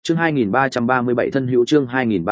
chương 2337 thân hữu chương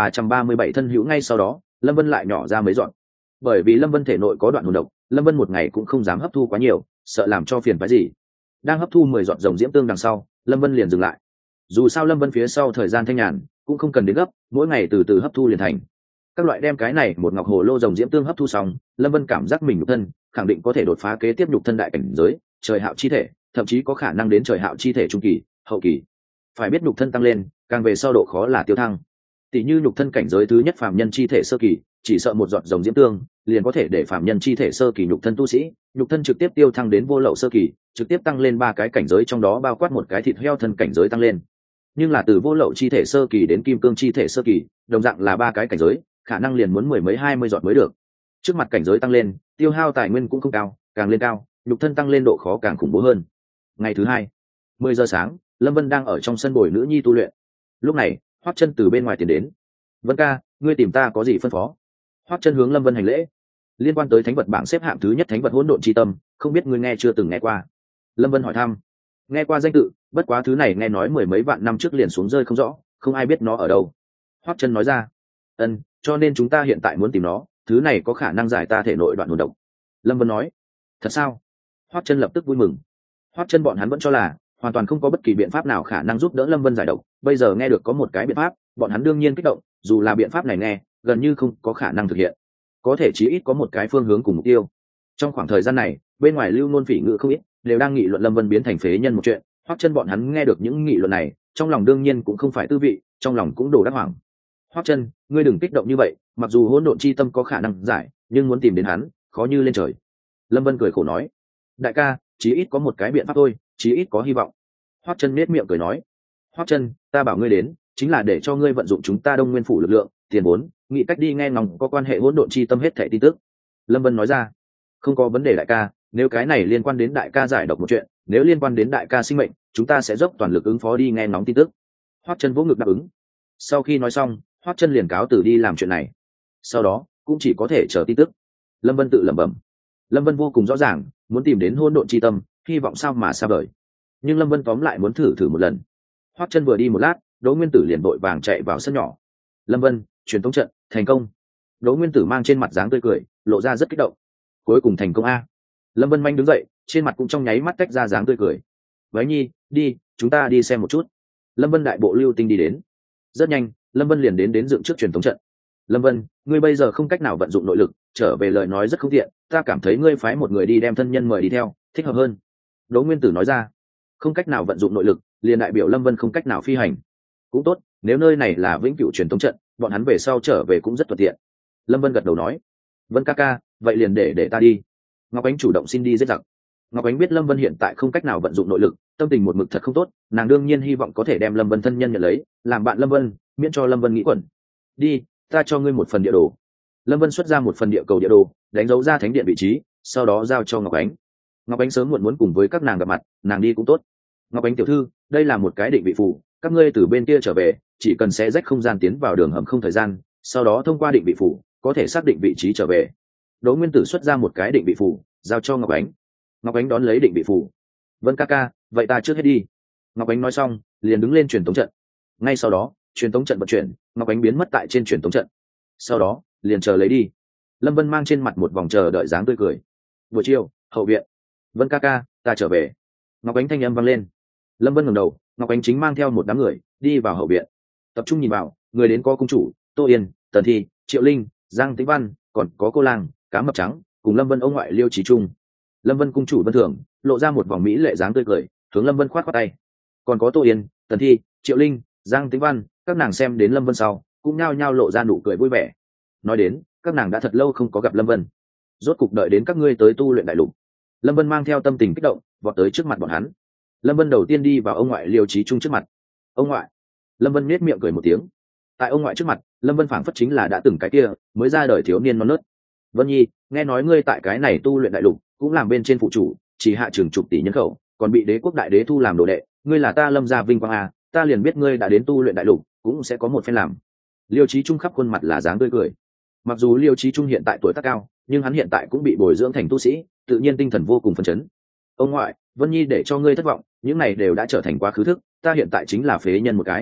2337 thân hữu. Ngay sau đó lâm vân lại nhỏ ra mấy dọn, bởi vì lâm vân thể nội có đoạn hồn độc, lâm vân một ngày cũng không dám hấp thu quá nhiều, sợ làm cho phiền phái gì. Đang hấp thu 10 giọt rồng diễm tương đằng sau, lâm vân liền dừng lại. Dù sao lâm vân phía sau thời gian thanh nhàn cũng không cần đến gấp, mỗi ngày từ từ hấp thu liền thành. Các loại đem cái này một ngọc hồ lô rồng diễm tương hấp thu xong, lâm vân cảm giác mình nhục thân khẳng định có thể đột phá kế tiếp nhục thân đại cảnh giới trời hạo chi thể, thậm chí có khả năng đến trời hạo chi thể trung kỳ hậu kỳ. Phải biết nhục thân tăng lên càng về sau độ khó là tiêu thăng. Tỷ như nhục thân cảnh giới thứ nhất phàm nhân chi thể sơ kỳ, chỉ sợ một giọt rồng diễm tương liền có thể để phàm nhân chi thể sơ kỳ nhục thân tu sĩ nhục thân trực tiếp tiêu thăng đến vô lậu sơ kỳ, trực tiếp tăng lên 3 cái cảnh giới, trong đó bao quát một cái thịt heo thân cảnh giới tăng lên. Nhưng là từ vô lậu chi thể sơ kỳ đến kim cương chi thể sơ kỳ, đồng dạng là 3 cái cảnh giới, khả năng liền muốn 10 mấy 20 giọt mới được. Trước mặt cảnh giới tăng lên, tiêu hao tài nguyên cũng không cao, càng lên cao nhục thân tăng lên độ khó càng khủng bố hơn. Ngày thứ hai 10 giờ sáng, lâm vân đang ở trong sân bồi nữ nhi tu luyện. Lúc này Hoắc Chân từ bên ngoài tiến đến. Vân ca, ngươi tìm ta có gì phân phó? Hoắc Chân hướng lâm vân hành lễ. Liên quan tới thánh vật bảng xếp hạng thứ nhất thánh vật hỗn độn chi tâm, không biết ngươi nghe chưa từng nghe qua? Lâm vân hỏi thăm. Nghe qua danh tự, bất quá thứ này nghe nói 10 mấy vạn năm trước liền xuống rơi không rõ, không ai biết nó ở đâu. Hoắc Chân nói ra. Cho nên chúng ta hiện tại muốn tìm nó, thứ này có khả năng giải ta thể nội đoạn hồn độc. Lâm vân nói. Thật sao? Hoắc Chân lập tức vui mừng. Hoắc Chân bọn hắn vẫn cho là hoàn toàn không có bất kỳ biện pháp nào khả năng giúp đỡ lâm vân giải độc, bây giờ nghe được có một cái biện pháp, bọn hắn đương nhiên kích động, dù là biện pháp này nghe gần như không có khả năng thực hiện, có thể chí ít có một cái phương hướng cùng mục tiêu. Trong khoảng thời gian này bên ngoài lưu nôn phỉ ngữ không ít, đều đang nghị luận lâm vân biến thành phế nhân một chuyện. Hoắc Chân bọn hắn nghe được những nghị luận này, trong lòng đương nhiên cũng không phải tư vị, trong lòng cũng đổ đắc hoảng. Hoắc Chân, ngươi đừng kích động như vậy, mặc dù hỗn độn chi tâm có khả năng giải, nhưng muốn tìm đến hắn khó như lên trời. Lâm vân cười khổ nói. Đại ca, chí ít có một cái biện pháp thôi, chí ít có hy vọng. Hoắc Chân nét miệng cười nói. Hoắc Chân, ta bảo ngươi đến chính là để cho ngươi vận dụng chúng ta Đông Nguyên phủ lực lượng, tiền vốn, nghĩ cách đi nghe ngóng có quan hệ hỗn độn chi tâm hết thảy tin tức. Lâm vân nói ra. Không có vấn đề đại ca, nếu cái này liên quan đến đại ca giải độc một chuyện, nếu liên quan đến đại ca sinh mệnh, chúng ta sẽ dốc toàn lực ứng phó đi nghe ngóng tin tức. Hoắc Chân vỗ ngực đáp ứng. Sau khi nói xong, Hoắc Chân liền cáo từ đi làm chuyện này. Sau đó cũng chỉ có thể chờ tin tức. Lâm vân tự lẩm bẩm. Lâm vân vô cùng rõ ràng, muốn tìm đến hỗn độn chi tâm, hy vọng sao mà xa vời. Nhưng lâm vân tóm lại muốn thử một lần. Hoắc Chân vừa đi một lát, Đỗ Nguyên Tử liền vội vàng chạy vào sân nhỏ. Lâm vân, truyền tống trận thành công. Đỗ Nguyên Tử mang trên mặt dáng tươi cười, lộ ra rất kích động. Cuối cùng thành công a. Lâm vân manh đứng dậy, trên mặt cũng trong nháy mắt tách ra dáng tươi cười. Váy nhi, đi, chúng ta đi xem một chút. Lâm vân đại bộ lưu tinh đi đến. Rất nhanh lâm vân liền đến dựng trước truyền tống trận. Lâm vân, ngươi bây giờ không cách nào vận dụng nội lực, trở về lời nói rất không tiện, ta cảm thấy ngươi phái một người đi đem thân nhân mời đi theo thích hợp hơn. Đỗ Nguyên Tử nói ra. Không cách nào vận dụng nội lực liền đại biểu lâm vân không cách nào phi hành. Cũng tốt, nếu nơi này là vĩnh cửu truyền tống trận, bọn hắn về sau trở về cũng rất thuận tiện. Lâm vân gật đầu nói. Vân ca ca, vậy liền để ta đi. Ngọc Ánh chủ động xin đi giết giặc. Ngọc Ánh biết lâm vân hiện tại không cách nào vận dụng nội lực, tâm tình một mực thật không tốt, nàng đương nhiên hy vọng có thể đem lâm vân thân nhân nhận lấy làm bạn lâm vân, miễn cho lâm vân nghĩ quẩn. Đi, ta cho ngươi một phần địa đồ. Lâm vân xuất ra một phần địa cầu địa đồ, đánh dấu ra thánh điện vị trí, sau đó giao cho Ngọc Ánh. Ngọc Ánh sớm muộn muốn cùng với các nàng gặp mặt, nàng đi cũng tốt. Ngọc Ánh tiểu thư, đây là một cái định vị phủ, các ngươi từ bên kia trở về chỉ cần xé rách không gian tiến vào đường hầm không thời gian, sau đó thông qua định vị phủ có thể xác định vị trí trở về. Đỗ Nguyên Tử xuất ra một cái định vị phủ, giao cho Ngọc Ánh. Ngọc Ánh đón lấy định vị phủ. Vân ca ca, vậy ta trước hết đi. Ngọc Ánh nói xong liền đứng lên truyền tống trận. Ngay sau đó truyền tống trận vận chuyển, Ngọc Ánh biến mất tại trên truyền tống trận. Sau đó liền chờ lấy đi. Lâm vân mang trên mặt một vòng chờ đợi dáng tươi cười. Buổi chiều hậu viện. Vân ca ca, ta trở về. Ngọc Ánh thanh âm vang lên. Lâm vân ngẩng đầu, Ngọc Ánh chính mang theo một đám người đi vào hậu viện. Tập trung nhìn vào, người đến có cung chủ Tô Yên, Tần Thi, Triệu Linh, Giang Tĩnh Văn, còn có cô lang Cá Mập Trắng cùng lâm vân ông ngoại Liêu Chí Trung. Lâm vân cung chủ Vân Thường lộ ra một vòng mỹ lệ dáng tươi cười, hướng lâm vân khoát khoát tay. Còn có Tô Yên, Tần Thi, Triệu Linh, Giang Tĩnh Văn, các nàng xem đến lâm vân sau cũng nhao nhao lộ ra nụ cười vui vẻ. Nói đến các nàng đã thật lâu không có gặp lâm vân, rốt cục đợi đến các ngươi tới tu luyện đại lục. Lâm vân mang theo tâm tình kích động vọt tới trước mặt bọn hắn. Lâm vân đầu tiên đi vào ông ngoại Liêu Chí Trung trước mặt. Ông ngoại. Lâm vân nết miệng cười một tiếng. Tại ông ngoại trước mặt, lâm vân phảng phất chính là đã từng cái kia mới ra đời thiếu niên non nớt. Vân nhi, nghe nói ngươi tại cái này tu luyện đại lục cũng làm bên trên phụ chủ, chỉ hạ trường chục tỷ nhân khẩu, còn bị đế quốc đại đế thu làm đồ đệ, ngươi là ta lâm gia vinh quang à, ta liền biết ngươi đã đến tu luyện đại lục cũng sẽ có một phen làm. Liêu Chí Trung khắp khuôn mặt là dáng tươi cười. Mặc dù Liêu Chí Trung hiện tại tuổi tác cao, nhưng hắn hiện tại cũng bị bồi dưỡng thành tu sĩ, tự nhiên tinh thần vô cùng phấn chấn. Ông ngoại, Vân nhi để cho ngươi thất vọng, những này đều đã trở thành quá khứ thức, ta hiện tại chính là phế nhân một cái.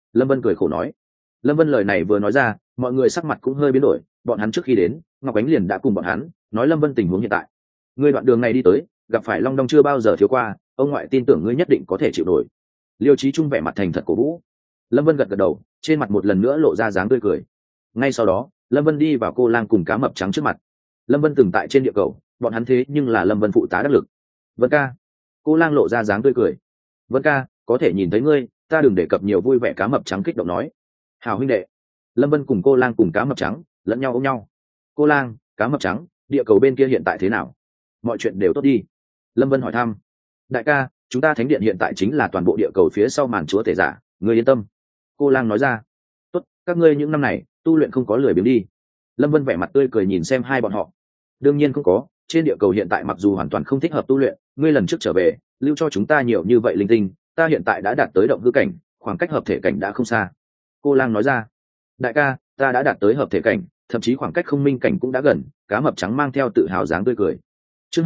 Lâm Vân cười khổ nói. Lâm Vân lời này vừa nói ra, mọi người sắc mặt cũng hơi biến đổi. Bọn hắn trước khi đến, Ngọc Ánh liền đã cùng bọn hắn nói Lâm Vân tình huống hiện tại. Ngươi đoạn đường này đi tới, gặp phải Long Đong chưa bao giờ thiếu qua, ông ngoại tin tưởng ngươi nhất định có thể chịu nổi. Liêu Chí Trung vẻ mặt thành thật cổ vũ. Lâm Vân gật gật đầu, trên mặt một lần nữa lộ ra dáng tươi cười. Ngay sau đó, Lâm Vân đi vào cô lang cùng cá mập trắng trước mặt. Lâm Vân từng tại trên địa cầu, bọn hắn thế nhưng là Lâm Vân phụ tá đắc lực. Vân ca. Cô lang lộ ra dáng tươi cười. Vân ca, có thể nhìn thấy ngươi, ta đừng đề cập nhiều, vui vẻ cá mập trắng kích động nói. Hào huynh đệ. Lâm Vân cùng cô lang cùng cá mập trắng lẫn nhau ôm nhau. Cô lang, cá mập trắng, địa cầu bên kia hiện tại thế nào? Mọi chuyện đều tốt đi. Lâm Vân hỏi thăm. Đại ca, chúng ta thánh điện hiện tại chính là toàn bộ địa cầu phía sau màn chúa tể giả, ngươi yên tâm. Cô lang nói ra. Tốt, các ngươi những năm này tu luyện không có lười biếng đi. Lâm Vân vẻ mặt tươi cười nhìn xem hai bọn họ. Đương nhiên không có, trên địa cầu hiện tại mặc dù hoàn toàn không thích hợp tu luyện, ngươi lần trước trở về lưu cho chúng ta nhiều như vậy linh tinh, ta hiện tại đã đạt tới động hư cảnh, khoảng cách hợp thể cảnh đã không xa. Cô lang nói ra. Đại ca, ta đã đạt tới hợp thể cảnh, thậm chí khoảng cách không minh cảnh cũng đã gần. Cá mập trắng mang theo tự hào dáng tươi cười. Chương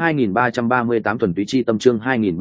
2338 thuần túy chi tâm, chương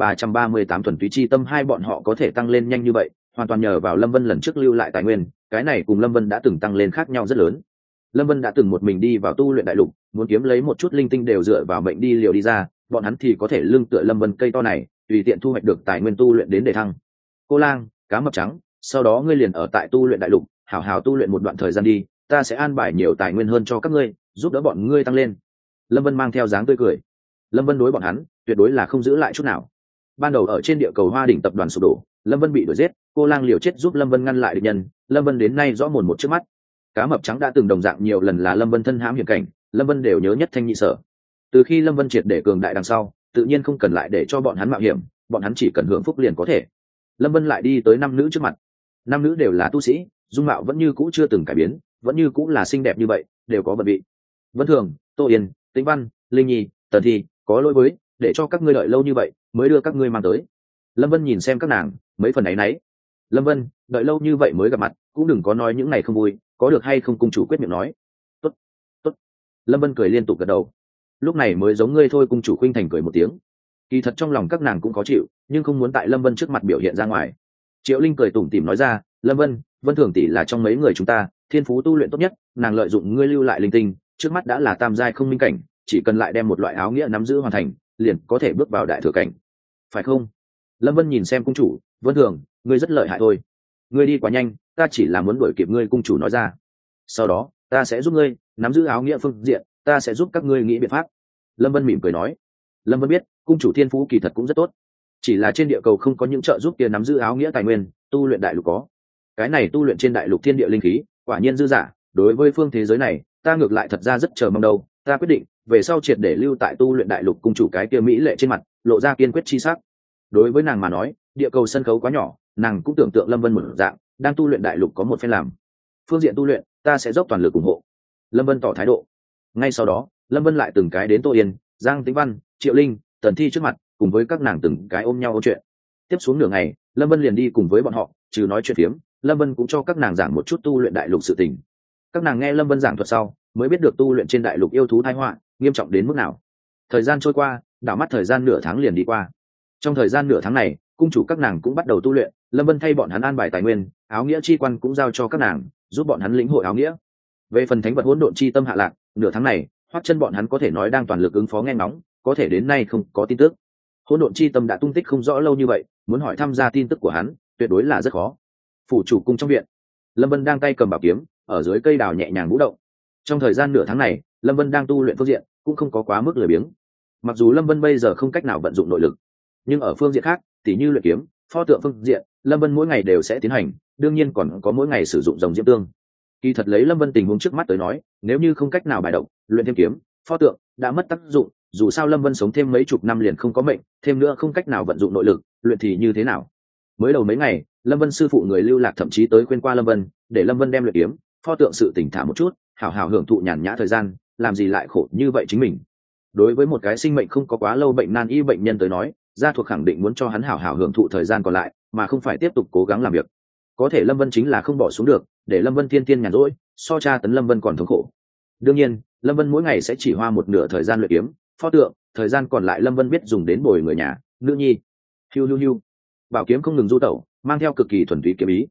2338 thuần túy chi tâm. Hai bọn họ có thể tăng lên nhanh như vậy, hoàn toàn nhờ vào Lâm Vân lần trước lưu lại tài nguyên, cái này cùng Lâm Vân đã từng tăng lên khác nhau rất lớn. Lâm Vân đã từng một mình đi vào tu luyện đại lục, muốn kiếm lấy một chút linh tinh đều dựa vào mệnh đi liều đi ra, bọn hắn thì có thể lưng tựa Lâm Vân cây to này, tùy tiện thu hoạch được tài nguyên tu luyện đến để thăng. Cô lang, cá mập trắng, sau đó ngươi liền ở tại tu luyện đại lục, hảo hảo tu luyện một đoạn thời gian đi, ta sẽ an bài nhiều tài nguyên hơn cho các ngươi, giúp đỡ bọn ngươi tăng lên. Lâm Vân mang theo dáng tươi cười. Lâm Vân đối bọn hắn tuyệt đối là không giữ lại chút nào. Ban đầu ở trên địa cầu Hoa Đỉnh tập đoàn sụp đổ, Lâm Vân bị đuổi giết, cô lang liều chết giúp Lâm Vân ngăn lại địch nhân, Lâm Vân đến nay rõ mồn một trước mắt. Cá mập trắng đã từng đồng dạng nhiều lần là Lâm Vân thân hãm hiểm cảnh, Lâm Vân đều nhớ nhất thanh nhị sở. Từ khi Lâm Vân triệt để cường đại đằng sau, tự nhiên không cần lại để cho bọn hắn mạo hiểm, bọn hắn chỉ cần hưởng phúc liền có thể. Lâm Vân lại đi tới năm nữ trước mặt. Năm nữ đều là tu sĩ, dung mạo vẫn như cũ chưa từng cải biến, vẫn như cũ là xinh đẹp như vậy, đều có vận vị. Vân Thường, Tô Yên, Tĩnh Văn, Linh Nhi, Tần Thi, có lỗi với để cho các ngươi đợi lâu như vậy mới đưa các ngươi mang tới. Lâm Vân nhìn xem các nàng mấy phần áy náy. Lâm Vân, đợi lâu như vậy mới gặp mặt, cũng đừng có nói những này không vui, có được hay không cung chủ quyết miệng nói. Tốt, tốt. Lâm Vân cười liên tục gật đầu. Lúc này mới giống ngươi thôi, cung chủ khuynh thành cười một tiếng. Kỳ thật trong lòng các nàng cũng khó chịu, nhưng không muốn tại Lâm Vân trước mặt biểu hiện ra ngoài. Triệu Linh cười tủm tỉm nói ra, Lâm Vân, Vân Thường tỷ là trong mấy người chúng ta thiên phú tu luyện tốt nhất, nàng lợi dụng ngươi lưu lại linh tinh, trước mắt đã là tam giai không minh cảnh, chỉ cần lại đem một loại áo nghĩa nắm giữ hoàn thành, liền có thể bước vào đại thừa cảnh, phải không? Lâm Vân nhìn xem cung chủ. Vân Thường, ngươi rất lợi hại thôi, ngươi đi quá nhanh, ta chỉ là muốn đuổi kịp ngươi, cung chủ nói ra. Sau đó ta sẽ giúp ngươi nắm giữ áo nghĩa phương diện, ta sẽ giúp các ngươi nghĩ biện pháp. Lâm Vân mỉm cười nói. Lâm Vân biết cung chủ thiên phú kỳ thật cũng rất tốt, chỉ là trên địa cầu không có những trợ giúp kia nắm giữ áo nghĩa tài nguyên, tu luyện đại lục có. Cái này tu luyện trên đại lục thiên địa linh khí quả nhiên dư dả, đối với phương thế giới này ta ngược lại thật ra rất chờ mong đâu. Ta quyết định về sau triệt để lưu tại tu luyện đại lục. Cung chủ cái kia mỹ lệ trên mặt lộ ra kiên quyết chi sắc. Đối với nàng mà nói, địa cầu sân khấu quá nhỏ, nàng cũng tưởng tượng Lâm Vân một dạng đang tu luyện đại lục có một phen làm. Phương diện tu luyện ta sẽ dốc toàn lực ủng hộ. Lâm Vân tỏ thái độ. Ngay sau đó Lâm Vân lại từng cái đến Tô Yên, Giang Tĩnh Văn, Triệu Linh, Tần Thi trước mặt, cùng với các nàng từng cái ôm nhau ôn chuyện. Tiếp xuống nửa ngày, Lâm Vân liền đi cùng với bọn họ, trừ nói chuyện phiếm, Lâm Vân cũng cho các nàng giảng một chút tu luyện đại lục sự tình. Các nàng nghe Lâm Vân giảng thuật sau, mới biết được tu luyện trên đại lục yêu thú tai họa nghiêm trọng đến mức nào. Thời gian trôi qua, đảo mắt thời gian nửa tháng liền đi qua. Trong thời gian nửa tháng này, cung chủ các nàng cũng bắt đầu tu luyện, Lâm Vân thay bọn hắn an bài tài nguyên, áo nghĩa chi quan cũng giao cho các nàng, giúp bọn hắn lĩnh hội áo nghĩa. Về phần thánh vật hỗn độn chi tâm hạ lạc, nửa tháng này, Hoắc Chân bọn hắn có thể nói đang toàn lực ứng phó nghe ngóng, có thể đến nay không có tin tức. Hỗn độn chi tâm đã tung tích không rõ lâu như vậy, muốn hỏi thăm ra tin tức của hắn, tuyệt đối là rất khó. Phủ chủ cung trong viện, Lâm Vân đang tay cầm bảo kiếm, ở dưới cây đào nhẹ nhàng vũ động. Trong thời gian nửa tháng này, Lâm Vân đang tu luyện phương diện cũng không có quá mức lười biếng. Mặc dù Lâm Vân bây giờ không cách nào vận dụng nội lực, nhưng ở phương diện khác, tỉ như luyện kiếm, pho tượng phương diện, Lâm Vân mỗi ngày đều sẽ tiến hành, đương nhiên còn có mỗi ngày sử dụng rồng diễm tương. Kỳ thật lấy Lâm Vân tình huống trước mắt tới nói, nếu như không cách nào bài động, luyện thêm kiếm, pho tượng đã mất tác dụng, dù sao Lâm Vân sống thêm mấy chục năm liền không có mệnh, thêm nữa không cách nào vận dụng nội lực, luyện thì như thế nào? Mới đầu mấy ngày, Lâm Vân sư phụ người lưu lạc thậm chí tới khuyên qua Lâm Vân, để Lâm Vân đem luyện kiếm, pho tượng sự tỉnh thả một chút, hảo hảo hưởng thụ nhàn nhã thời gian, làm gì lại khổ như vậy chính mình. Đối với một cái sinh mệnh không có quá lâu bệnh nan y bệnh nhân tới nói, gia thuộc khẳng định muốn cho hắn hảo hảo hưởng thụ thời gian còn lại, mà không phải tiếp tục cố gắng làm việc. Có thể Lâm Vân chính là không bỏ xuống được, để Lâm Vân thiên thiên nhàn rỗi, so tra tấn Lâm Vân còn thống khổ. Đương nhiên, Lâm Vân mỗi ngày sẽ chỉ hoa một nửa thời gian luyện kiếm, pho tượng, thời gian còn lại Lâm Vân biết dùng đến bồi người nhà, nữ nhi. Hiu hiu hiu. Bảo kiếm không ngừng du tẩu, mang theo cực kỳ thuần túy kiếm ý.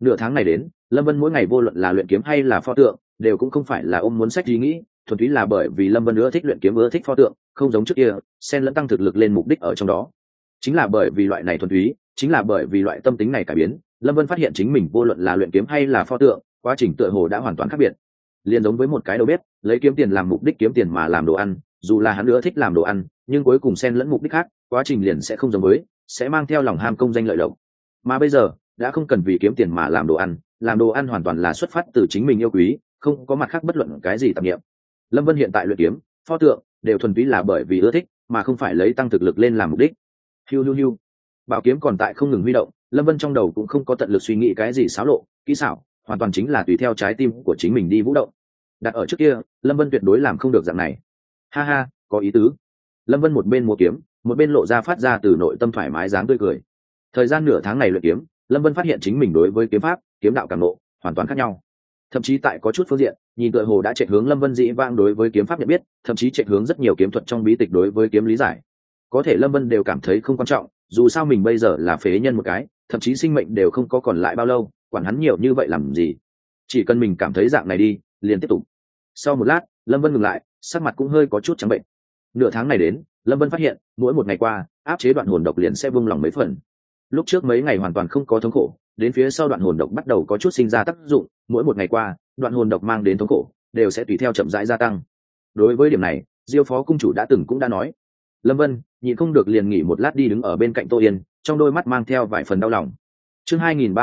Nửa tháng này đến, Lâm Vân mỗi ngày vô luận là luyện kiếm hay là pho tượng đều cũng không phải là ôm muốn sách ý nghĩ, thuần túy là bởi vì Lâm Vân ưa thích luyện kiếm, ưa thích pho tượng, không giống trước kia xen lẫn tăng thực lực lên mục đích ở trong đó. Chính là bởi vì loại này thuần túy, chính là bởi vì loại tâm tính này cải biến, Lâm Vân phát hiện chính mình vô luận là luyện kiếm hay là pho tượng, quá trình tựa hồ đã hoàn toàn khác biệt. Liên giống với một cái đầu bếp lấy kiếm tiền làm mục đích kiếm tiền mà làm đồ ăn, dù là hắn ưa thích làm đồ ăn nhưng cuối cùng xen lẫn mục đích khác, quá trình liền sẽ không giống với, sẽ mang theo lòng ham công danh lợi lộc. Mà bây giờ đã không cần vì kiếm tiền mà làm đồ ăn hoàn toàn là xuất phát từ chính mình yêu quý, không có mặt khác bất luận cái gì tạp niệm. Lâm Vân hiện tại luyện kiếm pho tượng đều thuần túy là bởi vì ưa thích, mà không phải lấy tăng thực lực lên làm mục đích. Hiu hiu hiu, bảo kiếm còn tại không ngừng huy động, Lâm Vân trong đầu cũng không có tận lực suy nghĩ cái gì xáo lộ kỹ xảo, hoàn toàn chính là tùy theo trái tim của chính mình đi vũ động. Đặt ở trước kia, Lâm Vân tuyệt đối làm không được dạng này. Ha ha, có ý tứ. Lâm Vân một bên múa kiếm, một bên lộ ra phát ra từ nội tâm thoải mái dáng tươi cười. Thời gian nửa tháng này luyện kiếm, Lâm Vân phát hiện chính mình đối với kiếm pháp, kiếm đạo cảm ngộ hoàn toàn khác nhau. Thậm chí tại có chút phương diện, nhìn tựa hồ đã chạy hướng Lâm Vân dĩ vãng đối với kiếm pháp nhận biết, thậm chí chạy hướng rất nhiều kiếm thuật trong bí tịch đối với kiếm lý giải. Có thể Lâm Vân đều cảm thấy không quan trọng, dù sao mình bây giờ là phế nhân một cái, thậm chí sinh mệnh đều không có còn lại bao lâu, quản hắn nhiều như vậy làm gì. Chỉ cần mình cảm thấy dạng này đi, liền tiếp tục. Sau một lát, Lâm Vân ngừng lại, sắc mặt cũng hơi có chút trắng bệnh. Nửa tháng này đến, Lâm Vân phát hiện mỗi một ngày qua, áp chế đoạn hồn độc liền sẽ buông lỏng mấy phần. Lúc trước mấy ngày hoàn toàn không có thống khổ, đến phía sau đoạn hồn độc bắt đầu có chút sinh ra tác dụng, mỗi một ngày qua, đoạn hồn độc mang đến thống khổ đều sẽ tùy theo chậm rãi gia tăng. Đối với điểm này, Diêu phó cung chủ cũng đã nói. Lâm Vân nhịn không được liền nghỉ một lát đi đứng ở bên cạnh Tô Yên, trong đôi mắt mang theo vài phần đau lòng. Chương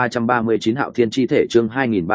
2339 Hạo Thiên chi thể, chương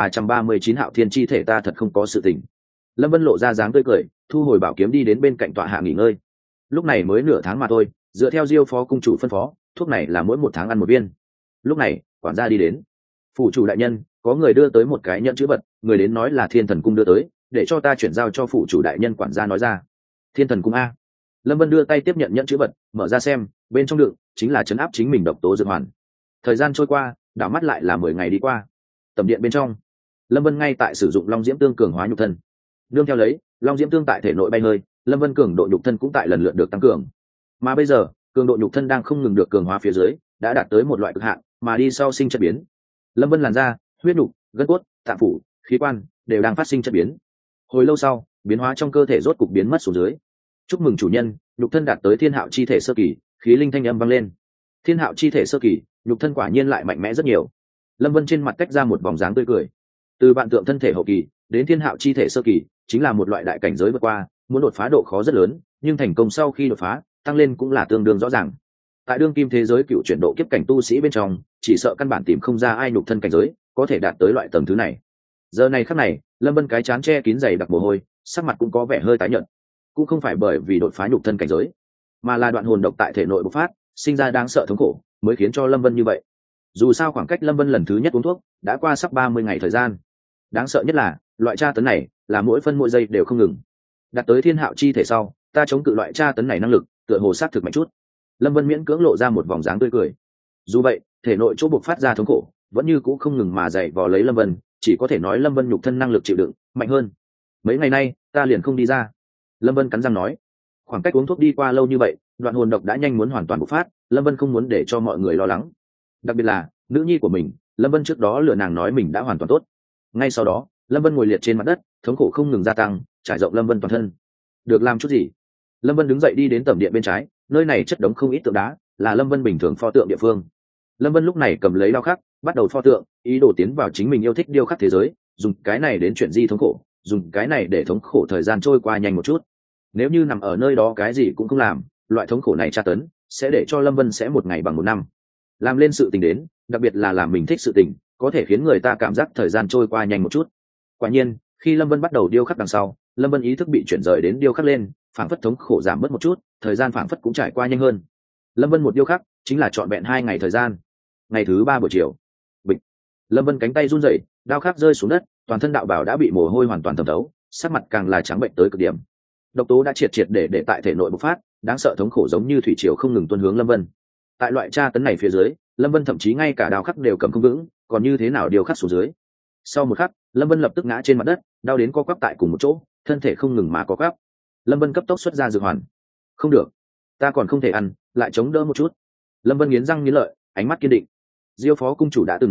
2339 Hạo Thiên chi thể, ta thật không có sự tình. Lâm Vân lộ ra dáng tươi cười, thu hồi bảo kiếm đi đến bên cạnh tọa hạ nghỉ ngơi. Lúc này mới nửa tháng mà thôi, dựa theo Diêu phó cung chủ phân phó, thuốc này là mỗi 1 tháng ăn 1 viên. Lúc này, quản gia đi đến. Phủ chủ đại nhân, có người đưa tới một cái nhẫn chữ vật, người đến nói là Thiên Thần cung đưa tới, để cho ta chuyển giao cho phủ chủ đại nhân. Quản gia nói ra. Thiên Thần cung a? Lâm Vân đưa tay tiếp nhận nhẫn chữ vật, mở ra xem, bên trong đựng chính là trấn áp chính mình độc tố dược hoàn. Thời gian trôi qua, đảo mắt lại là 10 ngày đi qua. Tầm điện bên trong, Lâm Vân ngay tại sử dụng Long Diễm Tương cường hóa nhục thân. Nương theo lấy, Long Diễm Tương tại thể nội bay hơi, Lâm Vân cường độ nhục thân cũng tại lần lượt được tăng cường. Mà bây giờ, cường độ nhục thân đang không ngừng được cường hóa phía dưới, đã đạt tới một loại cực hạn, mà đi sau sinh chất biến. Lâm Vân làn da, huyết nhục, gân cốt, tạng phủ, khí quan đều đang phát sinh chất biến. Hồi lâu sau, biến hóa trong cơ thể rốt cục biến mất xuống dưới. Chúc mừng chủ nhân, nhục thân đạt tới Thiên Hạo chi thể sơ kỳ. Khí linh thanh âm vang lên. Thiên Hạo chi thể sơ kỳ, nhục thân quả nhiên lại mạnh mẽ rất nhiều. Lâm Vân trên mặt tách ra một vòng dáng tươi cười. Từ vạn tượng thân thể hậu kỳ đến Thiên Hạo chi thể sơ kỳ, chính là một loại đại cảnh giới vượt qua, muốn đột phá độ khó rất lớn, nhưng thành công sau khi đột phá, tăng lên cũng là tương đương rõ ràng. Tại đương kim thế giới cựu chuyển độ kiếp cảnh tu sĩ bên trong, chỉ sợ căn bản tìm không ra ai nhục thân cảnh giới có thể đạt tới loại tầng thứ này. Giờ này khắc này, Lâm Vân cái chán che kín dày đặc mồ hôi, sắc mặt cũng có vẻ hơi tái nhợt. Cũng không phải bởi vì đột phá nhục thân cảnh giới, mà là đoạn hồn độc tại thể nội bộc phát, sinh ra đáng sợ thống khổ, mới khiến cho Lâm Vân như vậy. Dù sao khoảng cách Lâm Vân lần thứ nhất uống thuốc đã qua sắp 30 ngày thời gian. Đáng sợ nhất là, loại tra tấn này là mỗi phân mỗi giây đều không ngừng. Đạt tới Thiên Hạo chi thể sau, ta chống cự loại tra tấn này năng lực, tựa hồ sát thực mạnh chút. Lâm Vân miễn cưỡng lộ ra một vòng dáng tươi cười. Dù vậy, thể nội chỗ bộc phát ra thống khổ vẫn như cũ không ngừng mà dày vò lấy Lâm Vân, chỉ có thể nói Lâm Vân nhục thân năng lực chịu đựng mạnh hơn. Mấy ngày nay, ta liền không đi ra. Lâm Vân cắn răng nói. Khoảng cách uống thuốc đi qua lâu như vậy, đoạn hồn độc đã nhanh muốn hoàn toàn bộc phát, Lâm Vân không muốn để cho mọi người lo lắng. Đặc biệt là nữ nhi của mình, Lâm Vân trước đó lừa nàng nói mình đã hoàn toàn tốt. Ngay sau đó, Lâm Vân ngồi liệt trên mặt đất, thống khổ không ngừng gia tăng, trải rộng Lâm Vân toàn thân. Được làm chút gì? Lâm Vân đứng dậy đi đến tầm điện bên trái, nơi này chất đống không ít tượng đá, là Lâm Vân bình thường pho tượng địa phương. Lâm Vân lúc này cầm lấy đao khắc, bắt đầu pho tượng, ý đồ tiến vào chính mình yêu thích điêu khắc thế giới, dùng cái này đến chuyển di thống khổ, dùng cái này để thống khổ thời gian trôi qua nhanh một chút. Nếu như nằm ở nơi đó cái gì cũng không làm, loại thống khổ này tra tấn sẽ để cho Lâm Vân sẽ một ngày bằng 1 năm. Làm lên sự tình đến, đặc biệt là làm mình thích sự tình, có thể khiến người ta cảm giác thời gian trôi qua nhanh một chút. Quả nhiên, khi Lâm Vân bắt đầu điêu khắc đằng sau, Lâm Vân ý thức bị chuyển rời đến điêu khắc lên, phảng phất thống khổ giảm bớt một chút, thời gian phảng phất cũng trải qua nhanh hơn. Lâm Vân một điêu khắc chính là trọn vẹn 2 ngày thời gian. Ngày thứ 3 buổi chiều, bịch, Lâm Vân cánh tay run rẩy, đao khắc rơi xuống đất, toàn thân đạo bảo đã bị mồ hôi hoàn toàn thấm thấu, sắc mặt càng là trắng bệnh tới cực điểm. Độc tố đã triệt để tại thể nội bộc phát, đáng sợ thống khổ giống như thủy triều không ngừng tuôn hướng Lâm Vân. Tại loại tra tấn này phía dưới, Lâm Vân thậm chí ngay cả đao khắc đều cầm không vững, còn như thế nào điêu khắc xuống dưới. Sau một khắc, Lâm Vân lập tức ngã trên mặt đất, đau đến co quắp tại cùng một chỗ, thân thể không ngừng mà co quắp. Lâm Vân cấp tốc xuất ra dược hoàn. Không được, ta còn không thể ăn, lại chống đỡ một chút. Lâm Vân nghiến răng nghiến lợi, ánh mắt kiên định. Diêu phó cung chủ đã từng nói,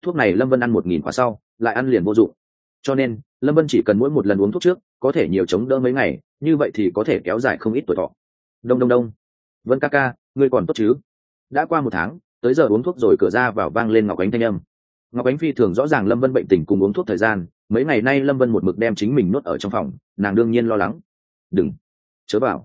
thuốc này lâm vân ăn 1.000 quả sau lại ăn liền vô dụng, cho nên lâm vân chỉ cần mỗi một lần uống thuốc trước có thể nhiều chống đỡ mấy ngày, như vậy thì có thể kéo dài không ít tuổi thọ. Đông đông đông. Vân ca ca, ngươi còn tốt chứ? Đã qua 1 tháng, tới giờ uống thuốc rồi, cửa ra vào vang lên Ngọc Ánh thanh âm. Ngọc Ánh phi thường rõ ràng lâm vân bệnh tình cùng uống thuốc thời gian, mấy ngày nay lâm vân một mực đem chính mình nuốt ở trong phòng, nàng đương nhiên lo lắng. Đừng, chớ vào,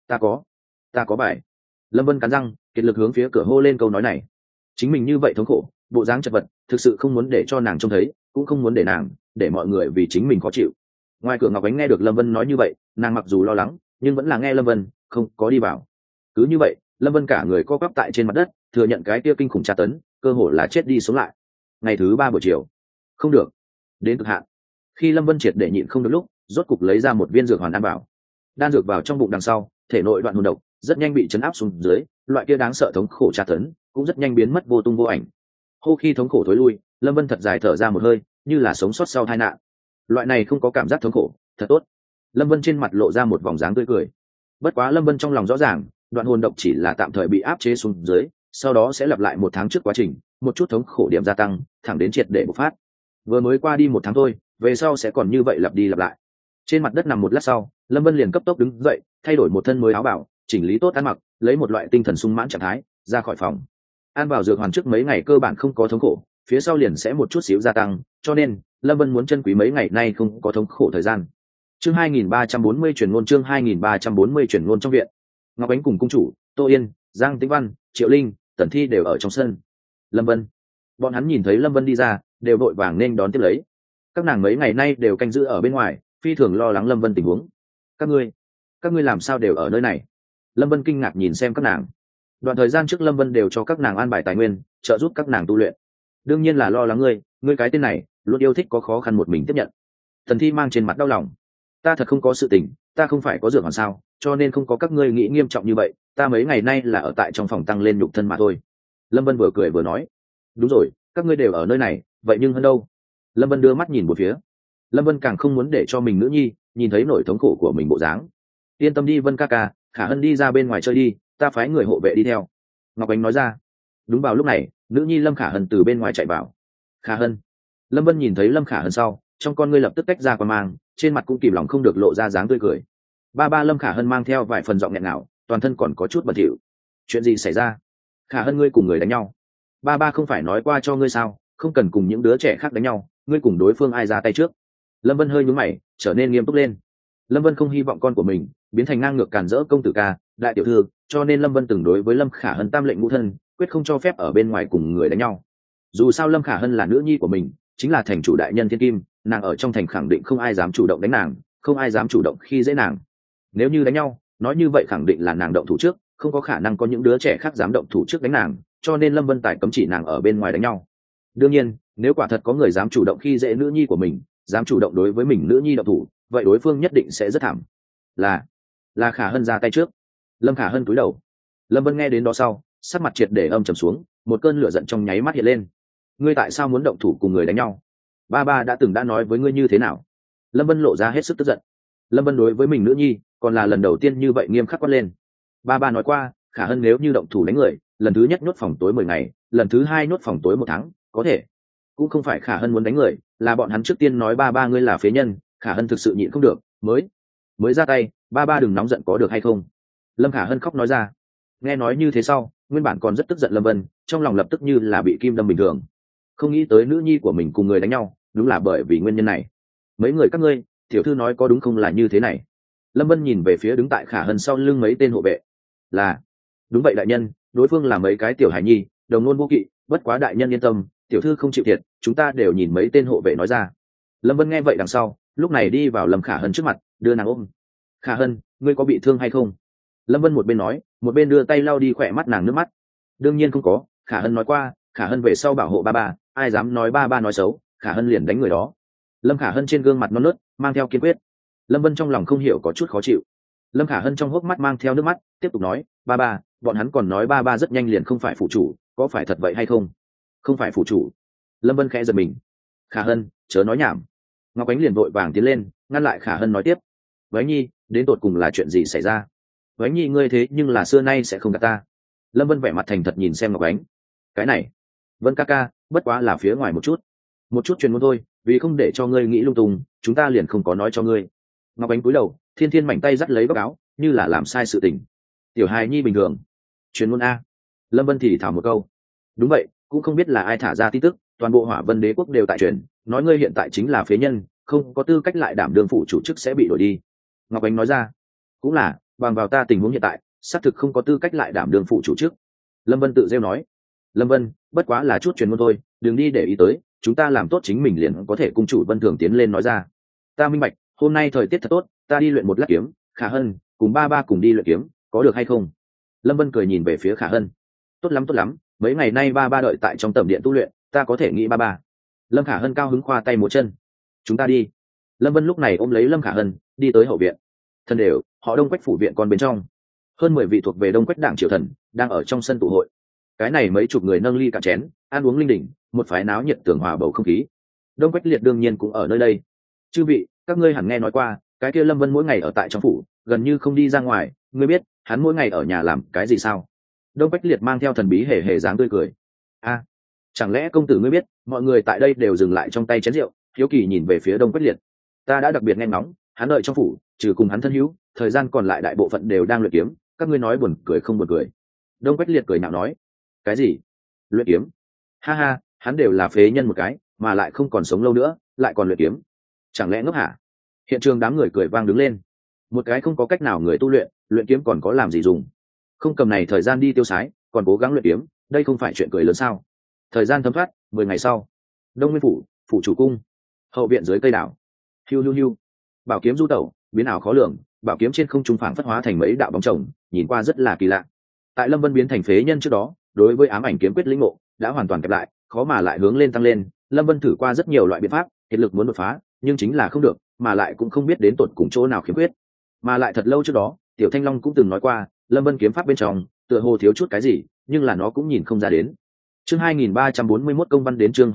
ta có bài. Lâm vân cắn răng kiệt lực hướng phía cửa hô lên câu nói này. Chính mình như vậy thống khổ, bộ dáng chật vật, thực sự không muốn để cho nàng trông thấy, cũng không muốn để mọi người vì chính mình khó chịu. Ngoài cửa Ngọc Ánh nghe được lâm vân nói như vậy, nàng mặc dù lo lắng nhưng vẫn là nghe lâm vân, không có đi vào. Cứ như vậy lâm vân cả người co quắp tại trên mặt đất, thừa nhận cái kia kinh khủng tra tấn, cơ hồ là chết đi sống lại. Ngày thứ 3 buổi chiều, không được, đến cực hạn. Khi lâm vân triệt để nhịn không được lúc, rốt cục lấy ra một viên dược hoàn ăn vào. Đan dược vào trong bụng đằng sau, thể nội đoạn hồn độc rất nhanh bị chấn áp xuống dưới, loại kia đáng sợ thống khổ tra tấn cũng rất nhanh biến mất vô tung vô ảnh. Hô khi thống khổ thối lui, lâm vân thật dài thở ra một hơi, như là sống sót sau tai nạn. Loại này không có cảm giác thống khổ, thật tốt. Lâm vân trên mặt lộ ra một vòng dáng tươi cười. Bất quá lâm vân trong lòng rõ ràng, đoạn hồn độc chỉ là tạm thời bị áp chế xuống dưới, sau đó sẽ lặp lại 1 tháng trước quá trình, một chút thống khổ điểm gia tăng, thẳng đến triệt để bộc phát. Vừa mới qua đi 1 tháng thôi, về sau sẽ còn như vậy lặp đi lặp lại. Trên mặt đất nằm một lát sau, lâm vân liền cấp tốc đứng dậy, thay đổi một thân mới áo bảo, chỉnh lý tốt ăn mặc, lấy một loại tinh thần sung mãn trạng thái ra khỏi phòng. Ăn vào dược hoàn trước mấy ngày cơ bản không có thống khổ, phía sau liền sẽ một chút xíu gia tăng, cho nên lâm vân muốn trân quý mấy ngày nay không có thống khổ thời gian. Chương 2340 chuyển ngôn, chương 2340 chuyển ngôn. Trong viện, Ngọc Ánh cùng cung chủ Tô Yên, Giang Tĩnh Văn, Triệu Linh, Tần Thi đều ở trong sân. Lâm Vân, bọn hắn nhìn thấy lâm vân đi ra đều đội vàng nên đón tiếp lấy. Các nàng mấy ngày nay đều canh giữ ở bên ngoài, phi thường lo lắng lâm vân tình huống. Các ngươi làm sao đều ở nơi này? Lâm vân kinh ngạc nhìn xem các nàng. Đoạn thời gian trước lâm vân đều cho các nàng an bài tài nguyên, trợ giúp các nàng tu luyện. Đương nhiên là lo lắng ngươi cái tên này luôn yêu thích có khó khăn một mình tiếp nhận. Thần Thi mang trên mặt đau lòng. Ta thật không có sự tình, ta không phải có dược hoàn sao, cho nên không có các ngươi nghĩ nghiêm trọng như vậy, ta mấy ngày nay là ở tại trong phòng tăng lên nhục thân mà thôi. Lâm vân vừa cười vừa nói. Đúng rồi, các ngươi đều ở nơi này, vậy nhưng hơn đâu? Lâm vân đưa mắt nhìn một phía. Lâm vân càng không muốn để cho mình nữ nhi nhìn thấy nỗi thống khổ của mình bộ dáng. Yên tâm đi Vân ca ca, Khả Hân đi ra bên ngoài chơi đi, ta phái người hộ vệ đi theo. Ngọc Ánh nói ra. Đúng vào lúc này, nữ nhi Lâm Khả Hân từ bên ngoài chạy vào. Khả Hân. Lâm vân nhìn thấy Lâm Khả Hân sau, trong con ngươi lập tức tách ra qua mang, trên mặt cũng kìm lòng không được lộ ra dáng tươi cười. Ba Lâm Khả Hân mang theo vài phần giọng nghẹn ngào, toàn thân còn có chút bẩn thỉu. Chuyện gì xảy ra? Khả Hân, ngươi cùng người đánh nhau? Ba không phải nói qua cho ngươi sao, không cần cùng những đứa trẻ khác đánh nhau, ngươi cùng đối phương ai ra tay trước? Lâm vân hơi nhướng mày, trở nên nghiêm túc lên. Lâm vân không hy vọng con của mình biến thành ngang ngược càn rỡ công tử ca, đại tiểu thư, cho nên Lâm vân từng đối với Lâm Khả Hân tam lệnh ngũ thân, quyết không cho phép ở bên ngoài cùng người đánh nhau. Dù sao Lâm Khả Hân là nữ nhi của mình, chính là thành chủ đại nhân thiên kim, nàng ở trong thành khẳng định không ai dám chủ động đánh nàng, không ai dám chủ động khi dễ nàng. Nếu như đánh nhau, nói như vậy khẳng định là nàng động thủ trước, không có khả năng có những đứa trẻ khác dám động thủ trước đánh nàng, cho nên Lâm vân tài cấm chỉ nàng ở bên ngoài đánh nhau. Đương nhiên, nếu quả thật có người dám chủ động khi dễ nữ nhi của mình, dám chủ động đối với mình nữ nhi động thủ, vậy đối phương nhất định sẽ rất thảm. Là Khả Hân ra tay trước. Lâm Khả Hân cúi đầu. Lâm vân nghe đến đó sau, sắc mặt triệt để âm trầm xuống, một cơn lửa giận trong nháy mắt hiện lên. Ngươi tại sao muốn động thủ cùng người đánh nhau? Ba đã nói với ngươi như thế nào? Lâm vân lộ ra hết sức tức giận. Lâm vân đối với mình nữ nhi còn là lần đầu tiên như vậy nghiêm khắc quát lên. Ba nói qua, Khả Hân nếu như động thủ đánh người, lần thứ nhất nhốt phòng tối 10 ngày, lần thứ 2 nhốt phòng tối 1 tháng, có thể. Cũng không phải Khả Hân muốn đánh người, là bọn hắn trước tiên nói ba ngươi là phế nhân, Khả Hân thực sự nhịn không được, mới ra tay. Ba đừng nóng giận có được hay không? Lâm Khả Hân khóc nói ra. Nghe nói như thế sau, nguyên bản còn rất tức giận Lâm vân, trong lòng lập tức như là bị kim đâm bình thường. Không nghĩ tới nữ nhi của mình cùng người đánh nhau, đúng là bởi vì nguyên nhân này. Mấy người các ngươi, tiểu thư nói có đúng không là như thế này? Lâm vân nhìn về phía đứng tại Khả Hân sau lưng mấy tên hộ vệ. Là, đúng vậy đại nhân, đối phương là mấy cái tiểu hải nhi, đồng nôn vô kỵ, bất quá đại nhân yên tâm, tiểu thư không chịu thiệt, chúng ta đều nhìn mấy tên hộ vệ nói ra. Lâm vân nghe vậy đằng sau, lúc này đi vào Lâm Khả Hân trước mặt, đưa nàng ôm. Khả Hân, ngươi có bị thương hay không? Lâm vân một bên nói, một bên đưa tay lau đi khỏe mắt nàng nước mắt. Đương nhiên không có, Khả Hân nói qua, Khả Hân về sau bảo hộ ba, ai dám nói ba nói xấu, Khả Hân liền đánh người đó. Lâm Khả Hân trên gương mặt non nớt mang theo kiên quyết. Lâm vân trong lòng không hiểu có chút khó chịu. Lâm Khả Hân trong hốc mắt mang theo nước mắt, tiếp tục nói, ba bọn hắn còn nói ba rất nhanh liền không phải phụ chủ, có phải thật vậy hay không? Không phải phụ chủ. Lâm vân khẽ giật mình. Khả Hân, chớ nói nhảm. Ngọc Ánh liền vội vàng tiến lên ngăn lại Khả Hân nói tiếp. Vánh nhi, đến tột cùng là chuyện gì xảy ra? Vánh nhi ngươi thế nhưng là xưa nay sẽ không gạt ta. Lâm vân vẻ mặt thành thật nhìn xem Ngọc Ánh. Cái này, Vân ca ca, bất quá là phía ngoài một chút truyền ngôn thôi, vì không để cho ngươi nghĩ lung tung chúng ta liền không có nói cho ngươi. Ngọc Ánh cúi đầu, thiên thiên mảnh tay dắt lấy góc áo như là làm sai sự tình. Tiểu hài nhi bình thường. Truyền ngôn a. Lâm Vân thì thảo một câu. Đúng vậy, cũng không biết là ai thả ra tin tức, toàn bộ Hỏa Vân Đế quốc đều tại truyền, nói ngươi hiện tại chính là phế nhân, không có tư cách lại đảm đương phụ chủ chức sẽ bị đổi đi. Ngọc Ánh nói ra. Cũng là, bằng vào ta tình huống hiện tại, xác thực không có tư cách lại đảm đương phụ chủ chức. Lâm Vân tự rêu nói. Lâm Vân, bất quá là chút truyền ngôn thôi, đừng đi để ý tới, chúng ta làm tốt chính mình liền có thể cung chủ Vân Thường tiến lên nói ra. Ta minh bạch, hôm nay thời tiết thật tốt, ta đi luyện một lát kiếm. Khả Hân, cùng ba ba cùng đi luyện kiếm, có được hay không? Lâm Vân cười nhìn về phía Khả Hân. Tốt lắm, mấy ngày nay ba ba đợi tại trong tẩm điện tu luyện, ta có thể nghĩ ba ba. Lâm Khả Hân cao hứng khoa tay múa chân. Chúng ta đi. Lâm Vân lúc này ôm lấy Lâm Khả Hân đi tới hậu viện. Thân đều, họ Đông Quách phủ viện còn bên trong, hơn 10 vị thuộc về Đông Quách đảng triều thần đang ở trong sân tụ hội. Cái này mấy chục người nâng ly cạn chén, ăn uống linh đình, một phái náo nhiệt tường hòa bầu không khí. Đông Quách Liệt đương nhiên cũng ở nơi đây. Chư vị, các ngươi hẳn nghe nói qua, cái kia Lâm Vân mỗi ngày ở tại trong phủ, gần như không đi ra ngoài, ngươi biết hắn mỗi ngày ở nhà làm cái gì sao? Đông Quách Liệt mang theo thần bí hề hề dáng tươi cười. A, chẳng lẽ công tử ngươi biết? Mọi người tại đây đều dừng lại trong tay chén rượu, hiếu kỳ nhìn về phía Đông Quách Liệt. Ta đã đặc biệt nghe ngóng, hắn đợi trong phủ, trừ cùng hắn thân hữu, thời gian còn lại đại bộ phận đều đang luyện kiếm, các ngươi nói buồn cười không buồn cười? Đông Quách Liệt cười nhạo nói. Cái gì? Luyện kiếm? Ha ha, hắn đều là phế nhân một cái, mà lại không còn sống lâu nữa, lại còn luyện kiếm. Chẳng lẽ ngốc hả? Hiện trường đám người cười vang đứng lên. Một cái không có cách nào người tu luyện, luyện kiếm còn có làm gì dùng? Không cầm này thời gian đi tiêu sái, còn cố gắng luyện kiếm, đây không phải chuyện cười lớn sao? Thời gian thấm thoát, 10 ngày sau, Đông Nguyên phủ, phủ chủ cung, hậu viện dưới cây đảo. Hiu hiu hiu. Bảo kiếm du tẩu, biến ảo khó lường, bảo kiếm trên không trung phảng phất hóa thành mấy đạo bóng chồng, nhìn qua rất là kỳ lạ. Tại Lâm Vân biến thành phế nhân trước đó, đối với ám ảnh kiếm quyết lĩnh ngộ đã hoàn toàn kẹp lại, khó mà lại hướng lên tăng lên. Lâm Vân thử qua rất nhiều loại biện pháp, kiệt lực muốn đột phá, nhưng chính là không được, mà lại cũng không biết đến tột cùng chỗ nào khiếm khuyết. Mà lại thật lâu trước đó, Tiểu Thanh Long cũng từng nói qua, Lâm Vân kiếm pháp bên trong tựa hồ thiếu chút cái gì, nhưng là nó cũng nhìn không ra đến. Chương 2341 công văn đến chương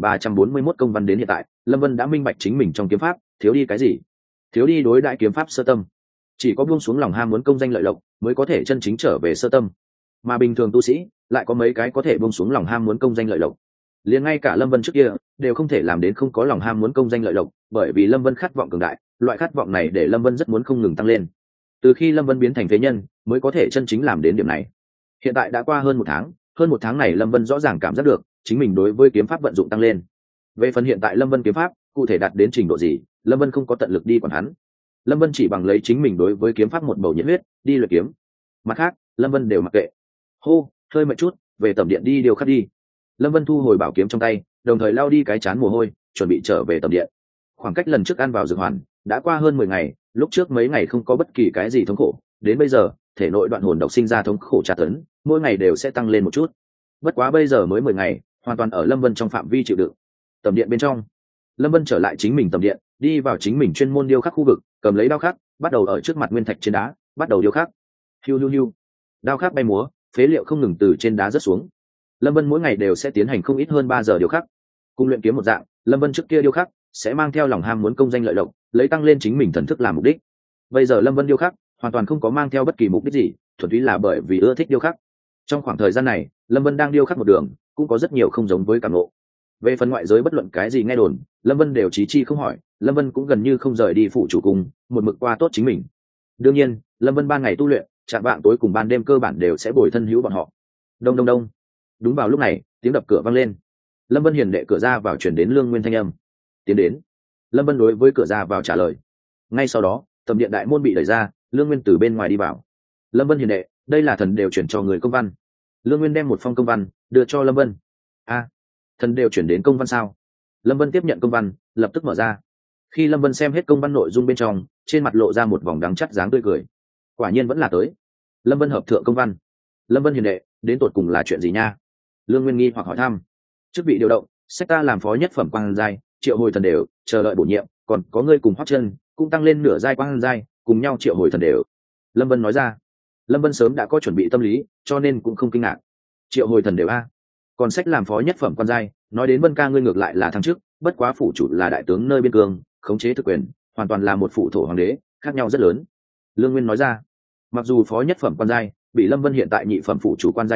2341 công văn đến hiện tại, Lâm Vân đã minh bạch chính mình trong kiếm pháp thiếu đi cái gì. Thiếu đi đối đại kiếm pháp sơ tâm. Chỉ có buông xuống lòng ham muốn công danh lợi lộc, mới có thể chân chính trở về sơ tâm. Mà bình thường tu sĩ lại có mấy cái có thể buông xuống lòng ham muốn công danh lợi lộc. Liền ngay cả Lâm Vân trước kia đều không thể làm đến không có lòng ham muốn công danh lợi lộc, bởi vì Lâm Vân khát vọng cường đại, loại khát vọng này để Lâm Vân rất muốn không ngừng tăng lên. Từ khi Lâm Vân biến thành phế nhân, mới có thể chân chính làm đến điểm này. Hiện tại đã qua hơn một tháng này Lâm Vân rõ ràng cảm giác được chính mình đối với kiếm pháp vận dụng tăng lên. Về phần hiện tại Lâm Vân kiếm pháp cụ thể đạt đến trình độ gì, Lâm Vân không có tận lực đi quản hắn. Lâm Vân chỉ bằng lấy chính mình đối với kiếm pháp một bầu nhiệt huyết đi luyện kiếm, mặt khác Lâm Vân đều mặc kệ. Hô, hơi mệt chút, về tầm điện đi điều khắc đi. Lâm Vân thu hồi bảo kiếm trong tay, đồng thời lao đi cái chán mồ hôi, chuẩn bị trở về tầm điện. Khoảng cách lần trước ăn vào dược hoàn đã qua hơn 10 ngày, lúc trước mấy ngày không có bất kỳ cái gì thống khổ, đến bây giờ thể nội đoạn hồn độc sinh ra thống khổ tra tấn, mỗi ngày đều sẽ tăng lên một chút. Bất quá bây giờ mới 10 ngày, hoàn toàn ở Lâm Vân trong phạm vi chịu đựng. Tầm điện bên trong, Lâm Vân trở lại chính mình tầm điện, đi vào chính mình chuyên môn điêu khắc khu vực, cầm lấy đao khắc, bắt đầu ở trước mặt nguyên thạch trên đá bắt đầu điêu khắc. Hiu hiu hiu. Đao khắc bay múa, phế liệu không ngừng từ trên đá rớt xuống. Lâm Vân mỗi ngày đều sẽ tiến hành không ít hơn 3 giờ điêu khắc. Cùng luyện kiếm một dạng, Lâm Vân trước kia điêu khắc sẽ mang theo lòng ham muốn công danh lợi lộc, lấy tăng lên chính mình thần thức làm mục đích. Bây giờ Lâm Vân điêu khắc hoàn toàn không có mang theo bất kỳ mục đích gì, thuần túy là bởi vì ưa thích điêu khắc. Trong khoảng thời gian này, Lâm Vân đang điêu khắc một đường, cũng có rất nhiều không giống với cảm ngộ. Về phần ngoại giới bất luận cái gì nghe đồn, Lâm Vân đều chí chi không hỏi. Lâm Vân cũng gần như không rời đi phụ chủ cung, một mực qua tốt chính mình. Đương nhiên, Lâm Vân ban ngày tu luyện, chạng vạng tối cùng ban đêm cơ bản đều sẽ bồi thân hữu bọn họ. Đông đông đông. Đúng vào lúc này, tiếng đập cửa vang lên. Lâm Vân hiền đệ cửa ra vào chuyển đến Lương Nguyên thanh âm. Tiến đến. Lâm Vân đối với cửa ra vào trả lời. Ngay sau đó, tầm điện đại môn bị đẩy ra, Lương Nguyên từ bên ngoài đi vào. Lâm Vân hiền đệ, đây là thần đều chuyển cho người công văn. Lương Nguyên đem một phong công văn đưa cho Lâm Vân. A, thần đều chuyển đến công văn sao? Lâm Vân tiếp nhận công văn, lập tức mở ra. Khi Lâm Vân xem hết công văn nội dung bên trong, trên mặt lộ ra một vòng đắng chắt dáng tươi cười. Quả nhiên vẫn là tới. Lâm Vân hợp thượng công văn. Lâm Vân hiền đệ, đến tột cùng là chuyện gì nha? Lương Nguyên nghi hoặc hỏi thăm. Chức vị điều động, sách ta làm phó nhất phẩm quan giai, triệu hồi thần đều, chờ đợi bổ nhiệm, còn có ngươi cùng Hoắc Chân cũng tăng lên nửa giai quan giai, cùng nhau triệu hồi thần đều. Lâm Vân nói ra. Lâm Vân sớm đã có chuẩn bị tâm lý, cho nên cũng không kinh ngạc. Triệu hồi thần đều a, còn sách làm phó nhất phẩm quan giai, nói đến Vân ca ngươi ngược lại là thăng chức, bất quá phủ chủ là đại tướng nơi biên cương, khống chế thực quyền, hoàn toàn là một phụ thổ hoàng đế, khác nhau rất lớn. Lương Nguyên nói ra. Mặc dù phó nhất phẩm quan giai bị Lâm Vân hiện tại nhị phẩm phụ chủ quan giai cao,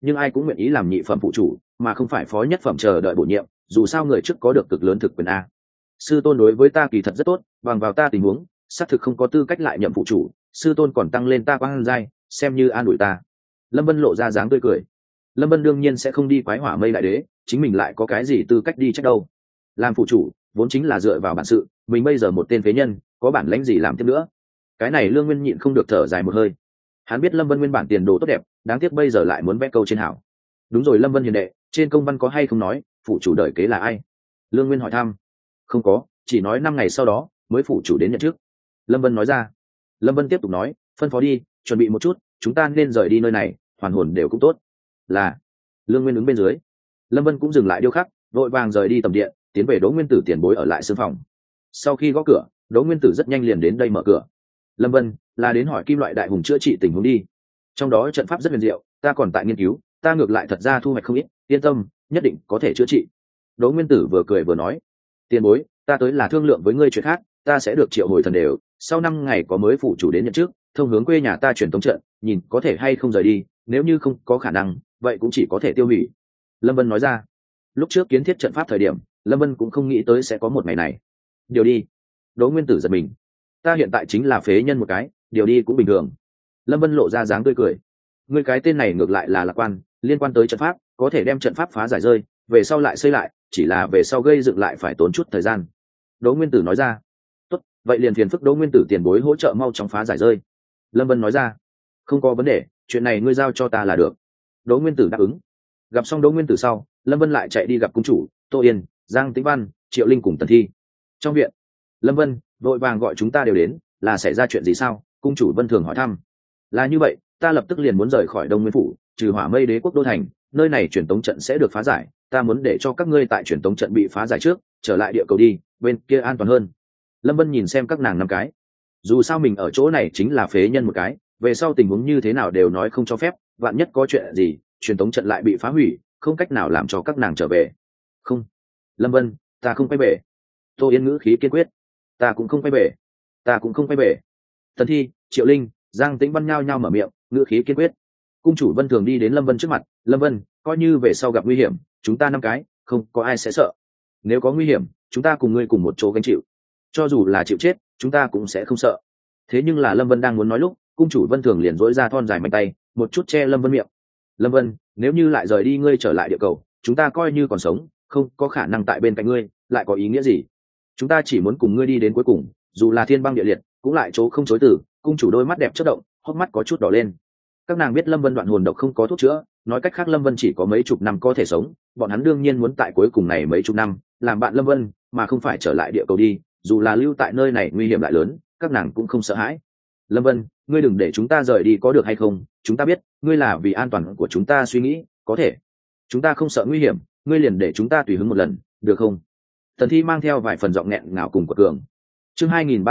nhưng ai cũng nguyện ý làm nhị phẩm phụ chủ mà không phải phó nhất phẩm chờ đợi bổ nhiệm, dù sao người trước có được cực lớn thực quyền a. Sư tôn đối với ta kỳ thật rất tốt, bằng vào ta tình huống xác thực không có tư cách lại nhậm phụ chủ, sư tôn còn tăng lên ta quang giai, xem như an ủi ta. Lâm Vân lộ ra dáng tươi cười. Lâm Vân đương nhiên sẽ không đi quái hỏa mây đại đế, chính mình lại có cái gì tư cách đi trách đâu. Làm phụ chủ vốn chính là dựa vào bản sự, mình bây giờ một tên phế nhân có bản lãnh gì làm tiếp nữa. Cái này Lương Nguyên nhịn không được thở dài một hơi. Hắn biết Lâm Vân nguyên bản tiền đồ tốt đẹp, đáng tiếc bây giờ lại muốn vẽ câu trên hảo. Đúng rồi Lâm Vân hiền đệ, trên công văn có hay không nói phụ chủ đời kế là ai? Lương Nguyên hỏi thăm. Không có, chỉ nói 5 ngày sau đó mới phụ chủ đến nhận trước. Lâm Vân nói ra. Lâm Vân tiếp tục nói, phân phó đi, chuẩn bị một chút, chúng ta nên rời đi nơi này, hoàn hồn đều cũng tốt. Là. Lương Nguyên ứng bên dưới. Lâm Vân cũng dừng lại điêu khắc, vội vàng rời đi tầm điện, tiến về Đỗ Nguyên Tử tiền bối ở lại sương phòng. Sau khi gõ cửa, Đỗ Nguyên Tử rất nhanh liền đến đây mở cửa. Lâm Vân là đến hỏi Kim Loại Đại Hùng chữa trị tình huống đi. Trong đó trận pháp rất huyền diệu, ta còn tại nghiên cứu, ta ngược lại thật ra thu hoạch không ít, yên tâm, nhất định có thể chữa trị. Đỗ Nguyên Tử vừa cười vừa nói, tiền bối, ta tới là thương lượng với ngươi chuyện khác, ta sẽ được triệu hồi thần đều, sau 5 ngày có mới phụ chủ đến nhận trước, thông hướng quê nhà ta truyền tống trận, nhìn có thể hay không rời đi, nếu như không có khả năng, vậy cũng chỉ có thể tiêu hủy. Lâm Vân nói ra. Lúc trước kiến thiết trận pháp thời điểm, Lâm Vân cũng không nghĩ tới sẽ có một ngày này. Điều đi. Đỗ Nguyên Tử giật mình. Ta hiện tại chính là phế nhân một cái, điều đi cũng bình thường. Lâm Vân lộ ra dáng tươi cười. Ngươi cái tên này ngược lại là lạc quan, liên quan tới trận pháp, có thể đem trận pháp phá giải rơi, về sau lại xây lại, chỉ là về sau gây dựng lại phải tốn chút thời gian. Đỗ Nguyên Tử nói ra. Tốt, vậy liền phiền phức Đỗ Nguyên Tử tiền bối hỗ trợ mau chóng phá giải rơi. Lâm Vân nói ra. Không có vấn đề, chuyện này ngươi giao cho ta là được. Đỗ Nguyên Tử đáp ứng. Gặp xong Đỗ Nguyên Tử sau, Lâm Vân lại chạy đi gặp cung chủ Tô Yên, Giang Tĩnh Văn, Triệu Linh cùng Tần Thi. Trong viện, Lâm Vân vội vàng gọi chúng ta đều đến, là xảy ra chuyện gì sao? Cung chủ Vân Thường hỏi thăm. Là như vậy, ta lập tức liền muốn rời khỏi Đông Nguyên phủ, trừ Hỏa Mây Đế quốc đô thành, nơi này truyền tống trận sẽ được phá giải, ta muốn để cho các ngươi tại truyền tống trận bị phá giải trước, trở lại địa cầu đi, bên kia an toàn hơn. Lâm Vân nhìn xem các nàng 5 cái. Dù sao mình ở chỗ này chính là phế nhân một cái, về sau tình huống như thế nào đều nói không cho phép, vạn nhất có chuyện gì, truyền tống trận lại bị phá hủy, không cách nào làm cho các nàng trở về. Không. Lâm Vân, ta không quay về. Tô Yên ngữ khí kiên quyết. Ta cũng không quay về. Ta cũng không quay về. Tần Thi, Triệu Linh, Giang Tĩnh Văn nhao nhao mở miệng, ngữ khí kiên quyết. Cung chủ Vân Thường đi đến Lâm Vân trước mặt. Lâm Vân, coi như về sau gặp nguy hiểm, chúng ta 5 cái, không có ai sẽ sợ. Nếu có nguy hiểm, chúng ta cùng ngươi cùng một chỗ gánh chịu. Cho dù là chịu chết, chúng ta cũng sẽ không sợ. Thế nhưng là Lâm Vân đang muốn nói lúc, cung chủ Vân Thường liền dỗi ra thon dài mạnh tay, một chút che Lâm Vân miệng. Lâm Vân, nếu như lại rời đi ngươi trở lại địa cầu, chúng ta coi như còn sống, không có khả năng tại bên cạnh ngươi, lại có ý nghĩa gì? Chúng ta chỉ muốn cùng ngươi đi đến cuối cùng, dù là thiên băng địa liệt, cũng lại chỗ không chối từ. Cung chủ đôi mắt đẹp chớp động, hốc mắt có chút đỏ lên. Các nàng biết Lâm Vân đoạn hồn độc không có thuốc chữa, nói cách khác Lâm Vân chỉ có mấy chục năm có thể sống, bọn hắn đương nhiên muốn tại cuối cùng này mấy chục năm làm bạn Lâm Vân, mà không phải trở lại địa cầu đi, dù là lưu tại nơi này nguy hiểm lại lớn, các nàng cũng không sợ hãi. Lâm Vân, ngươi đừng để chúng ta rời đi có được hay không? Chúng ta biết ngươi là vì an toàn của chúng ta suy nghĩ, có thể chúng ta không sợ nguy hiểm, ngươi liền để chúng ta tùy hứng một lần, được không? Thần Thi mang theo vài phần giọng nghẹn ngào cùng của cường. Chương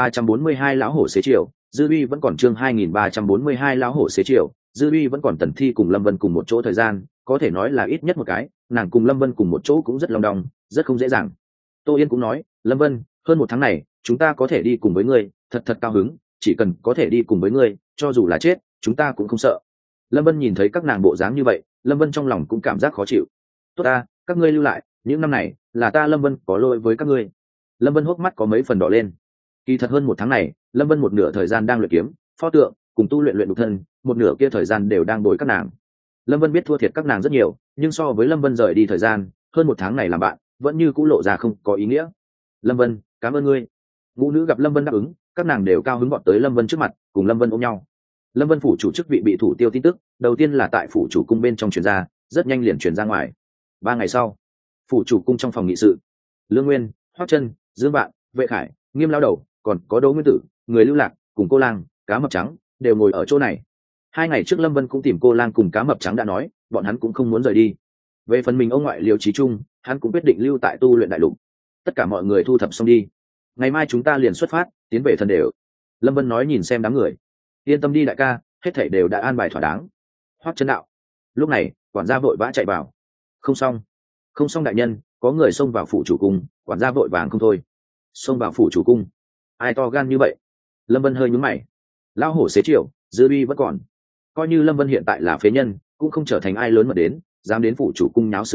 2342 lão hổ xế chiều, dư uy vẫn còn. Chương 2342 lão hổ xế chiều, dư uy vẫn còn. Tần Thi cùng Lâm Vân cùng một chỗ thời gian, có thể nói là ít nhất một cái, nàng cùng Lâm Vân cùng một chỗ cũng rất long đong, rất không dễ dàng. Tô Yên cũng nói, Lâm Vân, hơn 1 tháng này, chúng ta có thể đi cùng với ngươi, thật thật cao hứng, chỉ cần có thể đi cùng với ngươi, cho dù là chết, chúng ta cũng không sợ. Lâm Vân nhìn thấy các nàng bộ dáng như vậy, Lâm Vân trong lòng cũng cảm giác khó chịu. Tốt ta, các ngươi lưu lại, những năm này là ta Lâm Vân có lỗi với các ngươi. Lâm Vân hốc mắt có mấy phần đỏ lên. Kỳ thật hơn 1 tháng này, Lâm Vân một nửa thời gian đang luyện kiếm, pho tượng, cùng tu luyện đục thân, một nửa kia thời gian đều đang bồi các nàng. Lâm Vân biết thua thiệt các nàng rất nhiều, nhưng so với Lâm Vân rời đi thời gian, hơn 1 tháng này làm bạn, vẫn như cũ lộ ra không có ý nghĩa. Lâm Vân, cảm ơn ngươi. Ngũ nữ gặp Lâm Vân đáp ứng, các nàng đều cao hứng gọn tới Lâm Vân trước mặt, cùng Lâm Vân ôm nhau. Lâm Vân phủ chủ chức vị bị thủ tiêu tin tức, đầu tiên là tại phủ chủ cung bên trong truyền ra, rất nhanh liền truyền ra ngoài. 3 ngày sau, phủ chủ cung trong phòng nghị sự, Lương Nguyên, Hoắc Chân, Dương Vạn, Vệ Khải, Nghiêm lão đầu, còn có Đỗ Nguyên Tử, người lưu lạc, cùng cô lang, cá mập trắng đều ngồi ở chỗ này. 2 ngày trước Lâm Vân cũng tìm cô lang cùng cá mập trắng đã nói, bọn hắn cũng không muốn rời đi. Về phần mình ông ngoại Liêu Chí Trung, hắn cũng quyết định lưu tại tu luyện đại lục. Tất cả mọi người thu thập xong đi, ngày mai chúng ta liền xuất phát, tiến về thần đều. Lâm Vân nói nhìn xem đám người, yên tâm đi đại ca, hết thảy đều đã an bài thỏa đáng. Hoắc Chân đạo. Lúc này quản gia vội vã chạy vào. Không xong đại nhân, có người xông vào phủ chủ cung. Quản gia vội vàng không thôi. Xông vào phủ chủ cung, ai to gan như vậy? Lâm Vân hơi nhướng mày. Lão hổ xế chiều, dư uy vẫn còn. Coi như Lâm Vân hiện tại là phế nhân, cũng không trở thành ai lớn mà đến dám đến phủ chủ cung nháo sự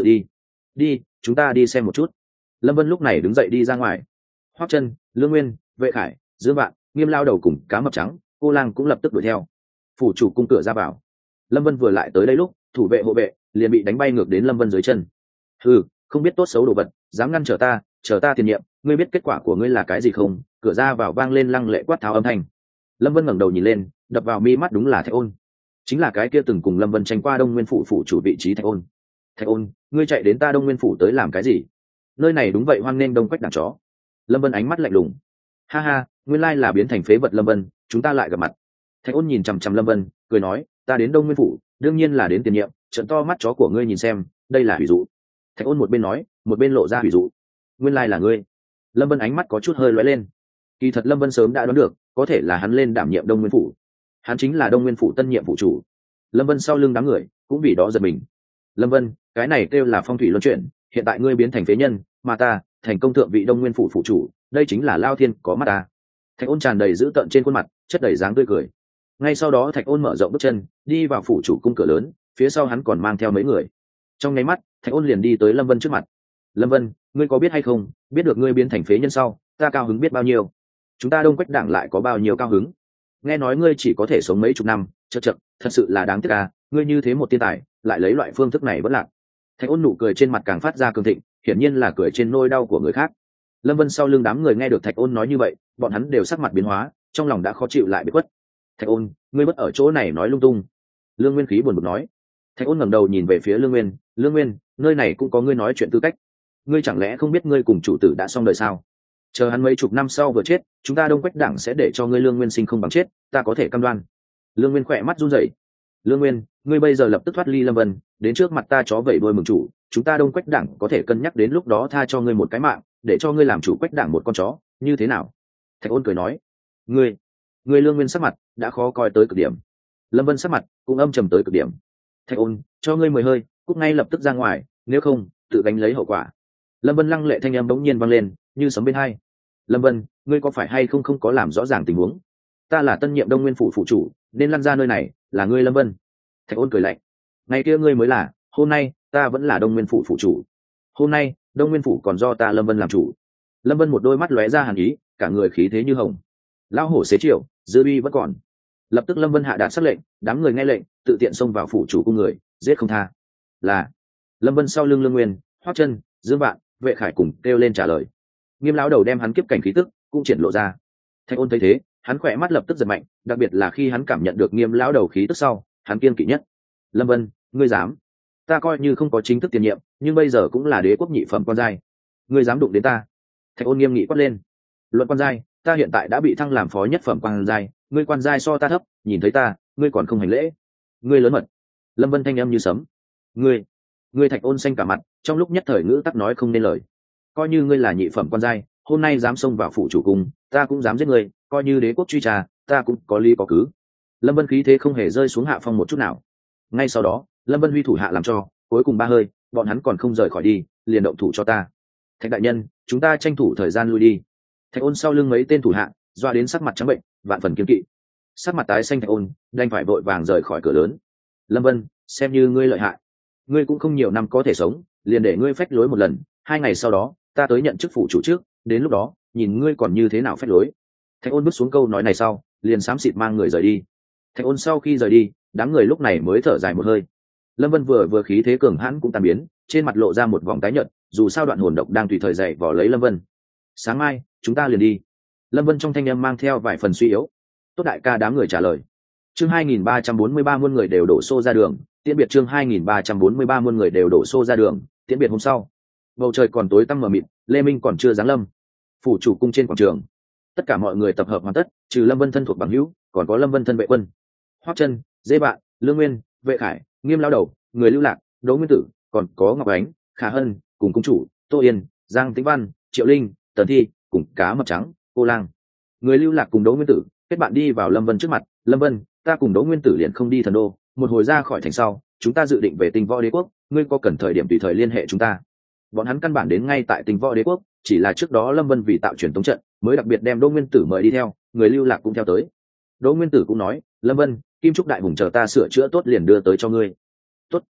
đi chúng ta đi xem một chút. Lâm Vân lúc này đứng dậy đi ra ngoài. Hoắc Chân, Lương Nguyên, Vệ Khải, Dương Vạn, Nghiêm Lao Đầu cùng Cá Mập Trắng, Cô Lang cũng lập tức đuổi theo. Phủ chủ cung cửa ra vào. Lâm Vân vừa lại tới đây lúc thủ vệ hộ vệ liền bị đánh bay ngược đến Lâm Vân dưới chân. Không biết tốt xấu đồ vật, dám ngăn chờ ta tiền nhiệm, ngươi biết kết quả của ngươi là cái gì không? Cửa ra vào vang lên lăng lệ quát tháo âm thanh. Lâm Vân ngẩng đầu nhìn lên, đập vào mi mắt đúng là Thạch Ôn. Chính là cái kia từng cùng Lâm Vân tranh qua Đông Nguyên phủ phủ chủ vị trí Thạch Ôn. Thạch Ôn, ngươi chạy đến ta Đông Nguyên phủ tới làm cái gì? Nơi này đúng vậy hoan nghênh Đông Quách đảng chó. Lâm Vân ánh mắt lạnh lùng. Ha ha, nguyên lai là biến thành phế vật Lâm Vân, chúng ta lại gặp mặt. Thạch Ôn nhìn chằm chằm Lâm Vân, cười nói, ta đến Đông Nguyên phủ, đương nhiên là đến tiền nhiệm, trợn to mắt chó của ngươi nhìn xem, đây là hủy dụ. Thạch Ôn một bên nói, một bên lộ ra hủy dụ. Nguyên lai là ngươi. Lâm Vân ánh mắt có chút hơi lóe lên. Kỳ thật Lâm Vân sớm đã đoán được, có thể là hắn lên đảm nhiệm Đông Nguyên phủ. Hắn chính là Đông Nguyên phủ tân nhiệm phủ chủ. Lâm Vân sau lưng đám người cũng vì đó giật mình. Lâm Vân, cái này kêu là phong thủy luân chuyển, hiện tại ngươi biến thành phế nhân, mà ta thành công thượng vị Đông Nguyên phủ phủ chủ, đây chính là lao thiên có mắt ta. Thạch Ôn tràn đầy dữ tợn trên khuôn mặt, chất đầy dáng tươi cười. Ngay sau đó Thạch Ôn mở rộng bước chân, đi vào phủ chủ cung cửa lớn, phía sau hắn còn mang theo mấy người. Trong nháy mắt, Thạch Ôn liền đi tới Lâm Vân trước mặt. Lâm Vân, ngươi có biết hay không, biết được ngươi biến thành phế nhân sau, ta cao hứng biết bao nhiêu. Chúng ta Đông Quách đảng lại có bao nhiêu cao hứng. Nghe nói ngươi chỉ có thể sống mấy chục năm, chật, thật sự là đáng tiếc à, ngươi như thế một thiên tài, lại lấy loại phương thức này vẫn lạc. Thạch Ôn nụ cười trên mặt càng phát ra cường thịnh, hiển nhiên là cười trên nỗi đau của người khác. Lâm Vân sau lưng đám người nghe được Thạch Ôn nói như vậy, bọn hắn đều sắc mặt biến hóa, trong lòng đã khó chịu lại bị quất. Thạch Ôn, ngươi bất ở chỗ này nói lung tung. Lương Nguyên khí buồn bực nói. Thạch Ôn ngẩng đầu nhìn về phía Lương Nguyên, Lương Nguyên, nơi này cũng có ngươi nói chuyện tư cách. Ngươi chẳng lẽ không biết ngươi cùng chủ tử đã xong đời sao? Chờ hắn mấy chục năm sau vừa chết, chúng ta Đông Quách đảng sẽ để cho ngươi Lương Nguyên sinh không bằng chết, ta có thể cam đoan. Lương Nguyên khỏe mắt run rẩy. Lương Nguyên, ngươi bây giờ lập tức thoát ly Lâm Vân, đến trước mặt ta chó vẩy đuôi mừng chủ, chúng ta Đông Quách đảng có thể cân nhắc đến lúc đó tha cho ngươi một cái mạng, để cho ngươi làm chủ Quách đảng một con chó, như thế nào? Thạch Ôn cười nói. Ngươi Lương Nguyên sắc mặt đã khó coi tới cực điểm. Lâm Vân sắc mặt cũng âm trầm tới cực điểm. Thạch Ôn, cho ngươi 10 hơi, cút ngay lập tức ra ngoài, nếu không, tự gánh lấy hậu quả. Lâm Vân lăng lệ thanh âm bỗng nhiên vang lên, như sấm bên hai. Lâm Vân, ngươi có phải hay không có làm rõ ràng tình huống? Ta là tân nhiệm Đông Nguyên phủ phủ chủ, nên lăn ra nơi này, là ngươi Lâm Vân. Thạch Ôn cười lạnh. Ngày kia ngươi mới là, hôm nay ta vẫn là Đông Nguyên phủ phủ chủ. Hôm nay Đông Nguyên phủ còn do ta Lâm Vân làm chủ. Lâm Vân một đôi mắt lóe ra hàn ý, cả người khí thế như hồng. Lão hổ xế chiều, dư uy vẫn còn. Lập tức Lâm Vân hạ đạt sắc lệnh, đám người nghe lệnh, tự tiện xông vào phủ chủ cung người, giết không tha. Là. Lâm Vân sau lưng Lương Nguyên, Hoắc Chân, Dương Vạn, Vệ Khải cùng kêu lên trả lời. Nghiêm lão đầu đem hắn kiếp cảnh khí tức cũng triển lộ ra. Thạch Ôn thấy thế, hắn khỏe mắt lập tức giật mạnh, đặc biệt là khi hắn cảm nhận được Nghiêm lão đầu khí tức sau, hắn kiên kỵ nhất. Lâm Vân, ngươi dám? Ta coi như không có chính thức tiền nhiệm, nhưng bây giờ cũng là đế quốc nhị phẩm quan giai, ngươi dám đụng đến ta? Thạch Ôn nghiêm nghị quát lên. Luận quan giai, ta hiện tại đã bị thăng làm phó nhất phẩm quan giai, ngươi quan giai so ta thấp, nhìn thấy ta, ngươi còn không hành lễ, ngươi lớn mật. Lâm Vân thanh âm như sấm. Ngươi Thạch Ôn xanh cả mặt, trong lúc nhất thời ngữ tắc nói không nên lời. Coi như ngươi là nhị phẩm quan giai, hôm nay dám xông vào phủ chủ cung, ta cũng dám giết ngươi, coi như đế quốc truy tra, ta cũng có lý có cứ. Lâm Vân khí thế không hề rơi xuống hạ phong một chút nào. Ngay sau đó, Lâm Vân huy thủ hạ làm cho, cuối cùng 3 hơi, bọn hắn còn không rời khỏi đi, liền động thủ cho ta. Thạch đại nhân, chúng ta tranh thủ thời gian lui đi. Thạch Ôn sau lưng mấy tên thủ hạ, doa đến sắc mặt trắng bệnh, vạn phần kiêng kỵ. Sắc mặt tái xanh Thạch Ôn, đành phải vội vàng rời khỏi cửa lớn. Lâm Vân, xem như ngươi lợi hại, ngươi cũng không nhiều năm có thể sống, liền để ngươi phách lối một lần, 2 ngày sau đó, ta tới nhận chức phủ chủ trước, đến lúc đó, nhìn ngươi còn như thế nào phách lối. Thạch Ôn bước xuống câu nói này sau, liền xám xịt mang người rời đi. Thạch Ôn sau khi rời đi, đám người lúc này mới thở dài một hơi. Lâm Vân vừa khí thế cường hãn cũng tan biến, trên mặt lộ ra một vòng tái nhợt, dù sao đoạn hồn độc đang tùy thời dậy vò lấy Lâm Vân. Sáng mai, chúng ta liền đi. Lâm Vân trong thanh âm mang theo vài phần suy yếu. Tốt đại ca, đám người trả lời. Chương 2343 muôn người đều đổ xô ra đường, tiễn biệt. Chương 2343 muôn người đều đổ xô ra đường, tiễn biệt. Hôm sau, bầu trời còn tối tăm mờ mịt, Lê Minh còn chưa giáng lâm. Phủ chủ cung trên quảng trường, tất cả mọi người tập hợp hoàn tất, trừ Lâm Vân thân thuộc bằng hữu, còn có Lâm Vân thân vệ quân. Hoắc Chân, Dê Bạn, Lương Nguyên, Vệ Khải, Nghiêm lão đầu, người lưu lạc, Đỗ Nguyên Tử, còn có Ngọc Ánh, Khả Hân, cùng cung chủ Tô Yên, Giang Tĩnh Văn, Triệu Linh, Tần Thi, cùng Cá Mập Trắng, Cô Lang. Người lưu lạc cùng Đỗ Nguyên Tử kết bạn đi vào Lâm Vân trước mặt. Lâm Vân, ta cùng Đỗ Nguyên Tử liền không đi Thần Đô, một hồi ra khỏi thành sau, chúng ta dự định về Tinh Võ Đế quốc, ngươi có cần thời điểm tùy thời liên hệ chúng ta. Bọn hắn căn bản đến ngay tại Tinh Võ Đế quốc, chỉ là trước đó Lâm Vân vì tạo truyền tống trận, mới đặc biệt đem Đỗ Nguyên Tử mời đi theo, người lưu lạc cũng theo tới. Đỗ Nguyên Tử cũng nói, Lâm Vân, Kim Trúc Đại Hùng chờ ta sửa chữa tốt liền đưa tới cho ngươi.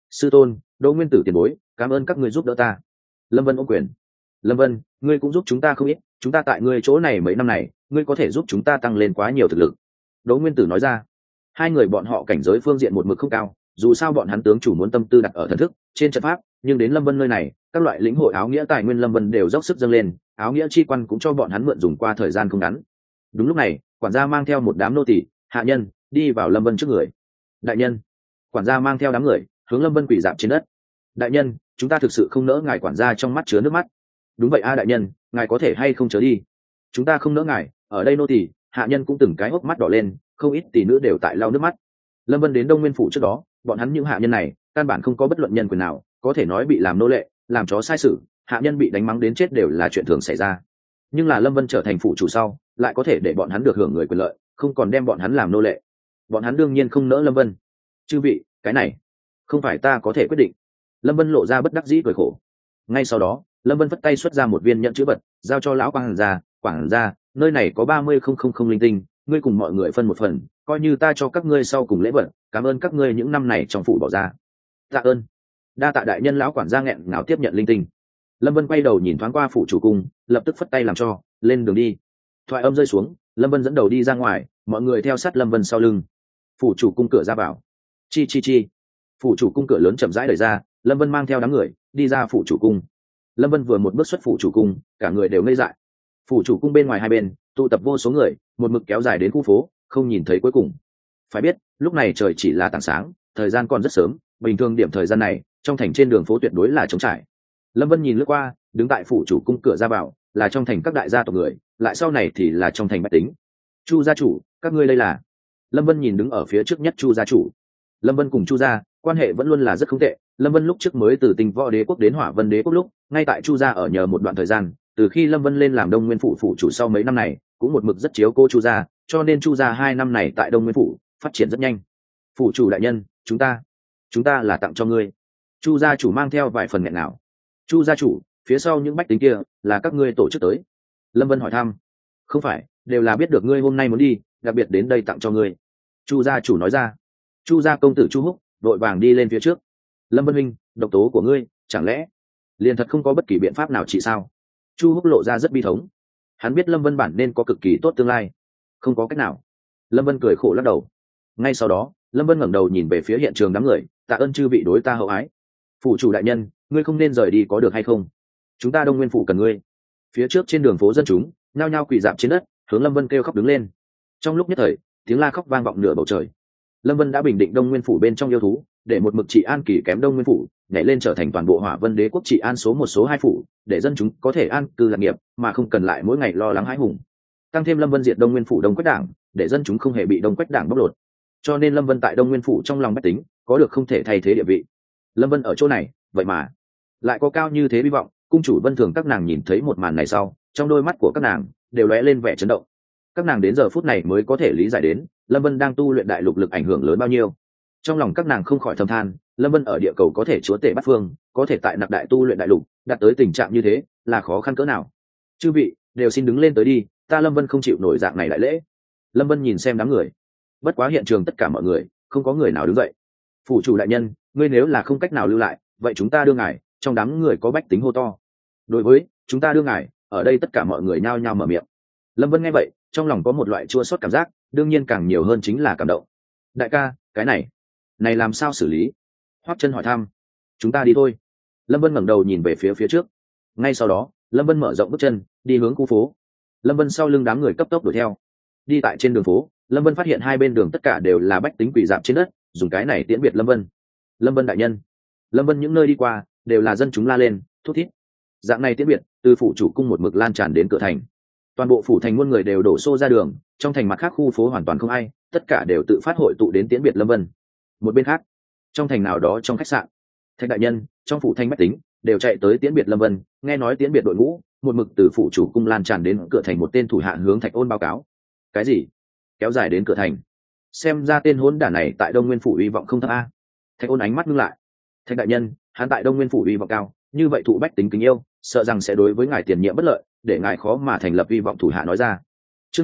Sư tôn, Đỗ Nguyên Tử tiền bối, cảm ơn các ngươi giúp đỡ ta. Lâm Vân ôm quyền. Lâm Vân, ngươi cũng giúp chúng ta không ít, chúng ta tại ngươi chỗ này mấy năm này, ngươi có thể giúp chúng ta tăng lên quá nhiều thực lực. Đỗ Nguyên Tử nói ra. Hai người bọn họ cảnh giới phương diện một mực không cao, dù sao bọn hắn tướng chủ muốn tâm tư đặt ở thần thức trên trận pháp, nhưng đến Lâm Vân nơi này, các loại lĩnh hội áo nghĩa tài nguyên Lâm Vân đều dốc sức dâng lên, áo nghĩa chi quan cũng cho bọn hắn mượn dùng qua thời gian không ngắn. Đúng lúc này, quản gia mang theo một đám nô tỳ, hạ nhân, đi vào Lâm Vân trước người. Đại nhân. Quản gia mang theo đám người, hướng Lâm Vân quỳ dạp trên đất. Đại nhân, chúng ta thực sự không nỡ ngài. Quản gia trong mắt chứa nước mắt. Đúng vậy a đại nhân, ngài có thể hay không chớ đi. Chúng ta không nỡ ngài, ở đây nô tỳ, hạ nhân cũng từng cái hốc mắt đỏ lên, không ít tỷ nữ đều tại lau nước mắt. Lâm Vân đến Đông Nguyên phủ trước đó, bọn hắn những hạ nhân này căn bản không có bất luận nhân quyền nào, có thể nói bị làm nô lệ, làm chó sai sự, hạ nhân bị đánh mắng đến chết đều là chuyện thường xảy ra. Nhưng là Lâm Vân trở thành phủ chủ sau, lại có thể để bọn hắn được hưởng người quyền lợi, không còn đem bọn hắn làm nô lệ. Bọn hắn đương nhiên không nỡ Lâm Vân. Chư vị, cái này không phải ta có thể quyết định. Lâm Vân lộ ra bất đắc dĩ cười khổ. Ngay sau đó, Lâm Vân vất tay xuất ra một viên nhẫn chữ vật, giao cho lão quảng gia. Quảng gia, nơi này có 30,000 linh tinh, ngươi cùng mọi người phân một phần, coi như ta cho các ngươi sau cùng lễ vật, cảm ơn các ngươi những năm này trong phủ bỏ ra. Tạ ơn. Đa tạ đại nhân. Lão quản gia nghẹn ngào tiếp nhận linh tinh. Lâm Vân quay đầu nhìn thoáng qua phủ chủ cung, lập tức phất tay làm cho lên đường đi. Thoại âm rơi xuống, Lâm Vân dẫn đầu đi ra ngoài, mọi người theo sát Lâm Vân sau lưng. Phủ chủ cung cửa ra vào. Chi chi chi. Phủ chủ cung cửa lớn chậm rãi đẩy ra, Lâm Vân mang theo đám người đi ra phủ chủ cung. Lâm Vân vừa một bước xuất phủ chủ cung, cả người đều ngây dại. Phủ chủ cung bên ngoài hai bên tụ tập vô số người, một mực kéo dài đến khu phố, không nhìn thấy cuối cùng. Phải biết, lúc này trời chỉ là tảng sáng, thời gian còn rất sớm, bình thường điểm thời gian này, trong thành trên đường phố tuyệt đối là trống trải. Lâm Vân nhìn lướt qua, đứng tại phủ chủ cung cửa ra vào, là trong thành các đại gia tộc người, lại sau này thì là trong thành bách tính. Chu gia chủ, các ngươi đây là? Lâm Vân nhìn đứng ở phía trước nhất Chu gia chủ. Lâm Vân cùng Chu gia quan hệ vẫn luôn là rất không tệ. Lâm Vân lúc trước mới từ Tinh Võ Đế quốc đến Hỏa Vân Đế quốc lúc, ngay tại Chu gia ở nhờ một đoạn thời gian, từ khi Lâm Vân lên làm Đông Nguyên phủ phủ chủ sau mấy năm này, cũng một mực rất chiếu cố Chu gia, cho nên Chu gia 2 năm này tại Đông Nguyên phủ phát triển rất nhanh. Phủ chủ đại nhân, chúng ta là tặng cho ngươi. Chu gia chủ mang theo vài phần nghẹn nào. Chu gia chủ, phía sau những bách tính kia là các ngươi tổ chức tới? Lâm Vân hỏi thăm. Không phải, đều là biết được ngươi hôm nay muốn đi, đặc biệt đến đây tặng cho ngươi. Chu gia chủ nói ra. Chu gia công tử Chu Húc đội vàng đi lên phía trước. Lâm Vân huynh, độc tố của ngươi chẳng lẽ liền thật không có bất kỳ biện pháp nào trị sao? Chu Húc lộ ra rất bi thống. Hắn biết Lâm Vân bản nên có cực kỳ tốt tương lai, không có cách nào. Lâm Vân cười khổ lắc đầu. Ngay sau đó, Lâm Vân ngẩng đầu nhìn về phía hiện trường đám người, tạ ơn chư vị đối ta hậu ái. Phủ chủ đại nhân, ngươi không nên rời đi có được hay không? Chúng ta Đông Nguyên phủ cần ngươi. Phía trước trên đường phố dân chúng nhao nhao quỳ dạp trên đất, hướng Lâm Vân kêu khóc đứng lên. Trong lúc nhất thời, tiếng la khóc vang vọng nửa bầu trời. Lâm Vân đã bình định Đông Nguyên phủ bên trong yêu thú, để một mực trị an kỳ kém Đông Nguyên phủ nhảy lên trở thành toàn bộ Hỏa Vân Đế quốc trị an số 1 số 2 phủ, để dân chúng có thể an cư lạc nghiệp, mà không cần lại mỗi ngày lo lắng hãi hùng. Tăng thêm Lâm Vân diệt Đông Nguyên phủ Đông Quách đảng, để dân chúng không hề bị Đông Quách đảng bóc lột. Cho nên Lâm Vân tại Đông Nguyên phủ trong lòng bách tính có được không thể thay thế địa vị. Lâm Vân ở chỗ này, vậy mà lại có cao như thế hy vọng. Cung chủ Vân Thường các nàng nhìn thấy một màn này sau, trong đôi mắt của các nàng đều lóe lên vẻ chấn động. Các nàng đến giờ phút này mới có thể lý giải đến Lâm Vân đang tu luyện đại lục lực ảnh hưởng lớn bao nhiêu. Trong lòng các nàng không khỏi thầm than, Lâm Vân ở địa cầu có thể chúa tể bát phương, có thể tại nặc đại tu luyện đại lục đạt tới tình trạng như thế là khó khăn cỡ nào. Chư vị đều xin đứng lên tới đi, ta Lâm Vân không chịu nổi dạng này đại lễ. Lâm Vân nhìn xem đám người, bất quá hiện trường tất cả mọi người không có người nào đứng dậy. Phủ chủ đại nhân, ngươi nếu là không cách nào lưu lại, vậy chúng ta đưa ngài. Trong đám người có bách tính hô to. Đối với chúng ta đưa ngài, ở đây tất cả mọi người nhao nhao mở miệng. Lâm Vân nghe vậy, trong lòng có một loại chua xót cảm giác, đương nhiên càng nhiều hơn chính là cảm động. Đại ca, cái này làm sao xử lý? Hoắc Chân hỏi thăm. Chúng ta đi thôi. Lâm Vân ngẩng đầu nhìn về phía trước. Ngay sau đó, Lâm Vân mở rộng bước chân, đi hướng khu phố. Lâm Vân sau lưng đám người cấp tốc đuổi theo. Đi tại trên đường phố, Lâm Vân phát hiện hai bên đường tất cả đều là bách tính quỳ rạp trên đất, dùng cái này tiễn biệt Lâm Vân. Lâm Vân đại nhân. Lâm Vân những nơi đi qua đều là dân chúng la lên, thút thít. Dạng này tiễn biệt, từ phủ chủ cung một mực lan tràn đến cửa thành. Toàn bộ phủ thành muôn người đều đổ xô ra đường, trong thành mặt khác khu phố hoàn toàn không ai, tất cả đều tự phát hội tụ đến tiễn biệt Lâm Vân. Một bên khác, trong thành nào đó trong khách sạn, Thạch đại nhân, trong phủ thanh bách tính đều chạy tới tiễn biệt Lâm Vân. Nghe nói tiễn biệt đội ngũ một mực từ phủ chủ cung lan tràn đến cửa thành, một tên thủ hạ hướng Thạch Ôn báo cáo. Cái gì? Kéo dài đến cửa thành? Xem ra tên hỗn đản này tại Đông Nguyên phủ uy vọng không thấp a. Thạch Ôn ánh mắt ngưng lại. Thạch đại nhân, hắn tại Đông Nguyên phủ uy vọng cao, như vậy thụ bách tính kính yêu, sợ rằng sẽ đối với ngài tiền nhiệm bất lợi, để ngài khó mà thành lập uy vọng. Thủ hạ nói ra. Chương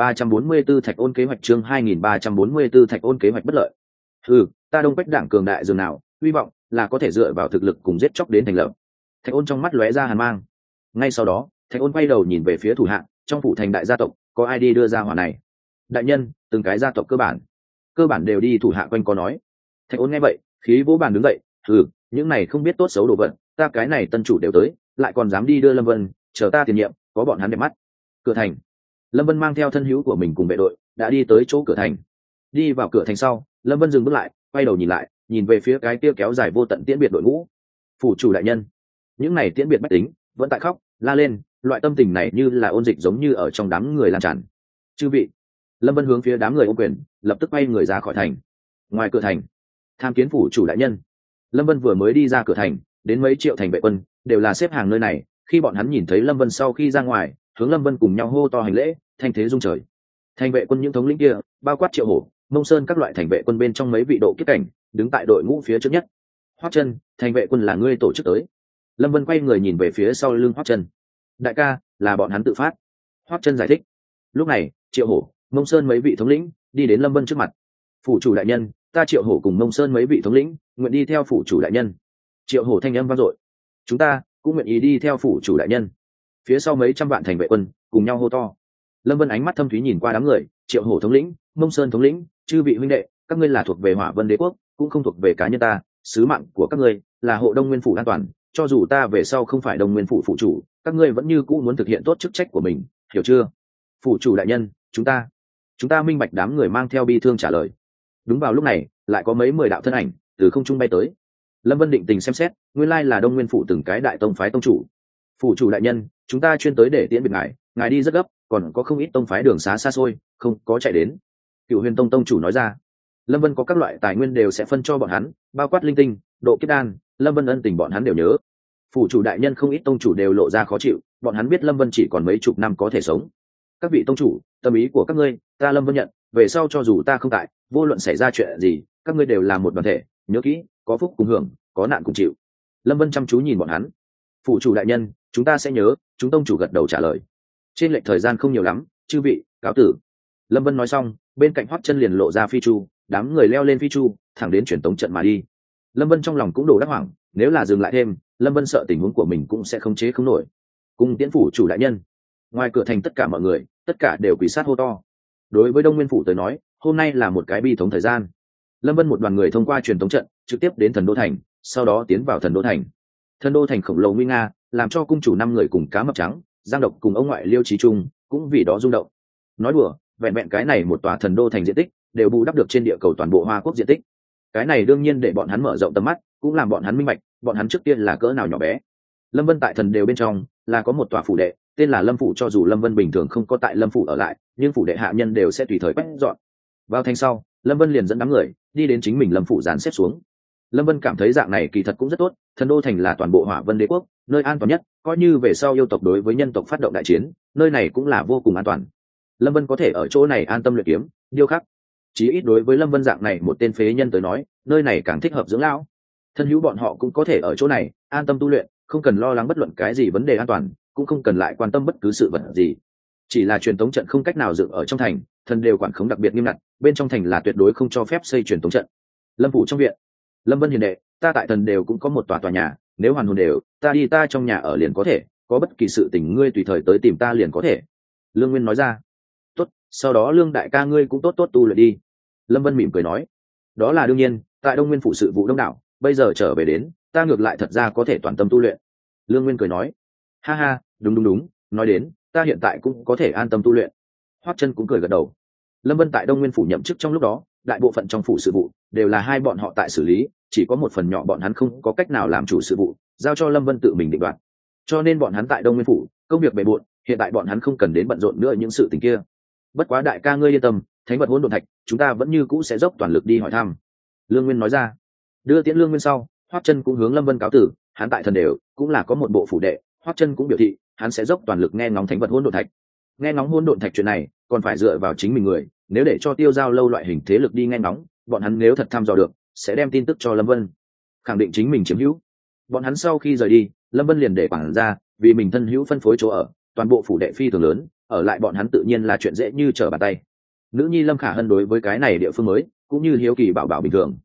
2344 Thạch Ôn kế hoạch. Chương 2344 Thạch Ôn kế hoạch bất lợi. Ta Đông Quách đảng cường đại dường nào, hy vọng là có thể dựa vào thực lực cùng giết chóc đến thành lập. Thạch Ôn trong mắt lóe ra hàn mang. Ngay sau đó Thạch Ôn quay đầu nhìn về phía thủ hạ, trong phủ thành đại gia tộc có ai đi đưa ra hỏa này? Đại nhân, từng cái gia tộc cơ bản đều đi. Thủ hạ quanh có nói. Thạch Ôn nghe vậy khí vỗ bàn đứng dậy, những này không biết tốt xấu đồ vật, ta cái này tân chủ đều tới, lại còn dám đi đưa Lâm Vân, chờ ta tiền nhiệm, có bọn hắn đẹp mắt. Cửa thành, Lâm Vân mang theo thân hữu của mình cùng vệ đội đã đi tới chỗ cửa thành. Đi vào cửa thành sau, Lâm Vân dừng bước lại, quay đầu nhìn lại, nhìn về phía cái kia kéo dài vô tận tiễn biệt đội ngũ. Phủ chủ đại nhân, những này tiễn biệt bách tính vẫn tại khóc la lên, loại tâm tình này như là ôn dịch giống như ở trong đám người lan tràn. Chư vị, Lâm Vân hướng phía đám người ôm quyền, lập tức quay người ra khỏi thành. Ngoài cửa thành, tham kiến phủ chủ đại nhân. Lâm Vân vừa mới đi ra cửa thành, đến mấy triệu thành vệ quân đều là xếp hàng nơi này. Khi bọn hắn nhìn thấy Lâm Vân sau khi ra ngoài, hướng Lâm Vân cùng nhau hô to hành lễ, thanh thế rung trời. Thành vệ quân những thống lĩnh kia, bao quát Triệu Hổ, Mông Sơn các loại thành vệ quân bên trong mấy vị độ kiếp cảnh, đứng tại đội ngũ phía trước nhất. Hoắc Chân, thành vệ quân là ngươi tổ chức tới. Lâm Vân quay người nhìn về phía sau lưng Hoắc Chân. Đại ca, là bọn hắn tự phát. Hoắc Chân giải thích. Lúc này, Triệu Hổ, Mông Sơn mấy vị thống lĩnh đi đến Lâm Vân trước mặt. Phủ chủ đại nhân, ta Triệu Hổ cùng Mông Sơn mấy vị thống lĩnh nguyện đi theo phủ chủ đại nhân. Triệu Hổ thanh âm vang dội. Chúng ta cũng nguyện ý đi theo phủ chủ đại nhân. Phía sau mấy trăm vạn thành vệ quân cùng nhau hô to. Lâm Vân ánh mắt thâm thúy nhìn qua đám người. Triệu Hổ thống lĩnh, Mông Sơn thống lĩnh, chư vị huynh đệ, các ngươi là thuộc về Hỏa Vân Đế quốc, cũng không thuộc về cá nhân ta. Sứ mạng của các ngươi là hộ Đông Nguyên phủ an toàn. Cho dù ta về sau không phải Đông Nguyên phủ phụ chủ, các ngươi vẫn như cũ muốn thực hiện tốt chức trách của mình, hiểu chưa? Phủ chủ đại nhân, chúng ta minh bạch. đám người mang theo bi thương trả lời. Đúng vào lúc này, lại có mấy 10 đạo thân ảnh từ không trung bay tới. Lâm Vân định tình xem xét, nguyên lai là Đông Nguyên phủ từng cái đại tông phái tông chủ. Phủ chủ đại nhân, chúng ta chuyên tới để tiễn biệt ngài đi rất gấp, còn có không ít tông phái đường xá xa xôi, không có chạy đến. Cựu Huyền Tông tông chủ nói ra. Lâm Vân có các loại tài nguyên đều sẽ phân cho bọn hắn, bao quát linh tinh, độ kiếp đan, Lâm Vân ân tình bọn hắn đều nhớ. Phủ chủ đại nhân không ít tông chủ đều lộ ra khó chịu, bọn hắn biết Lâm Vân chỉ còn mấy chục năm có thể sống. Các vị tông chủ, tâm ý của các ngươi ta Lâm Vân nhận, về sau cho dù ta không tại, vô luận xảy ra chuyện gì, các ngươi đều là một đoàn thể, nhớ kỹ, có phúc cùng hưởng, có nạn cùng chịu. Lâm Vân chăm chú nhìn bọn hắn. Phủ chủ đại nhân, chúng ta sẽ nhớ. Chúng tông chủ gật đầu trả lời. Trên lệch thời gian không nhiều lắm, chư vị cáo tử. Lâm Vân nói xong, bên cạnh Hoắc Chân liền lộ ra phi chu, đám người leo lên phi chu, thẳng đến truyền tống trận mà đi. Lâm Vân trong lòng cũng đổ đắc hoảng, nếu là dừng lại thêm, Lâm Vân sợ tình huống của mình cũng sẽ không chế không nổi. Cùng tiễn phủ chủ đại nhân. Ngoài cửa thành tất cả mọi người, tất cả đều quỳ sát hô to. Đối với Đông Nguyên phủ tới nói, hôm nay là một cái bi thống thời gian. Lâm Vân một đoàn người thông qua truyền tống trận, trực tiếp đến Thần Đô thành, sau đó tiến vào Thần Đô thành. Thần Đô thành khổng lồ nguy nga, làm cho cung chủ 5 người cùng Cá Mập Trắng, Giang Độc cùng ông ngoại Liêu Chí Trung cũng vì đó rung động. Nói đùa, vẹn vẹn cái này một tòa Thần Đô thành diện tích, đều bù đắp được trên địa cầu toàn bộ Hoa Quốc diện tích. Cái này đương nhiên để bọn hắn mở rộng tầm mắt, cũng làm bọn hắn minh bạch, bọn hắn trước tiên là cỡ nào nhỏ bé. Lâm Vân tại thần đều bên trong là có một tòa phủ đệ, tên là Lâm phủ, cho dù Lâm Vân bình thường không có tại Lâm phủ ở lại, nhưng phủ đệ hạ nhân đều sẽ tùy thời quét dọn. Vào thành sau, Lâm Vân liền dẫn đám người đi đến chính mình Lâm phủ dàn xếp xuống. Lâm Vân cảm thấy dạng này kỳ thật cũng rất tốt, Thần Đô thành là toàn bộ Hỏa Vân Đế quốc nơi an toàn nhất, coi như về sau yêu tộc đối với nhân tộc phát động đại chiến, nơi này cũng là vô cùng an toàn. Lâm Vân có thể ở chỗ này an tâm luyện kiếm, điêu khắc. Chí ít đối với Lâm Vân dạng này một tên phế nhân tới nói, nơi này càng thích hợp dưỡng lão. Thân hữu bọn họ cũng có thể ở chỗ này an tâm tu luyện, không cần lo lắng bất luận cái gì vấn đề an toàn, cũng không cần lại quan tâm bất cứ sự vật gì. Chỉ là truyền tống trận không cách nào dựng ở trong thành, thần đều quản khống đặc biệt nghiêm ngặt, bên trong thành là tuyệt đối không cho phép xây truyền tống trận. Lâm phủ trong viện, Lâm Vân hiền đệ, ta tại thần đều cũng có một tòa nhà, nếu hoàn hồn đều, ta đi ta trong nhà ở liền có thể, có bất kỳ sự tình ngươi tùy thời tới tìm ta liền có thể. Lương Nguyên nói ra. Tốt, sau đó Lương đại ca ngươi cũng tốt tốt tu luyện đi. Lâm Vân mỉm cười nói. Đó là đương nhiên, tại Đông Nguyên phủ sự vụ đông đảo, bây giờ trở về đến, ta ngược lại thật ra có thể toàn tâm tu luyện. Lương Nguyên cười nói. Ha ha, đúng, nói đến, ta hiện tại cũng có thể an tâm tu luyện. Hoắc Chân cũng cười gật đầu. Lâm Vân tại Đông Nguyên phủ nhậm chức trong lúc đó, đại bộ phận trong phủ sự vụ đều là hai bọn họ tại xử lý, chỉ có một phần nhỏ bọn hắn không có cách nào làm chủ sự vụ, giao cho Lâm Vân tự mình định đoạt. Cho nên bọn hắn tại Đông Nguyên phủ công việc bề bộn, hiện tại bọn hắn không cần đến bận rộn nữa những sự tình kia. Bất quá đại ca ngươi yên tâm, thánh vật hỗn độn thạch, chúng ta vẫn như cũ sẽ dốc toàn lực đi hỏi thăm. Lương Nguyên nói ra. Đưa tiễn Lương Nguyên sau, Hoắc Chân cũng hướng Lâm Vân cáo tử, hắn tại thần đều cũng là có một bộ phủ đệ, Hoắc Chân cũng biểu thị hắn sẽ dốc toàn lực nghe ngóng thánh vật hỗn độn thạch. Nghe ngóng hỗn độn thạch chuyện này, còn phải dựa vào chính mình người, nếu để cho Tiêu Giao lâu loại hình thế lực đi nghe ngóng, bọn hắn nếu thật thăm dò được, sẽ đem tin tức cho Lâm Vân, khẳng định chính mình chiếm hữu. Bọn hắn sau khi rời đi, Lâm Vân liền để quản ra, vì mình thân hữu phân phối chỗ ở, toàn bộ phủ đệ phi thường lớn, ở lại bọn hắn tự nhiên là chuyện dễ như trở bàn tay. Nữ nhi Lâm Khả Hân đối với cái này địa phương mới, cũng như hiếu kỳ bảo bảo bình thường.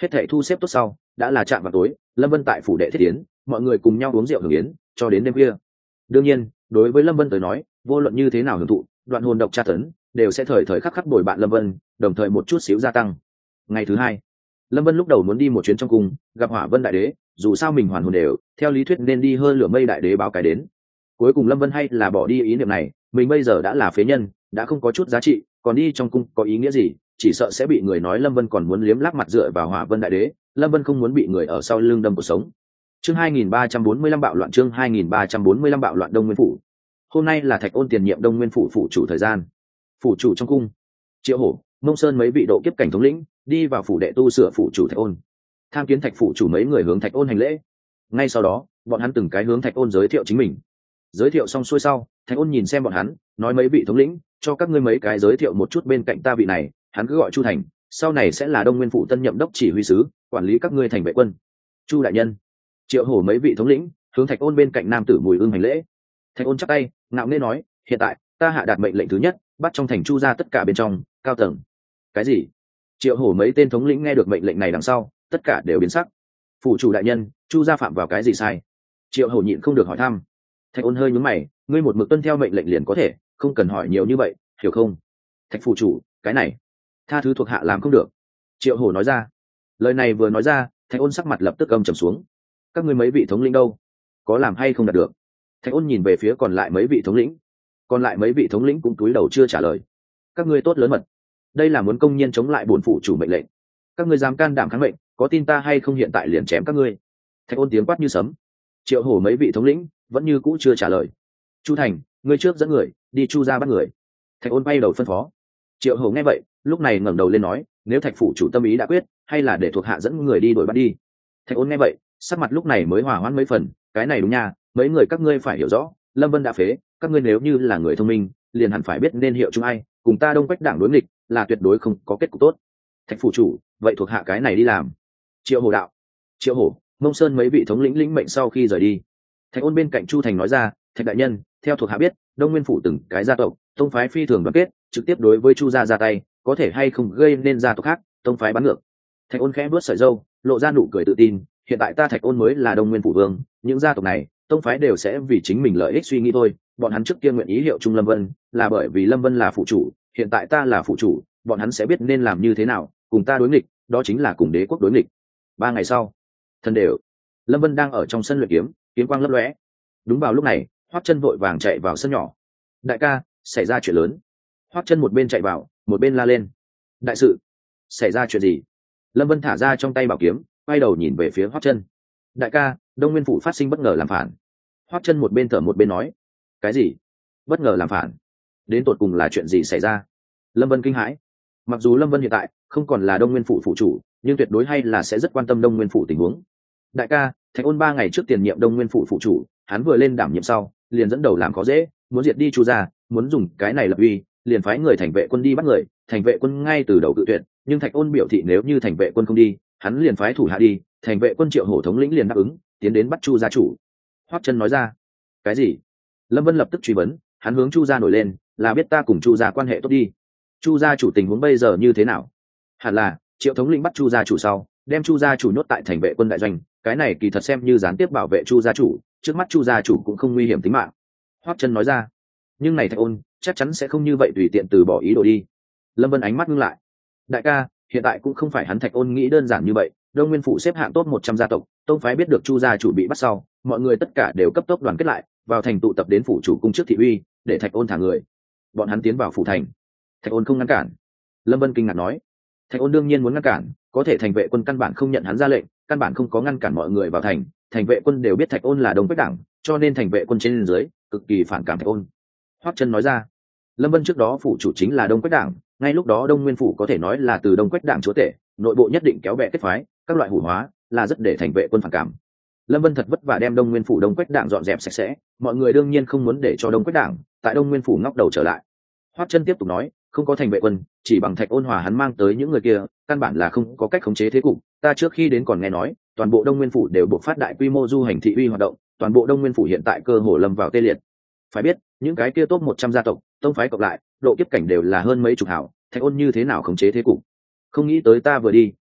Hết thảy thu xếp tốt sau, đã là chạm vào tối, Lâm Vân tại phủ đệ thiết yến, mọi người cùng nhau uống rượu hưởng yến, cho đến đêm khuya. Đương nhiên, đối với Lâm Vân tới nói, vô luận như thế nào hưởng thụ, đoạn hồn độc tra tấn, đều sẽ thời thời khắc khắc bồi bạn Lâm Vân, đồng thời một chút xíu gia tăng. Ngày thứ hai, Lâm Vân lúc đầu muốn đi một chuyến trong cung, gặp Hỏa Vân đại đế, dù sao mình hoàn hồn đều, theo lý thuyết nên đi hơn lửa mây đại đế báo cái đến. Cuối cùng Lâm Vân hay là bỏ đi ý niệm này, mình bây giờ đã là phế nhân, đã không có chút giá trị, còn đi trong cung có ý nghĩa gì, chỉ sợ sẽ bị người nói Lâm Vân còn muốn liếm láp mặt dựa vào Hỏa Vân đại đế, Lâm Vân không muốn bị người ở sau lưng đâm cuộc sống. Chương 2345 bạo loạn, chương 2345 bạo loạn Đông Nguyên phủ. Hôm nay là Thạch Ôn tiền nhiệm Đông Nguyên phủ phủ chủ thời gian. Phủ chủ trong cung, Triệu Hổ, Mông Sơn mấy vị độ kiếp cảnh thống lĩnh đi vào phủ đệ tu sửa phủ chủ Thạch Ôn. Tham kiến Thạch phủ chủ mấy người hướng Thạch Ôn hành lễ. Ngay sau đó, bọn hắn từng cái hướng Thạch Ôn giới thiệu chính mình. Giới thiệu xong xuôi sau, Thạch Ôn nhìn xem bọn hắn, nói mấy vị thống lĩnh, cho các ngươi mấy cái giới thiệu một chút bên cạnh ta vị này, hắn cứ gọi Chu Thành, sau này sẽ là Đông Nguyên phủ tân nhậm đốc chỉ huy sứ, quản lý các ngươi thành vệ quân. Chu đại nhân. Triệu Hổ mấy vị thống lĩnh hướng Thạch Ôn bên cạnh nam tử Mùi Ưng hành lễ. Thạch Ôn chắp tay, ngạo nghễ nói, hiện tại ta hạ đạt mệnh lệnh thứ nhất, bắt trong thành Chu gia tất cả bên trong cao tầng. Cái gì? Triệu Hổ mấy tên thống lĩnh nghe được mệnh lệnh này đằng sau, tất cả đều biến sắc. Phủ chủ đại nhân, Chu gia phạm vào cái gì sai? Triệu Hổ nhịn không được hỏi thăm. Thạch Ôn hơi nhướng mày, ngươi một mực tuân theo mệnh lệnh liền có thể, không cần hỏi nhiều như vậy, hiểu không? Thạch phủ chủ, cái này, tha thứ thuộc hạ làm không được. Triệu Hổ nói ra. Lời này vừa nói ra, Thạch Ôn sắc mặt lập tức âm trầm xuống. Các ngươi mấy vị thống lĩnh đâu? Có làm hay không đạt được? Thạch Ôn nhìn về phía còn lại mấy vị thống lĩnh. Còn lại mấy vị thống lĩnh cũng cúi đầu chưa trả lời. Các ngươi tốt lớn mật, đây là muốn công nhiên chống lại bổn phủ chủ mệnh lệnh. Các ngươi dám can đảm kháng mệnh, có tin ta hay không hiện tại liền chém các ngươi. Thạch Ôn tiếng quát như sấm. Triệu Hổ mấy vị thống lĩnh vẫn như cũ chưa trả lời. Chu Thành, ngươi trước dẫn người đi Chu gia bắt người. Thạch Ôn bay đầu phân phó. Triệu Hổ nghe vậy, lúc này ngẩng đầu lên nói, nếu Thạch phủ chủ tâm ý đã quyết, hay là để thuộc hạ dẫn người đi đuổi bắt đi. Thạch Ôn nghe vậy, sắc mặt lúc này mới hòa hoãn mấy phần, cái này đúng nha, mấy người các ngươi phải hiểu rõ, Lâm Vân đã phế, các ngươi nếu như là người thông minh, liền hẳn phải biết nên hiệu chung ai, cùng ta Đông Quách đảng đối nghịch, là tuyệt đối không có kết cục tốt. Thạch phủ chủ, vậy thuộc hạ cái này đi làm. Triệu Hổ đạo. Triệu Hổ, Mông Sơn mấy vị thống lĩnh lĩnh mệnh sau khi rời đi. Thạch Ôn bên cạnh Chu Thành nói ra, Thạch đại nhân, theo thuộc hạ biết, Đông Nguyên phủ từng cái gia tộc, tông phái phi thường đoàn kết, trực tiếp đối với Chu gia ra tay, có thể hay không gây nên gia tộc khác, tông phái bắn ngược. Thạch Ôn khẽ vuốt sợi râu, lộ ra nụ cười tự tin, hiện tại ta Thạch Ôn mới là Đông Nguyên phủ vương, những gia tộc này, tông phái đều sẽ vì chính mình lợi ích suy nghĩ thôi, bọn hắn trước kia nguyện ý hiệu chung Lâm Vân, là bởi vì Lâm Vân là phụ chủ, hiện tại ta là phụ chủ, bọn hắn sẽ biết nên làm như thế nào, cùng ta đối nghịch, đó chính là cùng đế quốc đối nghịch. 3 ngày sau, thân đều, Lâm Vân đang ở trong sân luyện kiếm, kiếm quang lấp lóe. Đúng vào lúc này, Hoắc Chân vội vàng chạy vào sân nhỏ. Đại ca, xảy ra chuyện lớn. Hoắc Chân một bên chạy vào, một bên la lên. Đại sự? Xảy ra chuyện gì? Lâm Vân thả ra trong tay bảo kiếm, quay đầu nhìn về phía Hoắc Chân. Đại ca, Đông Nguyên phủ phát sinh bất ngờ làm phản. Hoắc Chân một bên thở một bên nói. Cái gì? Bất ngờ làm phản? Đến tột cùng là chuyện gì xảy ra? Lâm Vân kinh hãi. Mặc dù Lâm Vân hiện tại không còn là Đông Nguyên phủ phụ chủ, nhưng tuyệt đối hay là sẽ rất quan tâm Đông Nguyên phủ tình huống. Đại ca, Thạch Ôn 3 ngày trước tiền nhiệm Đông Nguyên phủ phụ chủ, hắn vừa lên đảm nhiệm sau, liền dẫn đầu làm khó dễ, muốn diệt đi Chu gia, muốn dùng cái này lập uy, liền phái người thành vệ quân đi bắt người, thành vệ quân ngay từ đầu cự tuyệt, nhưng Thạch Ôn biểu thị nếu như thành vệ quân không đi, hắn liền phái thủ hạ đi, thành vệ quân Triệu Hổ thống lĩnh liền đáp ứng, tiến đến bắt Chu gia chủ. Hoắc Chân nói ra. Cái gì? Lâm Vân lập tức truy vấn, hắn hướng Chu gia nổi lên, là biết ta cùng Chu gia quan hệ tốt đi. Chu gia chủ tình huống bây giờ như thế nào? Hẳn là Triệu thống lĩnh bắt Chu gia chủ sau, đem Chu gia chủ nhốt tại thành vệ quân đại doanh, cái này kỳ thật xem như gián tiếp bảo vệ Chu gia chủ, trước mắt Chu gia chủ cũng không nguy hiểm tính mạng. Hoắc Chân nói ra. Nhưng này Thạch Ôn chắc chắn sẽ không như vậy tùy tiện từ bỏ ý đồ đi. Lâm Vân ánh mắt ngưng lại. Đại ca, hiện tại cũng không phải hắn Thạch Ôn nghĩ đơn giản như vậy, Đông Nguyên phủ xếp hạng top 100 gia tộc, tông phái biết được Chu gia chủ bị bắt sau, mọi người tất cả đều cấp tốc đoàn kết lại, vào thành tụ tập đến phủ chủ cung trước thị uy, để Thạch Ôn thả người. Bọn hắn tiến vào phủ thành. Thạch Ôn không ngăn cản. Lâm Vân kinh ngạc nói. Thạch Ôn đương nhiên muốn ngăn cản, có thể thành vệ quân căn bản không nhận hắn ra lệnh, căn bản không có ngăn cản mọi người vào thành. Thành vệ quân đều biết Thạch Ôn là Đông Quách đảng, cho nên thành vệ quân trên dưới cực kỳ phản cảm Thạch Ôn. Hoắc Chân nói ra. Lâm Vân trước đó phủ chủ chính là Đông Quách đảng, ngay lúc đó Đông Nguyên phủ có thể nói là từ Đông Quách đảng chúa tể, nội bộ nhất định kéo bè kết phái, các loại hủ hóa, là rất để thành vệ quân phản cảm. Lâm Vân thật vất vả đem Đông Nguyên phủ Đông Quách đảng dọn dẹp sạch sẽ, mọi người đương nhiên không muốn để cho Đông Quách đảng tại Đông Nguyên phủ ngóc đầu trở lại. Hoắc Chân tiếp tục nói, không có thành vệ quân, chỉ bằng Thạch Ôn hòa hắn mang tới những người kia, căn bản là không có cách khống chế thế cục. Ta trước khi đến còn nghe nói, toàn bộ Đông Nguyên phủ đều buộc phát đại quy mô du hành thị uy hoạt động, toàn bộ Đông Nguyên phủ hiện tại cơ hồ lâm vào tê liệt. Phải biết, những cái kia top 100 gia tộc, tông phái cộng lại, độ kiếp cảnh đều là hơn mấy chục hảo, Thạch Ôn như thế nào khống chế thế cục? Không nghĩ tới ta vừa đi,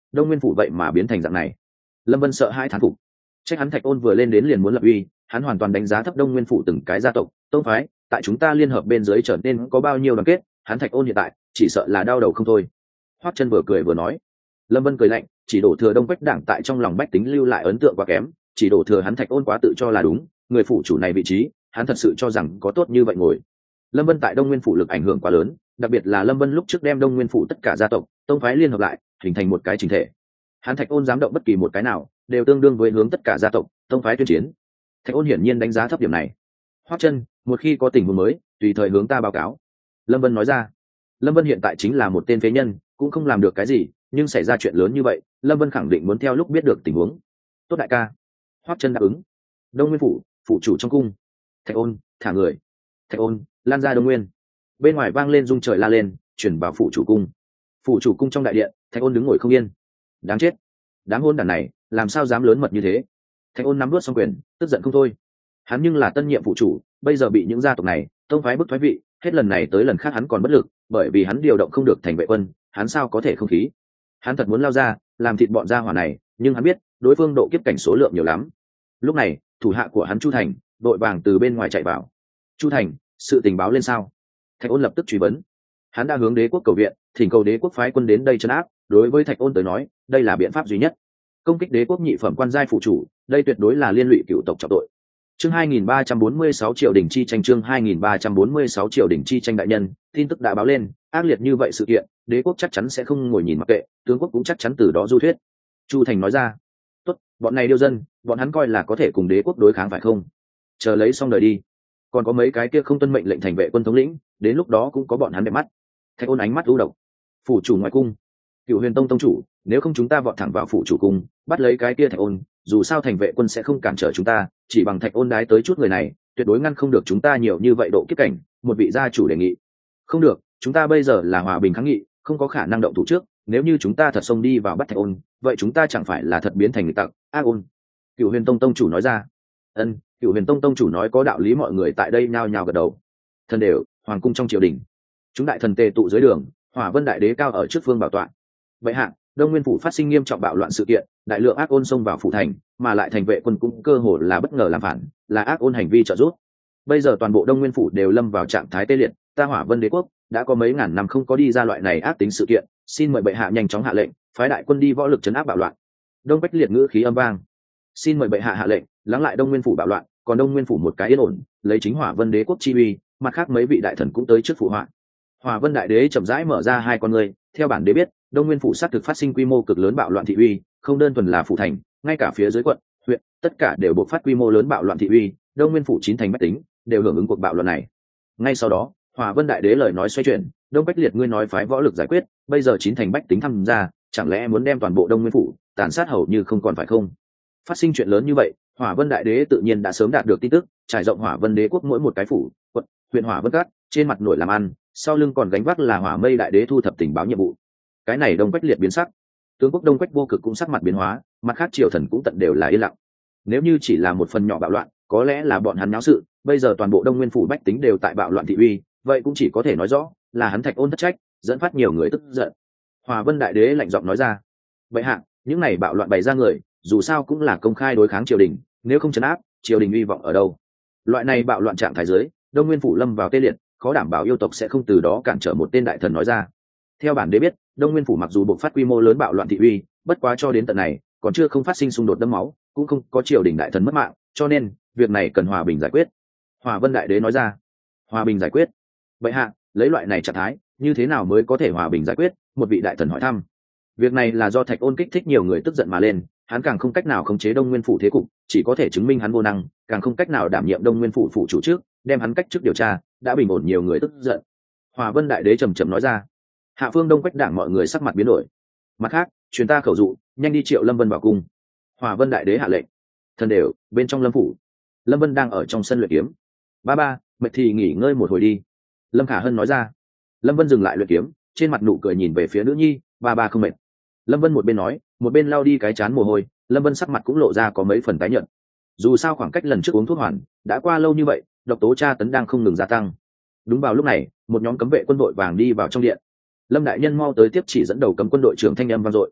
đông nguyên phủ vậy mà biến thành dạng này. Lâm Vân sợ hai thán phục. Trách hắn Thạch Ôn vừa lên đến liền muốn lập uy, hắn hoàn toàn đánh giá thấp đông nguyên phủ từng cái gia tộc tông phái, tại chúng ta liên hợp bên dưới trở nên có bao nhiêu đoàn kết, hắn Thạch Ôn hiện tại chỉ sợ là đau đầu không thôi. Hoắc Chân vừa cười vừa nói. Lâm Vân cười lạnh, chỉ đổ thừa Đông Quách Đảng tại trong lòng bách tính lưu lại ấn tượng quá kém, chỉ đổ thừa hắn Thạch Ôn quá tự cho là đúng, người phủ chủ này vị trí, hắn thật sự cho rằng có tốt như vậy ngồi. Lâm Vân tại Đông Nguyên phủ lực ảnh hưởng quá lớn, đặc biệt là Lâm Vân lúc trước đem Đông Nguyên phủ tất cả gia tộc, tông phái liên hợp lại, hình thành một cái chỉnh thể. Hắn Thạch Ôn dám động bất kỳ một cái nào, đều tương đương với hướng tất cả gia tộc, tông phái tuyên chiến. Thạch Ôn hiển nhiên đánh giá thấp điểm này. Hoắc Chân, một khi có tình huống mới, tùy thời hướng ta báo cáo. Lâm Vân nói ra. Lâm Vân hiện tại chính là một tên phế nhân, cũng không làm được cái gì, nhưng xảy ra chuyện lớn như vậy, Lâm Vân khẳng định muốn theo lúc biết được tình huống. Tốt đại ca. Hoắc Chân đáp ứng. Đông Nguyên phủ, phủ chủ trong cung. Thạch Ôn, thả người. Thạch Ôn, lan ra Đông Nguyên. Bên ngoài vang lên rung trời la lên, chuyển vào phủ chủ cung. Phủ chủ cung trong đại điện, Thạch Ôn đứng ngồi không yên. Đáng chết, đám hôn đản này làm sao dám lớn mật như thế. Thạch Ôn nắm đuốt xong quyền, tức giận không thôi. Hắn nhưng là tân nhiệm phủ chủ, bây giờ bị những gia tộc này tông phái bức thoái vị, hết lần này tới lần khác hắn còn bất lực, bởi vì hắn điều động không được thành vệ quân, hắn sao có thể không khí. Hắn thật muốn lao ra làm thịt bọn gia hỏa này, nhưng hắn biết đối phương độ kiếp cảnh số lượng nhiều lắm. Lúc này thủ hạ của hắn Chu Thành đội vàng từ bên ngoài chạy vào. Chu Thành, sự tình báo lên sao? Thạch Ôn lập tức truy vấn. Hắn đã hướng đế quốc cầu viện, thỉnh cầu đế quốc phái quân đến đây trấn áp. Đối với Thạch Ôn tới nói, đây là biện pháp duy nhất. Công kích đế quốc nhị phẩm quan giai phụ chủ, đây tuyệt đối là liên lụy cựu tộc trọng tội. Chương 2346 triệu đỉnh chi tranh, chương 2346 triệu đỉnh chi tranh đại nhân, tin tức đã báo lên, ác liệt như vậy sự kiện, đế quốc chắc chắn sẽ không ngồi nhìn mặc kệ, tướng quốc cũng chắc chắn từ đó du thuyết. Chu Thành nói ra. Tốt, bọn này điêu dân, bọn hắn coi là có thể cùng đế quốc đối kháng phải không? Chờ lấy xong đời đi. Còn có mấy cái kia không tuân mệnh lệnh thành vệ quân thống lĩnh, đến lúc đó cũng có bọn hắn đẹp mắt. Thạch Ôn ánh mắt u độc. Phủ chủ ngoại cung. Cựu Huyền Tông tông chủ, nếu không chúng ta vọt thẳng vào phủ chủ cung, bắt lấy cái kia Thạch Ôn, dù sao thành vệ quân sẽ không cản trở chúng ta, chỉ bằng Thạch Ôn đái tới chút người này, tuyệt đối ngăn không được chúng ta nhiều như vậy độ kiếp cảnh. Một vị gia chủ đề nghị. Không được, chúng ta bây giờ là hòa bình kháng nghị, không có khả năng động thủ trước, nếu như chúng ta thật xông đi vào bắt Thạch Ôn, vậy chúng ta chẳng phải là thật biến thành nghịch tặc, ác ôn. Cựu Huyền Tông tông chủ nói ra. Ân, Cựu Huyền Tông tông chủ nói có đạo lý, mọi người tại đây nhao nhao gật đầu. Thần đều, hoàng cung trong triều đình, chúng đại thần tề tụ dưới đường, Hỏa Vân đại đế cao ở trước phương bảo tọa. Vậy hạ, Đông Nguyên phủ phát sinh nghiêm trọng bạo loạn sự kiện, đại lượng ác ôn xông vào phủ thành, mà lại thành vệ quân cũng cơ hồ là bất ngờ làm phản, là ác ôn hành vi trợ giúp. Bây giờ toàn bộ Đông Nguyên phủ đều lâm vào trạng thái tê liệt, ta Hỏa Vân đế quốc đã có mấy ngàn năm không có đi ra loại này ác tính sự kiện, xin mời bệ hạ nhanh chóng hạ lệnh, phái đại quân đi võ lực trấn áp bạo loạn. Đông Bách Liệt ngữ khí âm vang. Xin mời bệ hạ hạ lệnh, lắng lại Đông Nguyên phủ bạo loạn, còn Đông Nguyên phủ một cái yên ổn, lấy chính Hỏa Vân đế quốc chi uy, mặt khác mấy vị đại thần cũng tới trước phụ họa. Hỏa Vân đại đế chậm rãi mở ra hai con người, theo bản đế biết, Đông Nguyên phủ sát thực phát sinh quy mô cực lớn bạo loạn thị uy, không đơn thuần là phủ thành, ngay cả phía dưới quận, huyện, tất cả đều buộc phát quy mô lớn bạo loạn thị uy, Đông Nguyên phủ chín thành bách tính đều hưởng ứng cuộc bạo loạn này. Ngay sau đó, Hỏa Vân đại đế lời nói xoay chuyển, Đông Bách Liệt ngươi nói phái võ lực giải quyết, bây giờ chín thành bách tính tham gia, chẳng lẽ muốn đem toàn bộ Đông Nguyên phủ tàn sát hầu như không còn phải không? Phát sinh chuyện lớn như vậy, Hỏa Vân đại đế tự nhiên đã sớm đạt được tin tức, trải rộng Hỏa Vân đế quốc mỗi một cái phủ, quận, huyện Hỏa Vân các, trên mặt nổi làm ăn, sau lưng còn gánh vác là Hỏa Mây đại đế thu thập tình báo nhiệm vụ. Cái này Đông Quách Liệt biến sắc, tướng quốc Đông Quách Vô Cực cũng sắc mặt biến hóa, mặt khác triều thần cũng tận đều là yên lặng. Nếu như chỉ là một phần nhỏ bạo loạn, có lẽ là bọn hắn náo sự, bây giờ toàn bộ Đông Nguyên phủ bách tính đều tại bạo loạn thị uy, vậy cũng chỉ có thể nói rõ là hắn Thạch Ôn thất trách, dẫn phát nhiều người tức giận. Hỏa Vân đại đế lạnh giọng nói ra. Vậy hạ, những này bạo loạn bày ra người, dù sao cũng là công khai đối kháng triều đình, nếu không trấn áp, triều đình uy vọng ở đâu? Loại này bạo loạn trạng thái dưới, Đông Nguyên phủ lâm vào tê liệt, khó đảm bảo yêu tộc sẽ không từ đó cản trở một tên đại thần nói ra. Theo bản đế biết, Đông Nguyên phủ mặc dù buộc phát quy mô lớn bạo loạn thị uy, bất quá cho đến tận này, còn chưa không phát sinh xung đột đẫm máu, cũng không có triều đình đại thần mất mạng, cho nên việc này cần hòa bình giải quyết. Hỏa Vân đại đế nói ra. Hòa bình giải quyết? Vậy hạ, lấy loại này trạng thái, như thế nào mới có thể hòa bình giải quyết? Một vị đại thần hỏi thăm. Việc này là do Thạch Ôn kích thích nhiều người tức giận mà lên, hắn càng không cách nào khống chế Đông Nguyên phủ thế cục, chỉ có thể chứng minh hắn vô năng, càng không cách nào đảm nhiệm Đông Nguyên phủ phủ chủ trước, đem hắn cách chức điều tra, đã bình ổn nhiều người tức giận. Hỏa Vân đại đế trầm trầm nói ra. Hạ phương Đông Quách đảng mọi người sắc mặt biến đổi. Mặt khác, truyền ta khẩu dụ, nhanh đi triệu Lâm Vân vào cung. Hỏa Vân đại đế hạ lệnh. Thần đều, bên trong Lâm phủ, Lâm Vân đang ở trong sân luyện kiếm. Ba, mệt thì nghỉ ngơi một hồi đi. Lâm Khả Hân nói ra. Lâm Vân dừng lại luyện kiếm, trên mặt nụ cười nhìn về phía nữ nhi. Ba không mệt. Lâm Vân một bên nói, một bên lau đi cái chán mồ hôi. Lâm Vân sắc mặt cũng lộ ra có mấy phần tái nhợt. Dù sao khoảng cách lần trước uống thuốc hoàn đã qua lâu như vậy, độc tố tra tấn đang không ngừng gia tăng. Đúng vào lúc này, một nhóm cấm vệ quân đội vàng đi vào trong điện. Lâm đại nhân mau tới tiếp chỉ, dẫn đầu cấm quân đội trưởng thanh âm vang dội.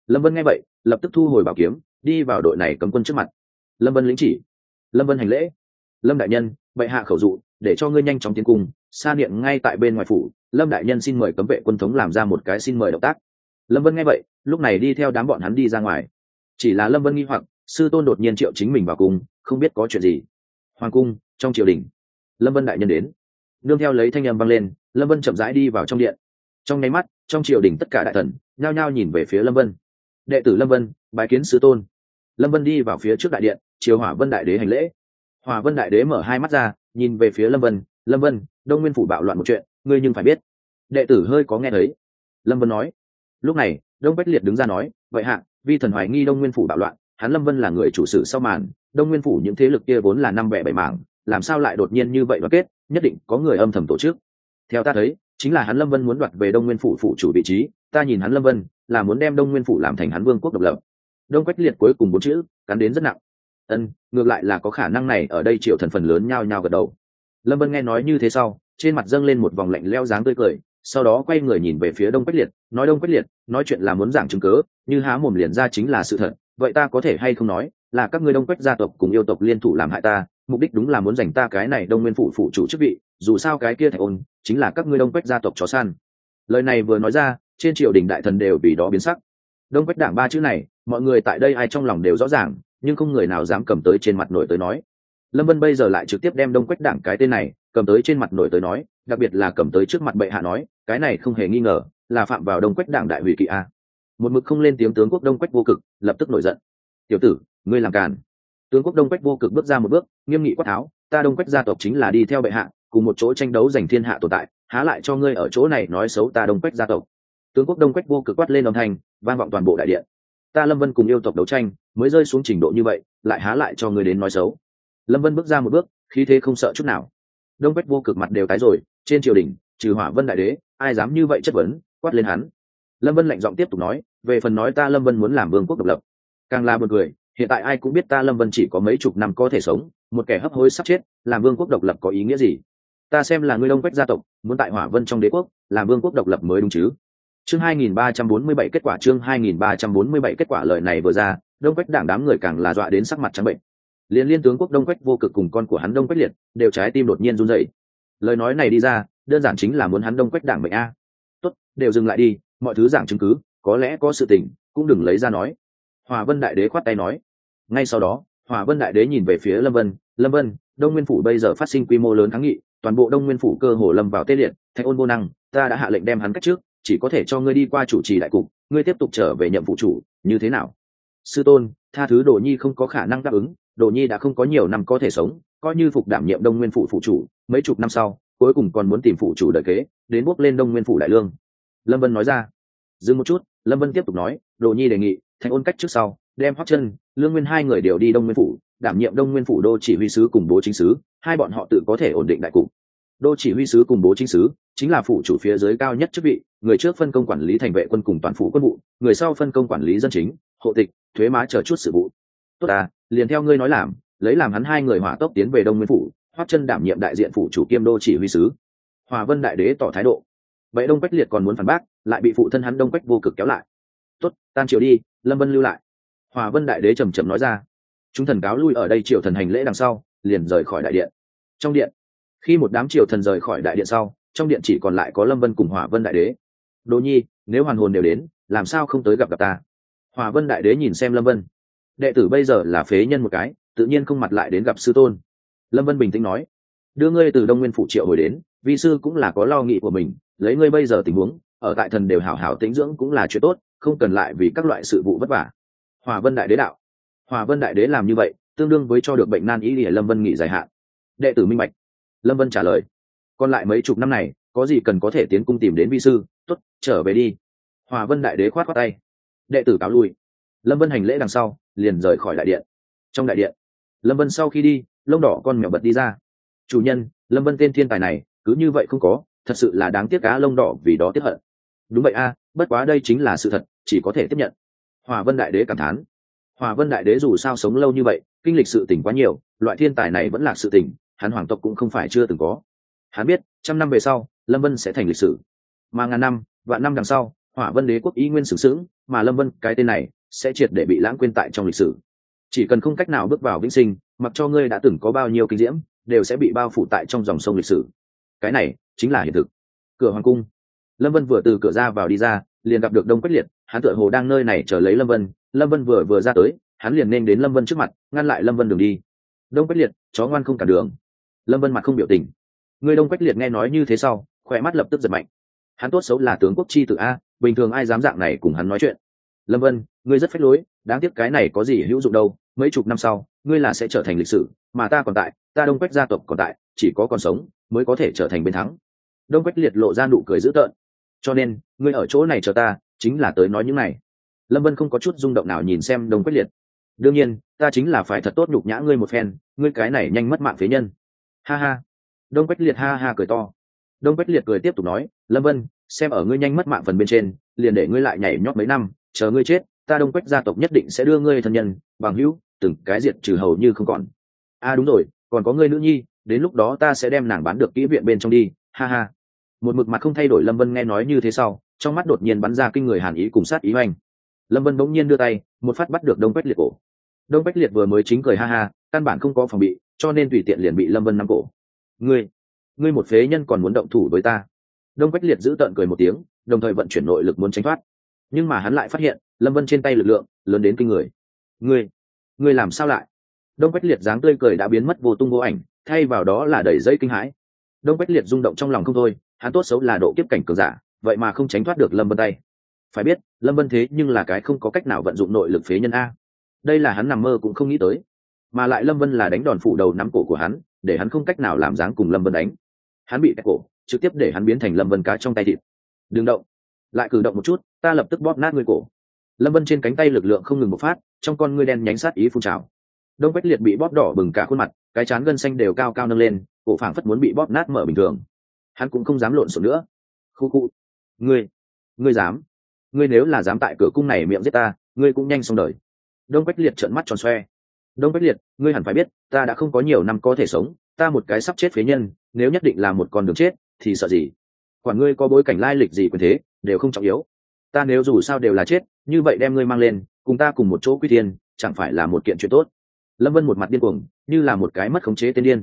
Lâm Vân nghe vậy lập tức thu hồi bảo kiếm, đi vào đội này cấm quân trước mặt. Lâm Vân lĩnh chỉ. Lâm Vân hành lễ. Lâm đại nhân, bệ hạ khẩu dụ để cho ngươi nhanh chóng tiến cung, sa niệm ngay tại bên ngoài phủ. Lâm đại nhân xin mời cấm vệ quân thống làm ra một cái xin mời động tác. Lâm Vân nghe vậy lúc này đi theo đám bọn hắn đi ra ngoài. Chỉ là Lâm Vân nghi hoặc, sư tôn đột nhiên triệu chính mình vào cung, không biết có chuyện gì. Hoàng cung, trong triều đình. Lâm Vân đại nhân đến. Nương theo lấy thanh âm vang lên, Lâm Vân chậm rãi đi vào trong điện. Trong nháy mắt, trong triều đình tất cả đại thần nhao nhao nhìn về phía Lâm Vân. Đệ tử Lâm Vân bái kiến sư tôn. Lâm Vân đi vào phía trước đại điện, chiều Hỏa Vân đại đế hành lễ. Hỏa Vân đại đế mở hai mắt ra, nhìn về phía Lâm Vân. Lâm Vân, Đông Nguyên phủ bạo loạn một chuyện, ngươi nhưng phải biết. Đệ tử hơi có nghe thấy. Lâm Vân nói. Lúc này Đông Bách Liệt đứng ra nói, vậy hạ, vi thần hoài nghi Đông Nguyên phủ bạo loạn, hắn Lâm Vân là người chủ sự sau màn, Đông Nguyên phủ những thế lực kia vốn là năm bẻ bảy mảng, làm sao lại đột nhiên như vậy đoàn kết, nhất định có người âm thầm tổ chức. Theo ta thấy, chính là hắn Lâm Vân muốn đoạt về Đông Nguyên phủ chủ vị trí, ta nhìn hắn Lâm Vân là muốn đem Đông Nguyên phủ làm thành hắn vương quốc độc lập. Đông Bách Liệt cuối cùng bốn chữ cắn đến rất nặng. Ngược lại là có khả năng này, ở đây triệu thần phần lớn nhao nhao gật đầu. Lâm Vân nghe nói như thế sau, trên mặt dâng lên một vòng lạnh lẽo dáng tươi cười, sau đó quay người nhìn về phía Đông Bách Liệt, nói Đông Bách Liệt, nói chuyện là muốn giảng chứng cớ, như há mồm liền ra chính là sự thật, vậy ta có thể hay không nói là các ngươi Đông Quách gia tộc cùng yêu tộc liên thủ làm hại ta, mục đích đúng là muốn giành ta cái này Đông Nguyên phủ chủ chức vị, dù sao cái kia Thạch Ôn chính là các ngươi Đông Quách gia tộc chó săn. Lời này vừa nói ra, trên triều đình đại thần đều vì đó biến sắc. Đông Quách đảng ba chữ này, mọi người tại đây ai trong lòng đều rõ ràng, nhưng không người nào dám cầm tới trên mặt nổi tới nói. Lâm Vân bây giờ lại trực tiếp đem Đông Quách đảng cái tên này cầm tới trên mặt nổi tới nói, đặc biệt là cầm tới trước mặt bệ hạ nói, cái này không hề nghi ngờ là phạm vào Đông Quách đảng đại hủy kỵ a. Một mực không lên tiếng tướng quốc Đông Quách Vô Cực lập tức nổi giận. Tiểu tử, ngươi làm càn. Tướng quốc Đông Quách Vô Cực bước ra một bước, nghiêm nghị quát tháo, ta Đông Quách gia tộc chính là đi theo bệ hạ, cùng một chỗ tranh đấu giành thiên hạ tồn tại, há lại cho ngươi ở chỗ này nói xấu ta Đông Quách gia tộc. Tướng quốc Đông Quách Vô Cực quát lên âm thanh, vang vọng toàn bộ đại điện. Ta Lâm Vân cùng yêu tộc đấu tranh, mới rơi xuống trình độ như vậy, lại há lại cho ngươi đến nói xấu. Lâm Vân bước ra một bước, khí thế không sợ chút nào. Đông Quách Vô Cực mặt đều tái rồi, trên triều đình, trừ Hỏa Vân đại đế, ai dám như vậy chất vấn, quát lên hắn. Lâm Vân lạnh giọng tiếp tục nói, về phần nói ta Lâm Vân muốn làm vương quốc độc lập, càng là buồn cười, hiện tại ai cũng biết ta Lâm Vân chỉ có mấy chục năm có thể sống, một kẻ hấp hối sắp chết, làm vương quốc độc lập có ý nghĩa gì? Ta xem là ngươi Đông Quách gia tộc, muốn tại Hỏa Vân trong đế quốc, làm vương quốc độc lập mới đúng chứ? Chương 2347 kết quả, chương 2347 kết quả. Lời này vừa ra, Đông Quách đảng đám người càng là dọa đến sắc mặt trắng bệnh. Liên tướng quốc Đông Quách Vô Cực cùng con của hắn Đông Quách Liệt đều trái tim đột nhiên run rẩy. Lời nói này đi ra, đơn giản chính là muốn hắn Đông Quách đảng mệnh a. Tốt, đều dừng lại đi, mọi thứ giảng chứng cứ, có lẽ có sự tình, cũng đừng lấy ra nói. Hỏa Vân đại đế khoát tay nói. Ngay sau đó, Hỏa Vân đại đế nhìn về phía Lâm Vân, Lâm Vân, Đông Nguyên phủ bây giờ phát sinh quy mô lớn kháng nghị, toàn bộ Đông Nguyên phủ cơ hồ lâm vào tê liệt, Thạch Ôn vô năng, ta đã hạ lệnh đem hắn cách trước, chỉ có thể cho ngươi đi qua chủ trì đại cục, ngươi tiếp tục trở về nhậm vụ chủ, như thế nào? Sư tôn, tha thứ Đồ Nhi không có khả năng đáp ứng, Đồ Nhi đã không có nhiều năm có thể sống, coi như phục đảm nhiệm Đông Nguyên phủ phụ chủ, mấy chục năm sau, cuối cùng còn muốn tìm phụ chủ đời kế, đến bốc lên Đông Nguyên phủ đại lương. Lâm Vân nói ra. Dừng một chút, Lâm Vân tiếp tục nói, Đồ Nhi đề nghị, Thạch Ôn cách trước sau, đem Hoắc Chân, Lương Nguyên hai người đều đi Đông Nguyên phủ, đảm nhiệm Đông Nguyên phủ đô chỉ huy sứ cùng bố chính sứ, hai bọn họ tự có thể ổn định đại cục. Đô chỉ huy sứ cùng bố chính sứ chính là phủ chủ phía dưới cao nhất chức vị, người trước phân công quản lý thành vệ quân cùng toàn phủ quân vụ, người sau phân công quản lý dân chính, hộ tịch, thuế má chờ chút sự vụ. Tốt à, liền theo ngươi nói làm, lấy làm hắn hai người hỏa tốc tiến về Đông Nguyên phủ, Hoắc Chân đảm nhiệm đại diện phủ chủ kiêm đô chỉ huy sứ. Hòa Vân đại đế tỏ thái độ. Vậy Đông Quách Liệt còn muốn phản bác, lại bị phụ thân hắn Đông Quách Vô Cực kéo lại. Tốt, tan triều đi, Lâm Vân lưu lại. Hòa Vân đại đế trầm trầm nói ra. Chúng thần cáo lui ở đây, triều thần hành lễ đằng sau, liền rời khỏi đại điện. Trong điện, khi một đám triều thần rời khỏi đại điện sau, trong điện chỉ còn lại có Lâm Vân cùng Hỏa Vân đại đế. Đỗ Nhi, nếu hoàn hồn đều đến, làm sao không tới gặp ta? Hỏa Vân đại đế nhìn xem Lâm Vân. Đệ tử bây giờ là phế nhân một cái, tự nhiên không mặt lại đến gặp sư tôn. Lâm Vân bình tĩnh nói, đưa ngươi từ Đông Nguyên phủ triệu hồi đến, vi sư cũng là có lo nghĩ của mình, lấy ngươi bây giờ tình huống, ở tại thần đều hảo hảo tĩnh dưỡng cũng là chuyện tốt, không cần lại vì các loại sự vụ vất vả. Hỏa Vân đại đế đạo. Hỏa Vân đại đế làm như vậy, tương đương với cho được bệnh nan y để Lâm Vân nghỉ dài hạn. Đệ tử minh bạch. Lâm Vân trả lời. Còn lại mấy chục năm này, có gì cần có thể tiến cung tìm đến vi sư, tốt, trở về đi. Hỏa Vân đại đế khoát khoát tay. Đệ tử cáo lui. Lâm Vân hành lễ đằng sau, liền rời khỏi đại điện. Trong đại điện, Lâm Vân sau khi đi, lông đỏ con mèo bật đi ra. Chủ nhân, Lâm Vân tên thiên tài này, cứ như vậy không có, thật sự là đáng tiếc cá lông đỏ vì đó tiếc hận. Đúng vậy a, bất quá đây chính là sự thật, chỉ có thể tiếp nhận. Hỏa Vân đại đế cảm thán. Hỏa Vân đại đế dù sao sống lâu như vậy, kinh lịch sự tình quá nhiều, loại thiên tài này vẫn là sự tình, hắn hoàng tộc cũng không phải chưa từng có. Hắn biết, trăm năm về sau, Lâm Vân sẽ thành lịch sử, mà ngàn năm, vạn năm đằng sau, Hỏa Vân Đế quốc y nguyên sừng sững, mà Lâm Vân cái tên này sẽ triệt để bị lãng quên tại trong lịch sử. Chỉ cần không cách nào bước vào vĩnh sinh, mặc cho ngươi đã từng có bao nhiêu kinh diễm, đều sẽ bị bao phủ tại trong dòng sông lịch sử. Cái này chính là hiện thực. Cửa hoàng cung, Lâm Vân vừa từ cửa ra vào đi ra, liền gặp được Đông Quách Liệt, hắn tựa hồ đang nơi này chờ lấy Lâm Vân. Lâm Vân vừa ra tới, hắn liền nên đến Lâm Vân trước mặt, ngăn lại Lâm Vân đường đi. Đông Quách Liệt, chó ngoan không cản đường. Lâm Vân mặt không biểu tình. Người Đông Quách Liệt nghe nói như thế sau, khỏe mắt lập tức giật mạnh. Hắn tốt xấu là tướng quốc chi tử a, bình thường ai dám dạng này cùng hắn nói chuyện. Lâm Vân, ngươi rất phách lối, đáng tiếc cái này có gì hữu dụng đâu, mấy chục năm sau ngươi là sẽ trở thành lịch sử, mà ta còn tại, ta Đông Quách gia tộc còn tại, chỉ có còn sống mới có thể trở thành bên thắng. Đông Quách Liệt lộ ra nụ cười dữ tợn. Cho nên ngươi ở chỗ này chờ ta, chính là tới nói những này. Lâm Vân không có chút rung động nào nhìn xem Đông Quách Liệt. Đương nhiên, ta chính là phải thật tốt nhục nhã ngươi một phen, ngươi cái này nhanh mất mạng phế nhân. Ha ha. Đông Quách Liệt ha ha cười to. Đông Quách Liệt cười tiếp tục nói, Lâm Vân, xem ở ngươi nhanh mất mạng phần bên trên, liền để ngươi lại nhảy nhót mấy năm, chờ ngươi chết, ta Đông Quách gia tộc nhất định sẽ đưa ngươi thân nhân, bằng hữu, từng cái diệt trừ hầu như không còn. Đúng rồi, còn có ngươi nữ nhi, đến lúc đó ta sẽ đem nàng bán được kỹ viện bên trong đi, ha ha. Một mực mặt không thay đổi Lâm Vân nghe nói như thế sau, trong mắt đột nhiên bắn ra kinh người hàn ý cùng sát ý hoành. Lâm Vân bỗng nhiên đưa tay, một phát bắt được Đông Quách Liệt cổ. Đông Quách Liệt vừa mới chính cười ha ha, căn bản không có phòng bị, cho nên tùy tiện liền bị Lâm Vân nắm cổ. Ngươi một phế nhân còn muốn động thủ với ta? Đông Quách Liệt giữ tợn cười một tiếng, đồng thời vận chuyển nội lực muốn tránh thoát, nhưng mà hắn lại phát hiện Lâm Vân trên tay lực lượng lớn đến kinh người. Ngươi làm sao lại? Đông Quách Liệt dáng tươi cười đã biến mất vô tung vô ảnh, thay vào đó là đầy dây kinh hãi. Đông Quách Liệt rung động trong lòng không thôi, hắn tốt xấu là độ kiếp cảnh cường giả, vậy mà không tránh thoát được Lâm Vân tay. Phải biết Lâm Vân thế nhưng là cái không có cách nào vận dụng nội lực phế nhân a, đây là hắn nằm mơ cũng không nghĩ tới. Mà lại Lâm Vân là đánh đòn phủ đầu nắm cổ của hắn, để hắn không cách nào làm dáng cùng Lâm Vân đánh. Hắn bị kẹp cổ, trực tiếp để hắn biến thành Lâm Vân cá trong tay thịt. Đừng động, lại cử động một chút, ta lập tức bóp nát ngươi cổ. Lâm Vân trên cánh tay lực lượng không ngừng bộc phát, trong con ngươi đen nhánh sát ý phun trào. Đông Quách Liệt bị bóp đỏ bừng cả khuôn mặt, cái trán gân xanh đều cao cao nâng lên, cổ phảng phất muốn bị bóp nát mở bình thường. Hắn cũng không dám lộn xộn nữa. Khu. Ngươi dám? Ngươi nếu là dám tại cửa cung này miệng giết ta, ngươi cũng nhanh xong đời. Đông Quách Liệt trợn mắt tròn xoe. Đông Quách Liệt, ngươi hẳn phải biết, ta đã không có nhiều năm có thể sống, ta một cái sắp chết phế nhân, nếu nhất định là một con đường chết, thì sợ gì? Quản ngươi có bối cảnh lai lịch gì quyền thế, đều không trọng yếu. Ta nếu dù sao đều là chết, như vậy đem ngươi mang lên, cùng ta cùng một chỗ quy tiên, chẳng phải là một kiện chuyện tốt? Lâm Vân một mặt điên cuồng, như là một cái mất khống chế tên điên.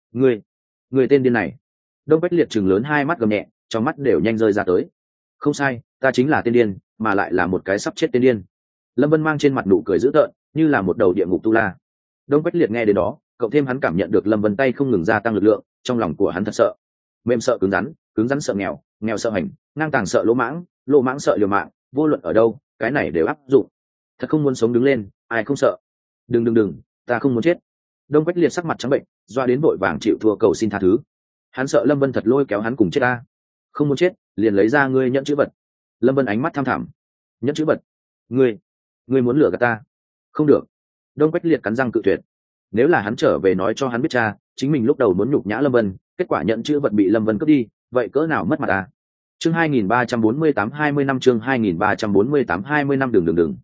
Ngươi tên điên này! Đông Quách Liệt trừng lớn hai mắt gầm nhẹ, trong mắt đều nhanh rơi ra tới. Không sai, ta chính là tên điên, mà lại là một cái sắp chết tên điên. Lâm Vân mang trên mặt nụ cười dữ tợn, như là một đầu địa ngục tu la. Đông Quách Liệt nghe đến đó, cộng thêm hắn cảm nhận được Lâm Vân tay không ngừng gia tăng lực lượng, trong lòng của hắn thật sợ. Mềm sợ cứng rắn sợ nghèo, nghèo sợ hành, ngang tàng sợ lỗ mãng sợ liều mạng, vô luận ở đâu, cái này đều áp dụng. Thật không muốn sống đứng lên, ai không sợ? Đừng, ta không muốn chết. Đông Quách Liệt sắc mặt trắng bệnh, doa đến vội vàng chịu thua cầu xin tha thứ. Hắn sợ Lâm Vân thật lôi kéo hắn cùng chết ta. Không muốn chết, liền lấy ra ngươi nhẫn chữ vật. Lâm Vân ánh mắt tham thẳm. Nhẫn chữ vật? Ngươi muốn lừa gạt ta? Không được. Đông Quách Liệt cắn răng cự tuyệt. Nếu là hắn trở về nói cho hắn biết cha, chính mình lúc đầu muốn nhục nhã Lâm Vân, kết quả nhận chữ vật bị Lâm Vân cướp đi, vậy cỡ nào mất mặt à? Chương 2348 20 năm, chương 2348 20 năm. Đừng.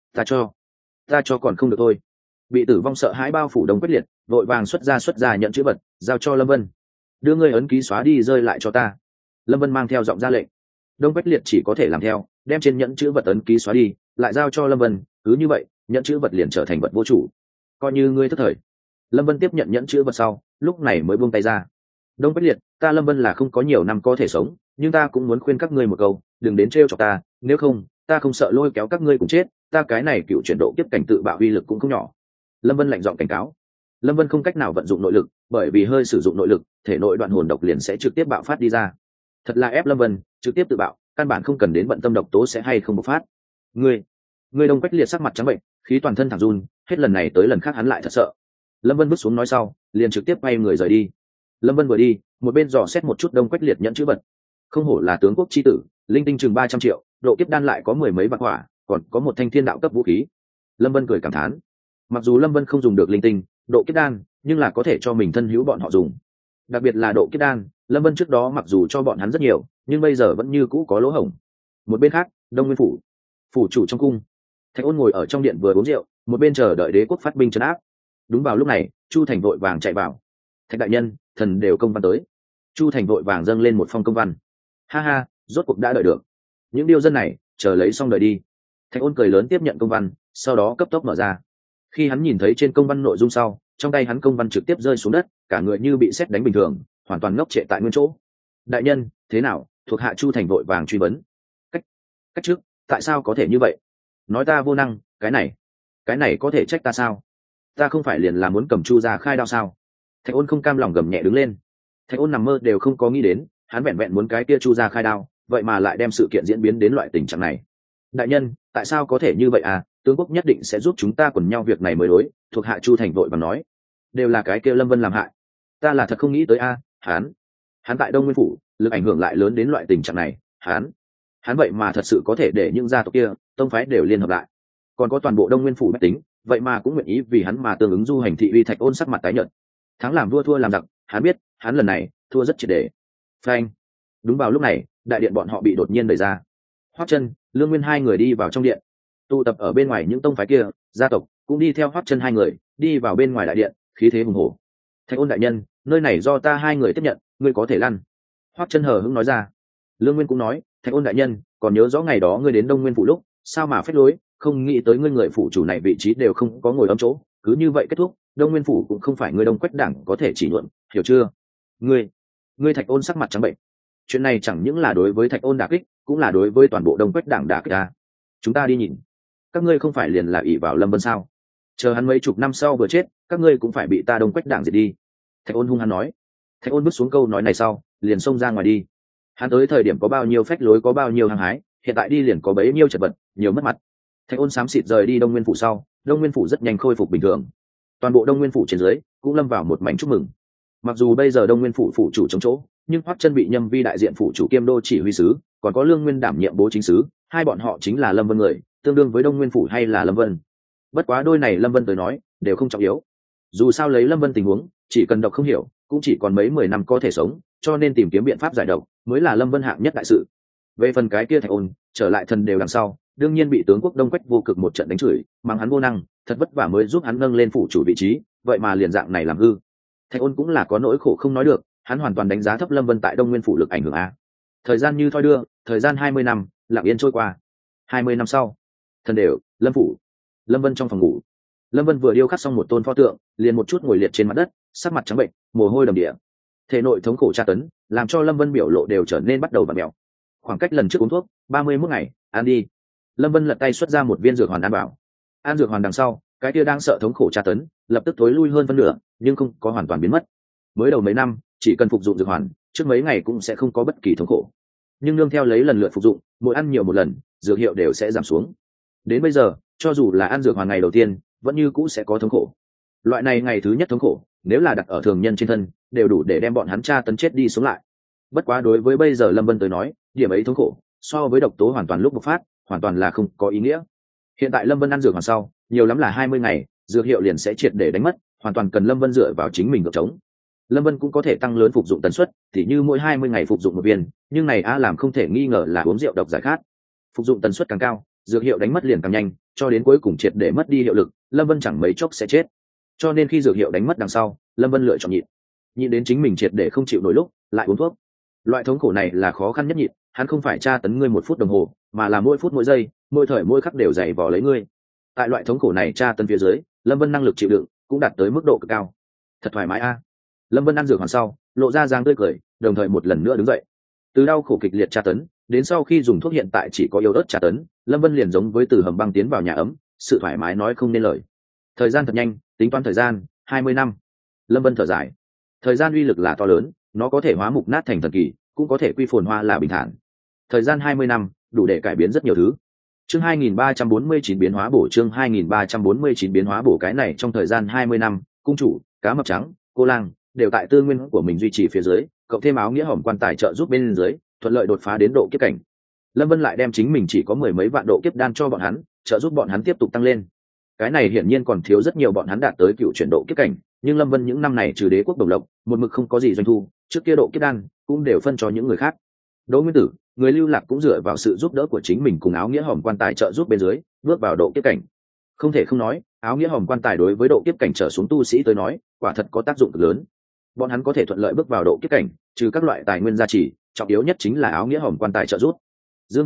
Ta cho còn không được thôi. Bị tử vong sợ hãi bao phủ Đông Quách Liệt, vội vàng xuất ra nhận chữ vật, giao cho Lâm Vân. Đưa ngươi ấn ký xóa đi rơi lại cho ta. Lâm Vân mang theo giọng ra lệnh. Đông Quách Liệt chỉ có thể làm theo, đem trên nhẫn chữ vật ấn ký xóa đi, lại giao cho Lâm Vân. Cứ như vậy, nhẫn chữ vật liền trở thành vật vô chủ. Coi như ngươi thất thời. Lâm Vân tiếp nhận nhẫn chữ vật sau, lúc này mới buông tay ra. Đông Quách Liệt, ta Lâm Vân là không có nhiều năm có thể sống, nhưng ta cũng muốn khuyên các ngươi một câu, đừng đến trêu chọc ta, nếu không, ta không sợ lôi kéo các ngươi cùng chết, ta cái này cựu chuyển độ kiếp cảnh tự bạo uy lực cũng không nhỏ. Lâm Vân lạnh giọng cảnh cáo. Lâm Vân không cách nào vận dụng nội lực, bởi vì hơi sử dụng nội lực, thể nội đoạn hồn độc liền sẽ trực tiếp bạo phát đi ra. Thật là ép Lâm Vân, trực tiếp tự bạo, căn bản không cần đến bận tâm độc tố sẽ hay không bộc phát. Ngươi Đông Quách Liệt sắc mặt trắng bệnh, khí toàn thân thẳng run, hết lần này tới lần khác hắn lại thật sợ. Lâm Vân bước xuống nói sau, liền trực tiếp quay người rời đi. Lâm Vân vừa đi, một bên dò xét một chút Đông Quách Liệt nhận chữ vật. Không hổ là tướng quốc chi tử, linh tinh chừng 300 triệu, độ kiếp đan lại có mười mấy bạc hỏa, còn có một thanh thiên đạo cấp vũ khí. Lâm Vân cười cảm thán. Mặc dù Lâm Vân không dùng được linh tinh, độ kiếp đan, nhưng là có thể cho mình thân hữu bọn họ dùng. Đặc biệt là độ kiếp đan, Lâm Vân trước đó mặc dù cho bọn hắn rất nhiều, nhưng bây giờ vẫn như cũ có lỗ hổng. Một bên khác, Đông Nguyên phủ chủ trong cung, Thạch Ôn ngồi ở trong điện vừa uống rượu, một bên chờ đợi đế quốc phát binh trấn áp. Đúng vào lúc này, Chu Thành vội vàng chạy vào. Thạch đại nhân, thần đều công văn tới. Chu Thành vội vàng dâng lên một phong công văn. Ha ha, rốt cuộc đã đợi được. những điêu dân này chờ lấy xong đời đi. Thạch Ôn cười lớn tiếp nhận công văn, sau đó cấp tốc mở ra. Khi hắn nhìn thấy trên công văn nội dung sau, trong tay hắn công văn trực tiếp rơi xuống đất, cả người như bị sét đánh bình thường, hoàn toàn ngốc trệ tại nguyên chỗ. Đại nhân, thế nào? Thuộc hạ Chu Thành vội vàng truy vấn. Cách trước, tại sao có thể như vậy? Nói ta vô năng, cái này có thể trách ta sao? Ta không phải liền là muốn cầm Chu ra khai đao sao? Thạch Ôn không cam lòng gầm nhẹ đứng lên. Thạch Ôn nằm mơ đều không có nghĩ đến, hắn vẹn vẹn muốn cái kia Chu ra khai đao, vậy mà lại đem sự kiện diễn biến đến loại tình trạng này. Đại nhân, tại sao có thể như vậy à? Tướng quốc nhất định sẽ giúp chúng ta quần nhau việc này mới đối. Thuộc hạ Chu Thành vội và nói, đều là cái kia Lâm Vân làm hại. Ta là thật không nghĩ tới a, hắn tại Đông Nguyên phủ, lực ảnh hưởng lại lớn đến loại tình trạng này. Hắn vậy mà thật sự có thể để những gia tộc kia, tông phái đều liên hợp lại, còn có toàn bộ Đông Nguyên phủ bách tính, vậy mà cũng nguyện ý vì hắn mà tương ứng du hành thị uy. Thạch Ôn sắc mặt tái nhợt. Thắng làm vua thua làm giặc, hắn biết, hắn lần này thua rất triệt để. Phanh. Đúng vào lúc này, đại điện bọn họ bị đột nhiên đẩy ra. Hoắc Chân, Lương Nguyên hai người đi vào trong điện. Tụ tập ở bên ngoài những tông phái kia, gia tộc cũng đi theo Hoắc Chân hai người, đi vào bên ngoài đại điện, khí thế hùng hổ. Thạch Ôn đại nhân, nơi này do ta hai người tiếp nhận, ngươi có thể lăn. Hoắc Chân hờ hững nói ra. Lương Nguyên cũng nói, Thạch Ôn đại nhân, còn nhớ rõ ngày đó ngươi đến Đông Nguyên phủ lúc, sao mà phách lối, không nghĩ tới ngươi người phủ chủ này vị trí đều không có ngồi ấm chỗ, cứ như vậy kết thúc, Đông Nguyên phủ cũng không phải ngươi Đông Quách đảng có thể chỉ nhuộm, hiểu chưa? Ngươi Thạch Ôn sắc mặt trắng bệnh. Chuyện này chẳng những là đối với Thạch Ôn đả kích, cũng là đối với toàn bộ Đông Quách đảng đả kích ta. Chúng ta đi nhìn. Các ngươi không phải liền là ỷ vào Lâm Vân sao? Chờ hắn mấy chục năm sau vừa chết, các ngươi cũng phải bị ta Đông Quách đảng diệt đi. Thạch Ôn hung hăng nói. Thạch Ôn bước xuống câu nói này sau, liền xông ra ngoài đi. Hắn tới thời điểm có bao nhiêu phách lối có bao nhiêu hăng hái, hiện tại đi liền có bấy nhiêu chật vật, nhiều mất mặt. Thạch Ôn xám xịt rời đi Đông Nguyên phủ sau, Đông Nguyên phủ rất nhanh khôi phục bình thường. Toàn bộ Đông Nguyên phủ trên dưới cũng lâm vào một mảnh chúc mừng. Mặc dù bây giờ Đông Nguyên phủ phủ chủ chống chỗ, nhưng Hoắc Chân bị nhâm vi đại diện phủ chủ kiêm đô chỉ huy sứ, còn có Lương Nguyên đảm nhiệm bố chính sứ, hai bọn họ chính là Lâm Vân người, tương đương với Đông Nguyên phủ hay là Lâm Vân. Bất quá đôi này Lâm Vân tới nói, đều không trọng yếu. Dù sao lấy Lâm Vân tình huống, chỉ cần độc không hiểu, cũng chỉ còn mấy 10 năm có thể sống, cho nên tìm kiếm biện pháp giải độc mới là Lâm Vân hạng nhất đại sự. Về phần cái kia Thạch Ôn, trở lại thần đều đằng sau, đương nhiên bị tướng quốc Đông Quách vô cực một trận đánh chửi, mắng hắn vô năng, thật vất vả mới giúp hắn nâng lên phủ chủ vị trí, vậy mà liền dạng này làm hư. Thạch Ôn cũng là có nỗi khổ không nói được, hắn hoàn toàn đánh giá thấp Lâm Vân tại Đông Nguyên phủ lực ảnh hưởng a. Thời gian như thoi đưa, thời gian 20 năm lặng yên trôi qua. 20 năm sau, thần đều, Lâm phủ. Lâm Vân trong phòng ngủ. Lâm Vân vừa điêu khắc xong một tôn pho tượng, liền một chút ngồi liệt trên mặt đất, sắc mặt trắng bệnh, mồ hôi đầm đìa. Thể nội thống khổ tra tấn, làm cho Lâm Vân biểu lộ đều trở nên bắt đầu vặn mèo. Khoảng cách lần trước uống thuốc, 31 ngày, ăn đi. Lâm Vân lật tay xuất ra một viên dược hoàn an bảo. An dược hoàn đằng sau, cái kia đang sợ thống khổ tra tấn, lập tức thối lui hơn phân nửa, nhưng không có hoàn toàn biến mất. Mới đầu mấy năm, chỉ cần phục dụng dược hoàn, trước mấy ngày cũng sẽ không có bất kỳ thống khổ. Nhưng nương theo lấy lần lượt phục dụng, mỗi ăn nhiều một lần, dược hiệu đều sẽ giảm xuống. Đến bây giờ, cho dù là ăn dược hoàn ngày đầu tiên, vẫn như cũ sẽ có thống khổ. Loại này ngày thứ nhất thống khổ, nếu là đặt ở thường nhân trên thân, đều đủ để đem bọn hắn tra tấn chết đi sống lại. Bất quá đối với bây giờ Lâm Vân tới nói, điểm ấy thống khổ, so với độc tố hoàn toàn lúc bộc phát, hoàn toàn là không có ý nghĩa. Hiện tại Lâm Vân ăn dược hoàn sau, nhiều lắm là 20 ngày, dược hiệu liền sẽ triệt để đánh mất, hoàn toàn cần Lâm Vân dựa vào chính mình gượng chống. Lâm Vân cũng có thể tăng lớn phục dụng tần suất, thì như mỗi 20 ngày phục dụng một viên, nhưng này làm không thể nghi ngờ là uống rượu độc giải khát. Phục dụng tần suất càng cao, dược hiệu đánh mất liền càng nhanh, cho đến cuối cùng triệt để mất đi hiệu lực, Lâm Vân chẳng mấy chốc sẽ chết. Cho nên khi dược hiệu đánh mất đằng sau, Lâm Vân lựa chọn nhịn đến chính mình triệt để không chịu nổi lúc, lại uống thuốc. Loại thống khổ này là khó khăn nhất nhịn, hắn không phải tra tấn ngươi 1 phút đồng hồ, mà là mỗi phút mỗi giây, mỗi thời mỗi khắc đều dày vò lấy ngươi. Tại loại thống khổ này tra tấn phía dưới, Lâm Vân năng lực chịu đựng cũng đạt tới mức độ cực cao. Thật thoải mái a. Lâm Vân ăn dược hoàn sau, lộ ra dáng tươi cười, đồng thời một lần nữa đứng dậy. Từ đau khổ kịch liệt tra tấn, đến sau khi dùng thuốc hiện tại chỉ có yếu ớt tra tấn, Lâm Vân liền giống với từ hầm băng tiến vào nhà ấm, sự thoải mái nói không nên lời. Thời gian thật nhanh, tính toán thời gian, 20 năm. Lâm Vân thở dài. Thời gian uy lực là to lớn, nó có thể hóa mục nát thành thần kỳ, cũng có thể quy phồn hoa là bình thản. Thời gian 20 năm, đủ để cải biến rất nhiều thứ. Chương 2349 biến hóa bổ, chương 2349 biến hóa bổ. Cái này trong thời gian 20 năm, cung chủ, cá mập trắng, cô lang đều tại tư nguyên của mình duy trì phía dưới, cộng thêm áo nghĩa hòm quan tài trợ giúp bên dưới, thuận lợi đột phá đến độ kiếp cảnh. Lâm Vân lại đem chính mình chỉ có 10 mấy vạn độ kiếp đan cho bọn hắn, trợ giúp bọn hắn tiếp tục tăng lên. Cái này hiển nhiên còn thiếu rất nhiều bọn hắn đạt tới cựu chuyển độ kiếp cảnh, nhưng Lâm Vân những năm này trừ đế quốc đồng lộc, một mực không có gì doanh thu, trước kia độ kiếp đan cũng đều phân cho những người khác. Đỗ Nguyên Tử, người lưu lạc cũng dựa vào sự giúp đỡ của chính mình cùng áo nghĩa hòm quan tài trợ giúp bên dưới, bước vào độ kiếp cảnh. Không thể không nói, áo nghĩa hòm quan tài đối với độ kiếp cảnh trở xuống tu sĩ tới nói, quả thật có tác dụng cực lớn. Bọn hắn có thể thuận lợi bước vào độ kiếp cảnh, trừ các loại tài nguyên gia trì, trọng yếu nhất chính là áo nghĩa hòm quan tài trợ giúp. Dương Vạn,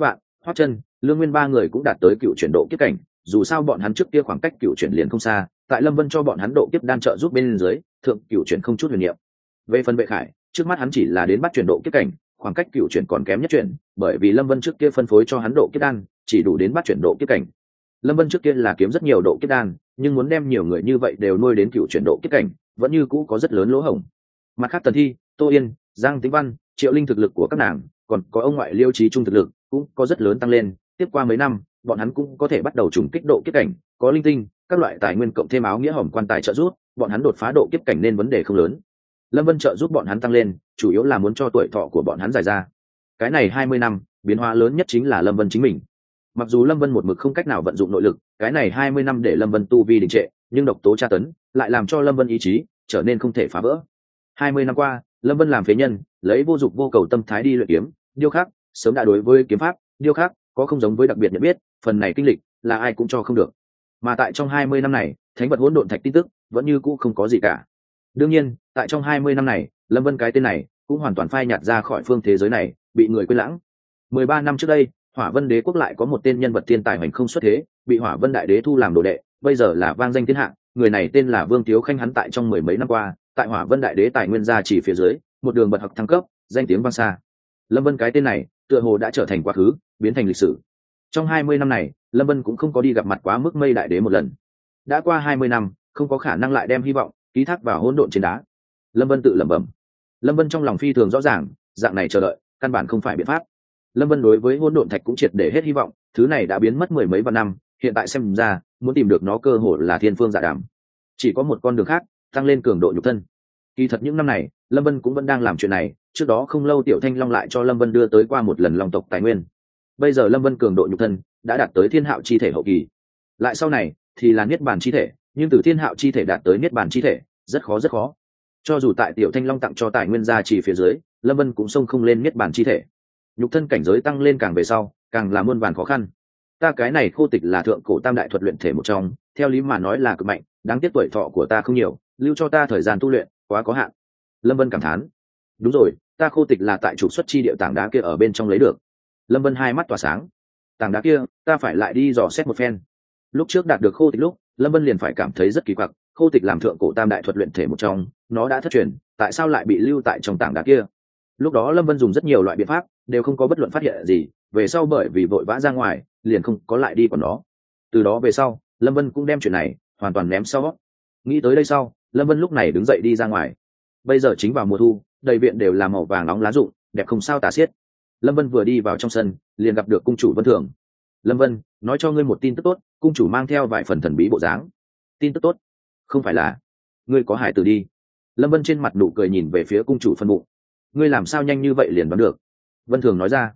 Hoắc Chân, Lương Nguyên ba người cũng đạt tới cựu chuyển độ kiếp cảnh, dù sao bọn hắn trước kia khoảng cách cựu chuyển liền không xa, tại Lâm Vân cho bọn hắn độ kiếp đan trợ giúp bên dưới, thượng cựu chuyển không chút huyền niệm. Về phần Vệ Khải, trước mắt hắn chỉ là đến bắt chuyển độ kiếp cảnh, khoảng cách cựu chuyển còn kém nhất chuyển, bởi vì Lâm Vân trước kia phân phối cho hắn độ kiếp đan, chỉ đủ đến bắt chuyển độ kiếp cảnh. Lâm Vân trước kia là kiếm rất nhiều độ kiếp đan, nhưng muốn đem nhiều người như vậy đều nuôi đến cựu chuyển độ kiếp cảnh, vẫn như cũ có rất lớn lỗ hổng. Mặt khác Tần Thi, Tô Yên, Giang Tĩnh Văn, Triệu Linh thực lực của các nàng, còn có ông ngoại Liêu Chí Trung thực lực cũng có rất lớn tăng lên, tiếp qua mấy năm, bọn hắn cũng có thể bắt đầu trùng kích độ kiếp cảnh, có linh tinh, các loại tài nguyên cộng thêm áo nghĩa hòm quan tài trợ giúp, bọn hắn đột phá độ kiếp cảnh nên vấn đề không lớn. Lâm Vân trợ giúp bọn hắn tăng lên, chủ yếu là muốn cho tuổi thọ của bọn hắn dài ra. Cái này 20 năm, biến hóa lớn nhất chính là Lâm Vân chính mình. Mặc dù Lâm Vân một mực không cách nào vận dụng nội lực, cái này 20 năm để Lâm Vân tu vi đình trệ, nhưng độc tố tra tấn lại làm cho Lâm Vân ý chí trở nên không thể phá vỡ. 20 năm qua, Lâm Vân làm phế nhân, lấy vô dụng vô cầu tâm thái đi luyện kiếm, điêu khắc, sớm đã đối với kiếm pháp, điêu khắc có không giống với đặc biệt nhận biết, phần này kinh lịch là ai cũng cho không được. Mà tại trong 20 năm này, thánh vật hỗn độn thạch tin tức vẫn như cũ không có gì cả. Đương nhiên, tại trong 20 năm này, Lâm Vân cái tên này cũng hoàn toàn phai nhạt ra khỏi phương thế giới này, bị người quên lãng. 13 năm trước đây, Hỏa Vân Đế quốc lại có một tên nhân vật thiên tài hoành không xuất thế, bị Hỏa Vân Đại Đế thu làm đồ đệ, bây giờ là vang danh thiên hạ, người này tên là Vương Tiếu Khanh, hắn tại trong mười mấy năm qua, tại Hỏa Vân Đại Đế tài nguyên gia chỉ phía dưới, một đường bật học thăng cấp, danh tiếng vang xa. Lâm Vân cái tên này, tựa hồ đã trở thành quá khứ, biến thành lịch sử. Trong 20 năm này, Lâm Vân cũng không có đi gặp mặt quá mức Mây Đại Đế một lần. Đã qua 20 năm, không có khả năng lại đem hy vọng ký thác vào hỗn độn trên đá. Lâm Vân tự lẩm bẩm. Lâm Vân trong lòng phi thường rõ ràng, dạng này chờ đợi, căn bản không phải biện pháp. Lâm Vân đối với hỗn độn thạch cũng triệt để hết hy vọng, thứ này đã biến mất mười mấy vạn năm, hiện tại xem ra, muốn tìm được nó cơ hội là thiên phương dạ đàm. Chỉ có một con đường khác, tăng lên cường độ nhục thân. Kỳ thật những năm này, Lâm Vân cũng vẫn đang làm chuyện này, trước đó không lâu Tiểu Thanh Long lại cho Lâm Vân đưa tới qua một lần long tộc tài nguyên. Bây giờ Lâm Vân cường độ nhục thân đã đạt tới thiên hạo chi thể hậu kỳ. Lại sau này thì là niết bàn chi thể, nhưng từ thiên hạo chi thể đạt tới niết bàn chi thể, rất khó rất khó. Cho dù tại Tiểu Thanh Long tặng cho tài nguyên gia trì phía dưới, Lâm Vân cũng xông không lên niết bàn chi thể. Nhục thân cảnh giới tăng lên càng về sau, càng là muôn vàn khó khăn. Ta cái này khô tịch là thượng cổ tam đại thuật luyện thể một trong, theo lý mà nói là cực mạnh, đáng tiếc tuổi thọ của ta không nhiều, lưu cho ta thời gian tu luyện quá có hạn. Lâm Vân cảm thán. Đúng rồi, ta khô tịch là tại trục xuất chi địa tảng đá kia ở bên trong lấy được. Lâm Vân hai mắt tỏa sáng. Tảng đá kia, ta phải lại đi dò xét một phen. Lúc trước đạt được khô tịch lúc, Lâm Vân liền phải cảm thấy rất kỳ quặc, khô tịch làm thượng cổ tam đại thuật luyện thể một trong, nó đã thất truyền, tại sao lại bị lưu tại trong tảng đá kia? Lúc đó Lâm Vân dùng rất nhiều loại biện pháp, đều không có bất luận phát hiện gì, về sau bởi vì vội vã ra ngoài, liền không có lại đi còn nó. Từ đó về sau, Lâm Vân cũng đem chuyện này hoàn toàn ném sau. Nghĩ tới đây sau, Lâm Vân lúc này đứng dậy đi ra ngoài. Bây giờ chính vào mùa thu, đầy viện đều là màu vàng nóng lá rụng, đẹp không sao tả xiết. Lâm Vân vừa đi vào trong sân, liền gặp được cung chủ Vân Thường. Lâm Vân, nói cho ngươi một tin tức tốt. Cung chủ mang theo vài phần thần bí bộ dáng. Tin tức tốt? Không phải là ngươi có hải tử đi? Lâm Vân trên mặt nụ cười nhìn về phía cung chủ phân bụng. Ngươi làm sao nhanh như vậy liền đoán được? Vân Thường nói ra.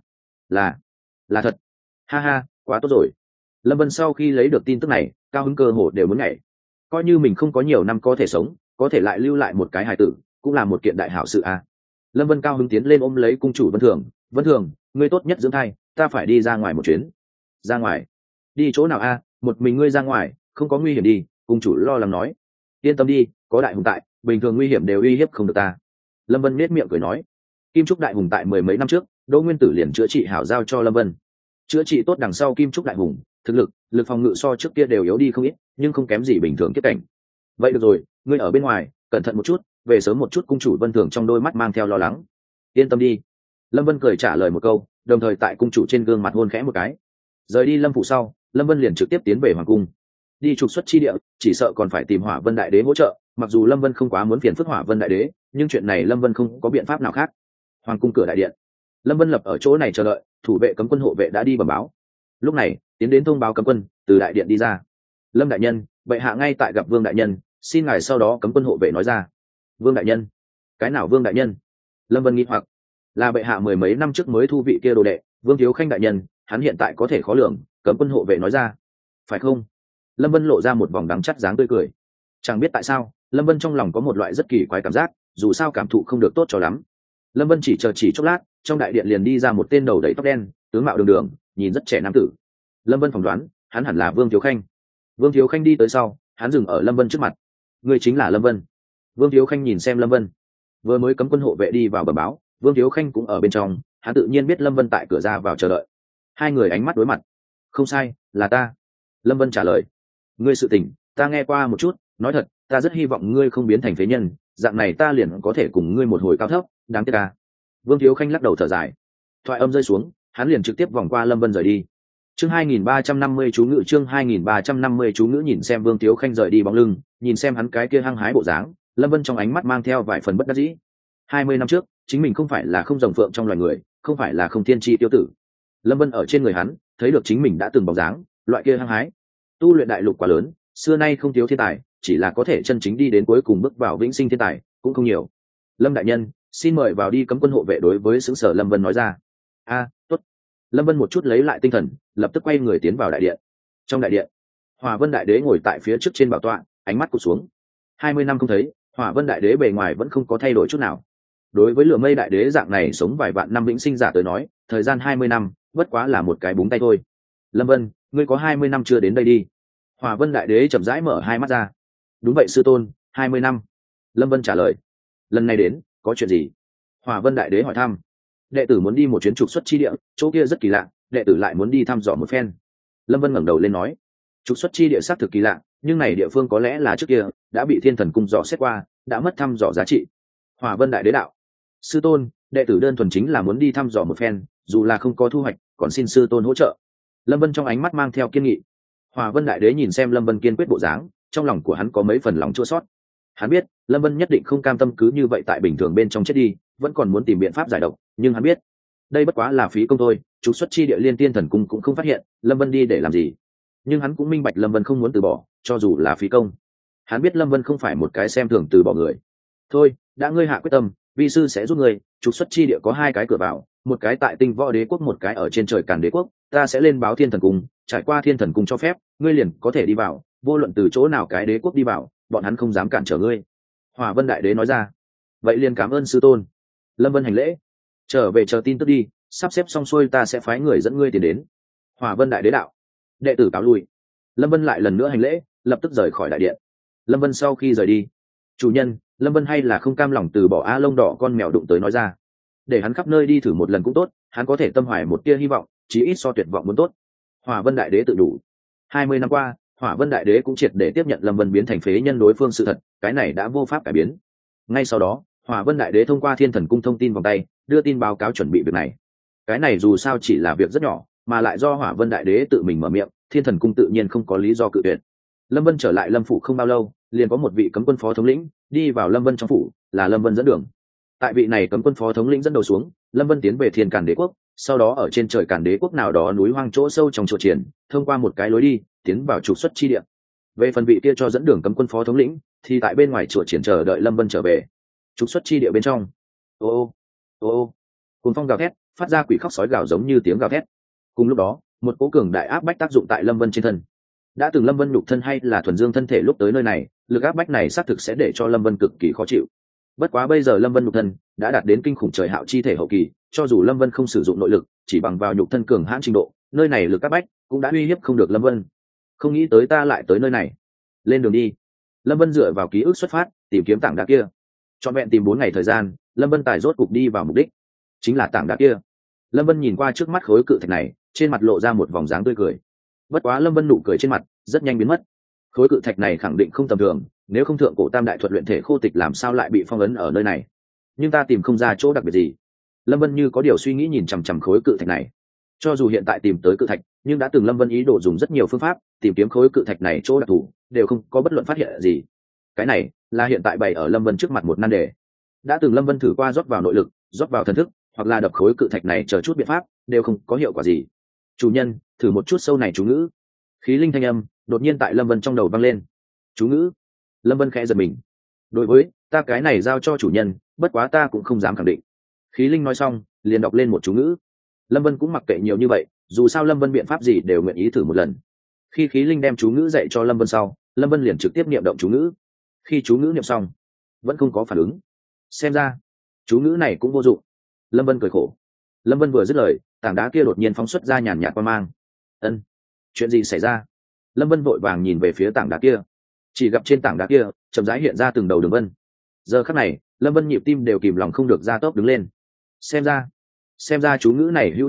Là thật. Ha ha, quá tốt rồi. Lâm Vân sau khi lấy được tin tức này, cao hứng cơ hồ đều muốn nhảy. Coi như mình không có nhiều năm có thể sống, có thể lại lưu lại một cái hài tử, cũng là một kiện đại hảo sự à. Lâm Vân cao hứng tiến lên ôm lấy cung chủ Vân Thường. Vân Thường, ngươi tốt nhất dưỡng thai, ta phải đi ra ngoài một chuyến. Ra ngoài? Đi chỗ nào a? Một mình ngươi ra ngoài, không có nguy hiểm đi? Cung chủ lo lắng nói. Yên tâm đi, có đại hùng tại, bình thường nguy hiểm đều uy hiếp không được ta. Lâm Vân nết miệng cười nói. Kim Trúc Đại Hùng tại mười mấy năm trước, Đỗ Nguyên Tử liền chữa trị hảo giao cho Lâm Vân. Chữa trị tốt đằng sau Kim Trúc Đại Hùng, thực lực phòng ngự so trước kia đều yếu đi không ít, nhưng không kém gì bình thường kiếp cảnh. Vậy được rồi, ngươi ở bên ngoài, cẩn thận một chút, về sớm một chút. Cung chủ Vân Thường trong đôi mắt mang theo lo lắng. Yên tâm đi. Lâm Vân cười trả lời một câu, đồng thời tại cung chủ trên gương mặt hôn khẽ một cái. Rời đi Lâm phủ sau, Lâm Vân liền trực tiếp tiến về hoàng cung. Đi trục xuất chi địa, chỉ sợ còn phải tìm Hỏa Vân Đại Đế hỗ trợ, mặc dù Lâm Vân không quá muốn phiền phức Hỏa Vân Đại Đế, nhưng chuyện này Lâm Vân không có biện pháp nào khác. Hoàng cung cửa đại điện, Lâm Vân lập ở chỗ này chờ đợi, thủ vệ cấm quân hộ vệ đã đi bẩm báo. Lúc này, tiến đến thông báo cấm quân từ đại điện đi ra. Lâm đại nhân, bệ hạ ngay tại gặp Vương đại nhân, xin ngài sau đó. Cấm quân hộ vệ nói ra. Vương đại nhân? Cái nào Vương đại nhân? Lâm Vân nghi hoặc. Là bệ hạ mười mấy năm trước mới thu vị kia đồ đệ, Vương Thiếu Khanh đại nhân, hắn hiện tại có thể khó lường. Cấm quân hộ vệ nói ra. Phải không? Lâm Vân lộ ra một vòng đắng chắt dáng tươi cười. Chẳng biết tại sao, Lâm Vân trong lòng có một loại rất kỳ quái cảm giác, dù sao cảm thụ không được tốt cho lắm. Lâm Vân chỉ chốc lát, trong đại điện liền đi ra một tên đầu đầy tóc đen, tướng mạo đường đường, nhìn rất trẻ nam tử. Lâm Vân phỏng đoán, hắn hẳn là Vương Thiếu Khanh. Vương Thiếu Khanh đi tới sau, hắn dừng ở Lâm Vân trước mặt. Người chính là Lâm Vân? Vương Thiếu Khanh nhìn xem Lâm Vân. Vừa mới cấm quân hộ vệ đi vào bẩm báo, Vương Thiếu Khanh cũng ở bên trong, hắn tự nhiên biết Lâm Vân tại cửa ra vào chờ đợi. Hai người ánh mắt đối mặt. Không sai, là ta. Lâm Vân trả lời. Ngươi sự tình ta nghe qua một chút, nói thật ta rất hy vọng ngươi không biến thành phế nhân, dạng này ta liền có thể cùng ngươi một hồi cao thấp. Đáng tiếc ta. Vương Thiếu Khanh lắc đầu thở dài. Thoại âm rơi xuống, hắn liền trực tiếp vòng qua Lâm Vân rời đi. Chương 2350 chú ngữ, chương 2350 chú ngữ. Nhìn xem Vương Thiếu Khanh rời đi bóng lưng, nhìn xem hắn cái kia hăng hái bộ dáng, Lâm Vân trong ánh mắt mang theo vài phần bất đắc dĩ. 20 năm trước, chính mình không phải là không rồng phượng trong loài người, không phải là không thiên chi tiêu tử. Lâm Vân ở trên người hắn, thấy được chính mình đã từng bóng dáng, loại kia hăng hái. Tu luyện đại lục quá lớn, xưa nay không thiếu thiên tài, chỉ là có thể chân chính đi đến cuối cùng bước vào vĩnh sinh thiên tài, cũng không nhiều. Lâm đại nhân, xin mời vào đi. Cấm quân hộ vệ đối với xứng sở Lâm Vân nói ra. Tốt. Lâm Vân một chút lấy lại tinh thần, lập tức quay người tiến vào đại điện. Trong đại điện, Hỏa Vân đại đế ngồi tại phía trước trên bảo tọa, ánh mắt cụt xuống. 20 năm không thấy, Hỏa Vân đại đế bề ngoài vẫn không có thay đổi chút nào. Đối với Lửa Mây đại đế dạng này sống vài vạn năm vĩnh sinh giả tới nói, thời gian 20 năm bất quá là một cái búng tay thôi. Lâm Vân, ngươi có 20 năm chưa đến đây đi. Hỏa Vân đại đế chậm rãi mở hai mắt ra. Đúng vậy sư tôn, 20 năm. Lâm Vân trả lời. Lần này đến có chuyện gì? Hỏa Vân đại đế hỏi thăm. Đệ tử muốn đi một chuyến trục xuất chi địa, chỗ kia rất kỳ lạ, đệ tử lại muốn đi thăm dò một phen. Lâm Vân ngẩng đầu lên nói. Trục xuất chi địa xác thực kỳ lạ, nhưng này địa phương có lẽ là trước kia đã bị Thiên Thần cung dò xét qua, đã mất thăm dò giá trị. Hỏa Vân đại đế đạo. Sư tôn, đệ tử đơn thuần chính là muốn đi thăm dò một phen, dù là không có thu hoạch còn xin sư tôn hỗ trợ. Lâm Vân trong ánh mắt mang theo kiên nghị. Hỏa Vân đại đế nhìn xem Lâm Vân kiên quyết bộ dáng, trong lòng của hắn có mấy phần lòng chua xót. Hắn biết Lâm Vân nhất định không cam tâm cứ như vậy tại bình thường bên trong chết đi, vẫn còn muốn tìm biện pháp giải độc, nhưng hắn biết đây bất quá là phí công thôi. Trục xuất chi địa Liên Tiên Thần cung cũng không phát hiện Lâm Vân đi để làm gì, nhưng hắn cũng minh bạch Lâm Vân không muốn từ bỏ, cho dù là phí công. Hắn biết Lâm Vân không phải một cái xem thường từ bỏ người. Thôi, đã ngươi hạ quyết tâm, vi sư sẽ giúp ngươi. Trục xuất chi địa có hai cái cửa vào, một cái tại Tinh Võ Đế quốc, một cái ở trên trời Càn Đế quốc. Ta sẽ lên báo Thiên Thần cung, trải qua Thiên Thần cung cho phép, ngươi liền có thể đi vào, vô luận từ chỗ nào cái đế quốc đi vào, bọn hắn không dám cản trở ngươi. Hỏa Vân đại đế nói ra. Vậy liền cảm ơn sư tôn. Lâm Vân hành lễ. Trở về chờ tin tức đi, sắp xếp xong xuôi ta sẽ phái người dẫn ngươi tiền đến. Hỏa Vân đại đế đạo. Đệ tử cáo lui. Lâm Vân lại lần nữa hành lễ, lập tức rời khỏi đại điện. Lâm Vân sau khi rời đi, chủ nhân, Lâm Vân hay là không cam lòng từ bỏ A Lông đỏ con mèo đụng tới nói ra. Để hắn khắp nơi đi thử một lần cũng tốt, hắn có thể tâm hoài một tia hy vọng, chí ít so tuyệt vọng muốn tốt. Hỏa Vân đại đế tự đủ. 20 năm qua, Hỏa Vân đại đế cũng triệt để tiếp nhận Lâm Vân biến thành phế nhân đối phương sự thật, cái này đã vô pháp cải biến. Ngay sau đó, Hỏa Vân đại đế thông qua Thiên Thần cung thông tin vòng tay, đưa tin báo cáo chuẩn bị việc này. Cái này dù sao chỉ là việc rất nhỏ, mà lại do Hỏa Vân đại đế tự mình mở miệng, Thiên Thần cung tự nhiên không có lý do cự tuyệt. Lâm Vân trở lại Lâm phủ không bao lâu, liền có một vị cấm quân phó thống lĩnh đi vào Lâm Vân trong phủ, là Lâm Vân dẫn đường. Tại vị này cấm quân phó thống lĩnh dẫn đầu xuống, Lâm Vân tiến về Thiên Càn Đế quốc, sau đó ở trên trời Càn Đế quốc nào đó núi hoang chỗ sâu trong chùa triển, thông qua một cái lối đi tiến vào trục xuất chi địa. Về phần vị kia cho dẫn đường cấm quân phó thống lĩnh, thì tại bên ngoài chùa triển chờ đợi Lâm Vân trở về. Trục xuất chi địa bên trong, ô ô, cùng phong gào thét, phát ra quỷ khóc sói gào giống như tiếng gào thét. Cùng lúc đó, một cỗ cường đại áp bách tác dụng tại Lâm Vân trên thân. Đã từng Lâm Vân nhục thân hay là thuần dương thân thể lúc tới nơi này, lực áp bách này xác thực sẽ để cho Lâm Vân cực kỳ khó chịu. Bất quá bây giờ Lâm Vân nhục thân đã đạt đến kinh khủng trời hạo chi thể hậu kỳ, cho dù Lâm Vân không sử dụng nội lực, chỉ bằng vào nhục thân cường hãn trình độ, nơi này lực áp bách cũng đã uy hiếp không được Lâm Vân. Không nghĩ tới ta lại tới nơi này. Lên đường đi. Lâm Vân dựa vào ký ức xuất phát, tìm kiếm tảng đá kia. Trọn vẹn tìm 4 ngày thời gian, Lâm Vân tài rốt cục đi vào mục đích, chính là tảng đá kia. Lâm Vân nhìn qua trước mắt khối cự thạch này, trên mặt lộ ra một vòng dáng tươi cười. Bất quá Lâm Vân nụ cười trên mặt rất nhanh biến mất. Khối cự thạch này khẳng định không tầm thường, nếu không thượng cổ tam đại thuật luyện thể khô tịch làm sao lại bị phong ấn ở nơi này. Nhưng ta tìm không ra chỗ đặc biệt gì. Lâm Vân như có điều suy nghĩ nhìn chằm chằm khối cự thạch này. Cho dù hiện tại tìm tới cự thạch, nhưng đã từng Lâm Vân ý đồ dùng rất nhiều phương pháp tìm kiếm khối cự thạch này chỗ đặc thù, đều không có bất luận phát hiện gì. Cái này là hiện tại bày ở Lâm Vân trước mặt một nan đề. Đã từng Lâm Vân thử qua rót vào nội lực, rót vào thần thức, hoặc là đập khối cự thạch này chờ chút biện pháp, đều không có hiệu quả gì. Chủ nhân, thử một chút sâu này chú ngữ. Khí linh thanh âm đột nhiên tại Lâm Vân trong đầu vang lên. Chú ngữ. Lâm Vân khẽ giật mình. Đối với ta cái này giao cho chủ nhân, bất quá ta cũng không dám khẳng định. Khí linh nói xong liền đọc lên một chú ngữ. Lâm Vân cũng mặc kệ nhiều như vậy, dù sao Lâm Vân biện pháp gì đều nguyện ý thử một lần. Khi khí linh đem chú ngữ dạy cho Lâm Vân sau, Lâm Vân liền trực tiếp niệm động chú ngữ. Khi chú ngữ niệm xong vẫn không có phản ứng, xem ra chú ngữ này cũng vô dụng. Lâm Vân cười khổ. Lâm Vân vừa dứt lời, tảng đá kia đột nhiên phóng xuất ra nhàn nhạt quang mang. Ân, chuyện gì xảy ra? Lâm Vân vội vàng nhìn về phía tảng đá kia, chỉ gặp trên tảng đá kia chậm rãi hiện ra từng đầu đường vân. Giờ khắc này Lâm Vân nhịp tim đều kìm lòng không được gia tốc đứng lên. Xem ra chú ngữ này hữu hiệu à,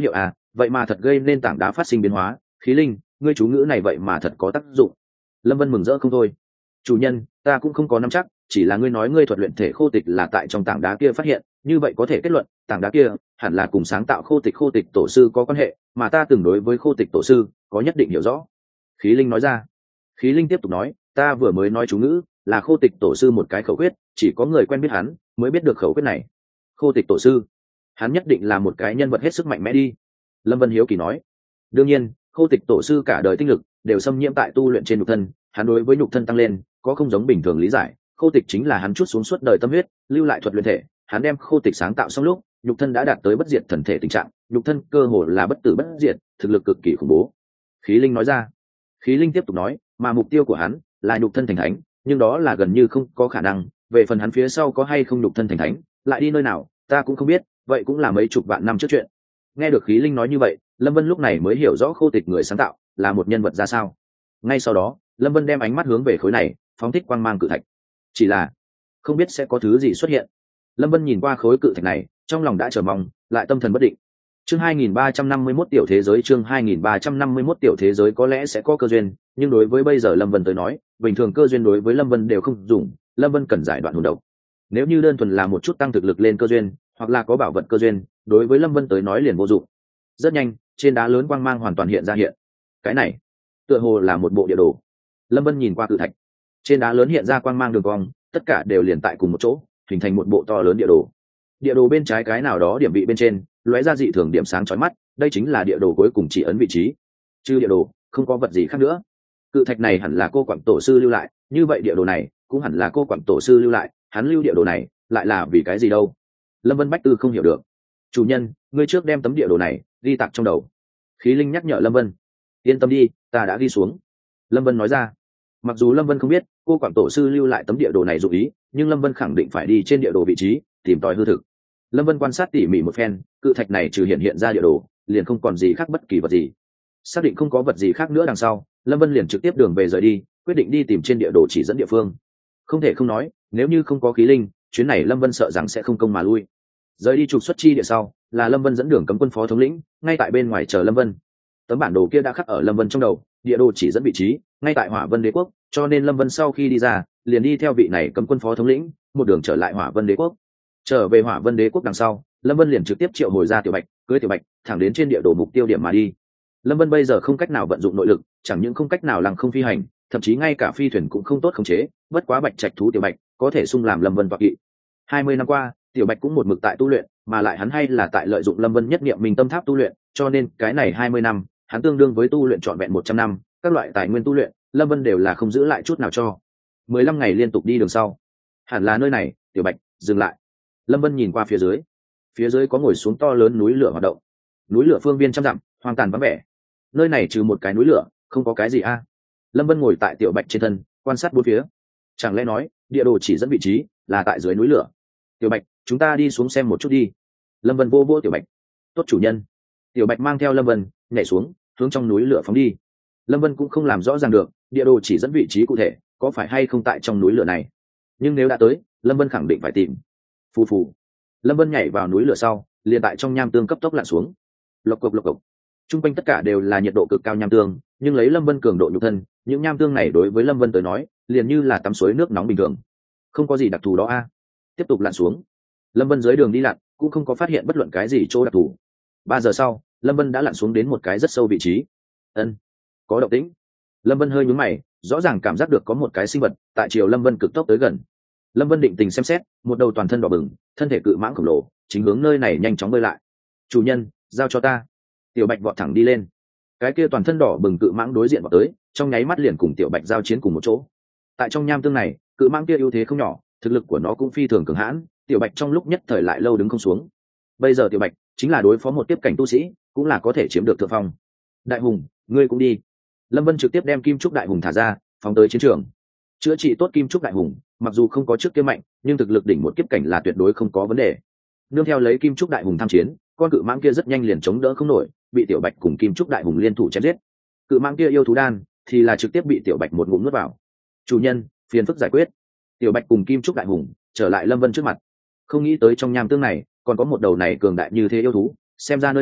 vậy mà thật gây nên tảng đá phát sinh biến hóa. Khí linh, ngươi chú ngữ này vậy mà thật có tác dụng. Lâm Vân mừng rỡ không thôi. Chủ nhân, ta cũng không có nắm chắc, chỉ là ngươi nói ngươi thuật luyện thể khô tịch là tại trong tảng đá kia phát hiện, như vậy có thể kết luận tảng đá kia hẳn là cùng sáng tạo khô tịch tổ sư có quan hệ, mà ta từng đối với khô tịch tổ sư có nhất định hiểu rõ. Khí linh nói ra. Khí linh tiếp tục nói, ta vừa mới nói chú ngữ là khô tịch tổ sư một cái khẩu quyết, chỉ có người quen biết hắn mới biết được khẩu quyết này. Khô tịch tổ sư, hắn nhất định là một cái nhân vật hết sức mạnh mẽ đi. Lâm Vân hiếu kỳ nói. Đương nhiên, khô tịch tổ sư cả đời tinh lực đều xâm nhiễm tại tu luyện trên nhục thân, hắn đối với nhục thân tăng lên có không giống bình thường lý giải. Khô tịch chính là hắn chút xuống suốt đời tâm huyết lưu lại thuật luyện thể, hắn đem khô tịch sáng tạo xong lúc nhục thân đã đạt tới bất diệt thần thể tình trạng, nhục thân cơ hồ là bất tử bất diệt, thực lực cực kỳ khủng bố. Khí linh nói ra. Khí linh tiếp tục nói, mà mục tiêu của hắn là nhục thân thành thánh, nhưng đó là gần như không có khả năng. Về phần hắn phía sau có hay không nhục thân thành thánh, lại đi nơi nào, ta cũng không biết, vậy cũng là mấy chục vạn năm trước chuyện. Nghe được khí linh nói như vậy, Lâm Vân lúc này mới hiểu rõ khô tịch người sáng tạo là một nhân vật ra sao. Ngay sau đó, Lâm Vân đem ánh mắt hướng về khối này phóng thích quang mang cự thạch. Chỉ là không biết sẽ có thứ gì xuất hiện. Lâm Vân nhìn qua khối cự thạch này, trong lòng đã chờ mong, lại tâm thần bất định. Chương 2351 tiểu thế giới, chương 2351 tiểu thế giới có lẽ sẽ có cơ duyên, nhưng đối với bây giờ Lâm Vân tới nói, bình thường cơ duyên đối với Lâm Vân đều không dùng, Lâm Vân cần giải đoạn hồn độc. Nếu như đơn thuần là một chút tăng thực lực lên cơ duyên, hoặc là có bảo vật cơ duyên, đối với Lâm Vân tới nói liền vô dụng. Rất nhanh, trên đá lớn quang mang hoàn toàn hiện ra hiện. Cái này, tựa hồ là một bộ địa đồ. Lâm Vân nhìn qua cự thạch, trên đá lớn hiện ra quang mang đường cong, tất cả đều liền tại cùng một chỗ, hình thành một bộ to lớn địa đồ. Địa đồ bên trái cái nào đó điểm vị bên trên lóe ra dị thường điểm sáng chói mắt, đây chính là địa đồ cuối cùng chỉ ấn vị trí. Chứ địa đồ không có vật gì khác nữa. Cự thạch này hẳn là cô quặng tổ sư lưu lại, như vậy địa đồ này cũng hẳn là cô quặng tổ sư lưu lại, hắn lưu địa đồ này lại là vì cái gì đâu? Lâm Vân Bách Tư không hiểu được. Chủ nhân, ngươi trước đem tấm địa đồ này ghi tạc trong đầu. Khí linh nhắc nhở Lâm Vân. Yên tâm đi, ta đã ghi xuống. Lâm Vân nói ra. Mặc dù Lâm Vân không biết cô quảng tổ sư lưu lại tấm địa đồ này dụ ý, nhưng Lâm Vân khẳng định phải đi trên địa đồ vị trí tìm tòi hư thực. Lâm Vân quan sát tỉ mỉ một phen, cự thạch này trừ hiện ra địa đồ liền không còn gì khác bất kỳ vật gì. Xác định không có vật gì khác nữa đằng sau, Lâm Vân liền trực tiếp đường về rời đi, quyết định đi tìm trên địa đồ chỉ dẫn địa phương. Không thể không nói, nếu như không có khí linh, chuyến này Lâm Vân sợ rằng sẽ không công mà lui. Rời đi trục xuất chi địa sau, là Lâm Vân dẫn đường cấm quân phó thống lĩnh ngay tại bên ngoài chờ Lâm Vân. Tấm bản đồ kia đã khắc ở Lâm Vân trong đầu, địa đồ chỉ dẫn vị trí ngay tại Hỏa Vân Đế quốc, cho nên Lâm Vân sau khi đi ra liền đi theo vị này cấm quân phó thống lĩnh một đường trở lại Hỏa Vân Đế quốc. Trở về Hỏa Vân Đế quốc đằng sau, Lâm Vân liền trực tiếp triệu hồi ra Tiểu Bạch, cưới Tiểu Bạch thẳng đến trên địa đồ mục tiêu điểm mà đi. Lâm Vân bây giờ không cách nào vận dụng nội lực, chẳng những không cách nào lăng không phi hành, thậm chí ngay cả phi thuyền cũng không tốt khống chế, bất quá Bạch Trạch thú Tiểu Bạch có thể xung làm Lâm Vân tọa kỵ. 20 năm qua, Tiểu Bạch cũng một mực tại tu luyện, mà lại hắn hay là tại lợi dụng Lâm Vân nhất niệm minh tâm tháp tu luyện, cho nên cái này 20 năm, hắn tương đương với tu luyện trọn vẹn 100 năm, các loại tài nguyên tu luyện, Lâm Vân đều là không giữ lại chút nào cho. 15 ngày liên tục đi đường sau, hẳn là nơi này, Tiểu Bạch dừng lại. Lâm Vân nhìn qua phía dưới có ngồi xuống to lớn núi lửa hoạt động. Núi lửa phương viên trăm dặm, hoang tàn vắng vẻ. Nơi này trừ một cái núi lửa, không có cái gì a. Lâm Vân ngồi tại Tiểu Bạch trên thân, quan sát bốn phía. Chẳng lẽ nói, địa đồ chỉ dẫn vị trí là tại dưới núi lửa? Tiểu Bạch, chúng ta đi xuống xem một chút đi. Lâm Vân vô vô Tiểu Bạch. Tốt chủ nhân. Tiểu Bạch mang theo Lâm Vân nhảy xuống, hướng trong núi lửa phóng đi. Lâm Vân cũng không làm rõ ràng được địa đồ chỉ dẫn vị trí cụ thể có phải hay không tại trong núi lửa này, nhưng nếu đã tới, Lâm Vân khẳng định phải tìm. Phù phù. Lâm Vân nhảy vào núi lửa sau, liền tại trong nham tương cấp tốc lặn xuống. Lộc cộc lộc cộc. Trung quanh tất cả đều là nhiệt độ cực cao nham tương, nhưng lấy Lâm Vân cường độ nhục thân, những nham tương này đối với Lâm Vân tới nói, liền như là tắm suối nước nóng bình thường, không có gì đặc thù đó a. Tiếp tục lặn xuống. Lâm Vân dưới đường đi lặn, cũng không có phát hiện bất luận cái gì chỗ đặc thù. 3 giờ sau, Lâm Vân đã lặn xuống đến một cái rất sâu vị trí. Ân, có động tĩnh. Lâm Vân hơi nhún mày, rõ ràng cảm giác được có một cái sinh vật tại chiều Lâm Vân cực tốc tới gần. Lâm Vân định tình xem xét, một đầu toàn thân đỏ bừng, thân thể cự mãng khổng lồ chính hướng nơi này nhanh chóng bơi lại. Chủ nhân, giao cho ta. Tiểu Bạch vọt thẳng đi lên. Cái kia toàn thân đỏ bừng cự mãng đối diện vào tới, trong nháy mắt liền cùng Tiểu Bạch giao chiến cùng một chỗ. Tại trong nham tương này, cự mãng kia ưu thế không nhỏ, thực lực của nó cũng phi thường cường hãn. Tiểu Bạch trong lúc nhất thời lại lâu đứng không xuống. Bây giờ Tiểu Bạch chính là đối phó một tiếp cảnh tu sĩ, cũng là có thể chiếm được thượng phong. Đại hùng, ngươi cũng đi. Lâm Vân trực tiếp đem kim trúc đại hùng thả ra, phóng tới chiến trường. Chữa trị tốt kim trúc đại hùng, mặc dù không có trước kia mạnh, nhưng thực lực đỉnh một kiếp cảnh là tuyệt đối không có vấn đề. Nương theo lấy kim trúc đại hùng tham chiến, con cự mãng kia rất nhanh liền chống đỡ không nổi, bị Tiểu Bạch cùng kim trúc đại hùng liên thủ chém giết. Cự mãng kia yêu thú đan thì là trực tiếp bị Tiểu Bạch một ngụm nuốt vào. Chủ nhân, phiền phức giải quyết. Tiểu Bạch cùng kim trúc đại hùng trở lại Lâm Vân trước mặt. Không nghĩ tới trong nham tương này còn có một đầu này cường đại như thế yêu thú, xem ra nơi này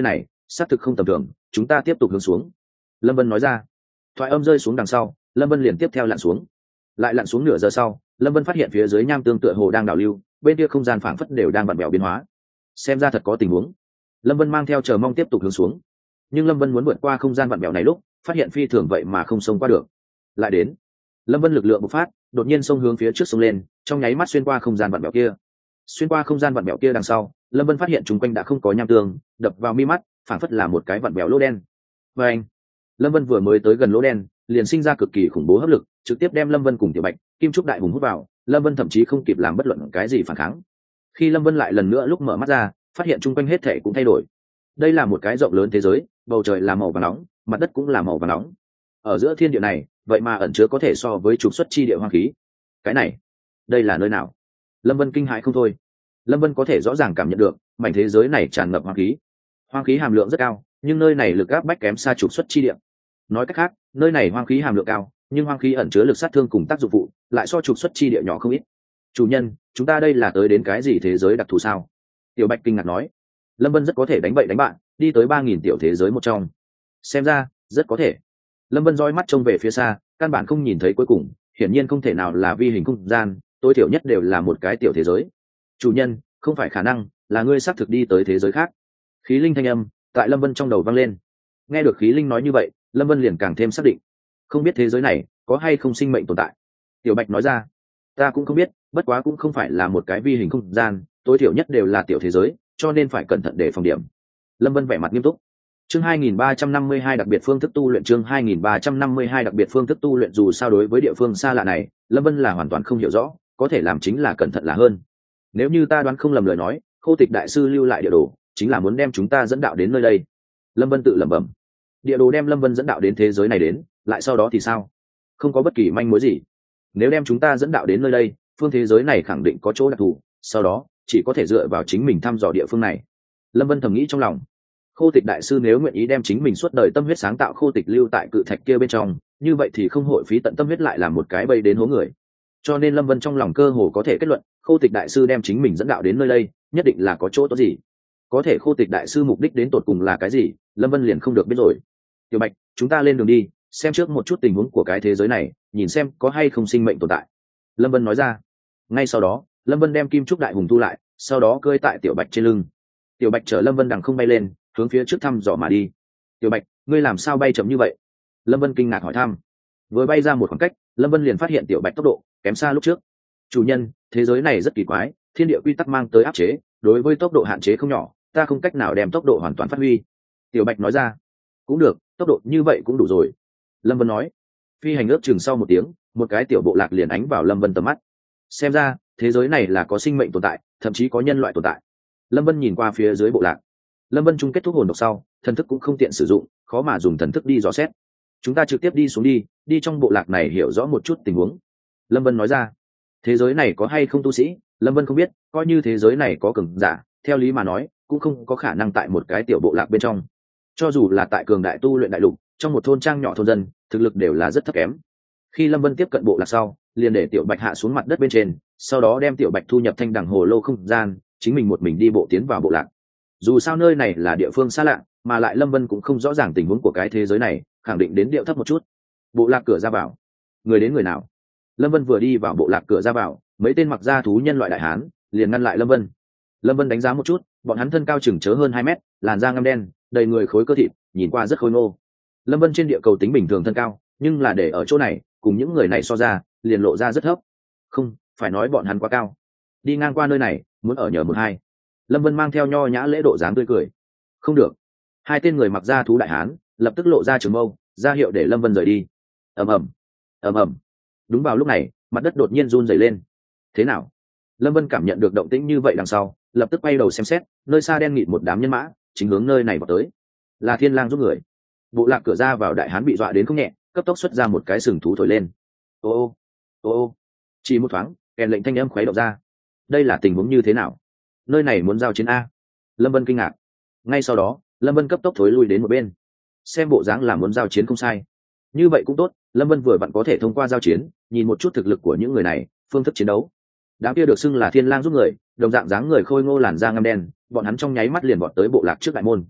xác thực không tầm thường, chúng ta tiếp tục hướng xuống. Lâm Vân nói ra. Thoại âm rơi xuống đằng sau, Lâm Vân liền tiếp theo lặn xuống. Lại lặn xuống nửa giờ sau, Lâm Vân phát hiện phía dưới nham tương tựa hồ đang đảo lưu, bên kia không gian phảng phất đều đang vặn vẹo biến hóa. Xem ra thật có tình huống. Lâm Vân mang theo chờ mong tiếp tục hướng xuống. Nhưng Lâm Vân muốn vượt qua không gian vặn vẹo này lúc, phát hiện phi thường vậy mà không xông qua được. Lại đến, Lâm Vân lực lượng bộc phát, đột nhiên xông hướng phía trước xông lên, trong nháy mắt xuyên qua không gian vặn vẹo kia. Xuyên qua không gian vặn vẹo kia đằng sau, Lâm Vân phát hiện chúng quanh đã không có nham tương, đập vào mi mắt, phảng phất là một cái vặn vẹo lỗ đen. Và anh, Lâm Vân vừa mới tới gần lỗ đen, liền sinh ra cực kỳ khủng bố hấp lực, trực tiếp đem Lâm Vân cùng Tiểu Bạch, Kim Trúc Đại hùng hút vào. Lâm Vân thậm chí không kịp làm bất luận cái gì phản kháng. Khi Lâm Vân lại lần nữa lúc mở mắt ra, phát hiện chung quanh hết thể cũng thay đổi. Đây là một cái rộng lớn thế giới, bầu trời là màu vàng nóng, mặt đất cũng là màu vàng nóng. Ở giữa thiên địa này, vậy mà ẩn chứa có thể so với trục xuất chi địa hoang khí. Cái này, đây là nơi nào? Lâm Vân kinh hãi không thôi. Lâm Vân có thể rõ ràng cảm nhận được, mảnh thế giới này tràn ngập hoang khí. Hoang khí hàm lượng rất cao, nhưng nơi này lực áp bách kém xa trục xuất chi địa. Nói cách khác, nơi này hoang khí hàm lượng cao, nhưng hoang khí ẩn chứa lực sát thương cùng tác dụng phụ, lại so trục xuất chi địa nhỏ không ít. Chủ nhân, chúng ta đây là tới đến cái gì thế giới đặc thù sao? Tiểu Bạch kinh ngạc nói. Lâm Vân rất có thể đánh bậy đánh bạn, đi tới 3000 tiểu thế giới một trong. Xem ra, rất có thể. Lâm Vân dõi mắt trông về phía xa, căn bản không nhìn thấy cuối cùng, hiển nhiên không thể nào là vi hình không gian, tối thiểu nhất đều là một cái tiểu thế giới. Chủ nhân, không phải khả năng, là ngươi xác thực đi tới thế giới khác. Khí linh thanh âm tại Lâm Vân trong đầu vang lên. Nghe được khí linh nói như vậy, Lâm Vân liền càng thêm xác định, không biết thế giới này có hay không sinh mệnh tồn tại. Tiểu Bạch nói ra, ta cũng không biết, bất quá cũng không phải là một cái vi hình không gian, tối thiểu nhất đều là tiểu thế giới, cho nên phải cẩn thận để phòng điểm. Lâm Vân vẻ mặt nghiêm túc. Chương 2352 đặc biệt phương thức tu luyện. Chương 2352 đặc biệt phương thức tu luyện. Dù sao đối với địa phương xa lạ này, Lâm Vân là hoàn toàn không hiểu rõ, có thể làm chính là cẩn thận là hơn. Nếu như ta đoán không lầm lời nói, Khô Tịch đại sư lưu lại địa đồ, chính là muốn đem chúng ta dẫn đạo đến nơi đây. Lâm Vân tự lẩm bẩm. Địa đồ đem Lâm Vân dẫn đạo đến thế giới này đến, lại sau đó thì sao? Không có bất kỳ manh mối gì. Nếu đem chúng ta dẫn đạo đến nơi đây, phương thế giới này khẳng định có chỗ đặc thù, sau đó chỉ có thể dựa vào chính mình thăm dò địa phương này. Lâm Vân thầm nghĩ trong lòng. Khô Tịch đại sư nếu nguyện ý đem chính mình suốt đời tâm huyết sáng tạo khô tịch lưu tại cự thạch kia bên trong, như vậy thì không hội phí tận tâm huyết lại làm một cái bẫy đến hố người. Cho nên Lâm Vân trong lòng cơ hồ có thể kết luận, Khô Tịch đại sư đem chính mình dẫn đạo đến nơi đây, nhất định là có chỗ tốt gì. Có thể Khô Tịch đại sư mục đích đến tột cùng là cái gì, Lâm Vân liền không được biết rồi. Tiểu Bạch, chúng ta lên đường đi, xem trước một chút tình huống của cái thế giới này, nhìn xem có hay không sinh mệnh tồn tại. Lâm Vân nói ra. Ngay sau đó, Lâm Vân đem Kim Trúc Đại hùng thu lại, sau đó cưỡi tại Tiểu Bạch trên lưng. Tiểu Bạch chở Lâm Vân đằng không bay lên, hướng phía trước thăm dò mà đi. Tiểu Bạch, ngươi làm sao bay chậm như vậy? Lâm Vân kinh ngạc hỏi thăm. Vừa bay ra một khoảng cách, Lâm Vân liền phát hiện Tiểu Bạch tốc độ kém xa lúc trước. Chủ nhân, thế giới này rất kỳ quái, thiên địa quy tắc mang tới áp chế, đối với tốc độ hạn chế không nhỏ, ta không cách nào đem tốc độ hoàn toàn phát huy. Tiểu Bạch nói ra. Cũng được, tốc độ như vậy cũng đủ rồi. Lâm Vân nói. Phi hành ước chừng sau một tiếng, một cái tiểu bộ lạc liền ánh vào Lâm Vân tầm mắt. Xem ra, thế giới này là có sinh mệnh tồn tại, thậm chí có nhân loại tồn tại. Lâm Vân nhìn qua phía dưới bộ lạc. Lâm Vân chung kết thúc hồn độc sau, thần thức cũng không tiện sử dụng, khó mà dùng thần thức đi dò xét. Chúng ta trực tiếp đi xuống đi trong bộ lạc này hiểu rõ một chút tình huống. Lâm Vân nói ra. Thế giới này có hay không tu sĩ, Lâm Vân không biết, coi như thế giới này có cường giả, theo lý mà nói, cũng không có khả năng tại một cái tiểu bộ lạc bên trong. Cho dù là tại cường đại tu luyện đại lục, trong một thôn trang nhỏ thôn dân, thực lực đều là rất thấp kém. Khi Lâm Vân tiếp cận bộ lạc sau, liền để Tiểu Bạch hạ xuống mặt đất bên trên, sau đó đem Tiểu Bạch thu nhập thanh đằng hồ lô không gian, chính mình một mình đi bộ tiến vào bộ lạc. Dù sao nơi này là địa phương xa lạ, mà lại Lâm Vân cũng không rõ ràng tình huống của cái thế giới này, khẳng định đến điệu thấp một chút. Bộ lạc cửa ra vào, người đến người nào? Lâm Vân vừa đi vào bộ lạc cửa ra vào, mấy tên mặc da thú nhân loại đại hán liền ngăn lại Lâm Vân. Lâm Vân đánh giá một chút, bọn hắn thân cao chừng chớ hơn 2 mét, làn da ngăm đen, đầy người khối cơ thịt, nhìn qua rất khôi ngô. Lâm Vân trên địa cầu tính bình thường thân cao, nhưng là để ở chỗ này cùng những người này so ra, liền lộ ra rất thấp. Không phải nói bọn hắn quá cao. Đi ngang qua nơi này, muốn ở nhờ một hai. Lâm Vân mang theo nho nhã lễ độ dáng tươi cười. Không được. Hai tên người mặc da thú đại hán lập tức lộ ra trường mâu, ra hiệu để Lâm Vân rời đi. Ầm ầm, ầm ầm. Đúng vào lúc này, mặt đất đột nhiên run rẩy lên. Thế nào? Lâm Vân cảm nhận được động tĩnh như vậy đằng sau, lập tức quay đầu xem xét, nơi xa đen nghịt một đám nhân mã, chính hướng nơi này vào tới. Là Thiên Lang giúp người. Bộ lạc cửa ra vào đại hán bị dọa đến không nhẹ, cấp tốc xuất ra một cái sừng thú thổi lên. Ô ô, chỉ một thoáng, kèn lệnh thanh âm khuấy động ra. Đây là tình huống như thế nào? Nơi này muốn giao chiến a? Lâm Vân kinh ngạc. Ngay sau đó, Lâm Vân cấp tốc thối lui đến một bên. Xem bộ dáng là muốn giao chiến không sai. Như vậy cũng tốt, Lâm Vân vừa vặn có thể thông qua giao chiến, nhìn một chút thực lực của những người này, phương thức chiến đấu. Đám kia được xưng là Thiên Lang giúp người, đồng dạng dáng người khôi ngô làn da ngăm đen, bọn hắn trong nháy mắt liền vọt tới bộ lạc trước đại môn.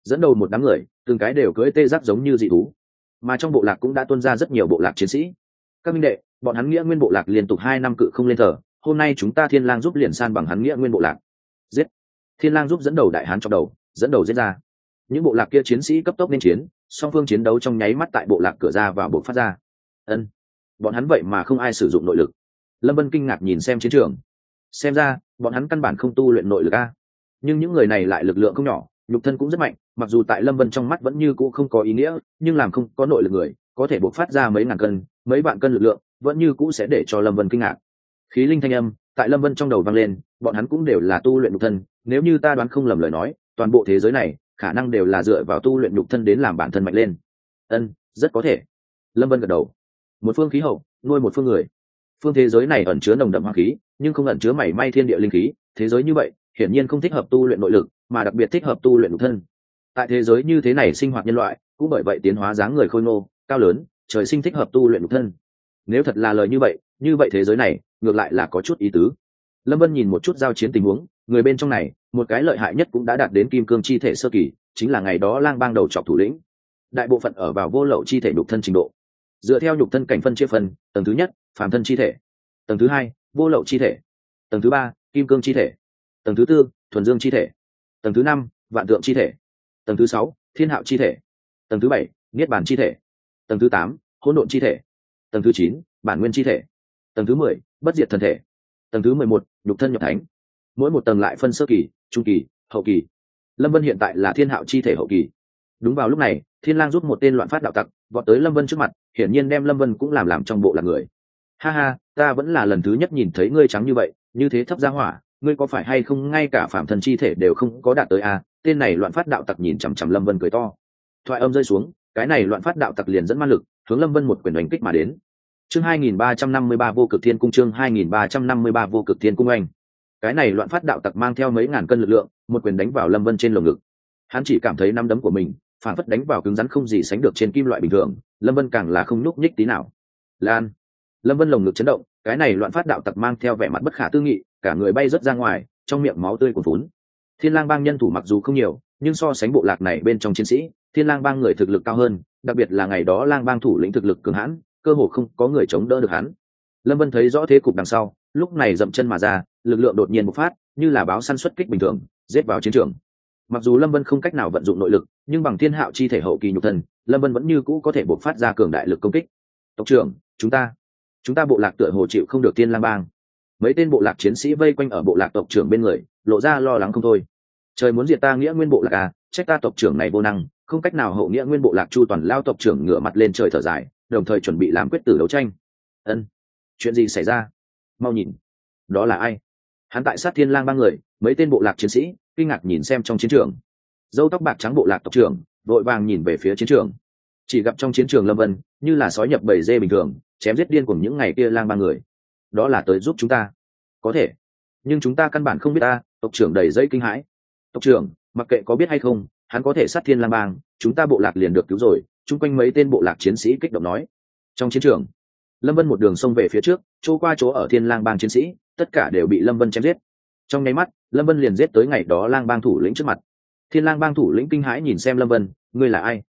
dẫn đầu một đám người, từng cái đều cưỡi tê giác giống như dị thú, mà trong bộ lạc cũng đã tuôn ra rất nhiều bộ lạc chiến sĩ. Các minh đệ, bọn hắn nghĩa nguyên bộ lạc liên tục 2 năm cự không lên thở, hôm nay chúng ta Thiên Lang giúp liền san bằng hắn nghĩa nguyên bộ lạc. Giết! Thiên Lang giúp dẫn đầu đại hán trong đầu, dẫn đầu giết ra. Những bộ lạc kia chiến sĩ cấp tốc nên chiến, song phương chiến đấu trong nháy mắt tại bộ lạc cửa ra vào buộc phát ra. Ân, bọn hắn vậy mà không ai sử dụng nội lực. Lâm Vân kinh ngạc nhìn xem chiến trường, xem ra bọn hắn căn bản không tu luyện nội lực a. Nhưng những người này lại lực lượng không nhỏ, nhục thân cũng rất mạnh, mặc dù tại Lâm Vân trong mắt vẫn như cũ không có ý nghĩa, nhưng làm không có nội lực người có thể bộc phát ra mấy ngàn cân, mấy vạn cân lực lượng, vẫn như cũ sẽ để cho Lâm Vân kinh ngạc. Khí linh thanh âm tại Lâm Vân trong đầu vang lên, bọn hắn cũng đều là tu luyện nhục thân, nếu như ta đoán không lầm lời nói, toàn bộ thế giới này khả năng đều là dựa vào tu luyện nhục thân đến làm bản thân mạnh lên. Ân, rất có thể. Lâm Vân gật đầu. Một phương khí hậu nuôi một phương người, phương thế giới này ẩn chứa nồng đậm hoang khí, nhưng không ẩn chứa mảy may thiên địa linh khí. Thế giới như vậy hiển nhiên không thích hợp tu luyện nội lực, mà đặc biệt thích hợp tu luyện nhục thân. Tại thế giới như thế này sinh hoạt nhân loại cũng bởi vậy tiến hóa dáng người khôi ngô cao lớn, trời sinh thích hợp tu luyện nhục thân. Nếu thật là lời như vậy thế giới này ngược lại là có chút ý tứ. Lâm Vân nhìn một chút giao chiến tình huống, người bên trong này một cái lợi hại nhất cũng đã đạt đến kim cương chi thể sơ kỳ, chính là ngày đó lang bang đầu trọc thủ lĩnh. Đại bộ phận ở vào vô lậu chi thể nhục thân trình độ, dựa theo nhục thân cảnh phân chia phần, tầng thứ nhất phàm thân chi thể, tầng thứ hai vô lậu chi thể, tầng thứ ba kim cương chi thể, tầng thứ tư thuần dương chi thể, tầng thứ năm vạn tượng chi thể, tầng thứ sáu thiên hạo chi thể, tầng thứ bảy niết bàn chi thể, tầng thứ tám hỗn độn chi thể, tầng thứ chín bản nguyên chi thể, tầng thứ 10 bất diệt thân thể, tầng thứ 11 nhục thân nhập thánh. Mỗi một tầng lại phân sơ kỳ, trung kỳ, hậu kỳ. Lâm Vân hiện tại là thiên hạo chi thể hậu kỳ. Đúng vào lúc này, Thiên Lang giúp một tên loạn phát đạo tặc vọt tới Lâm Vân trước mặt, hiển nhiên đem Lâm Vân cũng làm trong bộ là người. Ha ha, ta vẫn là lần thứ nhất nhìn thấy ngươi trắng như vậy, như thế thấp gia hỏa, ngươi có phải hay không ngay cả phạm thần chi thể đều không có đạt tới à? Tên này loạn phát đạo tặc nhìn chằm chằm Lâm Vân cười to. Thoại âm rơi xuống, cái này loạn phát đạo tặc liền dẫn ma lực hướng Lâm Vân một quyền đánh kích mà đến. Chương 2353 vô cực thiên cung, chương 2353 vô cực thiên cung anh. Cái này loạn phát đạo tặc mang theo mấy ngàn cân lực lượng, một quyền đánh vào Lâm Vân trên lồng ngực. Hắn chỉ cảm thấy nắm đấm của mình phản phất đánh vào cứng rắn không gì sánh được trên kim loại bình thường, Lâm Vân càng là không nhúc nhích tí nào. Lan. Lâm Vân lồng ngực chấn động, cái này loạn phát đạo tặc mang theo vẻ mặt bất khả tư nghị, cả người bay rớt ra ngoài, trong miệng máu tươi cuồn phún. Thiên Lang bang nhân thủ mặc dù không nhiều, nhưng so sánh bộ lạc này bên trong chiến sĩ, Thiên Lang bang người thực lực cao hơn, đặc biệt là ngày đó Lang bang thủ lĩnh thực lực cường hãn, cơ hồ không có người chống đỡ được hắn. Lâm Vân thấy rõ thế cục đằng sau, lúc này dậm chân mà ra, lực lượng đột nhiên bộc phát, như là báo săn xuất kích bình thường, giết vào chiến trường. Mặc dù Lâm Vân không cách nào vận dụng nội lực, nhưng bằng thiên hạo chi thể hậu kỳ nhục thân, Lâm Vân vẫn như cũ có thể bộc phát ra cường đại lực công kích. Tộc trưởng, chúng ta bộ lạc tựa hồ chịu không được Thiên Lang bang. Mấy tên bộ lạc chiến sĩ vây quanh ở bộ lạc tộc trưởng bên người, lộ ra lo lắng không thôi. Trời muốn diệt ta nghĩa nguyên bộ lạc à, trách ta tộc trưởng này vô năng, không cách nào hậu nghĩa nguyên bộ lạc Chu Toàn lao tộc trưởng ngửa mặt lên trời thở dài, đồng thời chuẩn bị làm quyết tử đấu tranh. Ân, chuyện gì xảy ra? Mau nhìn, đó là ai? Hắn tại sát Thiên Lang bang người, mấy tên bộ lạc chiến sĩ kinh ngạc nhìn xem trong chiến trường. Dâu tóc bạc trắng bộ lạc tộc trưởng vội vàng nhìn về phía chiến trường, chỉ gặp trong chiến trường Lâm Vân như là sói nhập bầy dê bình thường, chém giết điên cuồng những ngày kia Lang bang người. Đó là tới giúp chúng ta. Có thể, nhưng chúng ta căn bản không biết ta. Tộc trưởng đầy dây kinh hãi. Tộc trưởng, mặc kệ có biết hay không, hắn có thể sát Thiên Lang bang, chúng ta bộ lạc liền được cứu rồi. Chung quanh mấy tên bộ lạc chiến sĩ kích động nói. Trong chiến trường, Lâm Vân một đường xông về phía trước, chỗ qua chỗ ở Thiên Lang bang chiến sĩ tất cả đều bị Lâm Vân chém giết. Trong nháy mắt, Lâm Vân liền giết tới ngày đó Lang bang thủ lĩnh trước mặt. Thiên Lang bang thủ lĩnh kinh hãi nhìn xem Lâm Vân, ngươi là ai?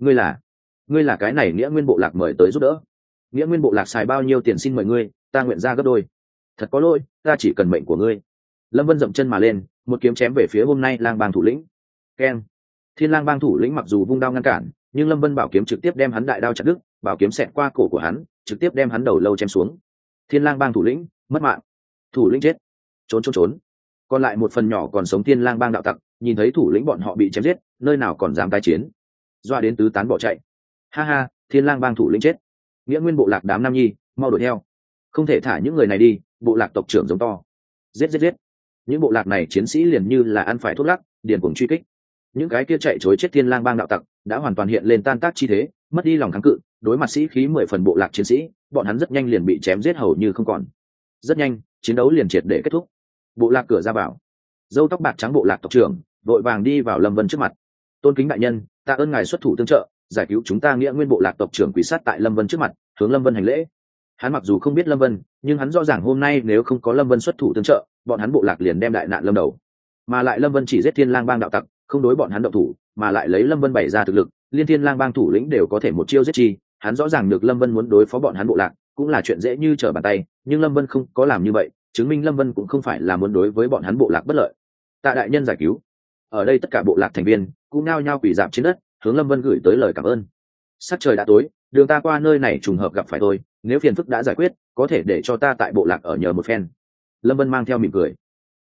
Ngươi là cái này nghĩa nguyên bộ lạc mời tới giúp đỡ. Nghĩa nguyên bộ lạc xài bao nhiêu tiền xin mời ngươi, ta nguyện ra gấp đôi. Thật có lỗi, ta chỉ cần mệnh của ngươi. Lâm Vân dậm chân mà lên, một kiếm chém về phía hôm nay Lang bang thủ lĩnh. Keng. Thiên Lang bang thủ lĩnh mặc dù vung đao ngăn cản, nhưng Lâm Vân bảo kiếm trực tiếp đem hắn đại đao chặt đứt, bảo kiếm xẹt qua cổ của hắn, trực tiếp đem hắn đầu lâu chém xuống. Thiên Lang bang thủ lĩnh mất mạng. Thủ lĩnh chết. Trốn. Còn lại một phần nhỏ còn sống Thiên Lang bang đạo tặc, nhìn thấy thủ lĩnh bọn họ bị chém giết, nơi nào còn dám tái chiến, doa đến tứ tán bỏ chạy. Ha ha, Thiên Lang bang thủ lĩnh chết, nghĩa nguyên bộ lạc đám nam nhi mau đuổi theo, không thể thả những người này đi. Bộ lạc tộc trưởng giống to. Giết. Những bộ lạc này chiến sĩ liền như là ăn phải thuốc lắc, điền cuồng truy kích. Những cái kia chạy chối chết Thiên Lang bang đạo tặc đã hoàn toàn hiện lên tan tác chi thế, mất đi lòng kháng cự, đối mặt sĩ khí 10 phần bộ lạc chiến sĩ, bọn hắn rất nhanh liền bị chém giết hầu như không còn. Rất nhanh, chiến đấu liền triệt để kết thúc. Bộ lạc cửa ra vào, dâu tóc bạc trắng bộ lạc tộc trưởng vội vàng đi vào Lâm Vân trước mặt. Tôn kính đại nhân, tạ ơn ngài xuất thủ tương trợ, giải cứu chúng ta nghĩa nguyên bộ lạc tộc trưởng quỳ sát tại Lâm Vân trước mặt, hướng Lâm Vân hành lễ. Hắn mặc dù không biết Lâm Vân, nhưng hắn rõ ràng hôm nay nếu không có Lâm Vân xuất thủ tương trợ, bọn hắn bộ lạc liền đem đại nạn lâm đầu. Mà lại Lâm Vân chỉ giết Thiên Lang bang đạo tặc, không đối bọn hắn động thủ, mà lại lấy Lâm Vân bày ra thực lực, Liên Thiên Lang bang thủ lĩnh đều có thể một chiêu giết chi. Hắn rõ ràng được Lâm Vân muốn đối phó bọn hắn bộ lạc cũng là chuyện dễ như trở bàn tay, nhưng Lâm Vân không có làm như vậy, chứng minh Lâm Vân cũng không phải là muốn đối với bọn hắn bộ lạc bất lợi. Tạ đại nhân giải cứu. Ở đây tất cả bộ lạc thành viên cũng nao nhao quỳ rạp trên đất, hướng Lâm Vân gửi tới lời cảm ơn. Sắc trời đã tối, đường ta qua nơi này trùng hợp gặp phải tôi, nếu phiền phức đã giải quyết, có thể để cho ta tại bộ lạc ở nhờ một phen. Lâm Vân mang theo mỉm cười.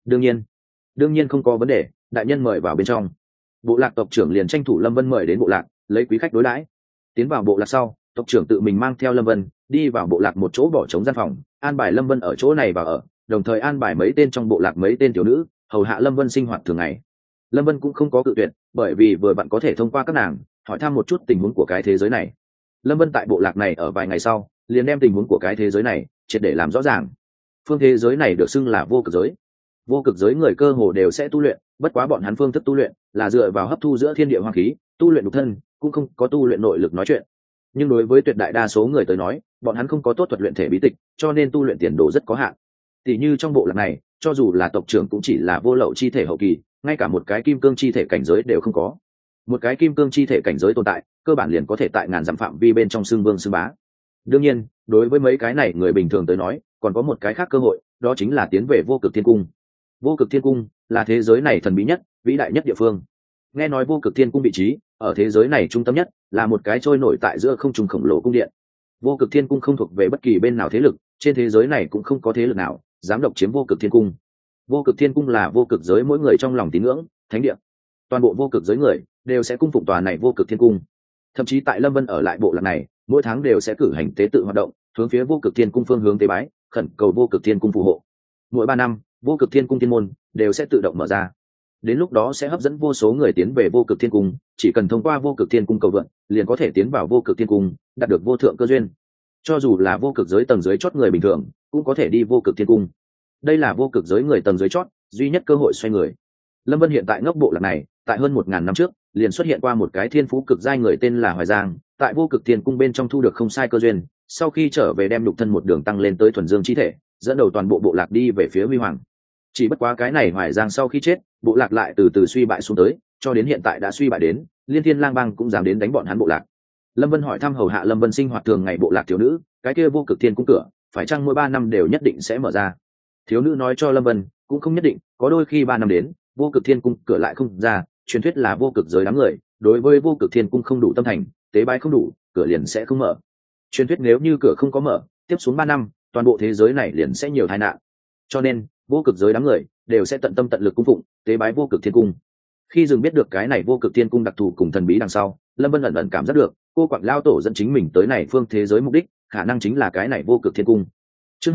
Đương nhiên không có vấn đề, đại nhân mời vào bên trong. Bộ lạc tộc trưởng liền tranh thủ Lâm Vân mời đến bộ lạc, lấy quý khách đối đãi. Tiến vào bộ lạc sau, tộc trưởng tự mình mang theo Lâm Vân đi vào bộ lạc một chỗ bỏ trống gian phòng, an bài Lâm Vân ở chỗ này và ở, đồng thời an bài mấy tên trong bộ lạc mấy tên tiểu nữ hầu hạ Lâm Vân sinh hoạt thường ngày. Lâm Vân cũng không có cự tuyệt, bởi vì vừa bạn có thể thông qua các nàng hỏi thăm một chút tình huống của cái thế giới này. Lâm Vân tại bộ lạc này ở vài ngày sau, liền đem tình huống của cái thế giới này triệt để làm rõ ràng. Phương thế giới này được xưng là vô cực giới. Vô cực giới người cơ hồ đều sẽ tu luyện, bất quá bọn hắn phương thức tu luyện là dựa vào hấp thu giữa thiên địa hoang khí, tu luyện nhục thân, cũng không có tu luyện nội lực nói chuyện. Nhưng đối với tuyệt đại đa số người tới nói, bọn hắn không có tốt thuật luyện thể bí tịch, cho nên tu luyện tiền đồ rất có hạn. Tỷ như trong bộ lạc này, cho dù là tộc trưởng cũng chỉ là vô lậu chi thể hậu kỳ, ngay cả một cái kim cương chi thể cảnh giới đều không có. Một cái kim cương chi thể cảnh giới tồn tại, cơ bản liền có thể tại ngàn dặm phạm vi bên trong xương vương xương bá. Đương nhiên, đối với mấy cái này người bình thường tới nói, còn có một cái khác cơ hội, đó chính là tiến về vô cực thiên cung. Vô cực thiên cung là thế giới này thần bí nhất, vĩ đại nhất địa phương. Nghe nói vô cực thiên cung vị trí ở thế giới này trung tâm nhất, là một cái trôi nổi tại giữa không trung khổng lồ cung điện. Vô cực thiên cung không thuộc về bất kỳ bên nào thế lực, trên thế giới này cũng không có thế lực nào dám độc chiếm vô cực thiên cung. Vô cực thiên cung là vô cực giới mỗi người trong lòng tín ngưỡng thánh địa, toàn bộ vô cực giới người đều sẽ cung phụng tòa này vô cực thiên cung. Thậm chí tại Lâm Vân ở lại bộ lạc này, mỗi tháng đều sẽ cử hành tế tự hoạt động, hướng phía vô cực thiên cung phương hướng tế bái, khẩn cầu vô cực thiên cung phù hộ. Mỗi 3 năm, vô cực thiên cung thiên môn đều sẽ tự động mở ra, đến lúc đó sẽ hấp dẫn vô số người tiến về vô cực thiên cung. Chỉ cần thông qua vô cực thiên cung cầu vượn, liền có thể tiến vào vô cực thiên cung, đạt được vô thượng cơ duyên. Cho dù là vô cực giới tầng dưới chót người bình thường cũng có thể đi vô cực thiên cung. Đây là vô cực giới người tầng dưới chót duy nhất cơ hội xoay người. Lâm Vân hiện tại ngốc bộ lạc này, tại hơn 1000 năm trước liền xuất hiện qua một cái thiên phú cực giai người tên là Hoài Giang, tại vô cực thiên cung bên trong thu được không sai cơ duyên, sau khi trở về đem nhục thân một đường tăng lên tới thuần dương chi thể, dẫn đầu toàn bộ bộ lạc đi về phía huy hoàng. Chỉ bất quá cái này Hoài Giang sau khi chết, bộ lạc lại từ từ suy bại xuống tới, cho đến hiện tại đã suy bại đến Liên Thiên Lang bang cũng dám đến đánh bọn hắn bộ lạc. Lâm Vân hỏi thăm hầu hạ Lâm Vân sinh hoạt thường ngày bộ lạc thiếu nữ, cái kia vô cực thiên cung cửa phải chăng mỗi 3 năm đều nhất định sẽ mở ra. Thiếu nữ nói cho Lâm Vân, cũng không nhất định, có đôi khi 3 năm đến vô cực thiên cung cửa lại không ra. Truyền thuyết là vô cực giới đám người đối với vô cực thiên cung không đủ tâm thành, tế bái không đủ, cửa liền sẽ không mở. Truyền thuyết nếu như cửa không có mở, tiếp xuống 3 năm toàn bộ thế giới này liền sẽ nhiều tai nạn, cho nên vô cực giới đám người đều sẽ tận tâm tận lực cung phụng tế bái vô cực thiên cung. Khi dừng biết được cái này vô cực thiên cung đặc thù cùng thần bí đằng sau, Lâm Vân ẩn ẩn cảm giác được cô quặng lao tổ dẫn chính mình tới này phương thế giới mục đích khả năng chính là cái này vô cực thiên cung. Chương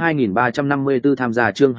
2354 tham gia. Chương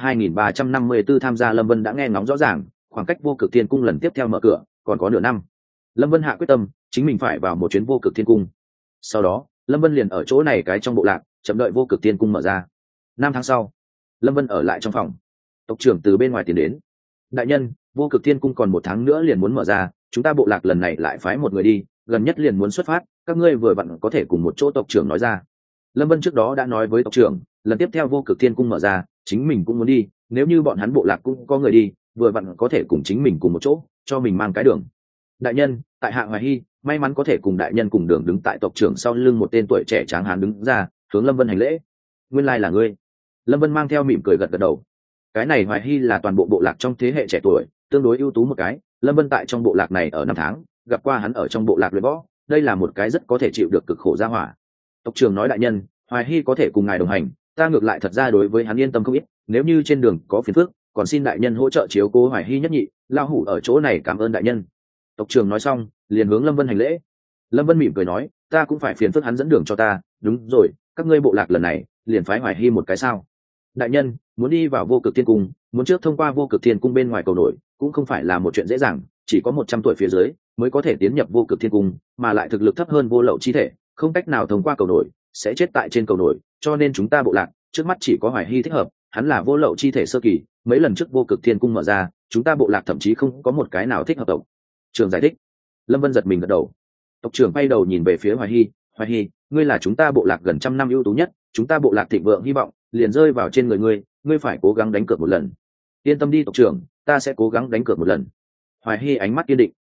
2354 tham gia. Lâm Vân đã nghe ngóng rõ ràng, khoảng cách vô cực thiên cung lần tiếp theo mở cửa còn có nửa năm. Lâm Vân hạ quyết tâm chính mình phải vào một chuyến vô cực thiên cung. Sau đó Lâm Vân liền ở chỗ này cái trong bộ lạc chậm đợi vô cực thiên cung mở ra. 5 tháng sau, Lâm Vân ở lại trong phòng. Tộc trưởng từ bên ngoài tiến đến. Đại nhân, vô cực thiên cung còn 1 tháng nữa liền muốn mở ra, chúng ta bộ lạc lần này lại phái một người đi, gần nhất liền muốn xuất phát, các ngươi vừa vặn có thể cùng một chỗ. Tộc trưởng nói ra. Lâm Vân trước đó đã nói với tộc trưởng, lần tiếp theo vô cực thiên cung mở ra chính mình cũng muốn đi, nếu như bọn hắn bộ lạc cũng có người đi, vừa vặn có thể cùng chính mình cùng một chỗ, cho mình mang cái đường. Đại nhân, tại hạ Hoài Hy may mắn có thể cùng đại nhân cùng đường. Đứng tại tộc trưởng sau lưng một tên tuổi trẻ tráng hán đứng ra, hướng Lâm Vân hành lễ. Nguyên lai là ngươi. Lâm Vân mang theo mỉm cười gật gật đầu. Cái này Hoài Hy là toàn bộ bộ lạc trong thế hệ trẻ tuổi tương đối ưu tú một cái. Lâm Vân tại trong bộ lạc này ở 5 tháng, gặp qua hắn ở trong bộ lạc luyện võ, đây là một cái rất có thể chịu được cực khổ gia hỏa. Tộc trưởng nói, đại nhân, Hoài Hy có thể cùng ngài đồng hành, ta ngược lại thật ra đối với hắn yên tâm không ít, nếu như trên đường có phiền phức, còn xin đại nhân hỗ trợ chiếu cố Hoài Hy nhất nhị, lao hủ ở chỗ này cảm ơn đại nhân. Tộc trưởng nói xong liền hướng Lâm Vân hành lễ. Lâm Vân mỉm cười nói, ta cũng phải phiền phức hắn dẫn đường cho ta. Đúng rồi, các ngươi bộ lạc lần này liền phái Hoài Hy một cái sao? Đại nhân, muốn đi vào vô cực thiên cung, muốn trước thông qua vô cực thiên cung bên ngoài cầu nổi, cũng không phải là một chuyện dễ dàng, chỉ có 100 tuổi phía dưới mới có thể tiến nhập vô cực thiên cung, mà lại thực lực thấp hơn vô lậu chi thể, không cách nào thông qua cầu nổi, sẽ chết tại trên cầu nổi, cho nên chúng ta bộ lạc trước mắt chỉ có Hoài Hy thích hợp, hắn là vô lậu chi thể sơ kỳ, mấy lần trước vô cực thiên cung mở ra, chúng ta bộ lạc thậm chí không có một cái nào thích hợp tộc trưởng giải thích. Lâm Vân giật mình gật đầu. Tộc trưởng bay đầu nhìn về phía Hoài Hy, Hoài Hy, ngươi là chúng ta bộ lạc gần 100 năm ưu tú nhất, chúng ta bộ lạc thịnh vượng hy vọng liền rơi vào trên người ngươi, ngươi phải cố gắng đánh cược một lần. Yên tâm đi tộc trưởng, ta sẽ cố gắng đánh cược một lần. Hoài Hy ánh mắt kiên định.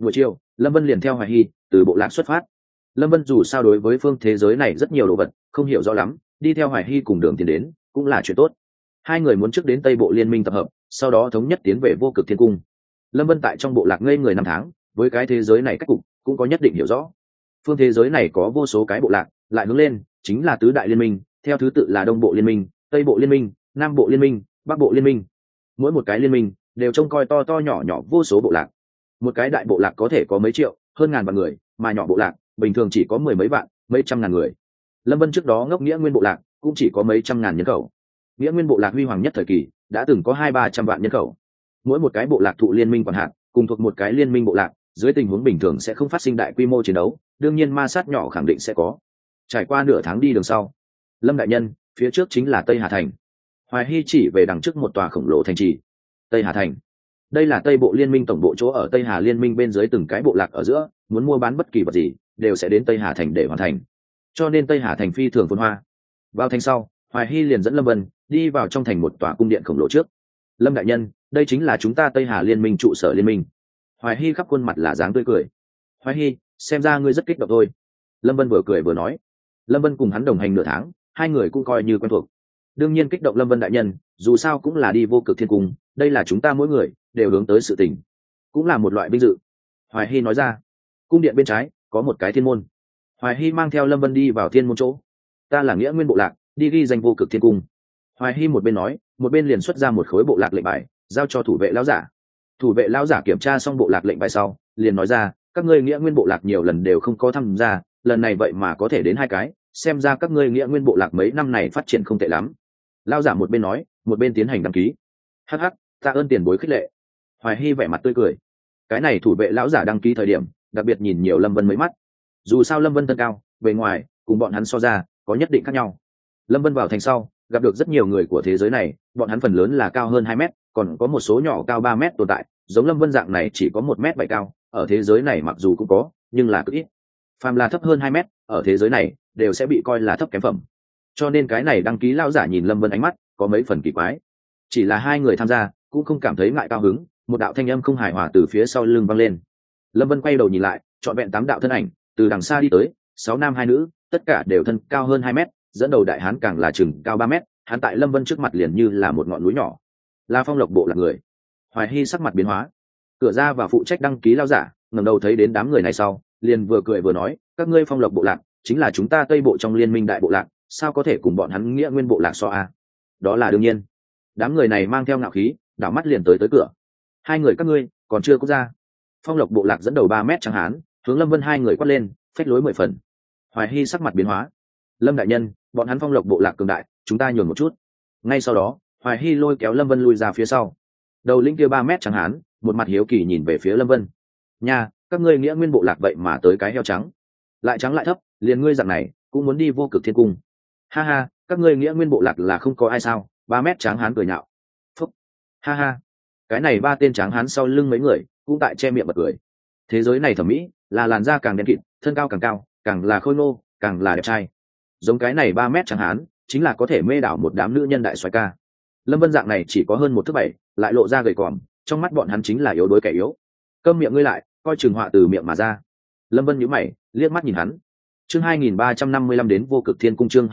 Buổi chiều lâm vân liền theo hoài hy từ bộ lạc xuất phát. Lâm vân dù sao đối với phương thế giới này rất nhiều đồ vật không hiểu rõ lắm, đi theo hoài hy cùng đường tiến đến cũng là chuyện tốt. Hai người muốn trước đến Tây Bộ Liên minh tập hợp, sau đó thống nhất tiến về Vô Cực Thiên Cung. Lâm Vân tại trong bộ lạc ngây người 5 tháng, với cái thế giới này cách cục cũng có nhất định hiểu rõ. Phương thế giới này có vô số cái bộ lạc, lại hướng lên chính là tứ đại liên minh, theo thứ tự là Đông Bộ Liên minh, Tây Bộ Liên minh, Nam Bộ Liên minh, Bắc Bộ Liên minh. Mỗi một cái liên minh đều trông coi to to nhỏ nhỏ vô số bộ lạc. Một cái đại bộ lạc có thể có mấy triệu, hơn ngàn vạn người, mà nhỏ bộ lạc bình thường chỉ có mười mấy vạn, mấy trăm ngàn người. Lâm Vân trước đó ngốc nghĩa nguyên bộ lạc cũng chỉ có mấy trăm ngàn nhân khẩu. Nghĩa nguyên bộ lạc huy hoàng nhất thời kỳ đã từng có 200-300 vạn nhân khẩu. Mỗi một cái bộ lạc thụ liên minh quản hạt, cùng thuộc một cái liên minh bộ lạc, dưới tình huống bình thường sẽ không phát sinh đại quy mô chiến đấu, đương nhiên ma sát nhỏ khẳng định sẽ có. Trải qua nửa tháng đi đường sau, Lâm đại nhân, phía trước chính là Tây Hà thành. Hoài Hy chỉ về đằng trước một tòa khổng lồ thành trì. Tây Hà thành, đây là Tây Bộ Liên minh tổng bộ chỗ ở Tây Hà liên minh bên dưới từng cái bộ lạc ở giữa, muốn mua bán bất kỳ vật gì đều sẽ đến Tây Hà thành để hoàn thành. Cho nên Tây Hà thành phi thường phồn hoa. Vào thành sau, Hoài Hy liền dẫn Lâm Vân đi vào trong thành một tòa cung điện khổng lồ trước. Lâm đại nhân, đây chính là chúng ta Tây Hà liên minh trụ sở liên minh. Hoài Hy khắp khuôn mặt là dáng tươi cười. Hoài Hy, xem ra ngươi rất kích động thôi. Lâm Vân vừa cười vừa nói. Lâm Vân cùng hắn đồng hành nửa tháng, hai người cũng coi như quen thuộc. Đương nhiên kích động Lâm Vân đại nhân, dù sao cũng là đi Vô Cực Thiên Cung, đây là chúng ta mỗi người đều hướng tới sự tình, cũng là một loại vinh dự. Hoài Hy nói ra. Cung điện bên trái có một cái thiên môn. Hoài Hy mang theo Lâm Vân đi vào thiên môn chỗ. Ta là nghĩa nguyên bộ lạc, đi ghi danh Vô Cực Thiên Cung. Hoài Hy một bên nói, một bên liền xuất ra một khối bộ lạc lệnh bài, giao cho thủ vệ lão giả. Thủ vệ lão giả kiểm tra xong bộ lạc lệnh bài sau, liền nói ra, các ngươi nghĩa nguyên bộ lạc nhiều lần đều không có tham gia, lần này vậy mà có thể đến 2 cái, xem ra các ngươi nghĩa nguyên bộ lạc mấy năm này phát triển không tệ lắm. Lão giả một bên nói, một bên tiến hành đăng ký. Hắc hắc, tạ ơn tiền bối khích lệ. Hoài Hy vẻ mặt tươi cười. Cái này thủ vệ lão giả đăng ký thời điểm, đặc biệt nhìn nhiều Lâm Vân mấy mắt. Dù sao Lâm Vân thân cao, bề ngoài cùng bọn hắn so ra có nhất định khác nhau. Lâm Vân vào thành sau, gặp được rất nhiều người của thế giới này, bọn hắn phần lớn là cao hơn 2 mét, còn có một số nhỏ cao 3 mét tồn tại, giống Lâm Vân dạng này chỉ có 1m7 cao, ở thế giới này mặc dù cũng có, nhưng là cực ít. Phàm là thấp hơn 2 mét, ở thế giới này đều sẽ bị coi là thấp kém phẩm. Cho nên cái này đăng ký lão giả nhìn Lâm Vân ánh mắt có mấy phần kỳ quái. Chỉ là hai người tham gia, cũng không cảm thấy ngại cao hứng, một đạo thanh âm không hài hòa từ phía sau lưng vang lên. Lâm Vân quay đầu nhìn lại, trọn vẹn 8 đạo thân ảnh từ đằng xa đi tới, 6 nam 2 nữ, tất cả đều thân cao hơn 2 mét, dẫn đầu đại hán càng là chừng cao 3 mét, hắn tại Lâm Vân trước mặt liền như là một ngọn núi nhỏ. La Phong Lộc bộ là người. Hoài Hy sắc mặt biến hóa. Cửa ra và phụ trách đăng ký lão giả ngẩng đầu thấy đến đám người này sau, liền vừa cười vừa nói, các ngươi Phong Lộc bộ lạc chính là chúng ta Tây Bộ trong liên minh đại bộ lạc, sao có thể cùng bọn hắn nghĩa nguyên bộ lạc so a? Đó là đương nhiên. Đám người này mang theo ngạo khí, đảo mắt liền tới cửa. Hai người các ngươi còn chưa có ra. Phong Lộc bộ lạc dẫn đầu 3 mét trắng hán, hướng Lâm Vân hai người quát lên, phách lối 10 phần. Hoài Hy sắc mặt biến hóa. Lâm đại nhân, bọn hắn Phong Lộc bộ lạc cường đại, chúng ta nhường một chút. Ngay sau đó, Hoài Hy lôi kéo Lâm Vân lui ra phía sau. Đầu lĩnh kia 3 mét trắng hán, một mặt hiếu kỳ nhìn về phía Lâm Vân. Nha, các ngươi nghĩa nguyên bộ lạc vậy mà tới cái heo trắng, lại trắng lại thấp, liền ngươi dạng này cũng muốn đi Vô Cực Thiên Cung. Ha ha, các ngươi nghĩa nguyên bộ lạc là không có ai sao? 3 mét trắng hán cười nhạo. Phúc. Ha ha. Cái này 3 tên trắng hán sau lưng mấy người cũng tại che miệng bật cười. Thế giới này thẩm mỹ là làn da càng đen kịt, thân cao càng cao, càng là khôi ngô, càng là đẹp trai. Giống cái này 3 mét trắng hán chính là có thể mê đảo một đám nữ nhân đại soái ca. Lâm Vân dạng này chỉ có hơn 1m7, lại lộ ra gầy còm, trong mắt bọn hắn chính là yếu đuối kẻ yếu. Câm miệng ngươi lại, coi chừng họa từ miệng mà ra. Lâm Vân nhíu mày, liếc mắt nhìn hắn. Chương 2355 đến Vô Cực Thiên Cung, chương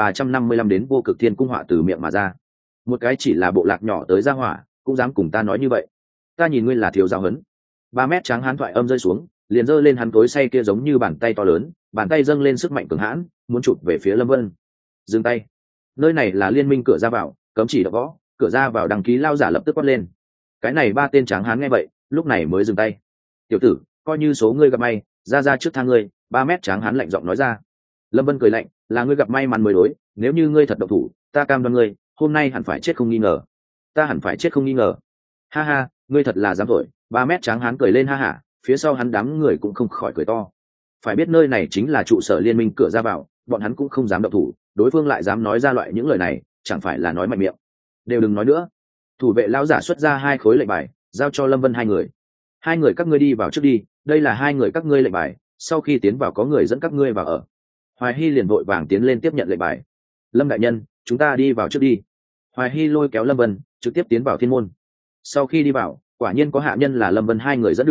2355 đến Vô Cực Thiên Cung, họa từ miệng mà ra. Một cái chỉ là bộ lạc nhỏ tới gia hỏa, cũng dám cùng ta nói như vậy. Ta nhìn ngươi là thiếu giáo huấn. 3 mét trắng hán thoại âm rơi xuống, liền giơ lên hắn tối say kia giống như bàn tay to lớn, bàn tay dâng lên sức mạnh cường hãn, muốn chụp về phía Lâm Vân. Dừng tay. Nơi này là liên minh cửa ra vào, cấm chỉ đập võ, cửa ra vào đăng ký lao giả lập tức quát lên. Cái này 3 tên trắng hán nghe vậy, lúc này mới dừng tay. Tiểu tử, coi như số ngươi gặp may, ra trước thang ngươi. 3 mét trắng hán lạnh giọng nói ra. Lâm Vân cười lạnh, là ngươi gặp may mắn mới đối, nếu như ngươi thật độc thủ, ta cam đoan ngươi hôm nay hẳn phải chết không nghi ngờ. Ta hẳn phải chết không nghi ngờ. Ha ha, ngươi thật là dám thổi. 3 mét trắng hán cười lên ha hả, phía sau hắn đám người cũng không khỏi cười to. Phải biết nơi này chính là trụ sở liên minh cửa ra vào, bọn hắn cũng không dám động thủ, đối phương lại dám nói ra loại những lời này, chẳng phải là nói mạnh miệng. Đều đừng nói nữa. Thủ vệ lão giả xuất ra 2 khối lệnh bài, giao cho Lâm Vân 2 người. 2 người các ngươi đi vào trước đi, đây là 2 người các ngươi lệnh bài, sau khi tiến vào có người dẫn các ngươi vào ở. Hoài Hy liền vội vàng tiến lên tiếp nhận lệnh bài. Lâm đại nhân, chúng ta đi vào trước đi. Hoài Hy lôi kéo Lâm Vân trực tiếp tiến vào thiên môn. Sau khi đi vào, quả nhiên có hạ nhân là Lâm Vân 2 người dẫn đường,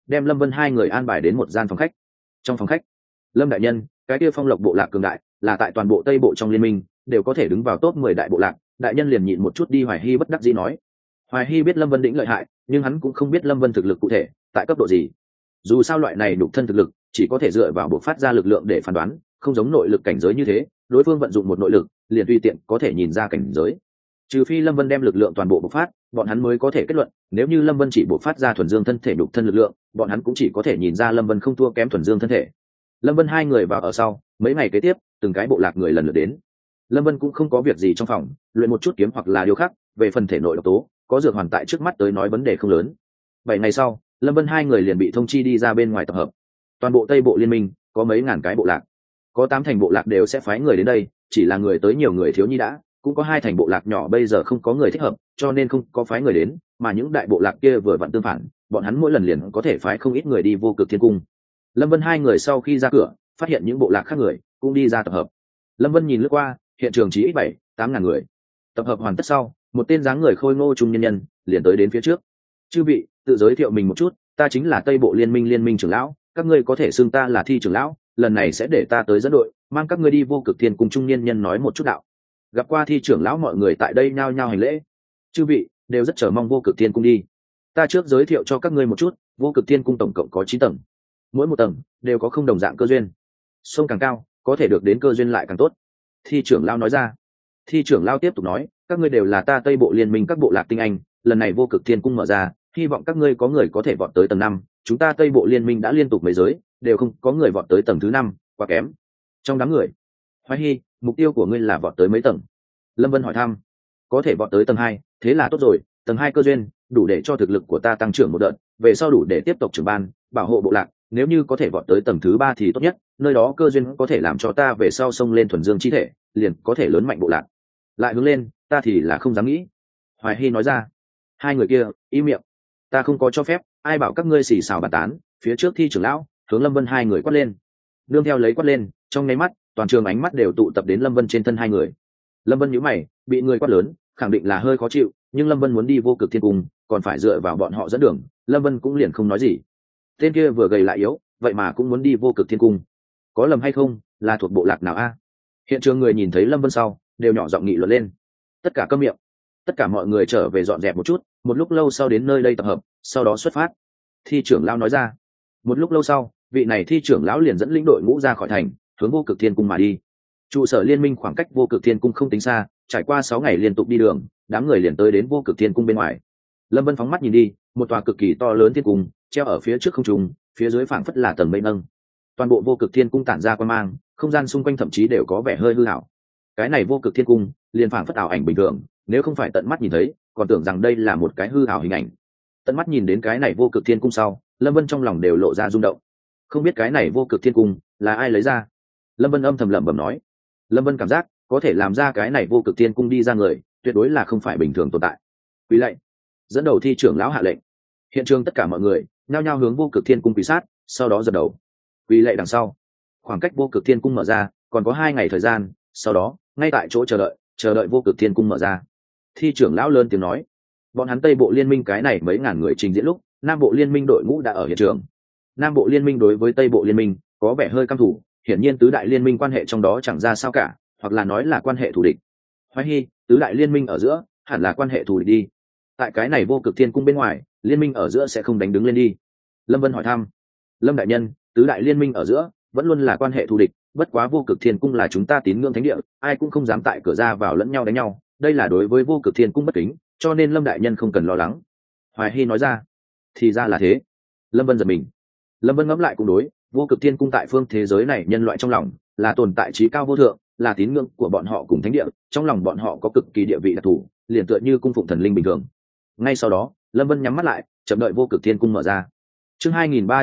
đem Lâm Vân hai người an bài đến một gian phòng khách. Trong phòng khách, Lâm đại nhân, cái kia Phong Lộc bộ lạc cường đại, là tại toàn bộ Tây Bộ trong liên minh đều có thể đứng vào top 10 đại bộ lạc, đại nhân liền nhịn một chút đi. Hoài Hy bất đắc dĩ nói. Hoài Hy biết Lâm Vân đỉnh lợi hại, nhưng hắn cũng không biết Lâm Vân thực lực cụ thể tại cấp độ gì. Dù sao loại này đục thân thực lực chỉ có thể dựa vào bộc phát ra lực lượng để phán đoán, không giống nội lực cảnh giới như thế, đối phương vận dụng một nội lực liền tùy tiện có thể nhìn ra cảnh giới. Trừ phi Lâm Vân đem lực lượng toàn bộ bộc phát, bọn hắn mới có thể kết luận, nếu như Lâm Vân chỉ bộc phát ra thuần dương thân thể đục thân lực lượng, bọn hắn cũng chỉ có thể nhìn ra Lâm Vân không thua kém thuần dương thân thể. Lâm Vân hai người vào ở sau, mấy ngày kế tiếp, từng cái bộ lạc người lần lượt đến. Lâm Vân cũng không có việc gì trong phòng, luyện một chút kiếm hoặc là điều khác, về phần thể nội độc tố, có dược hoàn tại trước mắt tới nói vấn đề không lớn. 7 ngày sau, Lâm Vân hai người liền bị thông chi đi ra bên ngoài tập hợp. Toàn bộ Tây Bộ liên minh có mấy ngàn cái bộ lạc, có 8 thành bộ lạc đều sẽ phái người đến đây, chỉ là người tới nhiều người thiếu nhi đã, cũng có 2 thành bộ lạc nhỏ bây giờ không có người thích hợp, cho nên không có phái người đến, mà những đại bộ lạc kia vừa vặn tương phản, bọn hắn mỗi lần liền có thể phái không ít người đi Vô Cực Thiên Cung. Lâm Vân hai người sau khi ra cửa, phát hiện những bộ lạc khác người cũng đi ra tập hợp. Lâm Vân nhìn lướt qua, hiện trường chỉ ít 7-8 ngàn người. Tập hợp hoàn tất sau, một tên dáng người khôi ngô trung nhân nhân liền tới đến phía trước. Chư vị, tự giới thiệu mình một chút, ta chính là Tây Bộ liên minh trưởng lão, các ngươi có thể xưng ta là Thi trưởng lão, lần này sẽ để ta tới dẫn đội, mang các ngươi đi Vô Cực Thiên Cung. Trung niên nhân nói một chút đạo. Gặp qua Thi trưởng lão, mọi người tại đây nhao nhao hành lễ. Chư vị đều rất chờ mong Vô Cực Thiên Cung đi. Ta trước giới thiệu cho các ngươi một chút, Vô Cực Thiên Cung tổng cộng có 9 tầng, mỗi một tầng đều có không đồng dạng cơ duyên, sông càng cao có thể được đến cơ duyên lại càng tốt. Thi trưởng lão nói ra. Thi trưởng lão tiếp tục nói, các ngươi đều là ta Tây Bộ liên minh các bộ lạc tinh anh, lần này Vô Cực Thiên Cung mở ra, hy vọng các ngươi có người có thể vọt tới tầng 5. Chúng ta Tây Bộ liên minh đã liên tục mấy giới đều không có người vọt tới tầng thứ 5, quá kém. Trong đám người, Hoài Hy, mục tiêu của ngươi là vọt tới mấy tầng? Lâm Vân hỏi thăm. Có thể vọt tới tầng 2, thế là tốt rồi, tầng 2 cơ duyên đủ để cho thực lực của ta tăng trưởng một đợt, về sau đủ để tiếp tục trưởng ban, bảo hộ bộ lạc, nếu như có thể vọt tới tầng thứ 3 thì tốt nhất, nơi đó cơ duyên có thể làm cho ta về sau xông lên thuần dương chi thể, liền có thể lớn mạnh bộ lạc. Lại hướng lên, ta thì là không dám nghĩ. Hoài Hy nói ra. Hai người kia im miệng, ta không có cho phép ai bảo các ngươi xì xào bàn tán. Phía trước Thi trưởng lão hướng Lâm Vân hai người quát lên. Nương theo lấy quát lên, trong nháy mắt toàn trường ánh mắt đều tụ tập đến Lâm Vân trên thân hai người. Lâm Vân nhíu mày, bị người quát lớn khẳng định là hơi khó chịu, nhưng Lâm Vân muốn đi Vô Cực Thiên Cung còn phải dựa vào bọn họ dẫn đường, Lâm Vân cũng liền không nói gì. Tên kia vừa gầy lại yếu, vậy mà cũng muốn đi Vô Cực Thiên Cung, có lầm hay không, là thuộc bộ lạc nào a? Hiện trường người nhìn thấy Lâm Vân sau đều nhỏ giọng nghị luận lên. Tất cả câm miệng, tất cả mọi người trở về dọn dẹp một chút, một lúc lâu sau đến nơi đây tập hợp, sau đó xuất phát. Thi trưởng lão nói ra. Một lúc lâu sau, vị này Thi trưởng lão liền dẫn lĩnh đội ngũ ra khỏi thành, hướng Vô Cực Thiên Cung mà đi. Trụ sở liên minh khoảng cách Vô Cực Thiên Cung không tính xa, trải qua 6 ngày liên tục đi đường, đám người liền tới đến Vô Cực Thiên Cung bên ngoài. Lâm Vân phóng mắt nhìn đi, một tòa cực kỳ to lớn thiên cung treo ở phía trước không trung, phía dưới phảng phất là tầng mây nâng. Toàn bộ Vô Cực Thiên Cung tản ra quang mang, không gian xung quanh thậm chí đều có vẻ hơi hư ảo. Cái này Vô Cực Thiên Cung liền phảng phất ảo ảnh bình thường, nếu không phải tận mắt nhìn thấy, còn tưởng rằng đây là một cái hư ảo hình ảnh. Tận mắt nhìn đến cái này Vô Cực Thiên Cung sau, Lâm Vân trong lòng đều lộ ra rung động. Không biết cái này Vô Cực Thiên Cung là ai lấy ra? Lâm Vân âm thầm lẩm bẩm nói. Lâm Vân cảm giác có thể làm ra cái này Vô Cực Thiên Cung đi ra người, tuyệt đối là không phải bình thường tồn tại. Quỳ lạy, dẫn đầu Thi trưởng lão hạ lệnh. Hiện trường tất cả mọi người nhao nhao hướng Vô Cực Thiên Cung quỳ sát, sau đó dập đầu. Quỳ lạy đằng sau, khoảng cách Vô Cực Thiên Cung mở ra còn có 2 ngày thời gian, sau đó ngay tại chỗ chờ đợi Vô Cực Thiên Cung mở ra. Thi trưởng lão lớn tiếng nói. Bọn hắn Tây Bộ liên minh cái này mấy ngàn người trình diễn lúc, Nam Bộ liên minh đội ngũ đã ở hiện trường. Nam Bộ liên minh đối với Tây Bộ liên minh có vẻ hơi căm thù, hiển nhiên tứ đại liên minh quan hệ trong đó chẳng ra sao cả, hoặc là nói là quan hệ thù địch. Hoài Hy, tứ đại liên minh ở giữa hẳn là quan hệ thù địch đi. Tại cái này Vô Cực Thiên Cung bên ngoài, liên minh ở giữa sẽ không đánh đứng lên đi. Lâm Vân hỏi thăm. Lâm đại nhân, tứ đại liên minh ở giữa vẫn luôn là quan hệ thù địch, bất quá Vô Cực Thiên Cung là chúng ta tín ngưỡng thánh địa, ai cũng không dám tại cửa ra vào lẫn nhau đánh nhau, đây là đối với Vô Cực Thiên Cung bất kính, cho nên Lâm đại nhân không cần lo lắng. Hoài Hy nói ra. Thì ra là thế. Lâm Vân giật mình. Lâm Vân ngẫm lại cũng đối, Vô Cực Thiên Cung tại phương thế giới này nhân loại trong lòng là tồn tại trí cao vô thượng, là tín ngưỡng của bọn họ cùng thánh địa, trong lòng bọn họ có cực kỳ địa vị đặc thù, liền tựa như cung phụng thần linh bình thường. Ngay sau đó, Lâm Vân nhắm mắt lại, chậm đợi Vô Cực Thiên Cung mở ra. Chương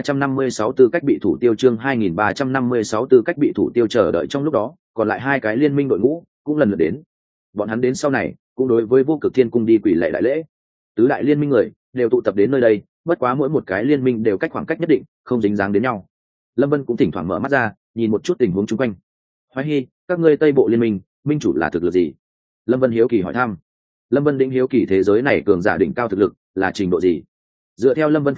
2356 tư cách bị thủ tiêu. Chương 2356 tư cách bị thủ tiêu. Chờ đợi trong lúc đó, còn lại 2 cái liên minh đội ngũ cũng lần lượt đến. Bọn hắn đến sau này cũng đối với Vô Cực Thiên Cung đi quỳ lạy đại lễ. Tứ đại liên minh người đều tụ tập đến nơi đây, bất quá mỗi một cái liên minh đều cách khoảng cách nhất định, không dính dáng đến nhau. Lâm Vân cũng thỉnh thoảng mở mắt ra, nhìn một chút tình huống chung quanh. Hoài Hy, các ngươi Tây Bộ liên minh minh chủ là thực lực gì? Lâm Vân hiếu kỳ hỏi thăm. Lâm Vân định hiếu kỳ thế giới này cường giả đỉnh cao thực lực là trình độ gì? Dựa theo Lâm Vân phỏng đoán,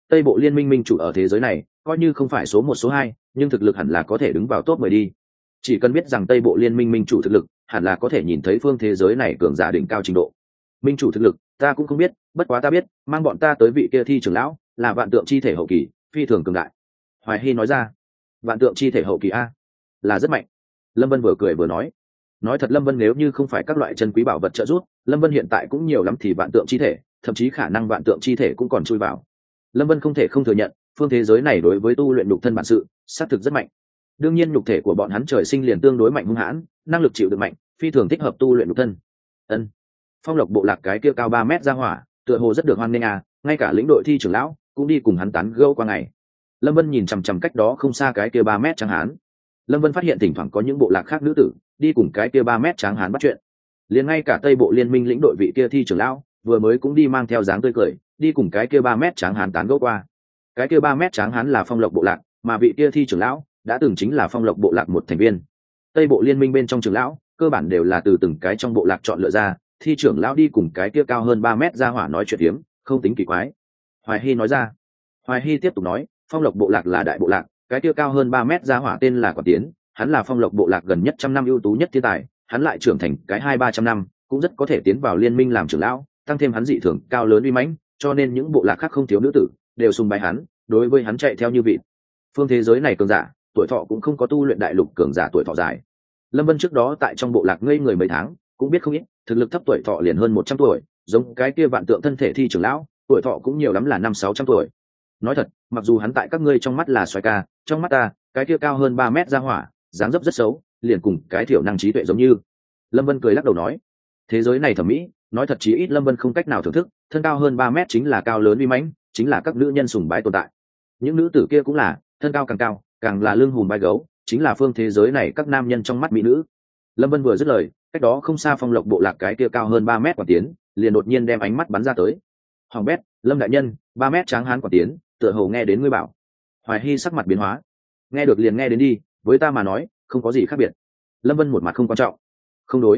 Tây bộ liên minh minh chủ ở thế giới này coi như không phải số 1 số 2, nhưng thực lực hẳn là có thể đứng vào top 10 đi. Chỉ cần biết rằng Tây bộ liên minh minh chủ thực lực hẳn là có thể nhìn thấy phương thế giới này cường giả đỉnh cao trình độ. Minh chủ thực lực ta cũng không biết, bất quá ta biết mang bọn ta tới vị kia thi trưởng lão là vạn tượng chi thể hậu kỳ, phi thường cường đại. Hoài Hy nói ra. Vạn tượng chi thể hậu kỳ a, là rất mạnh. Lâm Vân vừa cười vừa nói thật, Lâm Vân nếu như không phải các loại chân quý bảo vật trợ giúp, Lâm Vân hiện tại cũng nhiều lắm thì vạn tượng chi thể, thậm chí khả năng vạn tượng chi thể cũng còn chui vào. Lâm Vân không thể không thừa nhận, phương thế giới này đối với tu luyện nhục thân bản sự xác thực rất mạnh. Đương nhiên nhục thể của bọn hắn trời sinh liền tương đối mạnh hung hãn, năng lực chịu đựng mạnh, phi thường thích hợp tu luyện nhục thân. Ân. Phong Lộc bộ lạc cái kia cao 3 mét ra hỏa, tựa hồ rất được hoan nghênh à, ngay cả lĩnh đội thi trưởng lão cũng đi cùng hắn tán gẫu qua ngày. Lâm Vân nhìn chằm chằm cách đó không xa cái kia 3 mét tráng hán. Lâm Vân phát hiện thỉnh thoảng có những bộ lạc khác nữ tử đi cùng cái kia 3 mét tráng hán bắt chuyện. Liền ngay cả Tây bộ liên minh lĩnh đội vị kia thi trưởng lão vừa mới cũng đi mang theo dáng tươi cười, đi cùng cái kia 3 mét tráng hán tán gẫu qua. Cái kia 3 mét tráng hán là Phong Lộc bộ lạc, mà vị kia thi trưởng lão đã từng chính là Phong Lộc bộ lạc một thành viên. Tây bộ liên minh bên trong trưởng lão cơ bản đều là từ từng cái trong bộ lạc chọn lựa ra, thi trưởng lão đi cùng cái kia cao hơn 3 mét ra hỏa nói chuyện hiếm, không tính kỳ quái. Hoài Hy nói ra. Hoài Hy tiếp tục nói, Phong Lộc bộ lạc là đại bộ lạc, cái kia cao hơn 3 mét ra hỏa tên là Quản Tiến, hắn là Phong Lộc bộ lạc gần nhất trăm năm ưu tú nhất thiên tài, hắn lại trưởng thành cái 200-300 năm, cũng rất có thể tiến vào liên minh làm trưởng lão, tăng thêm hắn dị thường cao lớn uy mãnh, cho nên những bộ lạc khác không thiếu nữ tử đều sùng bái hắn, đối với hắn chạy theo như vịt. Phương thế giới này cường giả, tuổi thọ cũng không có tu luyện đại lục cường giả tuổi thọ dài. Lâm Vân trước đó tại trong bộ lạc ngây người mấy tháng, cũng biết không ít, thực lực thấp tuổi thọ liền hơn 100 tuổi, giống cái kia vạn tượng thân thể thi trưởng lão, tuổi thọ cũng nhiều lắm là 500-600 tuổi. Nói thật, mặc dù hắn tại các ngươi trong mắt là xoài ca, trong mắt ta, cái kia cao hơn 3 mét ra hỏa, dáng dấp rất xấu, liền cùng cái thiểu năng trí tuệ giống như. Lâm Vân cười lắc đầu nói, thế giới này thẩm mỹ, nói thật chí ít Lâm Vân không cách nào thưởng thức, thân cao hơn 3 mét chính là cao lớn uy mãnh, chính là các nữ nhân sùng bái tồn tại. Những nữ tử kia cũng là, thân cao, càng là lưng hùm vai gấu, chính là phương thế giới này các nam nhân trong mắt mỹ nữ. Lâm Vân vừa dứt lời, cách đó không xa Phong Lộc bộ lạc cái kia cao hơn 3 mét Quản Tiến, liền đột nhiên đem ánh mắt bắn ra tới. Hoàng bét, Lâm đại nhân, 3 mét tráng hán Quản Tiến, tựa hồ nghe đến ngươi bảo. Hoài Hy sắc mặt biến hóa. Nghe được liền nghe đến đi, với ta mà nói, không có gì khác biệt. Lâm Vân một mặt không quan trọng. Không đối.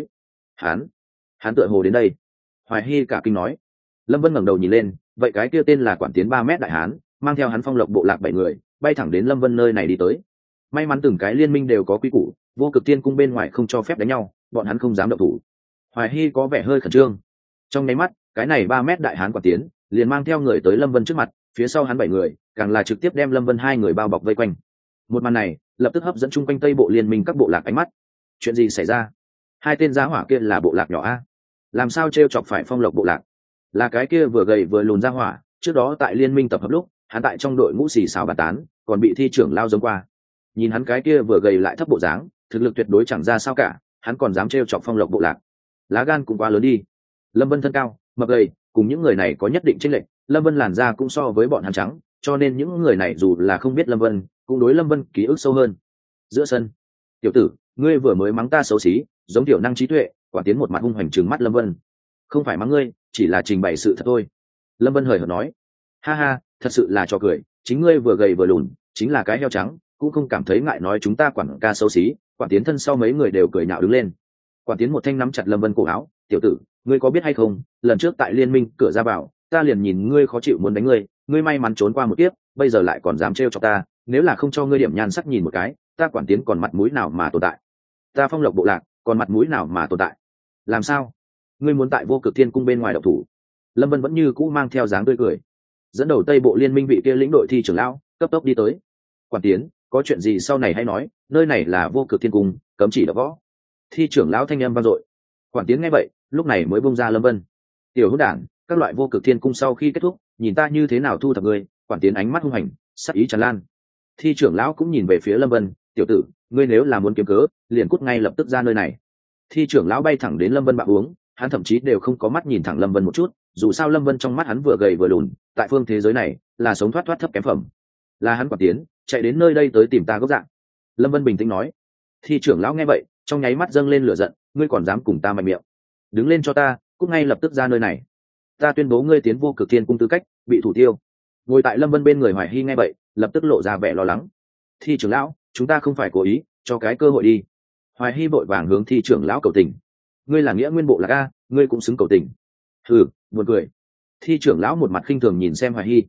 Hắn tựa hồ đến đây. Hoài Hy cả kinh nói. Lâm Vân ngẩng đầu nhìn lên, vậy cái kia tên là Quản Tiến 3 mét đại hán, mang theo hắn Phong Lộc bộ lạc 7 người, bay thẳng đến Lâm Vân nơi này đi tới. May mắn từng cái liên minh đều có quy củ, Vô Cực Tiên cung bên ngoài không cho phép đánh nhau, bọn hắn không dám động thủ. Hoài Hy có vẻ hơi khẩn trương. Trong nháy mắt, cái này 3 mét đại hán Quản Tiến liền mang theo người tới Lâm Vân trước mặt, phía sau hắn 7 người càng là trực tiếp đem Lâm Vân 2 người bao bọc vây quanh. Một màn này lập tức hấp dẫn chung quanh Tây bộ liên minh các bộ lạc ánh mắt. Chuyện gì xảy ra? Hai tên giá hỏa kia là bộ lạc nhỏ a, làm sao trêu chọc phải Phong Lộc bộ lạc? Là cái kia vừa gầy vừa lùn giá hỏa, trước đó tại liên minh tập hợp lúc hắn tại trong đội ngũ xì xào bàn tán, còn bị thi trưởng lao giống qua. Nhìn hắn cái kia vừa gầy lại thấp bộ dáng, thực lực tuyệt đối chẳng ra sao cả, hắn còn dám trêu chọc Phong Lộc bộ lạc, lá gan cũng quá lớn đi. Lâm Vân thân cao mập gầy, cùng những người này có nhất định chênh lệch, Lâm Vân làn da cũng so với bọn hắn trắng, cho nên những người này dù là không biết Lâm Vân, cũng đối Lâm Vân ký ức sâu hơn. Giữa sân, tiểu tử, ngươi vừa mới mắng ta xấu xí, giống tiểu năng trí tuệ. Quản Tiến một mặt hung hoành trừng mắt Lâm Vân. Không phải mắng ngươi, chỉ là trình bày sự thật thôi. Lâm Vân hời hợt nói. Ha ha, thật sự là trò cười, chính ngươi vừa gầy vừa lùn, chính là cái heo trắng, cũng không cảm thấy ngại nói chúng ta Quản ca xấu xí. Quản Tiến thân sau mấy người đều cười nhạo đứng lên. Quản Tiến một thanh nắm chặt Lâm Vân cổ áo. Tiểu tử, ngươi có biết hay không, lần trước tại liên minh cửa ra vào, ta liền nhìn ngươi khó chịu muốn đánh ngươi, ngươi may mắn trốn qua một kiếp, bây giờ lại còn dám trêu chọc ta, nếu là không cho ngươi điểm nhan sắc nhìn một cái, ta Quản Tiến còn mặt mũi nào mà tồn tại? Ta Phong Lộc bộ lạc còn mặt mũi nào mà tồn tại? Làm sao? Ngươi muốn tại Vô Cực Thiên cung bên ngoài độc thủ? Lâm Vân vẫn như cũ mang theo dáng tươi cười, dẫn đầu Tây bộ liên minh vị kia lĩnh đội thi trưởng lão cấp tốc đi tới. Quản Tiến, có chuyện gì sau này hãy nói, nơi này là Vô Cực Thiên cung, cấm chỉ đập võ. Thi trưởng lão thanh âm vang dội. Quản Tiến nghe vậy, lúc này mới buông ra Lâm Vân. Tiểu hỗn đản, các loại Vô Cực Thiên cung sau khi kết thúc, nhìn ta như thế nào thu thập ngươi. Quản Tiến ánh mắt hung hành, sắc ý tràn lan. Thi trưởng lão cũng nhìn về phía Lâm Vân. Tiểu tử, ngươi nếu là muốn kiếm cớ, liền cút ngay lập tức ra nơi này. Thi trưởng lão bay thẳng đến Lâm Vân bạo uống, hắn thậm chí đều không có mắt nhìn thẳng Lâm Vân một chút, dù sao Lâm Vân trong mắt hắn vừa gầy vừa lùn, tại phương thế giới này là sống thoát thoát thấp kém phẩm. Là hắn Quản Tiến chạy đến nơi đây tới tìm ta gốc dạng. Lâm Vân bình tĩnh nói. Thi trưởng lão nghe vậy, trong nháy mắt dâng lên lửa giận, ngươi còn dám cùng ta mạnh miệng? Đứng lên cho ta, cút ngay lập tức ra nơi này. Ta tuyên bố ngươi tiến Vô Cực Thiên cung tư cách bị thủ tiêu. Ngồi tại Lâm Vân bên người Hoài Hy nghe vậy, lập tức lộ ra vẻ lo lắng. Thi trưởng lão, chúng ta không phải cố ý, cho cái cơ hội đi. Hoài Hy vội vàng hướng thi trưởng lão cầu tình. Ngươi là nghĩa nguyên bộ lạc a, ngươi cũng xứng cầu tình? Buồn cười. Thi trưởng lão một mặt khinh thường nhìn xem Hoài Hy.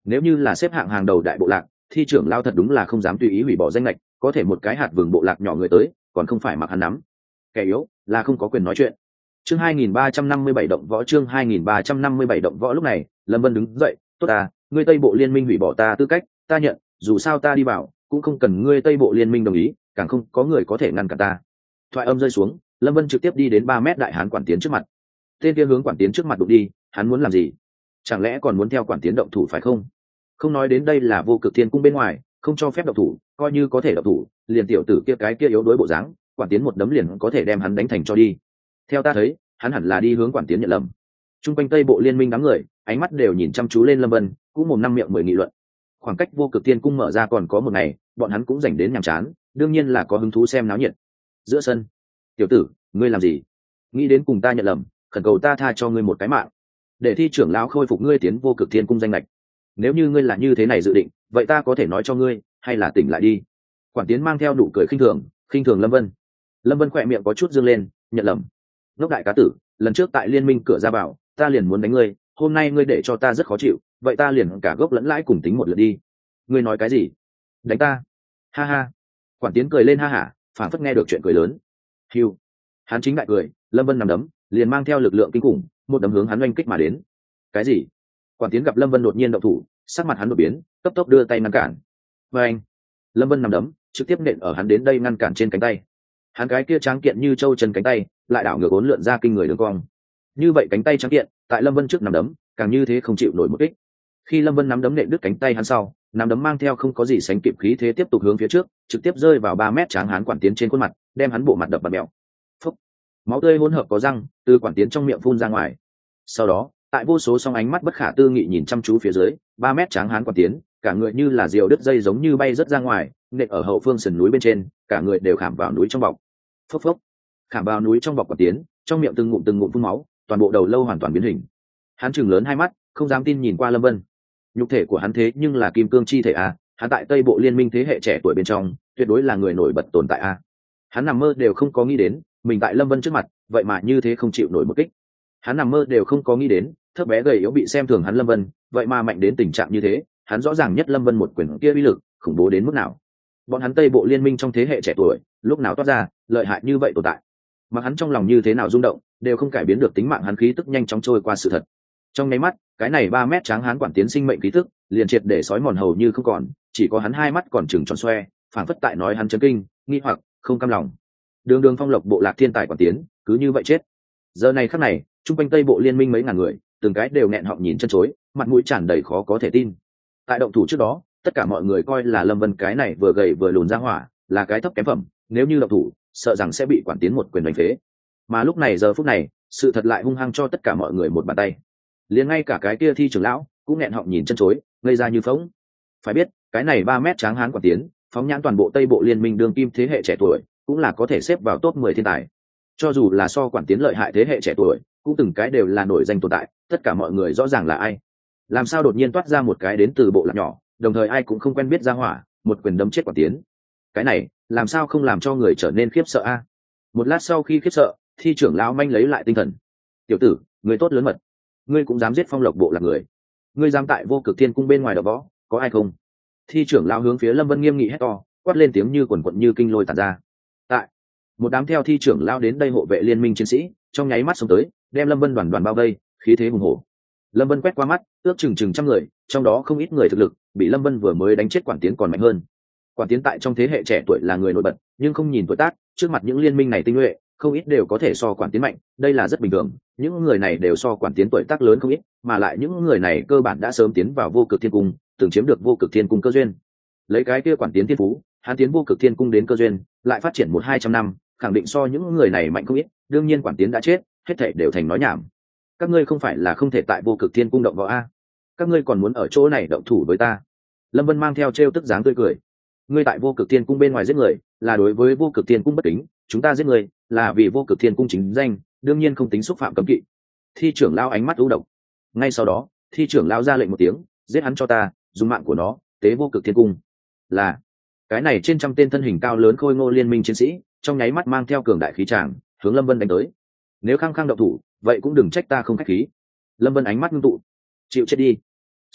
Nếu như là xếp hạng hàng đầu đại bộ lạc, thi trưởng lao thật đúng là không dám tùy ý hủy bỏ danh lệch, có thể một cái hạt vừng bộ lạc nhỏ người tới còn không phải mặc hắn nắm. Kẻ yếu là không có quyền nói chuyện. Chương 2357 động võ, chương 2357 động võ. Lúc này Lâm Vân đứng dậy. Tốt à, ngươi Tây Bộ Liên minh hủy bỏ ta tư cách, ta nhận, dù sao ta đi vào cũng không cần ngươi Tây Bộ Liên minh đồng ý, càng không có người có thể ngăn cản ta. Thoại âm rơi xuống, Lâm Vân trực tiếp đi đến 3 mét đại hán quản tiến trước mặt. Tên kia hướng quản tiến trước mặt đụng đi, hắn muốn làm gì? Chẳng lẽ còn muốn theo quản tiến động thủ phải không? Không nói đến đây là vô cực thiên cung bên ngoài, không cho phép động thủ, coi như có thể động thủ, liền tiểu tử kia cái kia yếu đuối bộ dáng, quản tiến một đấm liền có thể đem hắn đánh thành cho đi. Theo ta thấy, hắn hẳn là đi hướng quản tiến nhận lầm. Trung quanh Tây Bộ Liên minh đám người, ánh mắt đều nhìn chăm chú lên Lâm Vân, cũng mồm năm miệng mười nghị luận. Khoảng cách vô cực thiên cung mở ra còn có một ngày, bọn hắn cũng dành đến nhàm chán, đương nhiên là có hứng thú xem náo nhiệt. Giữa sân, tiểu tử, ngươi làm gì? Nghĩ đến cùng ta nhận lầm, khẩn cầu ta tha cho ngươi một cái mạng, để thi trưởng lão khôi phục ngươi tiến vô cực thiên cung danh lệch. Nếu như ngươi là như thế này dự định, vậy ta có thể nói cho ngươi, hay là tỉnh lại đi. Quản tiến mang theo nụ cười khinh thường Lâm Vân. Lâm Vân khỏe miệng có chút dương lên, nhận lầm. Ngốc đại cá tử, lần trước tại liên minh cửa ra bảo, ta liền muốn đánh ngươi, hôm nay ngươi để cho ta rất khó chịu, vậy ta liền cả gốc lẫn lãi cùng tính một lượt đi. Ngươi nói cái gì? Đánh ta? Ha ha. Quản tiến cười lên ha hả, phảng phất nghe được chuyện cười lớn. Hiu. Hắn chính đại cười, Lâm Vân nằm đấm, liền mang theo lực lượng kinh khủng, một đấm hướng hắn oanh kích mà đến. Cái gì? Quản tiến gặp Lâm Vân đột nhiên động thủ, sắc mặt hắn đột biến, cấp tốc đưa tay ngăn cản. Và anh. Lâm Vân nằm đấm, trực tiếp nện ở hắn đến đây ngăn cản trên cánh tay. Hắn cái kia tráng kiện như châu chân cánh tay, lại đảo ngược uốn lượn ra kinh người đường cong. Như vậy cánh tay trắng kiện, tại Lâm Vân trước nằm đấm, càng như thế không chịu nổi một kích. Khi Lâm Vân nắm đấm nện đứt cánh tay hắn sau, nắm đấm mang theo không có gì sánh kịp khí thế tiếp tục hướng phía trước, trực tiếp rơi vào 3 mét tráng hán quản tiến trên khuôn mặt, đem hắn bộ mặt đập bật mèo. Phúc! Máu tươi hỗn hợp có răng, từ quản tiến trong miệng phun ra ngoài. Sau đó, tại vô số song ánh mắt bất khả tư nghị nhìn chăm chú phía dưới, 3 mét tráng hán quản tiến, cả người như là diều đứt dây giống như bay rất ra ngoài, nện ở hậu phương sườn núi bên trên, cả người đều khảm vào núi trong bọc. Phốc phốc! Khảm vào núi trong bọc quản tiến, trong miệng từng ngụm phun máu, toàn bộ đầu lâu hoàn toàn biến hình. Hắn trừng lớn hai mắt, không dám tin nhìn qua Lâm Vân. Nhục thể của hắn thế nhưng là kim cương chi thể a, hắn tại Tây Bộ Liên minh thế hệ trẻ tuổi bên trong, tuyệt đối là người nổi bật tồn tại a. Hắn nằm mơ đều không có nghĩ đến, mình tại Lâm Vân trước mặt, vậy mà như thế không chịu nổi một kích. Hắn nằm mơ đều không có nghĩ đến, thấp bé gầy yếu bị xem thường hắn Lâm Vân, vậy mà mạnh đến tình trạng như thế, hắn rõ ràng nhất Lâm Vân một quyền kia uy lực, khủng bố đến mức nào. Bọn hắn Tây Bộ Liên minh trong thế hệ trẻ tuổi, lúc nào toát ra, lợi hại như vậy tồn tại. Mà hắn trong lòng như thế nào rung động, đều không cải biến được tính mạng hắn khí tức nhanh chóng trôi qua sự thật. Trong nháy mắt, cái này 3 mét tráng hán quản tiến sinh mệnh khí tức, liền triệt để sói mòn hầu như không còn, chỉ có hắn hai mắt còn trừng tròn xoe, phảng phất tại nói hắn chấn kinh, nghi hoặc, không cam lòng. Đường phong lộc bộ lạc thiên tài quản tiến, cứ như vậy chết. Giờ này khắc này, trung quanh Tây Bộ Liên minh mấy ngàn người, từng cái đều nghẹn họng nhìn chân chối, mặt mũi tràn đầy khó có thể tin. Tại động thủ trước đó, tất cả mọi người coi là Lâm Vân cái này vừa gầy vừa lùn ra hỏa, là cái thấp kém phẩm, nếu như động thủ, sợ rằng sẽ bị quản tiến một quyền đánh phế. Mà lúc này giờ phút này, sự thật lại hung hăng cho tất cả mọi người một bàn tay. Liền ngay cả cái kia thi trưởng lão cũng nghẹn họng nhìn chân chối, ngây ra như phỗng. Phải biết, cái này 3 mét tráng hán quản tiến, phóng nhãn toàn bộ Tây Bộ Liên minh đương kim thế hệ trẻ tuổi, cũng là có thể xếp vào top 10 thiên tài. Cho dù là so quản tiến lợi hại thế hệ trẻ tuổi, cũng từng cái đều là nổi danh tồn tại, tất cả mọi người rõ ràng là ai. Làm sao đột nhiên toát ra một cái đến từ bộ lạc nhỏ, đồng thời ai cũng không quen biết ra hỏa, một quyền đấm chết quản tiến. Cái này, làm sao không làm cho người trở nên khiếp sợ a? Một lát sau khi khiếp sợ, thi trưởng lão manh lấy lại tinh thần. Tiểu tử, người tốt lớn mật, ngươi cũng dám giết phong lộc bộ lạc người, ngươi dám tại vô cực thiên cung bên ngoài đọ võ, có ai không? Thi trưởng lão hướng phía Lâm Vân nghiêm nghị hét to, quát lên tiếng như quần quận như kinh lôi tản ra. Tại một đám theo thi trưởng lão đến đây hộ vệ liên minh chiến sĩ, trong nháy mắt xông tới, đem Lâm Vân đoàn đoàn bao vây, khí thế hùng hổ. Lâm Vân quét qua mắt, ước chừng trăm người, trong đó không ít người thực lực bị Lâm Vân vừa mới đánh chết quản tiến còn mạnh hơn. Quản tiến tại trong thế hệ trẻ tuổi là người nổi bật, nhưng không nhìn tuổi tác, trước mặt những liên minh này tinh nhuệ, không ít đều có thể so quản tiến mạnh, đây là rất bình thường. Những người này đều so quản tiến tuổi tác lớn không ít, mà lại những người này cơ bản đã sớm tiến vào vô cực thiên cung, từng chiếm được vô cực thiên cung cơ duyên. Lấy cái kia quản tiến thiên phú, hắn tiến vô cực thiên cung đến cơ duyên, lại phát triển 100-200 năm, khẳng định so những người này mạnh không ít. Đương nhiên quản tiến đã chết, hết thảy đều thành nói nhảm. Các ngươi không phải là không thể tại vô cực thiên cung động võ a? Các ngươi còn muốn ở chỗ này động thủ với ta? Lâm Vân mang theo trêu tức dáng tươi cười. Ngươi tại vô cực thiên cung bên ngoài giết người, là đối với vô cực thiên cung bất kính, chúng ta giết người là vì vô cực thiên cung chính danh, đương nhiên không tính xúc phạm cấm kỵ. Thi trưởng lao ánh mắt u độc. Ngay sau đó, thi trưởng lao ra lệnh một tiếng, giết hắn cho ta, dùng mạng của nó tế vô cực thiên cung. Là cái này trên trăm tên thân hình cao lớn khôi ngô liên minh chiến sĩ, trong nháy mắt mang theo cường đại khí tràng, hướng Lâm Vân đánh tới. Nếu khăng khăng động thủ, vậy cũng đừng trách ta không khách khí. Lâm Vân ánh mắt ngưng tụ, chịu chết đi.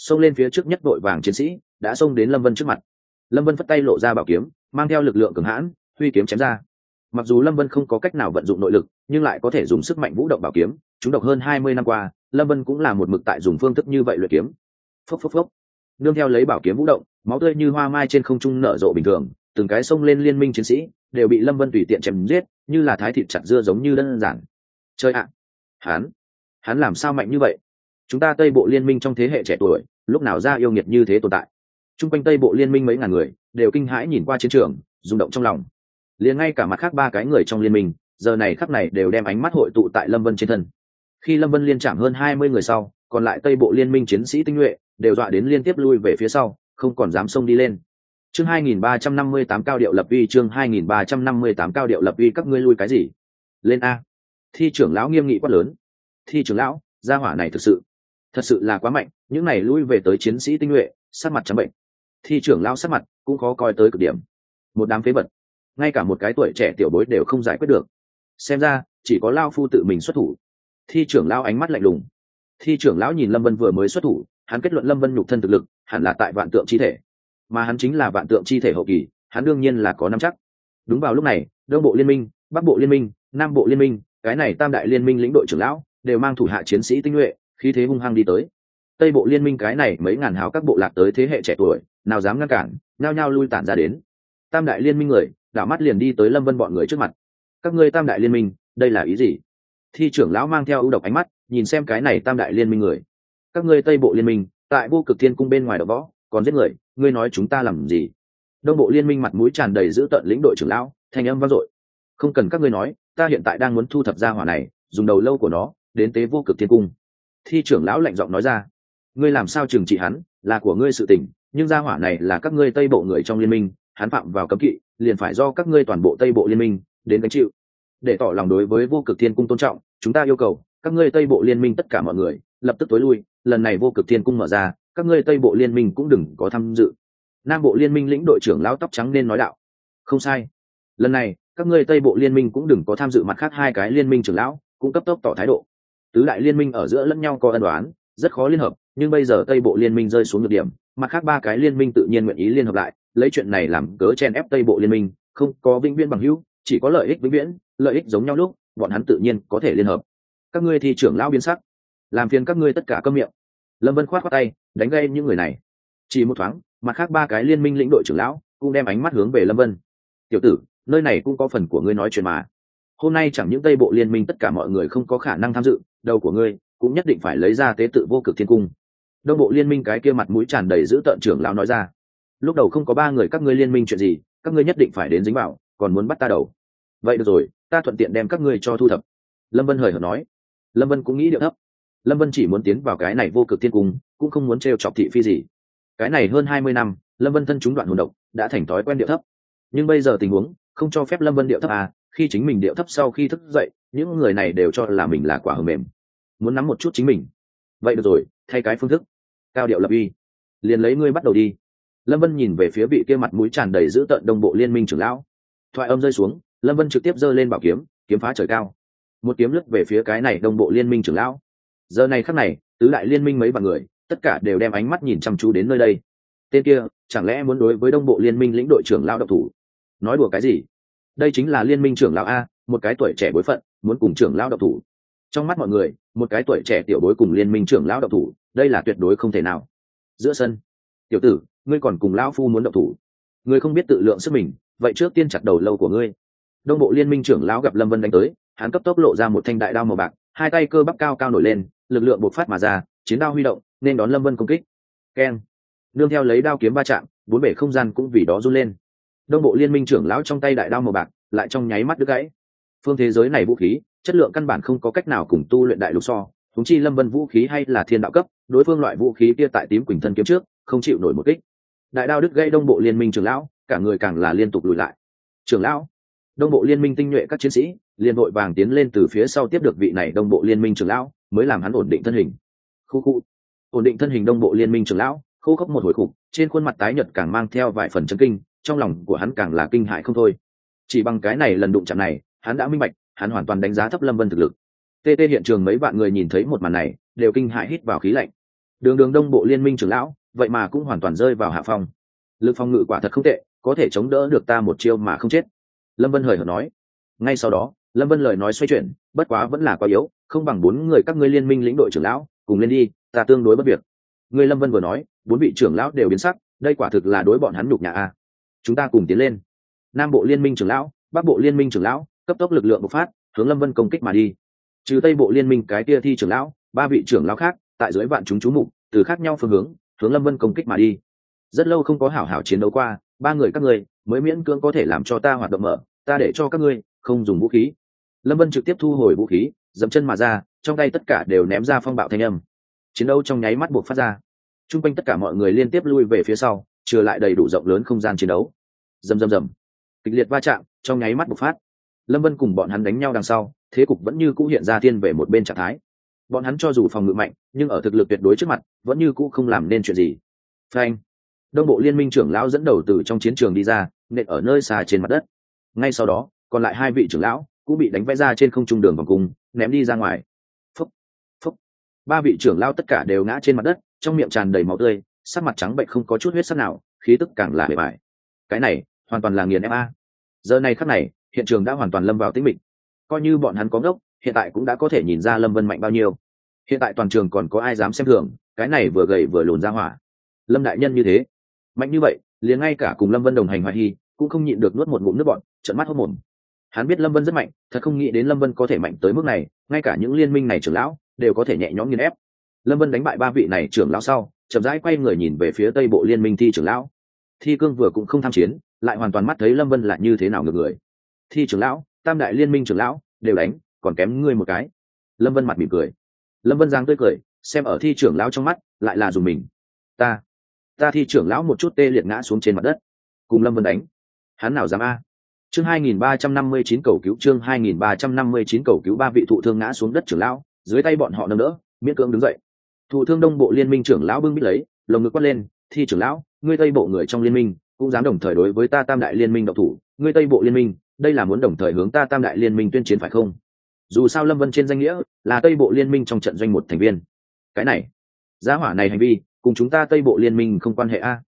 xông lên phía trước nhất vội vàng chiến sĩ đã xông đến lâm vân trước mặt. Lâm vân phất tay lộ ra bảo kiếm, mang theo lực lượng cường hãn, huy kiếm chém ra. Mặc dù Lâm Vân không có cách nào vận dụng nội lực, nhưng lại có thể dùng sức mạnh vũ động bảo kiếm. Chúng độc hơn 20 năm qua, Lâm Vân cũng là một mực tại dùng phương thức như vậy luyện kiếm. Phốc phốc phốc. Nương theo lấy bảo kiếm vũ động, máu tươi như hoa mai trên không trung nở rộ bình thường, từng cái xông lên liên minh chiến sĩ đều bị Lâm Vân tùy tiện chém giết, như là thái thịt chặt dưa giống như đơn giản. Chơi ạ, hắn làm sao mạnh như vậy? Chúng ta Tây Bộ Liên minh trong thế hệ trẻ tuổi, lúc nào ra yêu nghiệt như thế tồn tại? Trung quanh Tây Bộ Liên minh mấy ngàn người đều kinh hãi nhìn qua chiến trường, rung động trong lòng. Liền ngay cả mặt khác ba cái người trong liên minh giờ này khắc này đều đem ánh mắt hội tụ tại Lâm Vân trên thân. Khi Lâm Vân liên chạm hơn 20 người sau, còn lại Tây Bộ Liên minh chiến sĩ tinh nhuệ đều dọa đến liên tiếp lui về phía sau, không còn dám xông đi lên. Chương 2358 cao điệu lập uy, chương 2358 cao điệu lập uy, các ngươi lui cái gì? Lên a! Thi trưởng lão nghiêm nghị quát lớn. Thi trưởng lão, gia hỏa này thật sự là quá mạnh, những này lui về tới chiến sĩ tinh nhuệ sắc mặt trắng bệnh. Thi trưởng lão sắc mặt cũng khó coi tới cực điểm. Một đám phế vật, ngay cả một cái tuổi trẻ tiểu bối đều không giải quyết được, xem ra chỉ có lao phu tự mình xuất thủ. Thi trưởng lão ánh mắt lạnh lùng. Thi trưởng lão nhìn Lâm Vân vừa mới xuất thủ, hắn kết luận Lâm Vân nhục thân thực lực hẳn là tại vạn tượng chi thể, mà hắn chính là vạn tượng chi thể hậu kỳ, hắn đương nhiên là có nắm chắc. Đúng vào lúc này, Đông Bộ Liên minh, Bắc Bộ Liên minh, Nam Bộ Liên minh, cái này tam đại liên minh lĩnh đội trưởng lão đều mang thủ hạ chiến sĩ tinh nhuệ, khí thế hung hăng đi tới. Tây Bộ Liên minh cái này mấy ngàn hào các bộ lạc tới thế hệ trẻ tuổi, nào dám ngăn cản, nhao nhao lui tản ra đến. Tam đại liên minh người đảo mắt liền đi tới Lâm Vân bọn người trước mặt. Các ngươi tam đại liên minh, đây là ý gì? Thi trưởng lão mang theo ưu độc ánh mắt nhìn xem cái này tam đại liên minh người. Các ngươi Tây Bộ Liên minh tại Vô Cực Thiên cung bên ngoài đọ võ, còn giết người, ngươi nói chúng ta làm gì? Đông Bộ Liên minh mặt mũi tràn đầy dữ tợn lĩnh đội trưởng lão, thanh âm vang dội. Không cần các ngươi nói, ta hiện tại đang muốn thu thập gia hỏa này, dùng đầu lâu của nó đến tế Vô Cực Thiên cung. Thi trưởng lão lạnh giọng nói ra. Ngươi làm sao trừng trị hắn, là của ngươi sự tình, nhưng gia hỏa này là các ngươi Tây Bộ người trong liên minh, hắn phạm vào cấm kỵ, liền phải do các ngươi toàn bộ Tây Bộ Liên minh đến gánh chịu. Để tỏ lòng đối với Vô Cực Thiên cung tôn trọng, chúng ta yêu cầu các ngươi Tây Bộ Liên minh tất cả mọi người lập tức tối lui, lần này Vô Cực Thiên cung mở ra, các ngươi Tây Bộ Liên minh cũng đừng có tham dự. Nam Bộ Liên minh lĩnh đội trưởng lão tóc trắng nên nói đạo. Không sai, lần này các ngươi Tây Bộ Liên minh cũng đừng có tham dự, mặt khác hai cái liên minh trưởng lão cũng cấp tốc tỏ thái độ. Tứ đại liên minh ở giữa lẫn nhau có ân oán, rất khó liên hợp, nhưng bây giờ Tây Bộ Liên minh rơi xuống nhược điểm, mặt khác ba cái liên minh tự nhiên nguyện ý liên hợp lại, lấy chuyện này làm cớ chen ép Tây Bộ Liên minh, không có vĩnh viễn bằng hữu, chỉ có lợi ích vĩnh viễn, lợi ích giống nhau lúc, bọn hắn tự nhiên có thể liên hợp. Các ngươi thì trưởng lão biến sắc, làm phiền các ngươi tất cả câm miệng. Lâm Vân khoát khoát tay, đánh gây những người này. Chỉ một thoáng, mặt khác ba cái liên minh lĩnh đội trưởng lão cũng đem ánh mắt hướng về Lâm Vân. Tiểu tử, nơi này cũng có phần của ngươi nói chuyện mà. Hôm nay chẳng những Tây Bộ Liên minh tất cả mọi người không có khả năng tham dự, đầu của ngươi cũng nhất định phải lấy ra tế tự Vô Cực Thiên cung. Đông Bộ Liên minh cái kia mặt mũi tràn đầy dữ tợn trưởng lão nói ra. Lúc đầu không có ba người các ngươi liên minh chuyện gì, các ngươi nhất định phải đến dính vào, còn muốn bắt ta đầu. Vậy được rồi, ta thuận tiện đem các ngươi cho thu thập. Lâm Vân hời hợt nói. Lâm Vân cũng nghĩ điệu thấp. Lâm Vân chỉ muốn tiến vào cái này Vô Cực Thiên cung, cũng không muốn trêu chọc thị phi gì. Cái này hơn 20 năm, Lâm Vân thân chúng đoạn hồn độc, đã thành thói quen điệu thấp. Nhưng bây giờ tình huống không cho phép Lâm Vân điệu thấp à, khi chính mình điệu thấp sau khi thức dậy, những người này đều cho là mình là quả hờ mềm. Muốn nắm một chút chính mình. Vậy được rồi, thay cái phương thức. Cao điệu lập uy. Liền lấy ngươi bắt đầu đi. Lâm Vân nhìn về phía vị kia mặt mũi tràn đầy dữ tợn Đông Bộ Liên minh trưởng lão. Thoại âm rơi xuống, Lâm Vân trực tiếp giơ lên bảo kiếm, kiếm phá trời cao. Một kiếm lướt về phía cái này Đông Bộ Liên minh trưởng lão. Giờ này khắc này, tứ đại liên minh mấy vạn người, tất cả đều đem ánh mắt nhìn chăm chú đến nơi đây. Tên kia, chẳng lẽ muốn đối với Đông Bộ Liên minh lĩnh đội trưởng lão động thủ? Nói đùa cái gì? Đây chính là liên minh trưởng lão a, một cái tuổi trẻ bối phận, muốn cùng trưởng lão động thủ. Trong mắt mọi người, một cái tuổi trẻ tiểu bối cùng liên minh trưởng lão động thủ, đây là tuyệt đối không thể nào. Giữa sân, tiểu tử, ngươi còn cùng lão phu muốn động thủ? Ngươi không biết tự lượng sức mình, vậy trước tiên chặt đầu lâu của ngươi. Đông Bộ Liên minh trưởng lão gặp Lâm Vân đánh tới, hắn cấp tốc lộ ra một thanh đại đao màu bạc, hai tay cơ bắp cao cao nổi lên, lực lượng bộc phát mà ra, chiến đao huy động, nên đón Lâm Vân công kích. Keng! Nương theo lấy đao kiếm va chạm, bốn bể không gian cũng vì đó run lên. Đông Bộ Liên minh trưởng lão trong tay đại đao màu bạc lại trong nháy mắt đứt gãy. Phương thế giới này vũ khí, chất lượng căn bản không có cách nào cùng tu luyện đại lục so, huống chi Lâm Vân vũ khí hay là thiên đạo cấp, đối phương loại vũ khí kia tại tím quỳnh thân kiếm trước, không chịu nổi một kích. Đại đao đứt gãy Đông Bộ Liên minh trưởng lão, cả người càng là liên tục lùi lại. Trưởng lão, Đông Bộ Liên minh tinh nhuệ các chiến sĩ liền vội vàng tiến lên từ phía sau tiếp được vị này Đông Bộ Liên minh trưởng lão, mới làm hắn ổn định thân hình. Khu. Ổn định thân hình Đông Bộ Liên minh trưởng lão, khô khốc một hồi khủng, trên khuôn mặt tái nhợt càng mang theo vài phần chấn kinh, trong lòng của hắn càng là kinh hãi không thôi. Chỉ bằng cái này lần đụng chạm này, hắn đã minh bạch, hắn hoàn toàn đánh giá thấp Lâm Vân thực lực. TT hiện trường mấy vạn người nhìn thấy một màn này, đều kinh hãi hít vào khí lạnh. đường đường đông bộ liên minh trưởng lão vậy mà cũng hoàn toàn rơi vào hạ phong. Lực phòng ngự quả thật không tệ, có thể chống đỡ được ta một chiêu mà không chết. Lâm Vân hời hợt nói. Ngay sau đó Lâm Vân lời nói xoay chuyển, bất quá vẫn là quá yếu, không bằng 4 người các ngươi liên minh lĩnh đội trưởng lão cùng lên đi, ta tương đối bất việc. Ngươi Lâm Vân vừa nói, 4 vị trưởng lão đều biến sắc, đây quả thực là đối bọn hắn nhục nhã a. Chúng ta cùng tiến lên. Nam bộ liên minh trưởng lão, Bắc bộ liên minh trưởng lão cấp tốc lực lượng bộc phát, hướng Lâm Vân công kích mà đi. Trừ Tây bộ liên minh cái kia thi trưởng lão, 3 vị trưởng lão khác tại dưới vạn chúng chú mục, từ khác nhau phương hướng Lâm Vân công kích mà đi. Rất lâu không có hảo hảo chiến đấu qua, 3 người các ngươi mới miễn cưỡng có thể làm cho ta hoạt động mở, ta để cho các ngươi không dùng vũ khí. Lâm Vân trực tiếp thu hồi vũ khí, dậm chân mà ra, trong tay tất cả đều ném ra phong bạo thanh âm. Chiến đấu trong nháy mắt buộc phát ra. Trung quanh tất cả mọi người liên tiếp lui về phía sau, trừ lại đầy đủ rộng lớn không gian chiến đấu. Rầm rầm rầm. Kịch liệt va chạm, trong nháy mắt bộc phát. Lâm Vân cùng bọn hắn đánh nhau đằng sau, thế cục vẫn như cũ hiện ra thiên về một bên trạng thái. Bọn hắn cho dù phòng ngự mạnh, nhưng ở thực lực tuyệt đối trước mặt, vẫn như cũ không làm nên chuyện gì. Phanh. Đông bộ liên minh trưởng lão dẫn đầu từ trong chiến trường đi ra, nện ở nơi xa trên mặt đất. Ngay sau đó, còn lại 2 vị trưởng lão cũng bị đánh vẽ ra trên không trung đường vòng cung, ném đi ra ngoài. Phúc, phúc. 3 vị trưởng lão tất cả đều ngã trên mặt đất, trong miệng tràn đầy máu tươi, sắc mặt trắng bệnh không có chút huyết sắc nào, khí tức càng là bề bại. Cái này hoàn toàn là nghiền ép a. Giờ này khắc này, hiện trường đã hoàn toàn lâm vào tĩnh mịch. Coi như bọn hắn có ngốc, hiện tại cũng đã có thể nhìn ra Lâm Vân mạnh bao nhiêu. Hiện tại toàn trường còn có ai dám xem thường, cái này vừa gầy vừa lùn ra hỏa. Lâm đại nhân như thế, mạnh như vậy, liền ngay cả cùng Lâm Vân đồng hành Hoài Hy cũng không nhịn được nuốt một ngụm nước bọt, trợn mắt hốt mồm. Hắn biết Lâm Vân rất mạnh, thật không nghĩ đến Lâm Vân có thể mạnh tới mức này, ngay cả những liên minh này trưởng lão đều có thể nhẹ nhõm nghiền ép. Lâm Vân đánh bại 3 vị này trưởng lão sau, chậm rãi quay người nhìn về phía Tây bộ liên minh thi trưởng lão. Thi Cương vừa cũng không tham chiến, lại hoàn toàn mắt thấy Lâm Vân là như thế nào ngược người. Thi trưởng lão, Tam đại liên minh trưởng lão đều đánh, còn kém ngươi một cái. Lâm Vân mặt mỉm cười. Lâm Vân giang tươi cười, xem ở thi trưởng lão trong mắt, lại là dùng mình. Ta thi trưởng lão một chút tê liệt ngã xuống trên mặt đất. Cùng Lâm Vân đánh, hắn nào dám a? Chương 2359 cầu cứu, chương 2359 cầu cứu. 3 vị thụ thương ngã xuống đất trưởng lão, dưới tay bọn họ nâng đỡ, miễn cưỡng đứng dậy. Thụ thương Đông bộ liên minh trưởng lão bưng bít lấy, lồng ngực quát lên, thi trưởng lão, ngươi Tây bộ người trong liên minh cũng dám đồng thời đối với ta Tam đại liên minh động thủ, ngươi Tây bộ liên minh đây là muốn đồng thời hướng ta Tam đại liên minh tuyên chiến phải không? Dù sao Lâm Vân trên danh nghĩa là Tây bộ liên minh trong trận doanh một thành viên. Cái này, giá hỏa này hành vi cùng chúng ta Tây bộ liên minh không quan hệ a.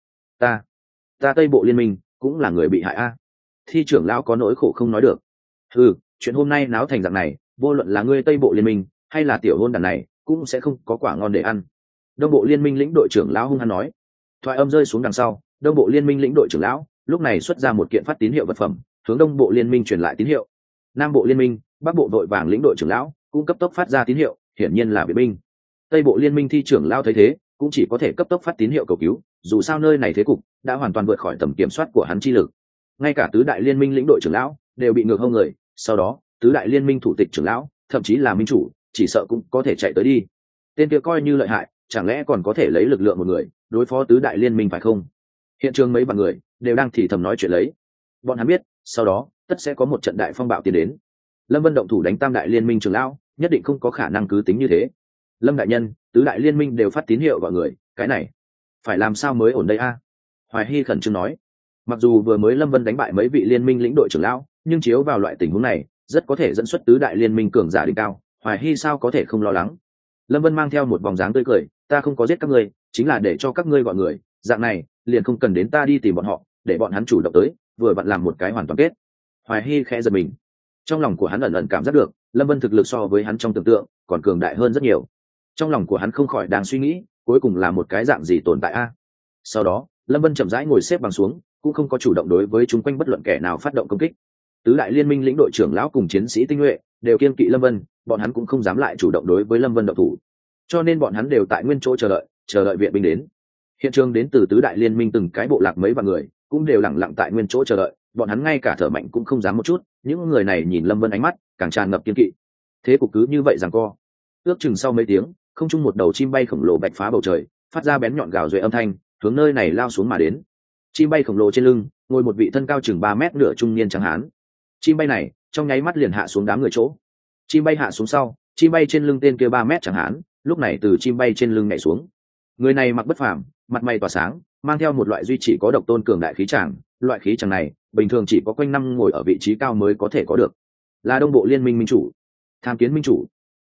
Ta Tây bộ liên minh cũng là người bị hại a. Thi trưởng lão có nỗi khổ không nói được. Chuyện hôm nay náo thành dạng này, vô luận là ngươi Tây bộ liên minh hay là tiểu hôn đàn này cũng sẽ không có quả ngon để ăn. Đông bộ liên minh lĩnh đội trưởng lão hung hăng nói. Thoại âm rơi xuống đằng sau, Đông bộ liên minh lĩnh đội trưởng lão lúc này xuất ra một kiện phát tín hiệu vật phẩm, hướng Đông bộ liên minh truyền lại tín hiệu. Nam bộ liên minh, Bắc bộ đội vàng lĩnh đội trưởng lão cũng cấp tốc phát ra tín hiệu, hiển nhiên là viện binh. Tây bộ liên minh thi trưởng lão thấy thế, cũng chỉ có thể cấp tốc phát tín hiệu cầu cứu, dù sao nơi này thế cục đã hoàn toàn vượt khỏi tầm kiểm soát của hắn chi lực. Ngay cả tứ đại liên minh lĩnh đội trưởng lão đều bị ngược hông người, sau đó tứ đại liên minh thủ tịch trưởng lão, thậm chí là minh chủ, chỉ sợ cũng có thể chạy tới đi. Tên kia coi như lợi hại, chẳng lẽ còn có thể lấy lực lượng một người đối phó tứ đại liên minh phải không? Hiện trường mấy bạn người đều đang thì thầm nói chuyện lấy. Bọn hắn biết, sau đó tất sẽ có một trận đại phong bạo tiến đến. Lâm Vân động thủ đánh Tam đại liên minh trưởng lão, nhất định không có khả năng cứ tính như thế. Lâm đại nhân, tứ đại liên minh đều phát tín hiệu gọi người, cái này phải làm sao mới ổn đây a? Hoài Hy khẩn trương nói. Mặc dù vừa mới Lâm Vân đánh bại mấy vị liên minh lĩnh đội trưởng lão, nhưng chiếu vào loại tình huống này, rất có thể dẫn xuất tứ đại liên minh cường giả đỉnh cao. Hoài Hy sao có thể không lo lắng? Lâm Vân mang theo một vòng dáng tươi cười, ta không có giết các ngươi, chính là để cho các ngươi gọi người, dạng này liền không cần đến ta đi tìm bọn họ, để bọn hắn chủ động tới, vừa vặn làm một cái hoàn toàn kết. Hoài Hy khẽ giật mình, trong lòng của hắn ẩn ẩn cảm giác được Lâm Vân thực lực so với hắn trong tưởng tượng còn cường đại hơn rất nhiều. Trong lòng của hắn không khỏi đang suy nghĩ, cuối cùng là một cái dạng gì tồn tại a? Sau đó Lâm Vân chậm rãi ngồi xếp bằng xuống, cũng không có chủ động đối với chúng quanh bất luận kẻ nào phát động công kích. Tứ đại liên minh lĩnh đội trưởng lão cùng chiến sĩ tinh nhuệ đều kiên kỵ Lâm Vân, bọn hắn cũng không dám lại chủ động đối với Lâm Vân động thủ, cho nên bọn hắn đều tại nguyên chỗ chờ đợi viện binh đến. Hiện trường đến từ tứ đại liên minh từng cái bộ lạc mấy vạn người cũng đều lẳng lặng tại nguyên chỗ chờ đợi, bọn hắn ngay cả thở mạnh cũng không dám một chút. Những người này nhìn Lâm Vân ánh mắt càng tràn ngập kiên kỵ. Thế cục cứ như vậy giằng co. Ước chừng sau mấy tiếng, không trung một đầu chim bay khổng lồ bạch phá bầu trời, phát ra bén nhọn gào rượi âm thanh, hướng nơi này lao xuống mà đến. Chim bay khổng lồ trên lưng ngồi một vị thân cao chừng 3 mét nửa trung niên trắng hán. Chim bay này trong nháy mắt liền hạ xuống đám người chỗ. Chim bay hạ xuống sau, chim bay trên lưng tên kia 3 mét trắng hán lúc này từ chim bay trên lưng nhảy xuống. Người này mặc bất phàm, mặt mày tỏa sáng, mang theo một loại duy chỉ có độc tôn cường đại khí tràng. Loại khí tràng này bình thường chỉ có quanh năm ngồi ở vị trí cao mới có thể có được. Là Đông bộ liên minh minh chủ, tham kiến minh chủ.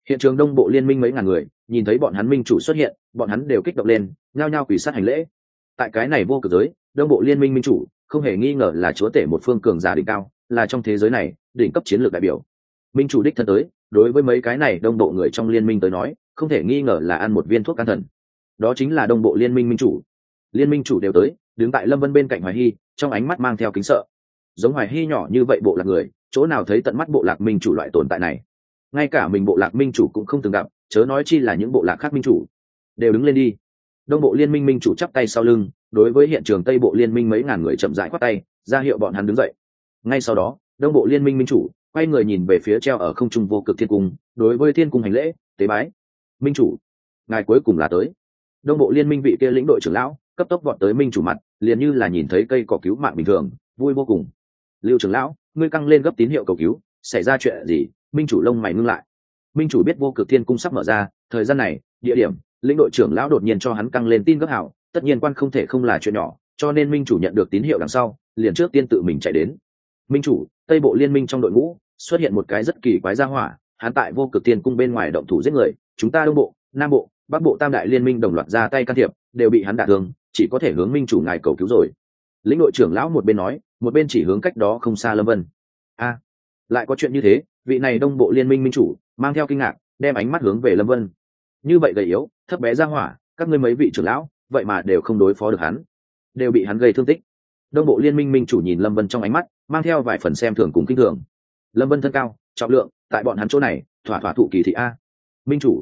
Hiện trường đông bộ liên minh mấy ngàn người nhìn thấy bọn hắn minh chủ xuất hiện, bọn hắn đều kích động lên, nhao nhao quỳ sát hành lễ. Tại cái này vô cực giới, đông bộ liên minh minh chủ không hề nghi ngờ là chúa tể một phương cường giả đỉnh cao, là trong thế giới này đỉnh cấp chiến lược đại biểu. Minh chủ đích thân tới, đối với mấy cái này đông bộ người trong liên minh tới nói, không thể nghi ngờ là ăn một viên thuốc can thần. Đó chính là đông bộ liên minh minh chủ. Liên minh chủ đều tới, đứng tại Lâm Vân bên cạnh Hoài Hy, trong ánh mắt mang theo kính sợ. Giống Hoài Hy nhỏ như vậy bộ lạc người, chỗ nào thấy tận mắt bộ lạc minh chủ loại tồn tại này. Ngay cả mình bộ lạc minh chủ cũng không từng gặp, chớ nói chi là những bộ lạc khác minh chủ. Đều đứng lên đi. Đông bộ liên minh minh chủ chắp tay sau lưng, đối với hiện trường Tây bộ liên minh mấy ngàn người chậm rãi quát tay, ra hiệu bọn hắn đứng dậy. Ngay sau đó, đông bộ liên minh minh chủ quay người nhìn về phía treo ở không trung vô cực thiên cung, đối với thiên cung hành lễ, tế bái. Minh chủ, ngài cuối cùng là tới. Đông bộ liên minh vị kia lĩnh đội trưởng lão cấp tốc vọt tới minh chủ mặt, liền như là nhìn thấy cây cỏ cứu mạng bình thường, vui vô cùng. Lưu trưởng lão, ngươi căng lên gấp tín hiệu cầu cứu, xảy ra chuyện gì? Minh chủ lông mày ngưng lại. Minh chủ biết vô cực thiên cung sắp mở ra, thời gian này, địa điểm, lĩnh đội trưởng lão đột nhiên cho hắn căng lên tin gấp hảo, tất nhiên quan không thể không là chuyện nhỏ, cho nên minh chủ nhận được tín hiệu đằng sau, liền trước tiên tự mình chạy đến. Minh chủ, Tây bộ liên minh trong đội ngũ xuất hiện một cái rất kỳ quái gia hỏa, hắn tại vô cực thiên cung bên ngoài động thủ giết người, chúng ta đông bộ, nam bộ, bắc bộ tam đại liên minh đồng loạt ra tay can thiệp, đều bị hắn đả thương, chỉ có thể hướng minh chủ ngài cầu cứu rồi. Lĩnh đội trưởng lão một bên nói, một bên chỉ hướng cách đó không xa Lâm Vân. A, lại có chuyện như thế? Vị này đông bộ liên minh minh chủ mang theo kinh ngạc, đem ánh mắt hướng về Lâm Vân. Như vậy gầy yếu, thấp bé gia hỏa, các ngươi mấy vị trưởng lão, vậy mà đều không đối phó được hắn, đều bị hắn gây thương tích. Đông bộ liên minh minh chủ nhìn Lâm Vân trong ánh mắt mang theo vài phần xem thường cùng kinh thường. Lâm Vân thân cao, trọng lượng, tại bọn hắn chỗ này thỏa thỏa thụ kỳ thị a. Minh chủ,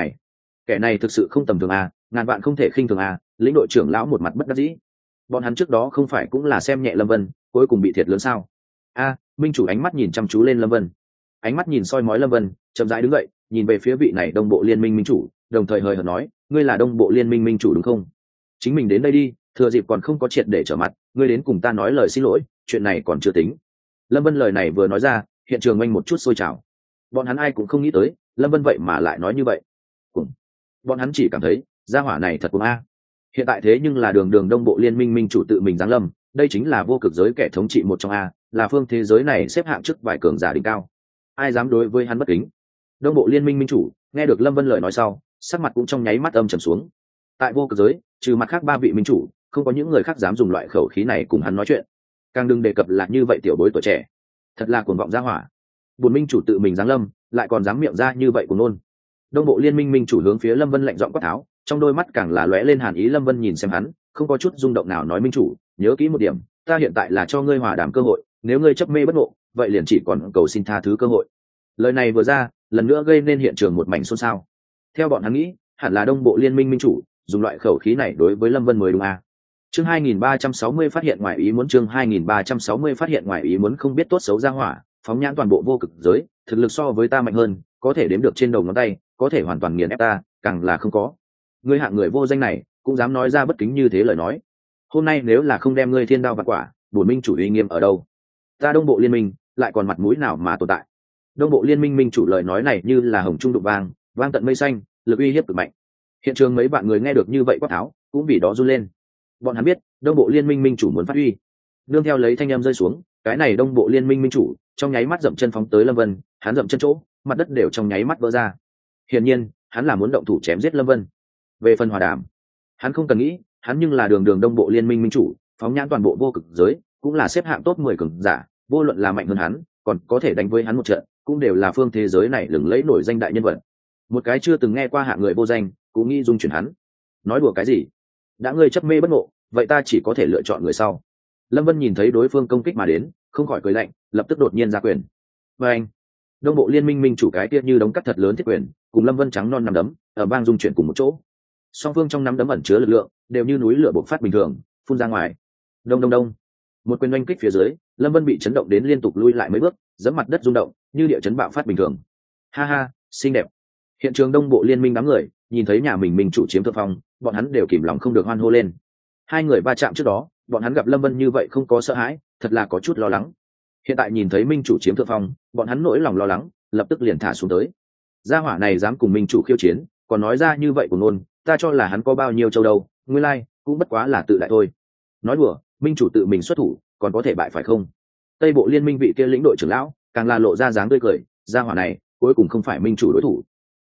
kẻ này thực sự không tầm thường a, ngàn vạn không thể khinh thường a. Lĩnh đội trưởng lão một mặt bất đắc dĩ. Bọn hắn trước đó không phải cũng là xem nhẹ Lâm Vân, cuối cùng bị thiệt lớn sao? A, minh chủ ánh mắt nhìn chăm chú lên Lâm Vân, ánh mắt nhìn soi mói Lâm Vân, chậm rãi đứng dậy, nhìn về phía vị này đông bộ liên minh minh chủ, đồng thời hời hợt nói, ngươi là đông bộ liên minh minh chủ đúng không? Chính mình đến đây đi, thừa dịp còn không có triệt để trở mặt, ngươi đến cùng ta nói lời xin lỗi, chuyện này còn chưa tính. Lâm Vân lời này vừa nói ra, hiện trường oanh một chút sôi trào. Bọn hắn ai cũng không nghĩ tới, Lâm Vân vậy mà lại nói như vậy. Bọn hắn chỉ cảm thấy gia hỏa này thật cuồng a. Hiện tại thế nhưng là đường đường đông bộ liên minh minh chủ tự mình giáng lâm, đây chính là vô cực giới kẻ thống trị một trong a, là phương thế giới này xếp hạng trước vài cường giả đỉnh cao, ai dám đối với hắn bất kính. Đông bộ liên minh minh chủ nghe được Lâm Vân lời nói sau, sắc mặt cũng trong nháy mắt âm trầm xuống. Tại vô cực giới, trừ mặt khác ba vị minh chủ, không có những người khác dám dùng loại khẩu khí này cùng hắn nói chuyện, càng đừng đề cập là như vậy tiểu bối tuổi trẻ, thật là cuồng vọng gia hỏa. Buồn minh chủ tự mình giáng lâm, lại còn dám miệng ra như vậy của nôn. Đông bộ liên minh minh chủ hướng phía Lâm Vân lạnh giọng quát tháo, trong đôi mắt càng là lóe lên hàn ý. Lâm Vân nhìn xem hắn, không có chút rung động nào, nói, minh chủ, nhớ kỹ một điểm, ta hiện tại là cho ngươi hòa đàm cơ hội, nếu ngươi chấp mê bất ngộ, vậy liền chỉ còn cầu xin tha thứ cơ hội. Lời này vừa ra, lần nữa gây nên hiện trường một mảnh xôn xao. Theo bọn hắn nghĩ, hẳn là đông bộ liên minh minh chủ dùng loại khẩu khí này đối với Lâm Vân mới đúng à. Chương 2360 phát hiện ngoài ý muốn. Chương 2360 phát hiện ngoài ý muốn. Không biết tốt xấu ra hỏa, phóng nhãn toàn bộ vô cực giới, thực lực so với ta mạnh hơn, có thể đếm được trên đầu ngón tay, có thể hoàn toàn nghiền ép ta, càng là không có. Ngươi hạng người vô danh này, cũng dám nói ra bất kính như thế lời nói. Hôm nay nếu là không đem ngươi thiên đao vạn quả, bổn minh chủ uy nghiêm ở đâu? Ta đông bộ liên minh lại còn mặt mũi nào mà tồn tại? Đông bộ liên minh minh chủ lời nói này như là hồng trung đụng vang, vang tận mây xanh, lực uy hiếp cực mạnh. Hiện trường mấy bạn người nghe được như vậy quát tháo, cũng vì đó run lên. Bọn hắn biết, đông bộ liên minh minh chủ muốn phát uy. Nương theo lấy thanh âm rơi xuống, cái này đông bộ liên minh minh chủ trong nháy mắt dậm chân phóng tới Lâm Vân, hắn dậm chân chỗ, mặt đất đều trong nháy mắt vỡ ra. Hiển nhiên, hắn là muốn động thủ chém giết Lâm Vân. Về phần hòa đàm, hắn không cần nghĩ, hắn nhưng là đường đường đông bộ liên minh minh chủ, phóng nhãn toàn bộ vô cực giới, cũng là xếp hạng top 10 cường giả, vô luận là mạnh hơn hắn, còn có thể đánh với hắn một trận, cũng đều là phương thế giới này lừng lẫy nổi danh đại nhân vật. Một cái chưa từng nghe qua hạng người vô danh, cũng nghĩ dung chuyển hắn. Nói đùa cái gì? Đã ngươi chấp mê bất ngộ, vậy ta chỉ có thể lựa chọn người sau. Lâm Vân nhìn thấy đối phương công kích mà đến, không khỏi cười lạnh, lập tức đột nhiên ra quyền. Và anh, đông bộ liên minh minh chủ cái kia như đống cắt thật lớn thiết quyền, cùng Lâm Vân trắng non nắm đấm, ở bang dung chuyển cùng một chỗ. Song phương trong nắm đấm ẩn chứa lực lượng, đều như núi lửa bộc phát bình thường, phun ra ngoài. Đông đông đông. Một quyền oanh kích phía dưới, Lâm Vân bị chấn động đến liên tục lui lại mấy bước, giẫm mặt đất rung động, như địa chấn bạo phát bình thường. Ha ha, xinh đẹp. Hiện trường đông bộ liên minh đám người nhìn thấy nhà mình chủ chiếm thượng phong, bọn hắn đều kìm lòng không được hoan hô lên. Hai người va chạm trước đó, bọn hắn gặp Lâm Vân như vậy không có sợ hãi, thật là có chút lo lắng. Hiện tại nhìn thấy minh chủ chiếm thượng phong, bọn hắn nỗi lòng lo lắng lập tức liền thả xuống tới. Gia hỏa này dám cùng minh chủ khiêu chiến, còn nói ra như vậy của nôn, ta cho là hắn có bao nhiêu châu đâu, nguyên lai cũng bất quá là tự đại thôi. Nói đùa, minh chủ tự mình xuất thủ, còn có thể bại phải không? Tây bộ liên minh vị kia lĩnh đội trưởng lão càng là lộ ra dáng tươi cười, gia hỏa này cuối cùng không phải minh chủ đối thủ.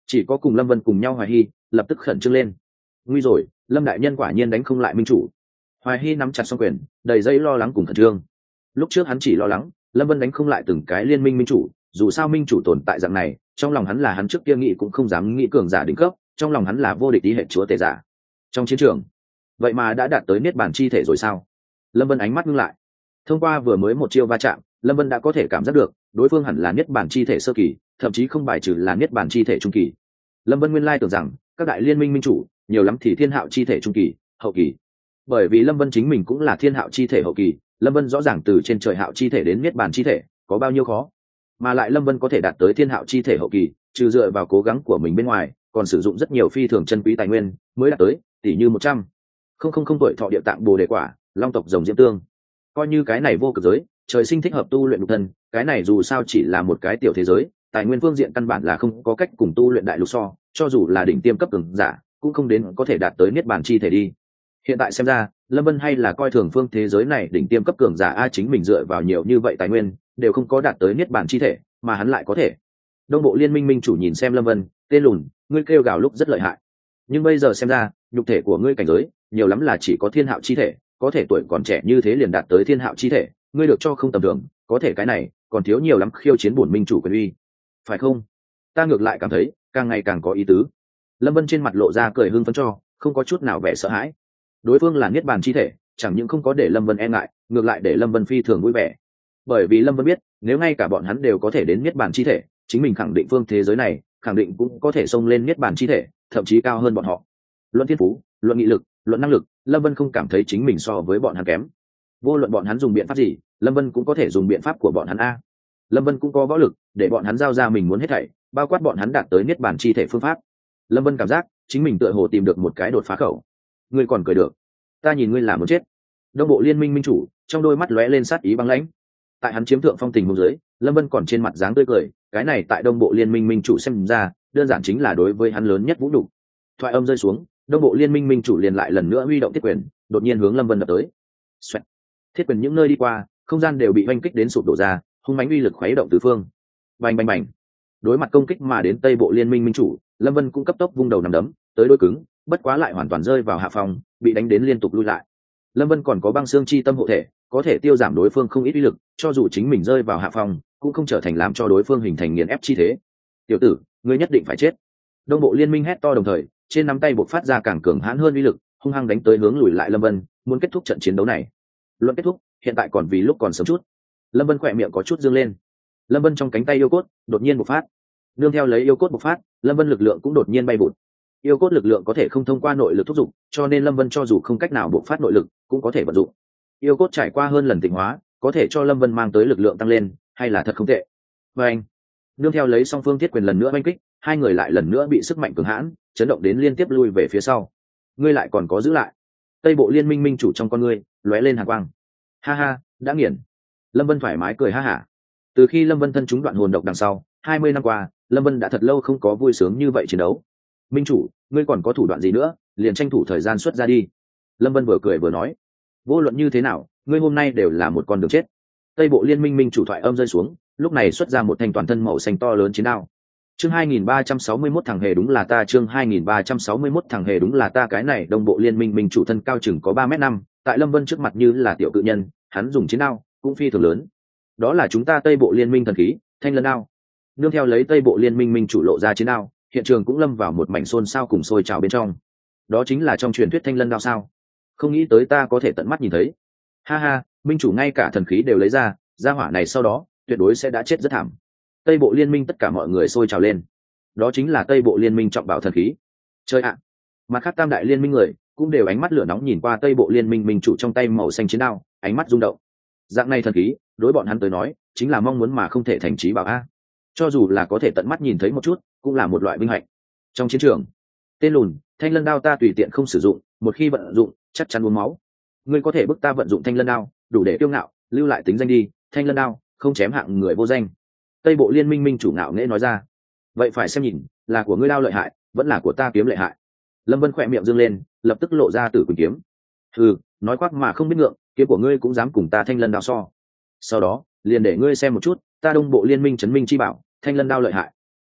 chỉ có cùng lâm vân cùng nhau hoài hy lập tức khẩn trương lên. Nguy rồi, lâm đại nhân quả nhiên đánh không lại minh chủ. Hoài hy nắm chặt xong quyền, đầy dây lo lắng cùng khẩn trương. Lúc trước hắn chỉ lo lắng lâm vân đánh không lại từng cái liên minh minh chủ, dù sao minh chủ tồn tại dạng này, trong lòng hắn là hắn trước kia nghĩ cũng không dám nghĩ cường giả đỉnh cấp, trong lòng hắn là vô địch ý hệ chúa tể giả. Trong chiến trường vậy mà đã đạt tới niết bàn chi thể rồi sao? Lâm vân ánh mắt ngưng lại. Thông qua vừa mới một chiêu va chạm, lâm vân đã có thể cảm giác được đối phương hẳn là niết bàn chi thể sơ kỳ, thậm chí không bài trừ là niết bàn chi thể trung kỳ. Lâm vân nguyên lai tưởng rằng các đại liên minh minh chủ nhiều lắm thì thiên hạo chi thể trung kỳ, hậu kỳ. Bởi vì lâm vân chính mình cũng là thiên hạo chi thể hậu kỳ, lâm vân rõ ràng từ trên trời hạo chi thể đến niết bàn chi thể có bao nhiêu khó, mà lại lâm vân có thể đạt tới thiên hạo chi thể hậu kỳ, trừ dựa vào cố gắng của mình bên ngoài, còn sử dụng rất nhiều phi thường chân quý tài nguyên mới đạt tới, tỷ như 100,000 tuổi thọ địa tạng bồ đề quả, long tộc rồng diễm tương. Coi như cái này vô cực giới trời sinh thích hợp tu luyện nhục thân, cái này dù sao chỉ là một cái tiểu thế giới, tài nguyên phương diện căn bản là không có cách cùng tu luyện đại lục so, cho dù là đỉnh tiêm cấp cường giả cũng không đến có thể đạt tới niết bàn chi thể đi. Hiện tại xem ra lâm vân hay là coi thường phương thế giới này đỉnh tiêm cấp cường giả a, chính mình dựa vào nhiều như vậy tài nguyên đều không có đạt tới niết bàn chi thể, mà hắn lại có thể. Đông bộ liên minh minh chủ nhìn xem lâm vân, tên lùn, ngươi kêu gào lúc rất lợi hại, nhưng bây giờ xem ra nhục thể của ngươi cảnh giới nhiều lắm là chỉ có thiên hạo chi thể, có thể tuổi còn trẻ như thế liền đạt tới thiên hạo chi thể, ngươi được cho không tầm thường, có thể cái này còn thiếu nhiều lắm khiêu chiến bổn minh chủ quyền uy, phải không? Ta ngược lại cảm thấy càng ngày càng có ý tứ. Lâm vân trên mặt lộ ra cười hưng phấn, cho không có chút nào vẻ sợ hãi. Đối phương là niết bàn chi thể, chẳng những không có để lâm vân e ngại, ngược lại để lâm vân phi thường vui vẻ. Bởi vì lâm vân biết nếu ngay cả bọn hắn đều có thể đến niết bàn chi thể, chính mình khẳng định phương thế giới này khẳng định cũng có thể xông lên niết bàn chi thể, thậm chí cao hơn bọn họ. Luận thiên phú, luận nghị lực, luận năng lực, lâm vân không cảm thấy chính mình so với bọn hắn kém. Vô luận bọn hắn dùng biện pháp gì, lâm vân cũng có thể dùng biện pháp của bọn hắn a. Lâm vân cũng có võ lực để bọn hắn giao ra mình muốn hết thảy, bao quát bọn hắn đạt tới niết bàn chi thể phương pháp. Lâm vân cảm giác chính mình tựa hồ tìm được một cái đột phá khẩu. Ngươi còn cười được? Ta nhìn ngươi là muốn chết. Đông bộ liên minh minh chủ trong đôi mắt lóe lên sát ý băng lãnh. Tại hắn chiếm thượng phong tình huống dưới, lâm vân còn trên mặt dáng tươi cười, cái này tại đông bộ liên minh minh chủ xem ra đơn giản chính là đối với hắn lớn nhất vũ đủ. Thoại âm rơi xuống, đông bộ liên minh minh chủ liền lại lần nữa huy động thiết quyền, đột nhiên hướng lâm vân đập tới. Xoẹt. Thiết quyền những nơi đi qua, không gian đều bị oanh kích đến sụp đổ ra, hung mãnh uy lực khuấy động tứ phương. Bành bành bành. Đối mặt công kích mà đến tây bộ liên minh minh chủ, lâm vân cũng cấp tốc vung đầu nằm đấm tới đối cứng, bất quá lại hoàn toàn rơi vào hạ phòng, bị đánh đến liên tục lui lại. Lâm vân còn có băng xương chi tâm hộ thể, có thể tiêu giảm đối phương không ít uy lực, cho dù chính mình rơi vào hạ phòng cũng không trở thành làm cho đối phương hình thành nghiền ép chi thế. Tiểu tử, ngươi nhất định phải chết. Đông bộ liên minh hét to đồng thời, trên nắm tay bộc phát ra càng cường hãn hơn uy lực, hung hăng đánh tới hướng lùi lại lâm vân, muốn kết thúc trận chiến đấu này. Luận kết thúc, hiện tại còn vì lúc còn sớm chút. Lâm vân khỏe miệng có chút dương lên. Lâm vân trong cánh tay yêu cốt đột nhiên bộc phát, nương theo lấy yêu cốt bộc phát, lâm vân lực lượng cũng đột nhiên bay vụt. Yêu cốt lực lượng có thể không thông qua nội lực thúc giục, cho nên lâm vân cho dù không cách nào bộc phát nội lực cũng có thể vận dụng. Yêu cốt trải qua hơn lần tịnh hóa, có thể cho lâm vân mang tới lực lượng tăng lên, hay là thật không tệ. Và anh, nương theo lấy song phương thiết quyền lần nữa oanh kích, hai người lại lần nữa bị sức mạnh cường hãn chấn động đến liên tiếp lui về phía sau. Ngươi lại còn có giữ lại? Tây bộ liên minh minh chủ trong con ngươi lóe lên hàn quang. Ha ha, đã nghiền. Lâm vân thoải mái cười ha hả. Từ khi lâm vân thân chúng đoạn hồn độc đằng sau 20 năm qua, lâm vân đã thật lâu không có vui sướng như vậy chiến đấu. Minh chủ, ngươi còn có thủ đoạn gì nữa, liền tranh thủ thời gian xuất ra đi. Lâm vân vừa cười vừa nói. Vô luận như thế nào, ngươi hôm nay đều là một con đường chết. Tây bộ liên minh minh chủ thoại âm rơi xuống, lúc này xuất ra một thanh toàn thân màu xanh to lớn chiến đao. Chương 2361 thằng hề đúng là ta, chương 2361 thằng hề đúng là ta. Cái này đông bộ liên minh minh chủ thân cao chừng có 3m5, tại lâm vân trước mặt như là tiểu cự nhân, hắn dùng chiến đao cũng phi thường lớn. Đó là chúng ta Tây bộ liên minh thần khí, Thanh Lân đao. Nương theo lấy Tây bộ liên minh minh chủ lộ ra chiến đao, hiện trường cũng lâm vào một mảnh xôn xao cùng sôi trào bên trong. Đó chính là trong truyền thuyết Thanh Lân đao sao? Không nghĩ tới ta có thể tận mắt nhìn thấy. Ha ha, minh chủ ngay cả thần khí đều lấy ra, gia hỏa này sau đó tuyệt đối sẽ đã chết rất thảm. Tây bộ liên minh tất cả mọi người sôi trào lên. Đó chính là Tây bộ liên minh trọng bảo thần khí. Chơi ạ. Mặt khác tam đại liên minh người cũng đều ánh mắt lửa nóng nhìn qua Tây bộ liên minh minh chủ trong tay màu xanh chiến đao, ánh mắt rung động. Dạng này thần khí, đối bọn hắn tới nói, chính là mong muốn mà không thể thành trí bảo a. Cho dù là có thể tận mắt nhìn thấy một chút, cũng là một loại vinh hạnh. Trong chiến trường, tên lùn, Thanh Lân đao ta tùy tiện không sử dụng, một khi vận dụng, chắc chắn uống máu. Ngươi có thể bức ta vận dụng Thanh Lân đao, đủ để kiêu ngạo, lưu lại tính danh đi, Thanh Lân đao, không chém hạng người vô danh. Tây bộ liên minh minh chủ ngạo nghễ nói ra. Vậy phải xem nhìn, là của ngươi đao lợi hại, vẫn là của ta kiếm lợi hại. Lâm Vân khỏe miệng dương lên, lập tức lộ ra Tử Quỳnh kiếm. Ừ, nói khoác mà không biết ngượng, kiếm của ngươi cũng dám cùng ta Thanh Lân đao so. Sau đó, liền để ngươi xem một chút, ta đông bộ liên minh chấn minh chi bảo, Thanh Lân đao lợi hại.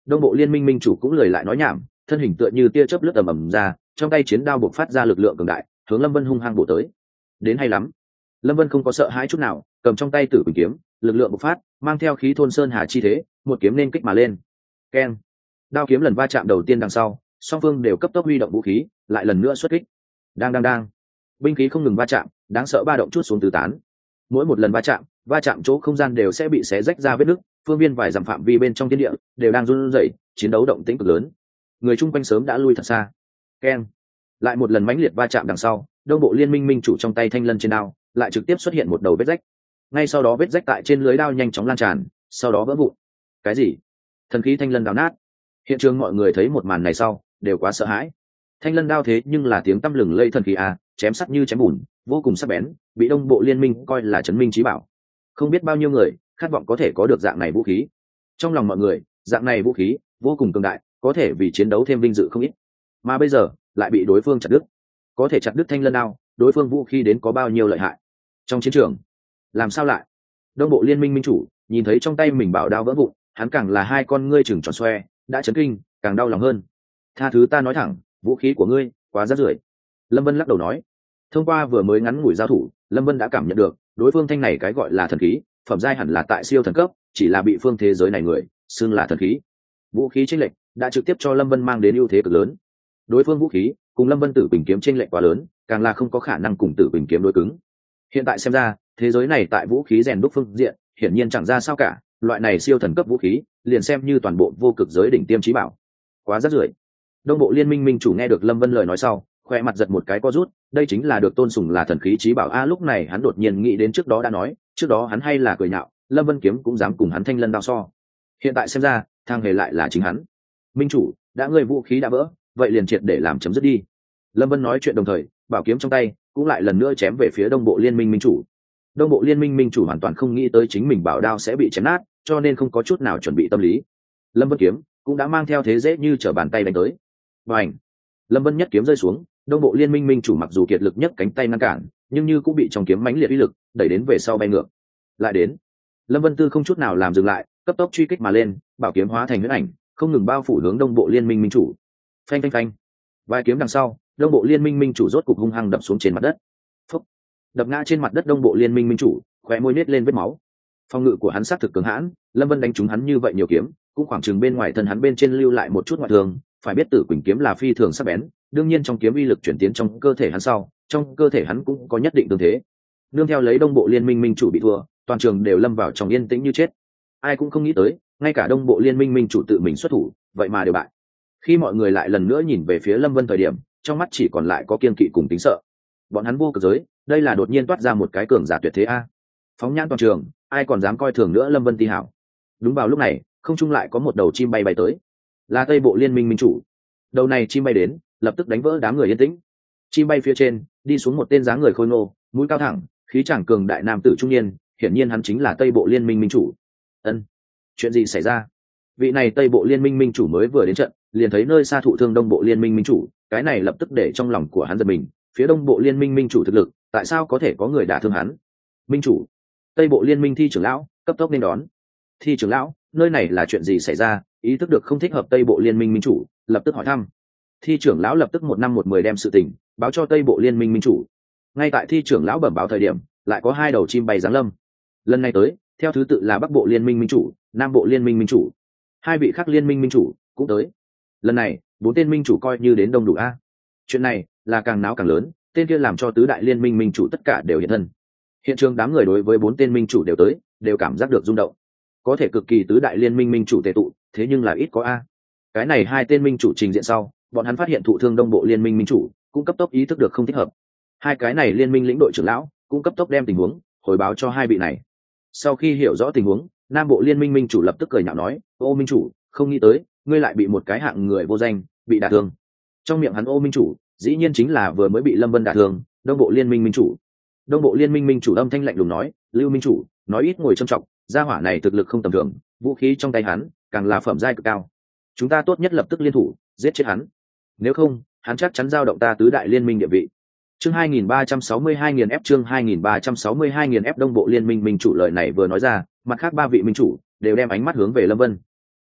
Đông bộ liên minh minh chủ cũng lời lại nói nhảm, thân hình tựa như tia chớp lướt ầm ầm ra, trong tay chiến đao bộc phát ra lực lượng cường đại, hướng Lâm Vân hung hăng bổ tới. Đến hay lắm. Lâm Vân không có sợ hãi chút nào, cầm trong tay Tử Quỳnh kiếm, lực lượng bộc phát, mang theo khí thôn sơn hà chi thế, một kiếm nên kích mà lên. Keng. Đao kiếm lần va chạm đầu tiên đằng sau, song phương đều cấp tốc huy động vũ khí, lại lần nữa xuất kích. Đang. Binh khí không ngừng va chạm, đáng sợ ba động chút xuống tứ tán. Mỗi một lần va chạm chỗ không gian đều sẽ bị xé rách ra vết nứt, phương viên vài dặm phạm vi bên trong thiên địa đều đang run rẩy, chiến đấu động tĩnh cực lớn. Người chung quanh sớm đã lui thật xa. Keng. Lại một lần mãnh liệt va chạm đằng sau, đông bộ liên minh minh chủ trong tay thanh lân trên đao lại trực tiếp xuất hiện một đầu vết rách. Ngay sau đó vết rách tại trên lưới đao nhanh chóng lan tràn, sau đó vỡ vụn. Cái gì? Thần khí thanh lân đao nát. Hiện trường mọi người thấy một màn này sau đều quá sợ hãi. Thanh lân đao thế nhưng là tiếng tăm lừng lây thần khí à, chém sắt như chém bùn, vô cùng sắc bén, bị đông bộ liên minh coi là chấn minh chí bảo. Không biết bao nhiêu người khát vọng có thể có được dạng này vũ khí. Trong lòng mọi người, dạng này vũ khí vô cùng cường đại, có thể vì chiến đấu thêm vinh dự không ít. Mà bây giờ lại bị đối phương chặt đứt. Có thể chặt đứt thanh lân đao, đối phương vũ khí đến có bao nhiêu lợi hại. Trong chiến trường, làm sao lại? Đông bộ liên minh minh chủ nhìn thấy trong tay mình bảo đao vỡ vụn, hắn càng là hai con ngươi chừng tròn xoe, đã chấn kinh, càng đau lòng hơn. Tha thứ ta nói thẳng, vũ khí của ngươi quá rác rưởi. Lâm Vân lắc đầu nói. Thông qua vừa mới ngắn ngủi giao thủ, Lâm Vân đã cảm nhận được đối phương thanh này cái gọi là thần khí, phẩm giai hẳn là tại siêu thần cấp, chỉ là bị phương thế giới này người xưng là thần khí. Vũ khí chênh lệch đã trực tiếp cho Lâm Vân mang đến ưu thế cực lớn. Đối phương vũ khí cùng Lâm Vân Tử Bình kiếm chênh lệch quá lớn, càng là không có khả năng cùng Tử Bình kiếm đối cứng. Hiện tại xem ra, thế giới này tại vũ khí rèn đúc phương diện, hiển nhiên chẳng ra sao cả, loại này siêu thần cấp vũ khí, liền xem như toàn bộ vô cực giới đỉnh tiêm chí bảo. Quá rác rưởi. Đông bộ liên minh minh chủ nghe được Lâm Vân lời nói sau, khoe mặt giật một cái co rút, đây chính là được tôn sùng là thần khí chí bảo a. Lúc này hắn đột nhiên nghĩ đến trước đó đã nói, trước đó hắn hay là cười nhạo, Lâm Vân kiếm cũng dám cùng hắn thanh lân đao so. Hiện tại xem ra, thang hề lại là chính hắn. Minh chủ, đã ngươi vũ khí đã vỡ, vậy liền triệt để làm chấm dứt đi. Lâm Vân nói chuyện đồng thời, bảo kiếm trong tay cũng lại lần nữa chém về phía đông bộ liên minh minh chủ. Đông bộ liên minh minh chủ hoàn toàn không nghĩ tới chính mình bảo đao sẽ bị chém nát, cho nên không có chút nào chuẩn bị tâm lý. Lâm Vân kiếm cũng đã mang theo thế dễ như trở bàn tay đánh tới. Và ảnh, Lâm Vân nhất kiếm rơi xuống, đông bộ liên minh minh chủ mặc dù kiệt lực nhất cánh tay ngăn cản, nhưng như cũng bị trong kiếm mãnh liệt uy lực đẩy đến về sau bay ngược. Lại đến, Lâm Vân Tư không chút nào làm dừng lại, cấp tốc truy kích mà lên, bảo kiếm hóa thành huyễn ảnh, không ngừng bao phủ hướng đông bộ liên minh minh chủ. Phanh phanh phanh. Vài kiếm đằng sau, đông bộ liên minh minh chủ rốt cục hung hăng đập xuống trên mặt đất. Phúc. Đập ngã trên mặt đất đông bộ liên minh minh chủ, khóe môi nết lên vết máu. Phong ngự của hắn sát thực cường hãn, Lâm Vân đánh trúng hắn như vậy nhiều kiếm, cũng khoảng chừng bên ngoài thân hắn bên trên lưu lại một chút ngoại thương, phải biết Tử Quỳnh kiếm là phi thường sắc bén, đương nhiên trong kiếm uy lực chuyển tiến trong cơ thể hắn sau, trong cơ thể hắn cũng có nhất định tương thế. Nương theo lấy đông bộ liên minh minh chủ bị thua, toàn trường đều lâm vào trong yên tĩnh như chết. Ai cũng không nghĩ tới, ngay cả đông bộ liên minh minh chủ tự mình xuất thủ, vậy mà đều bại. Khi mọi người lại lần nữa nhìn về phía Lâm Vân thời điểm, trong mắt chỉ còn lại có kiên kỵ cùng tính sợ. Bọn hắn vô cực giới, đây là đột nhiên toát ra một cái cường giả tuyệt thế a. Phóng nhãn toàn trường, ai còn dám coi thường nữa Lâm Vân Ti hảo. Đúng vào lúc này, không trung lại có một đầu chim bay bay tới, là Tây bộ liên minh minh chủ. Đầu này chim bay đến, lập tức đánh vỡ đám người yên tĩnh. Chim bay phía trên đi xuống một tên dáng người khôi ngô, mũi cao thẳng, khí chàng cường đại nam tử trung niên, hiển nhiên hắn chính là Tây bộ liên minh minh chủ. Ân, chuyện gì xảy ra? Vị này Tây bộ liên minh minh chủ mới vừa đến trận, liền thấy nơi xa thụ thương đông bộ liên minh minh chủ, cái này lập tức để trong lòng của hắn giật mình. Phía đông bộ liên minh minh chủ thực lực, tại sao có thể có người đả thương hắn? Minh chủ, Tây bộ liên minh Thi trưởng lão cấp tốc nên đón. Thi trưởng lão, nơi này là chuyện gì xảy ra? Ý thức được không thích hợp Tây bộ liên minh minh chủ, lập tức hỏi thăm. Thi trưởng lão lập tức 1 năm 1 mười đem sự tình báo cho Tây bộ liên minh minh chủ. Ngay tại Thi trưởng lão bẩm báo thời điểm, lại có 2 đầu chim bay giáng lâm. Lần này tới, theo thứ tự là Bắc bộ liên minh minh chủ, Nam bộ liên minh minh chủ, 2 vị khác liên minh minh chủ cũng tới. Lần này 4 tên minh chủ coi như đến đông đủ a. Chuyện này là càng náo càng lớn, tên kia làm cho tứ đại liên minh minh chủ tất cả đều hiện thân. Hiện trường đám người đối với 4 tên minh chủ đều tới, đều cảm giác được rung động. Có thể cực kỳ tứ đại liên minh minh chủ tề tụ, thế nhưng là ít có a. Cái này 2 tên minh chủ trình diện sau, bọn hắn phát hiện thụ thương đông bộ liên minh minh chủ cũng cấp tốc ý thức được không thích hợp. 2 cái này liên minh lĩnh đội trưởng lão cũng cấp tốc đem tình huống hồi báo cho 2 vị này. Sau khi hiểu rõ tình huống, Nam bộ liên minh minh chủ lập tức cười nhạo nói: ô minh chủ, không nghĩ tới ngươi lại bị một cái hạng người vô danh bị đả thương. Trong miệng hắn ô minh chủ dĩ nhiên chính là vừa mới bị Lâm Vân đả thương đông bộ liên minh minh chủ. Đông bộ liên minh minh chủ âm thanh lạnh lùng nói: Lưu minh chủ, nói ít ngồi trầm trọng, gia hỏa này thực lực không tầm thường, vũ khí trong tay hắn càng là phẩm giai cực cao. Chúng ta tốt nhất lập tức liên thủ giết chết hắn, nếu không hắn chắc chắn giao động ta tứ đại liên minh địa vị. Chương 2362.000F chương 2362.000F Đông bộ liên minh minh chủ lời này vừa nói ra, mặt khác 3 vị minh chủ đều đem ánh mắt hướng về Lâm Vân.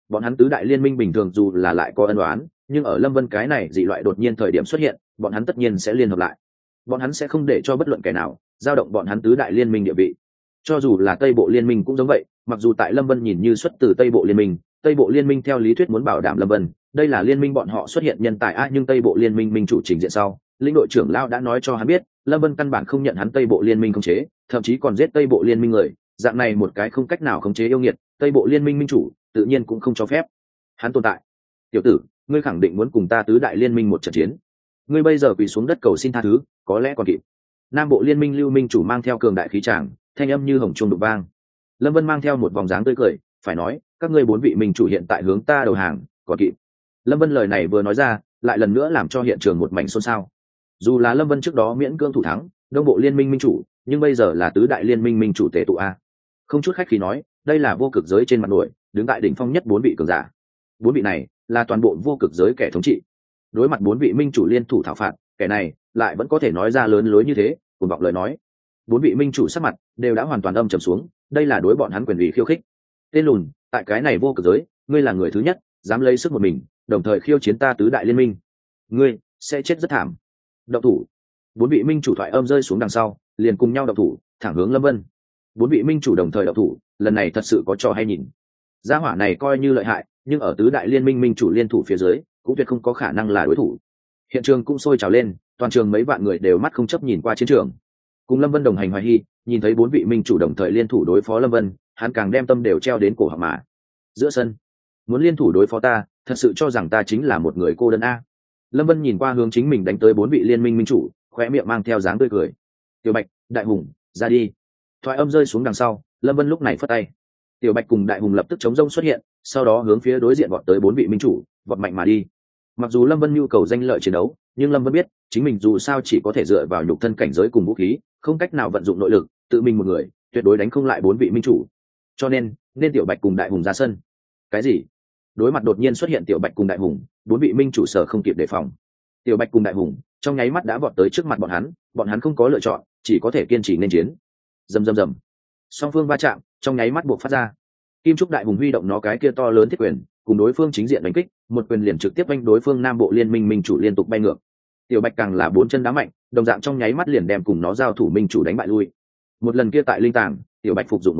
bọn hắn tứ đại liên minh bình thường dù là lại có ân oán, nhưng ở Lâm Vân cái này dị loại đột nhiên thời điểm xuất hiện, bọn hắn tất nhiên sẽ liên hợp lại. Bọn hắn sẽ không để cho bất luận kẻ nào dao động bọn hắn tứ đại liên minh địa vị. Cho dù là Tây Bộ Liên minh cũng giống vậy, mặc dù tại Lâm Vân nhìn như xuất từ Tây Bộ Liên minh, Tây Bộ Liên minh theo lý thuyết muốn bảo đảm Lâm Vân, đây là liên minh bọn họ xuất hiện nhân tài nhưng Tây Bộ Liên minh minh chủ trình diện sau, lĩnh đội trưởng Lao đã nói cho hắn biết, Lâm Vân căn bản không nhận hắn Tây Bộ Liên minh khống chế, thậm chí còn giết Tây Bộ Liên minh người, dạng này một cái không cách nào khống chế yêu nghiệt, Tây Bộ Liên minh minh chủ tự nhiên cũng không cho phép hắn tồn tại. Tiểu tử, ngươi khẳng định muốn cùng ta tứ đại liên minh một trận chiến. Ngươi bây giờ quỳ xuống đất cầu xin tha thứ, có lẽ còn kịp. Nam Bộ Liên minh Lưu minh chủ mang theo cường đại khí tràng, thanh âm như hồng trung đục vang. Lâm Vân mang theo một vòng dáng tươi cười, phải nói, các ngươi bốn vị minh chủ hiện tại hướng ta đầu hàng, còn kịp. Lâm Vân lời này vừa nói ra, lại lần nữa làm cho hiện trường một mảnh xôn xao. Dù là Lâm Vân trước đó miễn cưỡng thủ thắng Đông Bộ Liên minh minh chủ, nhưng bây giờ là tứ đại liên minh minh chủ tề tụ a. Không chút khách khí nói, đây là vô cực giới trên mặt nổi, đứng tại đỉnh phong nhất bốn vị cường giả. Bốn vị này là toàn bộ vô cực giới kẻ thống trị. Đối mặt bốn vị minh chủ liên thủ thảo phạt, kẻ này lại vẫn có thể nói ra lớn lối như thế, cuồng vọng lời nói. Bốn vị minh chủ sắc mặt đều đã hoàn toàn âm trầm xuống, đây là đối bọn hắn quyền ủy khiêu khích. Tên lùn, tại cái này vô cực giới, ngươi là người thứ nhất dám lấy sức một mình đồng thời khiêu chiến ta tứ đại liên minh, ngươi sẽ chết rất thảm. Động thủ. Bốn vị minh chủ thoại âm rơi xuống đằng sau, liền cùng nhau động thủ, thẳng hướng Lâm Vân. Bốn vị minh chủ đồng thời động thủ, lần này thật sự có trò hay nhìn. Gia hỏa này coi như lợi hại, nhưng ở tứ đại liên minh minh chủ liên thủ phía dưới, cũng tuyệt không có khả năng là đối thủ. Hiện trường cũng sôi trào lên, toàn trường mấy vạn người đều mắt không chấp nhìn qua chiến trường. Cùng Lâm Vân đồng hành Hoài Hy, nhìn thấy bốn vị minh chủ đồng thời liên thủ đối phó Lâm Vân, hắn càng đem tâm đều treo đến cổ họng mà. Giữa sân, muốn liên thủ đối phó ta, thật sự cho rằng ta chính là một người cô đơn a. Lâm Vân nhìn qua hướng chính mình đánh tới bốn vị liên minh minh chủ, khóe miệng mang theo dáng tươi cười. Tiểu Bạch, Đại Hùng, ra đi. Thoại âm rơi xuống đằng sau, Lâm Vân lúc này phất tay. Tiểu Bạch cùng Đại Hùng lập tức chống rông xuất hiện, sau đó hướng phía đối diện vọt tới bốn vị minh chủ, vọt mạnh mà đi. Mặc dù Lâm Vân nhu cầu danh lợi chiến đấu, nhưng Lâm Vân biết, chính mình dù sao chỉ có thể dựa vào nhục thân cảnh giới cùng vũ khí, không cách nào vận dụng nội lực, tự mình một người, tuyệt đối đánh không lại bốn vị minh chủ. Cho nên Tiểu Bạch cùng Đại Hùng ra sân. Cái gì? Đối mặt đột nhiên xuất hiện Tiểu Bạch cùng Đại Hùng, bốn vị minh chủ sở không kịp đề phòng. Tiểu Bạch cùng Đại Hùng trong nháy mắt đã vọt tới trước mặt bọn hắn không có lựa chọn, chỉ có thể kiên trì nên chiến. Rầm rầm rầm. Song phương va chạm, trong nháy mắt buộc phát ra. Kim Trúc Đại Hùng huy động nó cái kia to lớn thiết quyền, cùng đối phương chính diện đánh kích, một quyền liền trực tiếp đánh đối phương Nam Bộ Liên minh minh chủ liên tục bay ngược. Tiểu Bạch càng là bốn chân đá mạnh, đồng dạng trong nháy mắt liền đem cùng nó giao thủ minh chủ đánh bại lui. Một lần kia tại linh tàng, Tiểu Bạch phục dụng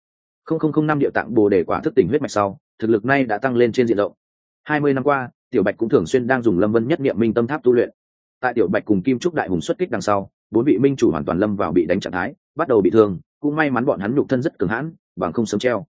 100,005 điệu tạng bồ đề quả thức tỉnh huyết mạch sau, thực lực nay đã tăng lên trên diện rộng. 20 năm qua, Tiểu Bạch cũng thường xuyên đang dùng Lâm Vân nhất niệm minh tâm tháp tu luyện. Tại Tiểu Bạch cùng Kim Trúc Đại Hùng xuất kích đằng sau, bốn vị minh chủ hoàn toàn lâm vào bị đánh trạng thái, bắt đầu bị thương, cũng may mắn bọn hắn nhục thân rất cường hãn, bằng không sớm treo.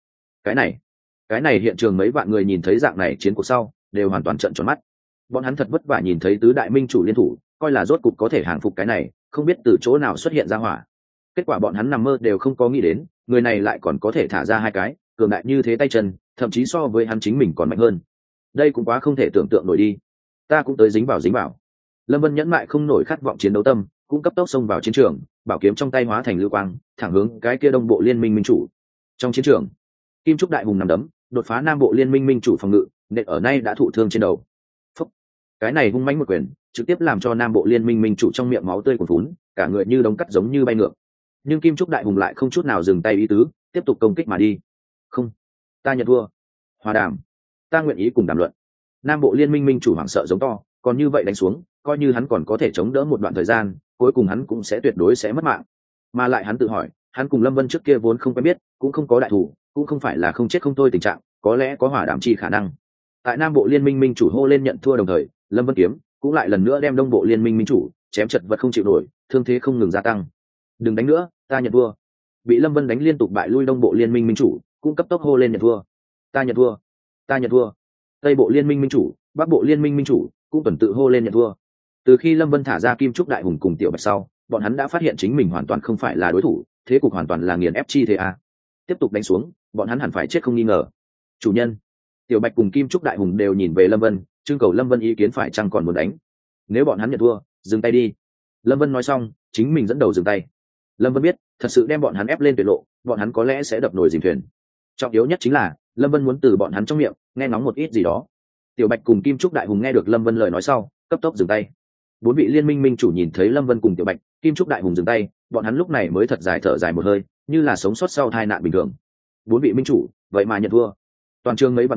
Cái này hiện trường mấy vạn người nhìn thấy dạng này chiến cuộc sau, đều hoàn toàn trợn tròn mắt. Bọn hắn thật vất vả nhìn thấy tứ đại minh chủ liên thủ, coi là rốt cục có thể hàng phục cái này, không biết từ chỗ nào xuất hiện ra hỏa. Kết quả bọn hắn nằm mơ đều không có nghĩ đến, người này lại còn có thể thả ra hai cái cường đại như thế tay chân, thậm chí so với hắn chính mình còn mạnh hơn. Đây cũng quá không thể tưởng tượng nổi đi. Ta cũng tới dính vào. Lâm Vân nhẫn mại không nổi khát vọng chiến đấu tâm, cũng cấp tốc xông vào chiến trường, bảo kiếm trong tay hóa thành lưu quang, thẳng hướng cái kia Đông Bộ Liên minh minh chủ. Trong chiến trường, Kim Trúc Đại Hùng nằm đấm, đột phá Nam Bộ Liên minh minh chủ phòng ngự, nện ở nay đã thụ thương trên đầu. Phúc. Cái này hung mãnh một quyền, trực tiếp làm cho Nam Bộ Liên minh minh chủ trong miệng máu tươi cuồn phún, cả người như đống cắt giống như bay ngược. Nhưng Kim Trúc Đại Hùng lại không chút nào dừng tay ý tứ, tiếp tục công kích mà đi. Không, ta nhận thua. Hòa đàm, ta nguyện ý cùng đàm luận. Nam Bộ Liên minh minh chủ hoảng sợ giống to, còn như vậy đánh xuống, coi như hắn còn có thể chống đỡ một đoạn thời gian, cuối cùng hắn cũng sẽ tuyệt đối sẽ mất mạng. Mà lại hắn tự hỏi, hắn cùng Lâm Vân trước kia vốn không quen biết, cũng không có đại thủ, cũng không phải là không chết không thôi tình trạng, có lẽ có hòa đàm chi khả năng. Tại Nam Bộ Liên minh minh chủ hô lên nhận thua đồng thời, Lâm Vân kiếm cũng lại lần nữa đem Đông Bộ Liên minh minh chủ chém chật vật không chịu nổi, thương thế không ngừng gia tăng. Đừng đánh nữa, ta nhận thua. Bị Lâm Vân đánh liên tục bại lui Đông Bộ Liên minh minh chủ, cũng cấp tốc hô lên nhận thua. Ta nhận thua. Tây Bộ Liên minh minh chủ, Bắc Bộ Liên minh minh chủ cũng tuần tự hô lên nhận thua. Từ khi Lâm Vân thả ra Kim Trúc Đại Hùng cùng Tiểu Bạch sau, bọn hắn đã phát hiện chính mình hoàn toàn không phải là đối thủ, thế cục hoàn toàn là nghiền ép chi thế a. Tiếp tục đánh xuống, bọn hắn hẳn phải chết không nghi ngờ. Chủ nhân, Tiểu Bạch cùng Kim Trúc Đại Hùng đều nhìn về Lâm Vân, trưng cầu Lâm Vân ý kiến phải chăng còn muốn đánh. Nếu bọn hắn nhận thua, dừng tay đi. Lâm Vân nói xong, chính mình dẫn đầu dừng tay. Lâm Vân biết, thật sự đem bọn hắn ép lên tuyệt lộ, bọn hắn có lẽ sẽ đập nồi dìm thuyền. Trọng yếu nhất chính là, Lâm Vân muốn từ bọn hắn trong miệng nghe ngóng một ít gì đó. Tiểu Bạch cùng Kim Trúc Đại Hùng nghe được Lâm Vân lời nói sau, cấp tốc dừng tay. Bốn vị liên minh minh chủ nhìn thấy Lâm Vân cùng Tiểu Bạch, Kim Trúc Đại Hùng dừng tay, bọn hắn lúc này mới thật dài thở dài một hơi, như là sống sót sau tai nạn bình thường. Bốn vị minh chủ, vậy mà nhận thua. Toàn trường mấy vạn người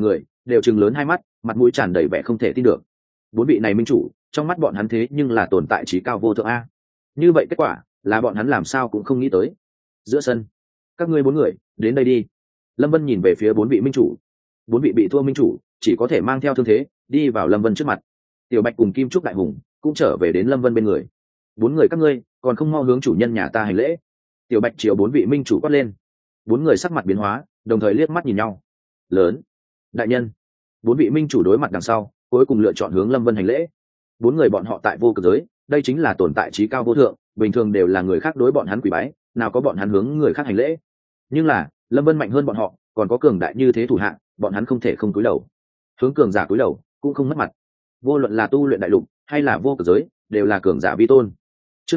đều chừng lớn hai mắt, mặt mũi tràn đầy vẻ không thể tin được. Bốn vị này minh chủ, trong mắt bọn hắn thế nhưng là tồn tại trí cao vô thượng a. Như vậy kết quả là bọn hắn làm sao cũng không nghĩ tới. Giữa sân, các ngươi bốn người đến đây đi. Lâm Vân nhìn về phía bốn vị minh chủ. Bốn vị bị thua minh chủ chỉ có thể mang theo thương thế đi vào Lâm Vân trước mặt. Tiểu Bạch cùng Kim Trúc Đại Hùng cũng trở về đến Lâm Vân bên người. Bốn người các ngươi còn không mau hướng chủ nhân nhà ta hành lễ. Tiểu Bạch chiều bốn vị minh chủ quát lên. Bốn người sắc mặt biến hóa, đồng thời liếc mắt nhìn nhau. Lớn, đại nhân. Bốn vị minh chủ đối mặt đằng sau, cuối cùng lựa chọn hướng Lâm Vân hành lễ. Bốn người bọn họ tại vô cực giới, đây chính là tồn tại trí cao vô thượng, bình thường đều là người khác đối bọn hắn quỳ bái, nào có bọn hắn hướng người khác hành lễ. Nhưng là Lâm Vân mạnh hơn bọn họ, còn có cường đại như thế thủ hạ, bọn hắn không thể không cúi đầu. Hướng cường giả cúi đầu cũng không mất mặt. Vô luận là tu luyện đại lục hay là vô cực giới, đều là cường giả vi tôn. Chương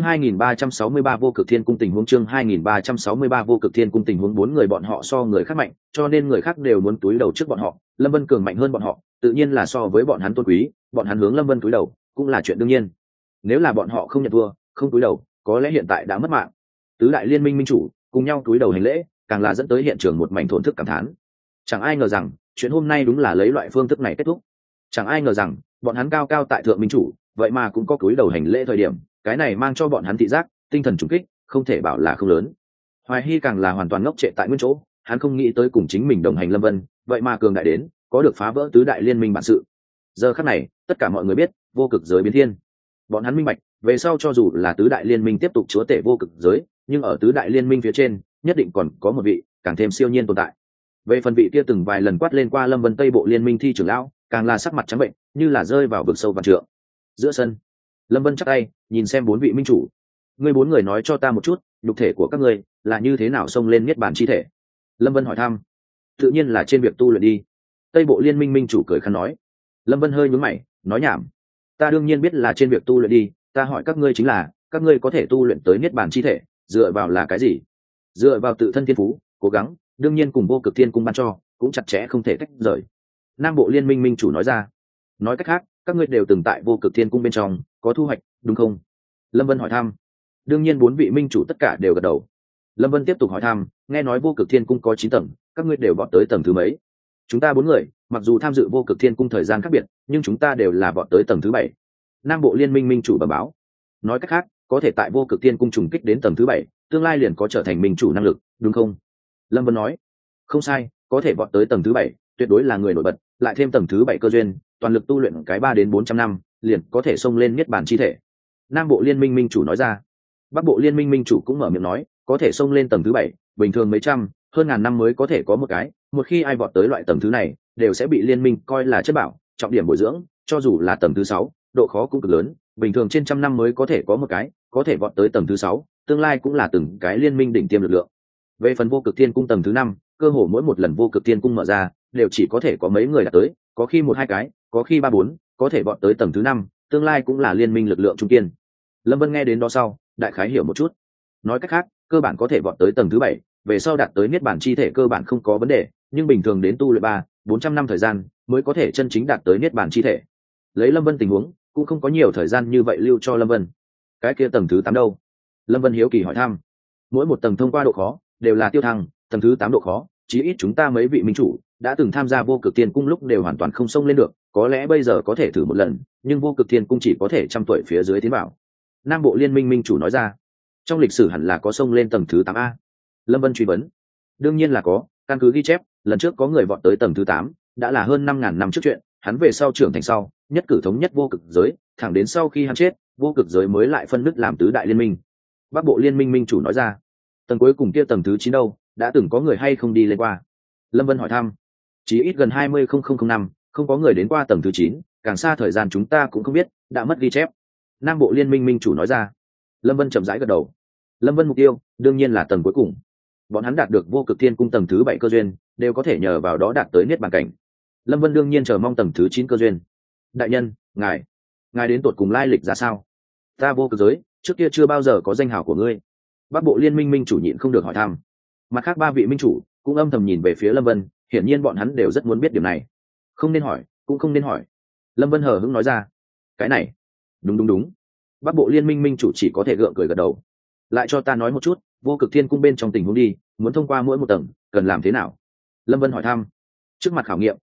2363 vô cực thiên cung tình huống. Chương 2363 vô cực thiên cung tình huống. Bốn người bọn họ so người khác mạnh, cho nên người khác đều muốn cúi đầu trước bọn họ. Lâm Vân cường mạnh hơn bọn họ, tự nhiên là so với bọn hắn tôn quý, bọn hắn hướng Lâm Vân cúi đầu cũng là chuyện đương nhiên. Nếu là bọn họ không nhận thua, không cúi đầu, có lẽ hiện tại đã mất mạng. Tứ đại liên minh minh chủ cùng nhau cúi đầu hành lễ, càng là dẫn tới hiện trường một mảnh thổn thức cảm thán. Chẳng ai ngờ rằng chuyện hôm nay đúng là lấy loại phương thức này kết thúc. Chẳng ai ngờ rằng bọn hắn cao cao tại thượng minh chủ, vậy mà cũng có cúi đầu hành lễ thời điểm, cái này mang cho bọn hắn thị giác tinh thần trùng kích, không thể bảo là không lớn. Hoài Hy càng là hoàn toàn ngốc trệ tại nguyên chỗ, hắn không nghĩ tới cùng chính mình đồng hành Lâm Vân, vậy mà cường đại đến có được phá vỡ tứ đại liên minh bản sự. Giờ khắc này tất cả mọi người biết vô cực giới biến thiên. Bọn hắn minh bạch về sau cho dù là tứ đại liên minh tiếp tục chúa tể vô cực giới, nhưng ở tứ đại liên minh phía trên nhất định còn có một vị càng thêm siêu nhiên tồn tại. Về phần vị kia từng vài lần quát lên qua Lâm Vân Tây Bộ liên minh thi trưởng lão, càng là sắc mặt trắng bệnh, như là rơi vào vực sâu vạn trượng. Giữa sân, Lâm Vân chắp tay nhìn xem bốn vị minh chủ. Ngươi bốn người nói cho ta một chút, nhục thể của các ngươi là như thế nào xông lên niết bàn chi thể? Lâm Vân hỏi thăm. Tự nhiên là trên việc tu luyện đi. Tây Bộ liên minh minh chủ cười khăn nói. Lâm Vân hơi nhướng mày, nói nhảm. Ta đương nhiên biết là trên việc tu luyện đi, ta hỏi các ngươi chính là các ngươi có thể tu luyện tới niết bàn chi thể dựa vào là cái gì? Dựa vào tự thân thiên phú, cố gắng, đương nhiên cùng vô cực thiên cung ban cho cũng chặt chẽ không thể tách rời. Nam Bộ liên minh minh chủ nói ra. Nói cách khác, các ngươi đều từng tại vô cực thiên cung bên trong có thu hoạch, đúng không? Lâm Vân hỏi thăm. Đương nhiên bốn vị minh chủ tất cả đều gật đầu. Lâm Vân tiếp tục hỏi thăm, nghe nói vô cực thiên cung có 9 tầng, các ngươi đều vọt tới tầng thứ mấy? Chúng ta bốn người mặc dù tham dự vô cực thiên cung thời gian khác biệt, nhưng chúng ta đều là vọt tới tầng thứ 7. Nam Bộ liên minh minh chủ bẩm báo. Nói cách khác, có thể tại vô cực thiên cung trùng kích đến tầng thứ 7, tương lai liền có trở thành minh chủ năng lực, đúng không? Lâm Vân nói. Không sai, có thể vọt tới tầng thứ 7, tuyệt đối là người nổi bật, lại thêm tầng thứ 7 cơ duyên, toàn lực tu luyện cái 3 đến 400 năm, liền có thể xông lên niết bàn chi thể. Nam Bộ liên minh minh chủ nói ra. Bắc Bộ liên minh minh chủ cũng mở miệng nói, có thể xông lên tầng thứ 7, bình thường mấy trăm, hơn ngàn năm mới có thể có một cái, một khi ai vọt tới loại tầng thứ này, đều sẽ bị liên minh coi là chất bảo, trọng điểm bồi dưỡng, cho dù là tầng thứ 6, độ khó cũng cực lớn, bình thường trên trăm năm mới có thể có một cái, có thể vọt tới tầng thứ 6, tương lai cũng là từng cái liên minh đỉnh tiêm lực lượng. Về phần vô cực thiên cung tầng thứ 5, cơ hồ mỗi một lần vô cực thiên cung mở ra, đều chỉ có thể có mấy người đạt tới, có khi 1-2 cái, có khi 3-4, có thể vọt tới tầng thứ 5, tương lai cũng là liên minh lực lượng trung kiên. Lâm Vân nghe đến đó sau, đại khái hiểu một chút. Nói cách khác, cơ bản có thể vọt tới tầng thứ 7, về sau đạt tới niết bàn chi thể cơ bản không có vấn đề, nhưng bình thường đến tu luyện 300-400 năm thời gian mới có thể chân chính đạt tới niết bàn chi thể. Lấy Lâm Vân tình huống, cũng không có nhiều thời gian như vậy lưu cho Lâm Vân. Cái kia tầng thứ 8 đâu? Lâm Vân hiếu kỳ hỏi thăm. Mỗi một tầng thông qua độ khó đều là tiêu thăng, tầng thứ 8 độ khó, chí ít chúng ta mấy vị minh chủ đã từng tham gia vô cực thiên cung lúc đều hoàn toàn không xông lên được, có lẽ bây giờ có thể thử một lần, nhưng vô cực thiên cung chỉ có thể 100 tuổi phía dưới tiến vào. Nam Bộ liên minh minh chủ nói ra. Trong lịch sử hẳn là có xông lên tầng thứ 8A. Lâm Vân truy vấn. Đương nhiên là có, căn cứ ghi chép, lần trước có người vọt tới tầng thứ 8, đã là hơn 5.000 năm trước chuyện, hắn về sau trưởng thành sau, nhất cử thống nhất vô cực giới, thẳng đến sau khi hắn chết, vô cực giới mới lại phân nứt làm tứ đại liên minh. Bắc Bộ liên minh minh chủ nói ra. Tầng cuối cùng kia tầng thứ 9 đâu, đã từng có người hay không đi lên qua? Lâm Vân hỏi thăm. Chỉ ít gần 20.000 năm, không có người đến qua tầng thứ 9, càng xa thời gian chúng ta cũng không biết, đã mất ghi chép. Nam Bộ liên minh minh chủ nói ra. Lâm Vân chậm rãi gật đầu. Lâm Vân mục tiêu đương nhiên là tầng cuối cùng. Bọn hắn đạt được vô cực thiên cung tầng thứ 7 cơ duyên, đều có thể nhờ vào đó đạt tới niết bàn cảnh. Lâm Vân đương nhiên chờ mong tầng thứ 9 cơ duyên. Đại nhân, ngài đến tột cùng lai lịch ra sao? Ta vô cực giới trước kia chưa bao giờ có danh hào của ngươi. Bắc Bộ liên minh minh chủ nhịn không được hỏi thăm. Mặt khác ba vị minh chủ cũng âm thầm nhìn về phía Lâm Vân, hiển nhiên bọn hắn đều rất muốn biết điểm này. Không nên hỏi, cũng không nên hỏi. Lâm Vân hờ hững nói ra. Cái này, đúng. Bắc Bộ liên minh minh chủ chỉ có thể gượng cười gật đầu. Lại cho ta nói một chút, vô cực thiên cung bên trong tình huống đi, muốn thông qua mỗi một tầng cần làm thế nào? Lâm Vân hỏi thăm. Trước mặt khảo nghiệm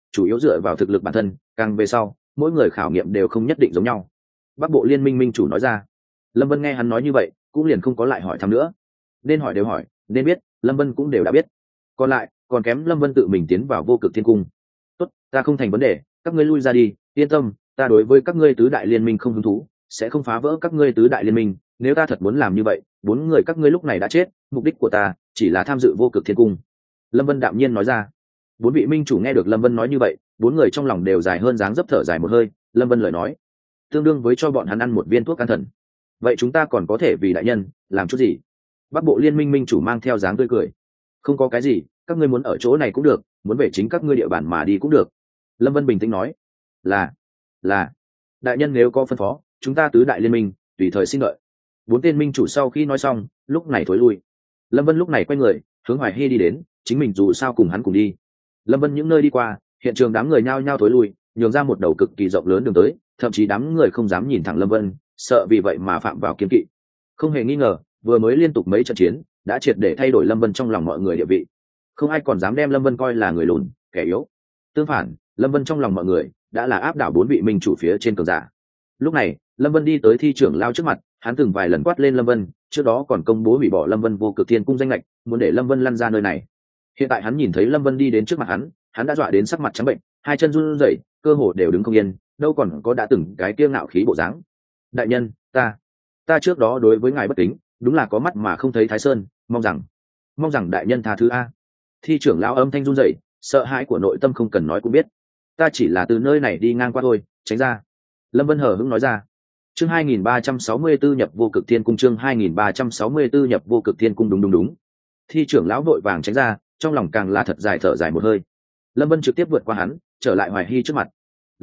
chủ yếu dựa vào thực lực bản thân, càng về sau mỗi người khảo nghiệm đều không nhất định giống nhau. Bắc bộ liên minh minh chủ nói ra. Lâm Vân nghe hắn nói như vậy cũng liền không có lại hỏi thăm nữa. Nên hỏi đều hỏi, nên biết Lâm Vân cũng đều đã biết. Còn lại còn kém Lâm Vân tự mình tiến vào vô cực thiên cung. Tốt, ta không thành vấn đề, các ngươi lui ra đi, yên tâm, ta đối với các ngươi tứ đại liên minh không hứng thú, sẽ không phá vỡ các ngươi tứ đại liên minh. Nếu ta thật muốn làm như vậy, 4 người các ngươi lúc này đã chết, mục đích của ta chỉ là tham dự vô cực thiên cung. Lâm Vân đạm nhiên nói ra. 4 vị minh chủ nghe được Lâm Vân nói như vậy, 4 người trong lòng đều dài hơn dáng dấp thở dài một hơi. Lâm Vân lời nói tương đương với cho bọn hắn ăn một viên thuốc can thần. Vậy chúng ta còn có thể vì đại nhân làm chút gì? Bắc bộ liên minh minh chủ mang theo dáng tươi cười. Không có cái gì, các ngươi muốn ở chỗ này cũng được, muốn về chính các ngươi địa bàn mà đi cũng được. Lâm Vân bình tĩnh nói. Là đại nhân nếu có phân phó, chúng ta tứ đại liên minh tùy thời xin đợi. 4 tên minh chủ sau khi nói xong lúc này thối lui. Lâm Vân lúc này quay người hướng Hoài Hy đi đến, chính mình dù sao cùng hắn cùng đi. Lâm Vân những nơi đi qua, hiện trường đám người nhao nhao thối lui, nhường ra một đầu cực kỳ rộng lớn đường tới, thậm chí đám người không dám nhìn thẳng Lâm Vân, sợ vì vậy mà phạm vào kiêng kỵ. Không hề nghi ngờ, vừa mới liên tục mấy trận chiến đã triệt để thay đổi Lâm Vân trong lòng mọi người địa vị. Không ai còn dám đem Lâm Vân coi là người lùn, kẻ yếu. Tương phản, Lâm Vân trong lòng mọi người đã là áp đảo 4 vị minh chủ phía trên cường giả. Lúc này, Lâm Vân đi tới thi trưởng lao trước mặt, hắn từng vài lần quát lên Lâm Vân, trước đó còn công bố hủy bỏ Lâm Vân vô cực thiên cung danh lệch, muốn để Lâm Vân lăn ra nơi này. Hiện tại hắn nhìn thấy Lâm Vân đi đến trước mặt hắn đã dọa đến sắc mặt trắng bệnh, hai chân run rẩy, cơ hồ đều đứng không yên, đâu còn có đã từng cái kia ngạo khí bộ dáng. Đại nhân, ta trước đó đối với ngài bất kính, đúng là có mắt mà không thấy Thái Sơn, mong rằng đại nhân tha thứ a. Thi trưởng lão âm thanh run rẩy, sợ hãi của nội tâm không cần nói cũng biết. Ta chỉ là từ nơi này đi ngang qua thôi, tránh ra. Lâm Vân hờ hững nói ra. Chương 2364 nhập vô cực thiên cung, chương 2364 nhập vô cực thiên cung, đúng. Thi trưởng lão vội vàng tránh ra, trong lòng càng là thật dài thở dài một hơi. Lâm Vân trực tiếp vượt qua hắn, trở lại Hoài Hy trước mặt.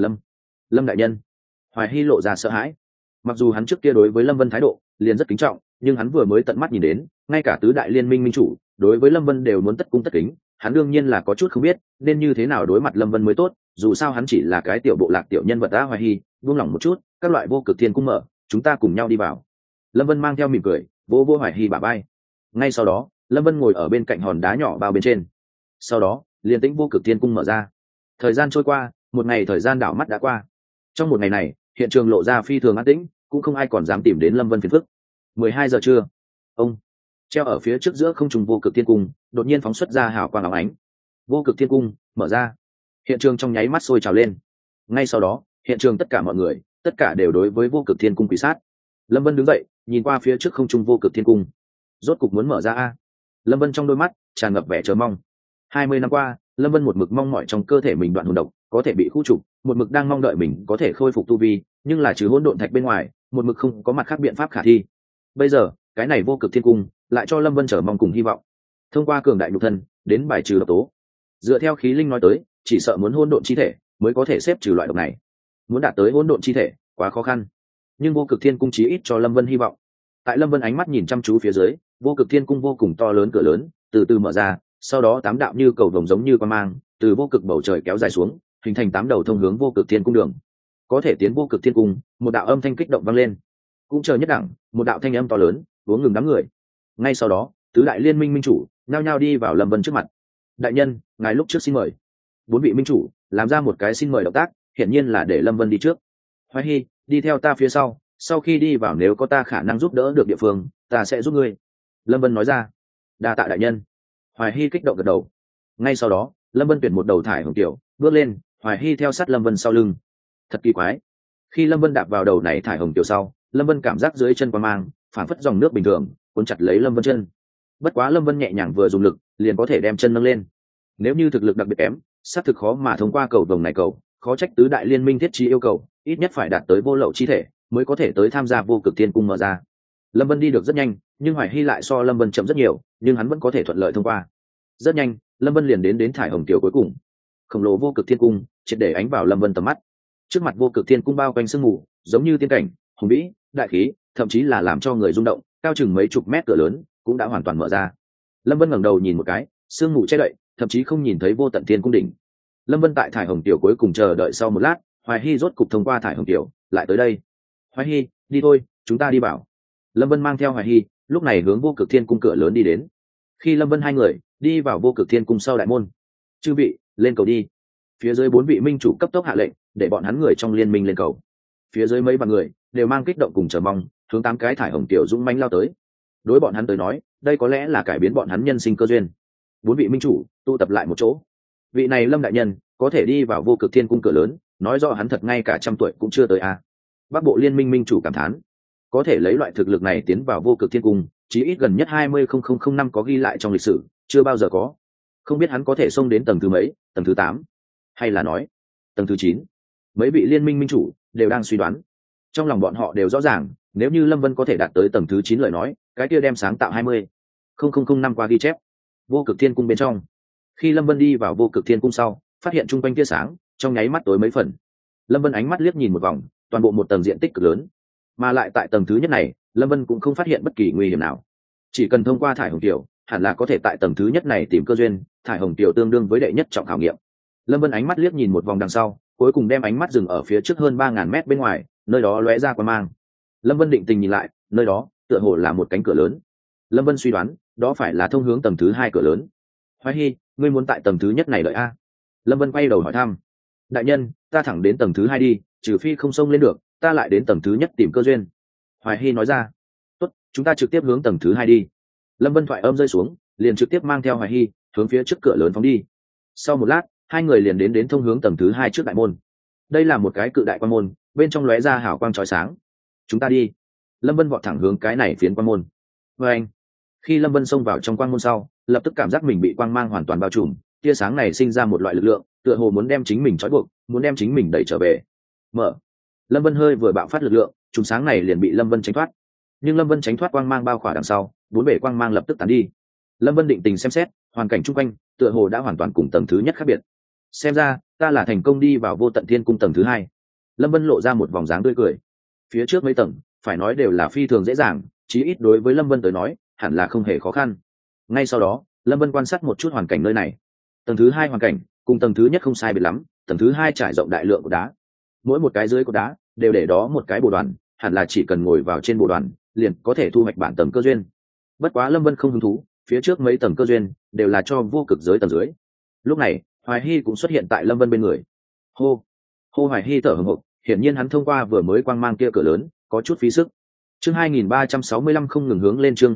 Lâm đại nhân. Hoài Hy lộ ra sợ hãi. Mặc dù hắn trước kia đối với Lâm Vân thái độ liền rất kính trọng, nhưng hắn vừa mới tận mắt nhìn đến, ngay cả tứ đại liên minh minh chủ đối với Lâm Vân đều muốn tất cung tất kính, hắn đương nhiên là có chút không biết nên như thế nào đối mặt Lâm Vân mới tốt, dù sao hắn chỉ là cái tiểu bộ lạc tiểu nhân vật đã. Hoài Hy, buông lỏng một chút, các loại vô cực thiên cung mở, chúng ta cùng nhau đi vào. Lâm Vân mang theo mỉm cười, vỗ Hoài Hy bả vai. Ngay sau đó, Lâm Vân ngồi ở bên cạnh hòn đá nhỏ bao bên trên. Sau đó, liền tĩnh vô cực thiên cung mở ra. Thời gian trôi qua, một ngày thời gian đảo mắt đã qua. Trong một ngày này, hiện trường lộ ra phi thường an tĩnh, cũng không ai còn dám tìm đến Lâm Vân phiền phức. 12 giờ trưa, ông treo ở phía trước giữa không trung vô cực thiên cung đột nhiên phóng xuất ra hào quang óng ánh. Vô cực thiên cung mở ra, hiện trường trong nháy mắt sôi trào lên. Ngay sau đó, hiện trường tất cả mọi người, tất cả đều đối với vô cực thiên cung quỳ sát. Lâm Vân đứng dậy, nhìn qua phía trước không trung vô cực thiên cung. Rốt cục muốn mở ra a. Lâm Vân trong đôi mắt tràn ngập vẻ chờ mong. 20 năm qua, Lâm Vân một mực mong mỏi trong cơ thể mình đoạn hồn độc có thể bị khu trục, một mực đang mong đợi mình có thể khôi phục tu vi, nhưng là trừ hỗn độn thạch bên ngoài, một mực không có mặt khác biện pháp khả thi. Bây giờ, cái này vô cực thiên cung lại cho Lâm Vân chờ mong cùng hy vọng. Thông qua cường đại nhục thân đến bài trừ độc tố. Dựa theo khí linh nói tới, chỉ sợ muốn hỗn độn chi thể mới có thể xếp trừ loại độc này. Muốn đạt tới hỗn độn chi thể quá khó khăn, nhưng vô cực thiên cung chí ít cho Lâm Vân hy vọng. Tại Lâm Vân ánh mắt nhìn chăm chú phía dưới, vô cực thiên cung vô cùng to lớn cửa lớn từ từ mở ra, sau đó 8 đạo như cầu vồng giống như quang mang từ vô cực bầu trời kéo dài xuống, hình thành 8 đầu thông hướng vô cực thiên cung đường. Có thể tiến vô cực thiên cung, một đạo âm thanh kích động vang lên. Cũng chờ nhất đẳng, một đạo thanh âm to lớn uống ngừng đám người. Ngay sau đó, tứ đại liên minh minh chủ nhao nhao đi vào Lâm Vân trước mặt. Đại nhân, ngài lúc trước xin mời. 4 vị minh chủ làm ra một cái xin mời động tác, hiển nhiên là để Lâm Vân đi trước. Hoài Hy, đi theo ta phía sau, sau khi đi vào nếu có ta khả năng giúp đỡ được địa phương, ta sẽ giúp ngươi. Lâm Vân nói ra. Đa tạ đại nhân. Hoài Hy kích động gật đầu. Ngay sau đó, Lâm Vân tuyển một đầu thải hồng tiểu bước lên, Hoài Hy theo sát Lâm Vân sau lưng. Thật kỳ quái, khi Lâm Vân đạp vào đầu này thải hồng tiểu sau, Lâm Vân cảm giác dưới chân quang mang phản phất dòng nước bình thường cuốn chặt lấy Lâm Vân chân. Bất quá Lâm Vân nhẹ nhàng vừa dùng lực liền có thể đem chân nâng lên. Nếu như thực lực đặc biệt kém, xác thực khó mà thông qua cầu vồng này cầu, khó trách tứ đại liên minh thiết trí yêu cầu ít nhất phải đạt tới vô lậu chi thể mới có thể tới tham gia vô cực thiên cung mở ra. Lâm Vân đi được rất nhanh, nhưng Hoài Hy lại so Lâm Vân chậm rất nhiều, nhưng hắn vẫn có thể thuận lợi thông qua. Rất nhanh, Lâm Vân liền đến thải hồng tiểu cuối cùng. Khổng lồ vô cực thiên cung triệt để ánh vào Lâm Vân tầm mắt. Trước mặt vô cực thiên cung bao quanh sương mù, giống như tiên cảnh, hùng vĩ, đại khí, thậm chí là làm cho người rung động, cao chừng mấy chục mét cửa lớn cũng đã hoàn toàn mở ra. Lâm Vân ngẩng đầu nhìn một cái, sương mù che đậy, thậm chí không nhìn thấy vô tận thiên cung đỉnh. Lâm Vân tại thải hồng tiểu cuối cùng chờ đợi sau một lát, Hoài Hy rốt cục thông qua thải hồng tiểu, lại tới đây. Hoài Hy, đi thôi, chúng ta đi vào. Lâm Vân mang theo Hoài Hy, lúc này hướng vô cực thiên cung cửa lớn đi đến. Khi Lâm Vân hai người đi vào vô cực thiên cung sau đại môn, chư vị lên cầu đi. Phía dưới 4 vị minh chủ cấp tốc hạ lệnh để bọn hắn người trong liên minh lên cầu. Phía dưới mấy vạn người đều mang kích động cùng chờ mong hướng 8 cái thải hồng tiểu dũng mãnh lao tới. Đối bọn hắn tới nói, đây có lẽ là cải biến bọn hắn nhân sinh cơ duyên. 4 vị minh chủ tụ tập lại một chỗ. Vị này Lâm đại nhân có thể đi vào vô cực thiên cung cửa lớn, nói rõ hắn thật ngay cả 100 tuổi cũng chưa tới a. Bắc bộ liên minh minh chủ cảm thán, có thể lấy loại thực lực này tiến vào vô cực thiên cung, chí ít gần nhất 20,000 năm có ghi lại trong lịch sử, chưa bao giờ có. Không biết hắn có thể xông đến tầng thứ mấy, tầng thứ 8, hay là nói tầng thứ 9. Mấy vị liên minh minh chủ đều đang suy đoán. Trong lòng bọn họ đều rõ ràng, nếu như Lâm Vân có thể đạt tới tầng thứ 9 lời nói, cái kia đem sáng tạo 20,000 năm qua ghi chép. Vô cực thiên cung bên trong, khi Lâm Vân đi vào vô cực thiên cung sau, phát hiện chung quanh tia sáng trong nháy mắt tối mấy phần. Lâm Vân ánh mắt liếc nhìn một vòng, toàn bộ một tầng diện tích cực lớn, mà lại tại tầng thứ nhất này, Lâm Vân cũng không phát hiện bất kỳ nguy hiểm nào. Chỉ cần thông qua thải hồng tiểu, hẳn là có thể tại tầng thứ nhất này tìm cơ duyên. Thải hồng tiểu tương đương với đệ nhất trọng khảo nghiệm. Lâm Vân ánh mắt liếc nhìn một vòng đằng sau, cuối cùng đem ánh mắt dừng ở phía trước hơn 3.000 mét bên ngoài, nơi đó lóe ra quang mang. Lâm Vân định tình nhìn lại, nơi đó tựa hồ là một cánh cửa lớn. Lâm Vân suy đoán, đó phải là thông hướng tầng thứ 2 cửa lớn. Hoài Hy, ngươi muốn tại tầng thứ nhất này đợi a? Lâm Vân quay đầu hỏi thăm. Đại nhân, ta thẳng đến tầng thứ 2 đi, trừ phi không xông lên được, ta lại đến tầng thứ nhất tìm cơ duyên. Hoài Hy nói ra. Tốt, chúng ta trực tiếp hướng tầng thứ 2 đi. Lâm Vân thoại âm rơi xuống, liền trực tiếp mang theo Hoài Hy hướng phía trước cửa lớn phóng đi. Sau một lát, hai người liền đến thông hướng tầng thứ 2 trước đại môn. Đây là một cái cự đại quan môn, bên trong lóe ra hào quang chói sáng. Chúng ta đi. Lâm Vân vọt thẳng hướng cái này phiến quan môn. Và anh, khi Lâm Vân xông vào trong quan môn sau, lập tức cảm giác mình bị quang mang hoàn toàn bao trùm, tia sáng này sinh ra một loại lực lượng, tựa hồ muốn đem chính mình trói buộc, muốn đem chính mình đẩy trở về. Mở. Lâm Vân hơi vừa bạo phát lực lượng, chùm sáng này liền bị Lâm Vân tránh thoát. Nhưng Lâm Vân tránh thoát quang mang bao khỏa đằng sau, bốn bể quang mang lập tức tán đi. Lâm Vân định tình xem xét, hoàn cảnh chung quanh tựa hồ đã hoàn toàn cùng tầng thứ nhất khác biệt. Xem ra, ta là thành công đi vào vô tận thiên cung tầng thứ 2. Lâm Vân lộ ra một vòng dáng tươi cười. Phía trước mấy tầng, phải nói đều là phi thường dễ dàng, chí ít đối với Lâm Vân tới nói, hẳn là không hề khó khăn. Ngay sau đó, Lâm Vân quan sát một chút hoàn cảnh nơi này. Tầng thứ 2 hoàn cảnh cùng tầng thứ nhất không sai biệt lắm, tầng thứ 2 trải rộng đại lượng cột đá. Mỗi một cái dưới cột đá đều để đó một cái bồ đoàn, hẳn là chỉ cần ngồi vào trên bồ đoàn, liền có thể thu hoạch bản tầng cơ duyên. Bất quá Lâm Vân không hứng thú, phía trước mấy tầng cơ duyên đều là cho vô cực giới tầng dưới. Lúc này, Hoài Hy cũng xuất hiện tại Lâm Vân bên người. Hô, Hoài Hy thở hổn hộc, hiển nhiên hắn thông qua vừa mới quang mang kia cửa lớn, có chút phí sức. Chương 2365 không ngừng hướng lên, chương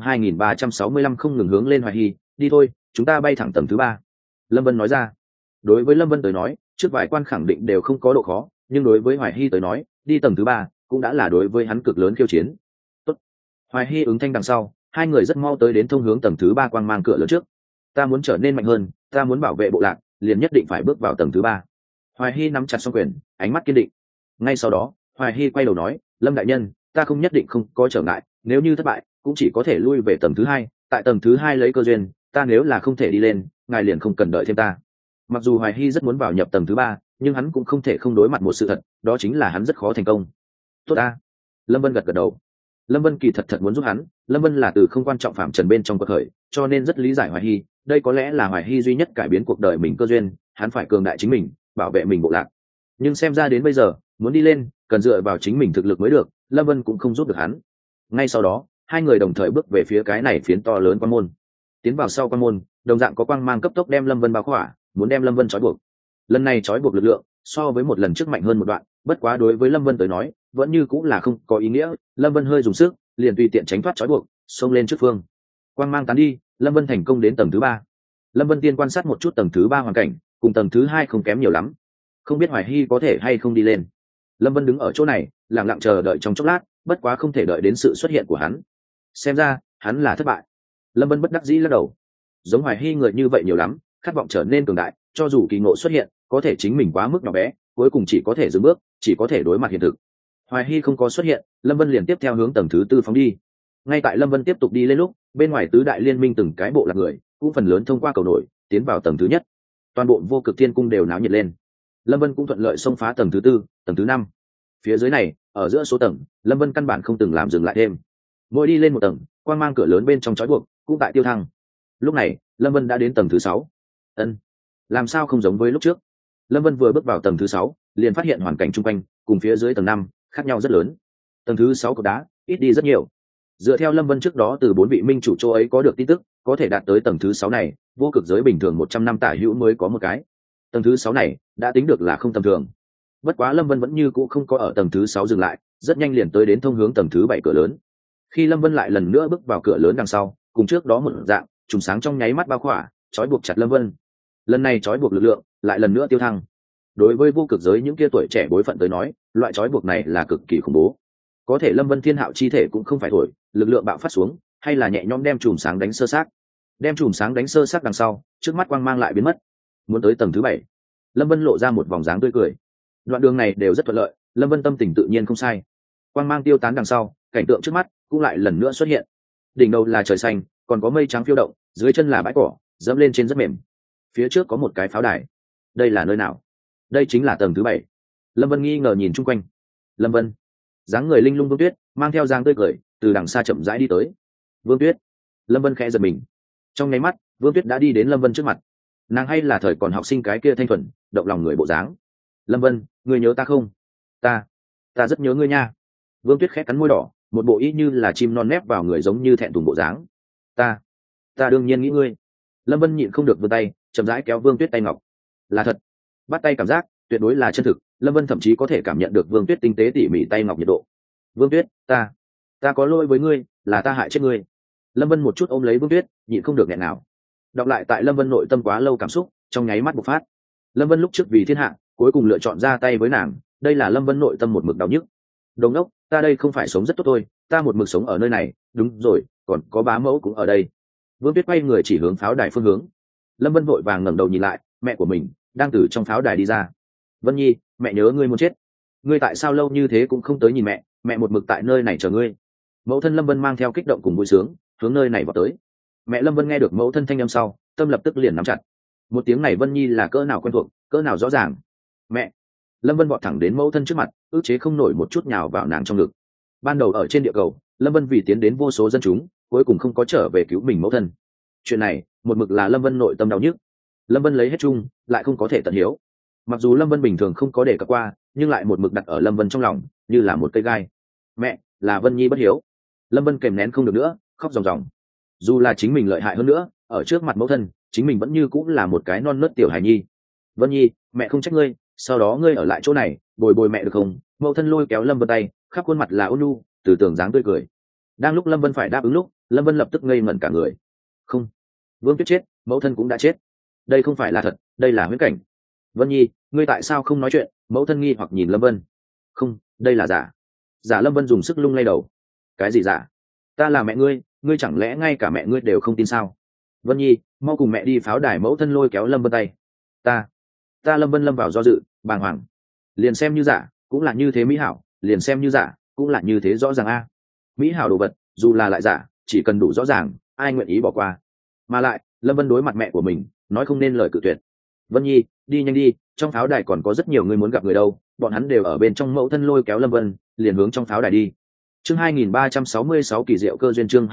2365 không ngừng hướng lên. Hoài Hy, đi thôi, chúng ta bay thẳng tầng thứ 3. Lâm Vân nói ra. Đối với Lâm Vân tới nói, trước vài quan khẳng định đều không có độ khó, nhưng đối với Hoài Hy tới nói, đi tầng thứ 3 cũng đã là đối với hắn cực lớn khiêu chiến. Tốt. Hoài Hy ứng thanh đằng sau, hai người rất mau tới đến thông hướng tầng thứ 3 quang mang cửa lớn trước. Ta muốn trở nên mạnh hơn, ta muốn bảo vệ bộ lạc, liền nhất định phải bước vào tầng thứ 3. Hoài Hy nắm chặt song quyền, ánh mắt kiên định. Ngay sau đó, Hoài Hy quay đầu nói, Lâm đại nhân, ta không nhất định không có trở ngại, nếu như thất bại, cũng chỉ có thể lui về tầng thứ 2, tại tầng thứ 2 lấy cơ duyên, ta nếu là không thể đi lên, ngài liền không cần đợi thêm ta. Mặc dù Hoài Hy rất muốn vào nhập tầng thứ 3, nhưng hắn cũng không thể không đối mặt một sự thật, đó chính là hắn rất khó thành công. Tốt ta. Lâm Vân gật gật đầu. Lâm Vân kỳ thật muốn giúp hắn, Lâm Vân là từ không quan trọng phạm trần bên trong cuộc khởi, cho nên rất lý giải Hoài Hy, đây có lẽ là Hoài Hy duy nhất cải biến cuộc đời mình cơ duyên, hắn phải cường đại chính mình, bảo vệ mình bộ lạc. Nhưng xem ra đến bây giờ, muốn đi lên, cần dựa vào chính mình thực lực mới được, Lâm Vân cũng không giúp được hắn. Ngay sau đó, hai người đồng thời bước về phía cái này phiến to lớn quan môn. Tiến vào sau quan môn, đồng dạng có quang mang cấp tốc đem Lâm Vân bao khỏa, muốn đem Lâm Vân trói buộc. Lần này trói buộc lực lượng so với một lần trước mạnh hơn một đoạn, bất quá đối với Lâm Vân tới nói, vẫn như cũng là không có ý nghĩa. Lâm Vân hơi dùng sức, liền tùy tiện tránh thoát trói buộc, xông lên trước phương. Quang mang tán đi, Lâm Vân thành công đến tầng thứ 3. Lâm Vân tiên quan sát một chút tầng thứ 3 hoàn cảnh, cùng tầng thứ 2 không kém nhiều lắm. Không biết Hoài Hy có thể hay không đi lên. Lâm Vân đứng ở chỗ này, lặng lặng chờ đợi trong chốc lát, bất quá không thể đợi đến sự xuất hiện của hắn. Xem ra, hắn là thất bại. Lâm Vân bất đắc dĩ lắc đầu. Giống Hoài Hy người như vậy nhiều lắm, khát vọng trở nên cường đại, cho dù kỳ ngộ xuất hiện, có thể chính mình quá mức nhỏ bé, cuối cùng chỉ có thể dừng bước, chỉ có thể đối mặt hiện thực. Hoài Hy không có xuất hiện, Lâm Vân liền tiếp theo hướng tầng thứ 4 phóng đi. Ngay tại Lâm Vân tiếp tục đi lên lúc, bên ngoài tứ đại liên minh từng cái bộ lạc người, cũng phần lớn thông qua cầu nổi, tiến vào tầng thứ nhất. Toàn bộ vô cực thiên cung đều náo nhiệt lên. Lâm Vân cũng thuận lợi xông phá tầng thứ 4, tầng thứ 5. Phía dưới này, ở giữa số tầng, Lâm Vân căn bản không từng làm dừng lại thêm. Mỗi đi lên một tầng, quang mang cửa lớn bên trong trói buộc cũng tại tiêu thăng. Lúc này, Lâm Vân đã đến tầng thứ 6. Ân, làm sao không giống với lúc trước? Lâm Vân vừa bước vào tầng thứ 6, liền phát hiện hoàn cảnh chung quanh cùng phía dưới tầng 5 khác nhau rất lớn. Tầng thứ 6 cột đá ít đi rất nhiều. Dựa theo Lâm Vân trước đó từ 4 vị minh chủ chỗ ấy có được tin tức, có thể đạt tới tầng thứ 6 này, vô cực giới bình thường 100 năm tả hữu mới có một cái. Tầng thứ 6 này đã tính được là không tầm thường. Bất quá Lâm Vân vẫn như cũ không có ở tầng thứ 6 dừng lại, rất nhanh liền tới đến thông hướng tầng thứ 7 cửa lớn. Khi Lâm Vân lại lần nữa bước vào cửa lớn đằng sau, cùng trước đó một dạng, trùng sáng trong nháy mắt bao khỏa, trói buộc chặt Lâm Vân. Lần này trói buộc lực lượng lại lần nữa tiêu thăng. Đối với vô cực giới những kia tuổi trẻ bối phận tới nói, loại trói buộc này là cực kỳ khủng bố. Có thể Lâm Vân thiên hạo chi thể cũng không phải thổi, lực lượng bạo phát xuống, hay là nhẹ nhõm đem chùm sáng đánh sơ xác. Đem chùm sáng đánh sơ xác đằng sau, trước mắt quang mang lại biến mất. Muốn tới tầng thứ 7, Lâm Vân lộ ra một vòng dáng tươi cười. Đoạn đường này đều rất thuận lợi, Lâm Vân tâm tình tự nhiên không sai. Quang mang tiêu tán đằng sau, cảnh tượng trước mắt cũng lại lần nữa xuất hiện. Đỉnh đầu là trời xanh, còn có mây trắng phiêu động, dưới chân là bãi cỏ, dẫm lên trên rất mềm. Phía trước có một cái pháo đài. Đây là nơi nào? Đây chính là tầng thứ 7. Lâm Vân nghi ngờ nhìn chung quanh. Lâm Vân, dáng người linh lung Vương Tuyết mang theo dáng tươi cười từ đằng xa chậm rãi đi tới. Vương Tuyết. Lâm Vân khẽ giật mình. Trong nháy mắt, Vương Tuyết đã đi đến Lâm Vân trước mặt. Nàng hay là thời còn học sinh cái kia thanh thuần động lòng người bộ dáng. Lâm Vân, ngươi nhớ ta không? Ta rất nhớ ngươi nha. Vương Tuyết khẽ cắn môi đỏ, một bộ ý như là chim non nép vào người, giống như thẹn thùng bộ dáng. Ta đương nhiên nghĩ ngươi. Lâm Vân nhịn không được vươn tay chậm rãi kéo Vương Tuyết tay ngọc. Là thật. Bắt tay cảm giác tuyệt đối là chân thực, Lâm Vân thậm chí có thể cảm nhận được Vương Tuyết tinh tế tỉ mỉ tay ngọc nhiệt độ. Vương Tuyết, ta có lỗi với ngươi, là ta hại chết ngươi. Lâm Vân một chút ôm lấy Vương Tuyết, nhịn không được nghẹn nào. Đọc lại tại Lâm Vân nội tâm quá lâu cảm xúc trong nháy mắt bộc phát. Lâm Vân lúc trước vì thiên hạ cuối cùng lựa chọn ra tay với nàng, đây là Lâm Vân nội tâm một mực đau nhức. Đồng đốc, ta đây không phải sống rất tốt thôi, ta một mực sống ở nơi này, đúng rồi, còn có bá mẫu cũng ở đây. Vương Tuyết quay người chỉ hướng pháo đài phương hướng. Lâm Vân vội vàng ngẩng đầu nhìn lại, mẹ của mình đang từ trong pháo đài đi ra. Vân Nhi, mẹ nhớ ngươi muốn chết. Ngươi tại sao lâu như thế cũng không tới nhìn mẹ, mẹ một mực tại nơi này chờ ngươi. Mẫu thân Lâm Vân mang theo kích động cùng vui sướng hướng nơi này vào tới. Mẹ Lâm Vân nghe được mẫu thân thanh âm sau, tâm lập tức liền nắm chặt. Một tiếng này Vân Nhi là cỡ nào quen thuộc, cỡ nào rõ ràng. Mẹ. Lâm Vân vọt thẳng đến mẫu thân trước mặt, ức chế không nổi một chút nhào vào nàng trong ngực. Ban đầu ở trên địa cầu, Lâm Vân vì tiến đến vô số dân chúng, cuối cùng không có trở về cứu mình mẫu thân. Chuyện này một mực là Lâm Vân nội tâm đau nhức. Lâm Vân lấy hết chung lại không có thể tận hiếu. Mặc dù Lâm Vân bình thường không có đề cập qua, nhưng lại một mực đặt ở Lâm Vân trong lòng như là một cây gai. Mẹ, là Vân Nhi bất hiếu. Lâm Vân kèm nén không được nữa, khóc ròng ròng. Dù là chính mình lợi hại hơn nữa, ở trước mặt mẫu thân chính mình vẫn như cũng là một cái non nớt tiểu hài nhi. Vân Nhi, mẹ không trách ngươi, sau đó ngươi ở lại chỗ này bồi bồi mẹ được không? Mẫu thân lôi kéo Lâm Vân tay, khắp khuôn mặt là ôn nhu, từ tưởng dáng tươi cười. Đang lúc Lâm Vân phải đáp ứng lúc, Lâm Vân lập tức ngây ngẩn cả người. Không, Vương Tuyết chết, mẫu thân cũng đã chết. Đây không phải là thật, đây là huyễn cảnh. Vân Nhi, ngươi tại sao không nói chuyện? Mẫu thân nghi hoặc nhìn Lâm Vân. Không, đây là giả. Giả. Lâm Vân dùng sức lung lay đầu. Cái gì giả? Ta là mẹ ngươi, ngươi chẳng lẽ ngay cả mẹ ngươi đều không tin sao? Vân Nhi, mau cùng mẹ đi pháo đài. Mẫu thân lôi kéo Lâm Vân tay. Ta Lâm Vân lâm vào do dự, bàng hoàng. Liền xem như giả cũng là như thế mỹ hảo, liền xem như giả cũng là như thế rõ ràng a. Mỹ hảo đồ vật dù là lại giả, chỉ cần đủ rõ ràng, ai nguyện ý bỏ qua. Mà lại Lâm Vân đối mặt mẹ của mình nói không nên lời cự tuyệt. Vân Nhi, đi nhanh đi, trong pháo đài còn có rất nhiều người muốn gặp người đâu, bọn hắn đều ở bên trong. Mẫu thân lôi kéo Lâm Vân liền hướng trong pháo đài đi. Chương 2366 kỳ diệu cơ duyên. Chương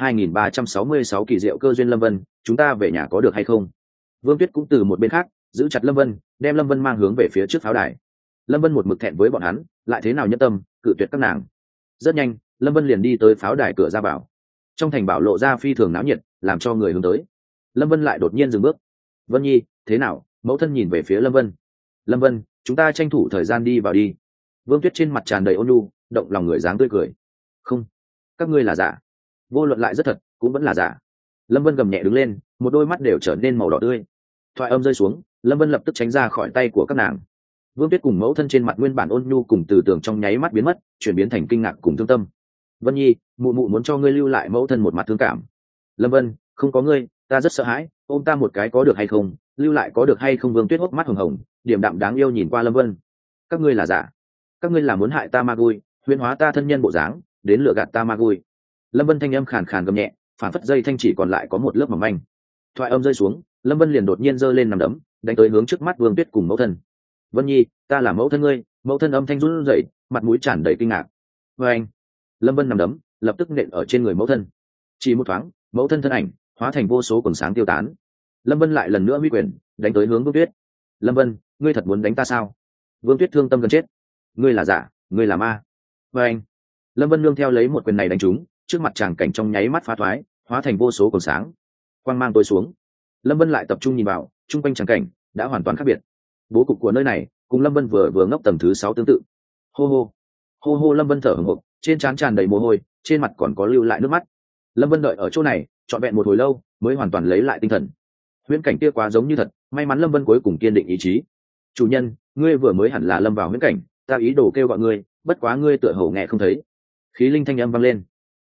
2366 kỳ diệu cơ duyên. Lâm Vân, chúng ta về nhà có được hay không? Vương Tuyết cũng từ một bên khác giữ chặt Lâm Vân, đem Lâm Vân mang hướng về phía trước pháo đài. Lâm Vân một mực thẹn với bọn hắn, lại thế nào nhẫn tâm cự tuyệt các nàng. Rất nhanh, Lâm Vân liền đi tới pháo đài cửa ra vào. Trong thành bảo lộ ra phi thường náo nhiệt, làm cho người hướng tới. Lâm Vân lại đột nhiên dừng bước. Vân Nhi, thế nào? Mẫu thân nhìn về phía Lâm Vân. Lâm Vân, chúng ta tranh thủ thời gian đi vào đi. Vương Tuyết trên mặt tràn đầy ôn nhu, động lòng người dáng tươi cười. Không, các ngươi là giả. Vô luận lại rất thật, cũng vẫn là giả. Lâm Vân gầm nhẹ đứng lên, một đôi mắt đều trở nên màu đỏ tươi. Thoại âm rơi xuống, Lâm Vân lập tức tránh ra khỏi tay của các nàng. Vương Tuyết cùng mẫu thân trên mặt nguyên bản ôn nhu cùng từ tưởng trong nháy mắt biến mất, chuyển biến thành kinh ngạc cùng thương tâm. Vân Nhi, mụ mụ muốn cho ngươi lưu lại. Mẫu thân một mặt thương cảm. Lâm Vân, không có ngươi, ta rất sợ hãi, ôm ta một cái có được hay không? Lưu lại có được hay không? Vương Tuyết hốc mắt hồng hồng, điểm đạm đáng yêu nhìn qua Lâm Vân. Các ngươi là giả, các ngươi là muốn hại ta ma gui, huyễn hóa ta thân nhân bộ dáng, đến lừa gạt ta ma gui. Lâm Vân thanh âm khàn khàn gầm nhẹ, phản phất dây thanh chỉ còn lại có một lớp mỏng manh. Thoại âm rơi xuống, Lâm Vân liền đột nhiên giơ lên nằm đấm, đánh tới hướng trước mắt Vương Tuyết cùng mẫu thân. Vân Nhi, ta là mẫu thân ngươi. Mẫu thân âm thanh run rẩy, mặt mũi tràn đầy kinh ngạc. Với anh, Lâm Vân nằm đấm lập tức nện ở trên người mẫu thân. Chỉ một thoáng, mẫu thân thân ảnh hóa thành vô số quần sáng tiêu tán. Lâm Vân lại lần nữa huy quyền đánh tới hướng Vương Tuyết. Lâm Vân, ngươi thật muốn đánh ta sao? Vương Tuyết thương tâm gần chết. Ngươi là giả, ngươi là ma. Với anh, Lâm Vân nương theo lấy một quyền này đánh trúng, trước mặt tràng cảnh trong nháy mắt phá thoái, hóa thành vô số quần sáng. Quang mang tối xuống. Lâm Vân lại tập trung nhìn vào, trung quanh tràng cảnh đã hoàn toàn khác biệt. bố cục của nơi này cùng Lâm Vân vừa vừa ngốc tầng thứ 6 tương tự. Hô hô hô hô, Lâm Vân thở hổn hộc, trên trán tràn đầy mồ hôi, trên mặt còn có lưu lại nước mắt. Lâm Vân đợi ở chỗ này trọn vẹn một hồi lâu mới hoàn toàn lấy lại tinh thần. Huyễn cảnh kia quá giống như thật, may mắn Lâm Vân cuối cùng kiên định ý chí. Chủ nhân, ngươi vừa mới hẳn là lâm vào huyễn cảnh, ta ý đồ kêu gọi ngươi, bất quá ngươi tựa hồ nghe không thấy. Khí linh thanh âm vang lên.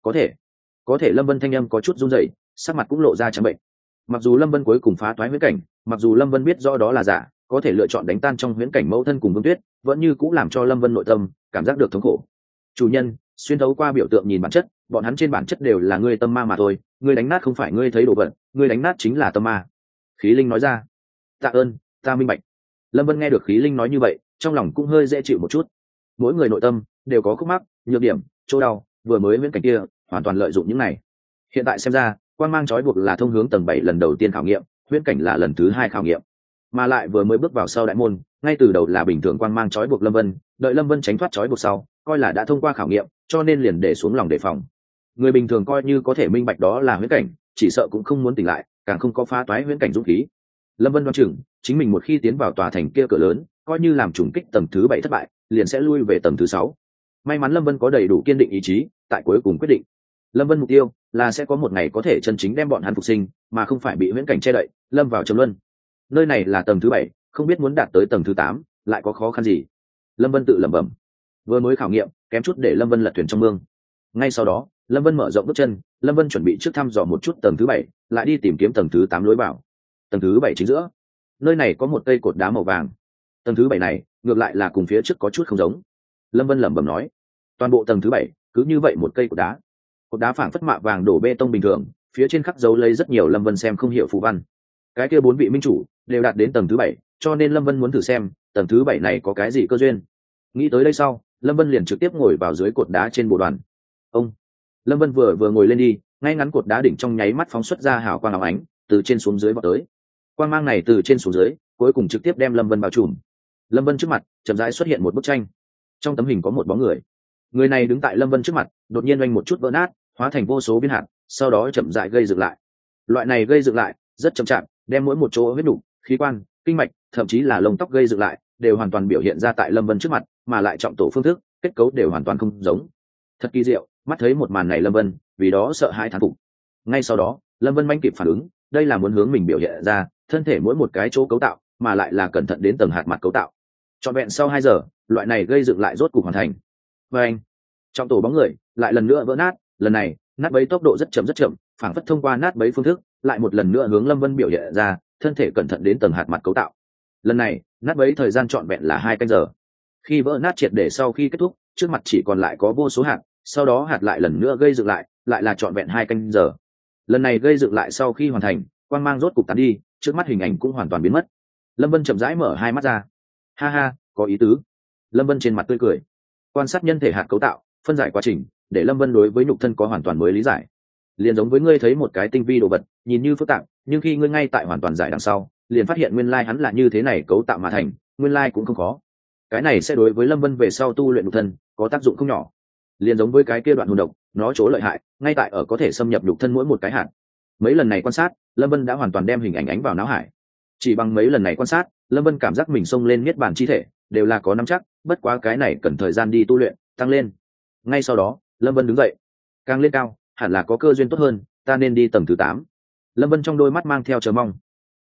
Có thể Lâm Vân thanh âm có chút run rẩy, sắc mặt cũng lộ ra trắng bệnh. Mặc dù Lâm Vân cuối cùng phá toái huyễn cảnh, mặc dù Lâm Vân biết rõ đó là giả, có thể lựa chọn đánh tan trong huyễn cảnh mẫu thân cùng Vương Tuyết, vẫn như cũng làm cho Lâm Vân nội tâm cảm giác được thống khổ. Chủ nhân, xuyên thấu qua biểu tượng nhìn bản chất, bọn hắn trên bản chất đều là ngươi tâm ma mà thôi, ngươi đánh nát không phải ngươi thấy đồ vật, ngươi đánh nát chính là tâm ma. Khí linh nói ra. Tạ ơn, ta minh bạch. Lâm Vân nghe được khí linh nói như vậy, trong lòng cũng hơi dễ chịu một chút. Mỗi người nội tâm đều có khúc mắc, nhược điểm, chỗ đau, vừa mới huyễn cảnh kia hoàn toàn lợi dụng những này. Hiện tại xem ra, quang mang trói buộc là thông hướng tầng 7 lần đầu tiên khảo nghiệm, huyễn cảnh là lần thứ 2 khảo nghiệm, mà lại vừa mới bước vào sau đại môn, ngay từ đầu là bình thường quang mang trói buộc Lâm Vân, đợi Lâm Vân tránh thoát trói buộc sau, coi là đã thông qua khảo nghiệm, cho nên liền để xuống lòng đề phòng. Người bình thường coi như có thể minh bạch đó là huyễn cảnh, chỉ sợ cũng không muốn tỉnh lại, càng không có phá toái huyễn cảnh dũng khí. Lâm Vân đoán chừng, chính mình một khi tiến vào tòa thành kia cửa lớn, coi như làm trùng kích tầng thứ 7 thất bại, liền sẽ lui về tầng thứ 6. May mắn Lâm Vân có đầy đủ kiên định ý chí, tại cuối cùng quyết định. Lâm Vân mục tiêu là sẽ có một ngày có thể chân chính đem bọn hắn phục sinh, mà không phải bị huyễn cảnh che đậy, lâm vào trầm luân. Nơi này là tầng thứ 7, không biết muốn đạt tới tầng thứ 8, lại có khó khăn gì. Lâm Vân tự lẩm bẩm. Vừa mới khảo nghiệm, kém chút để Lâm Vân lật thuyền trong mương. Ngay sau đó, Lâm Vân mở rộng bước chân, Lâm Vân chuẩn bị trước thăm dò một chút tầng thứ 7, lại đi tìm kiếm tầng thứ 8 lối vào. Tầng thứ 7 chính giữa, nơi này có một cây cột đá màu vàng. Tầng thứ 7 này, ngược lại là cùng phía trước có chút không giống. Lâm Vân lẩm bẩm nói, toàn bộ tầng thứ 7 cứ như vậy một cây cột đá phảng phất mạ vàng đổ bê tông bình thường, phía trên khắc dấu lấy rất nhiều Lâm Vân xem không hiểu phù văn. Cái kia 4 vị minh chủ đều đạt đến tầng thứ 7, cho nên Lâm Vân muốn thử xem tầng thứ 7 này có cái gì cơ duyên. Nghĩ tới đây sau, Lâm Vân liền trực tiếp ngồi vào dưới cột đá trên bộ đoàn. Ông Lâm Vân vừa ngồi lên đi, ngay ngắn cột đá đỉnh trong nháy mắt phóng xuất ra hào quang óng ánh, từ trên xuống dưới vọt tới. Quang mang này từ trên xuống dưới, cuối cùng trực tiếp đem Lâm Vân bao trùm. Lâm Vân trước mặt chậm rãi xuất hiện một bức tranh. Trong tấm hình có một bóng người. Người này đứng tại Lâm Vân trước mặt, đột nhiên oanh một chút vỡ nát, hóa thành vô số viên hạt, sau đó chậm rãi gây dựng lại. Loại này gây dựng lại rất chậm chạp, đem mỗi một chỗ huyết nục, khí quan, kinh mạch, thậm chí là lông tóc gây dựng lại, đều hoàn toàn biểu hiện ra tại Lâm Vân trước mặt, mà lại trọng tổ phương thức, kết cấu đều hoàn toàn không giống. Thật kỳ diệu, mắt thấy một màn này Lâm Vân, vì đó sợ hãi thán phục. Ngay sau đó, Lâm Vân manh kịp phản ứng, đây là muốn hướng mình biểu hiện ra, thân thể mỗi một cái chỗ cấu tạo, mà lại là cẩn thận đến tầng hạt mặt cấu tạo. Trọn vẹn sau 2 giờ, loại này gây dựng lại rốt cục hoàn thành. Và anh, trọng tổ bóng người lại lần nữa vỡ nát, lần này nát bấy tốc độ rất chậm, phảng phất thông qua nát bấy phương thức, lại một lần nữa hướng Lâm Vân biểu hiện ra, thân thể cẩn thận đến tầng hạt mặt cấu tạo. Lần này nát bấy thời gian trọn vẹn là 2 canh giờ. Khi vỡ nát triệt để sau khi kết thúc, trước mặt chỉ còn lại có vô số hạt, sau đó hạt lại lần nữa gây dựng lại, lại là trọn vẹn 2 canh giờ. Lần này gây dựng lại sau khi hoàn thành, quang mang rốt cục tán đi, trước mắt hình ảnh cũng hoàn toàn biến mất. Lâm Vân chậm rãi mở hai mắt ra. Ha ha, có ý tứ. Lâm Vân trên mặt tươi cười. Quan sát nhân thể hạt cấu tạo, phân giải quá trình, để Lâm Vân đối với nhục thân có hoàn toàn mới lý giải. Liền giống với ngươi thấy một cái tinh vi đồ vật, nhìn như phức tạp, nhưng khi ngươi ngay tại hoàn toàn giải đằng sau, liền phát hiện nguyên lai hắn là như thế này cấu tạo mà thành, nguyên lai cũng không khó. Cái này sẽ đối với Lâm Vân về sau tu luyện nhục thân có tác dụng không nhỏ. Liền giống với cái kia đoạn hồn độc, nó chỗ lợi hại ngay tại ở có thể xâm nhập nhục thân mỗi một cái hạt. Mấy lần này quan sát, Lâm Vân đã hoàn toàn đem hình ảnh ánh vào não hải. Chỉ bằng mấy lần này quan sát, Lâm Vân cảm giác mình xông lên niết bàn chi thể đều là có nắm chắc, bất quá cái này cần thời gian đi tu luyện, tăng lên. Ngay sau đó, Lâm Vân đứng dậy. Càng lên cao, hẳn là có cơ duyên tốt hơn, ta nên đi tầng thứ 8. Lâm Vân trong đôi mắt mang theo chờ mong.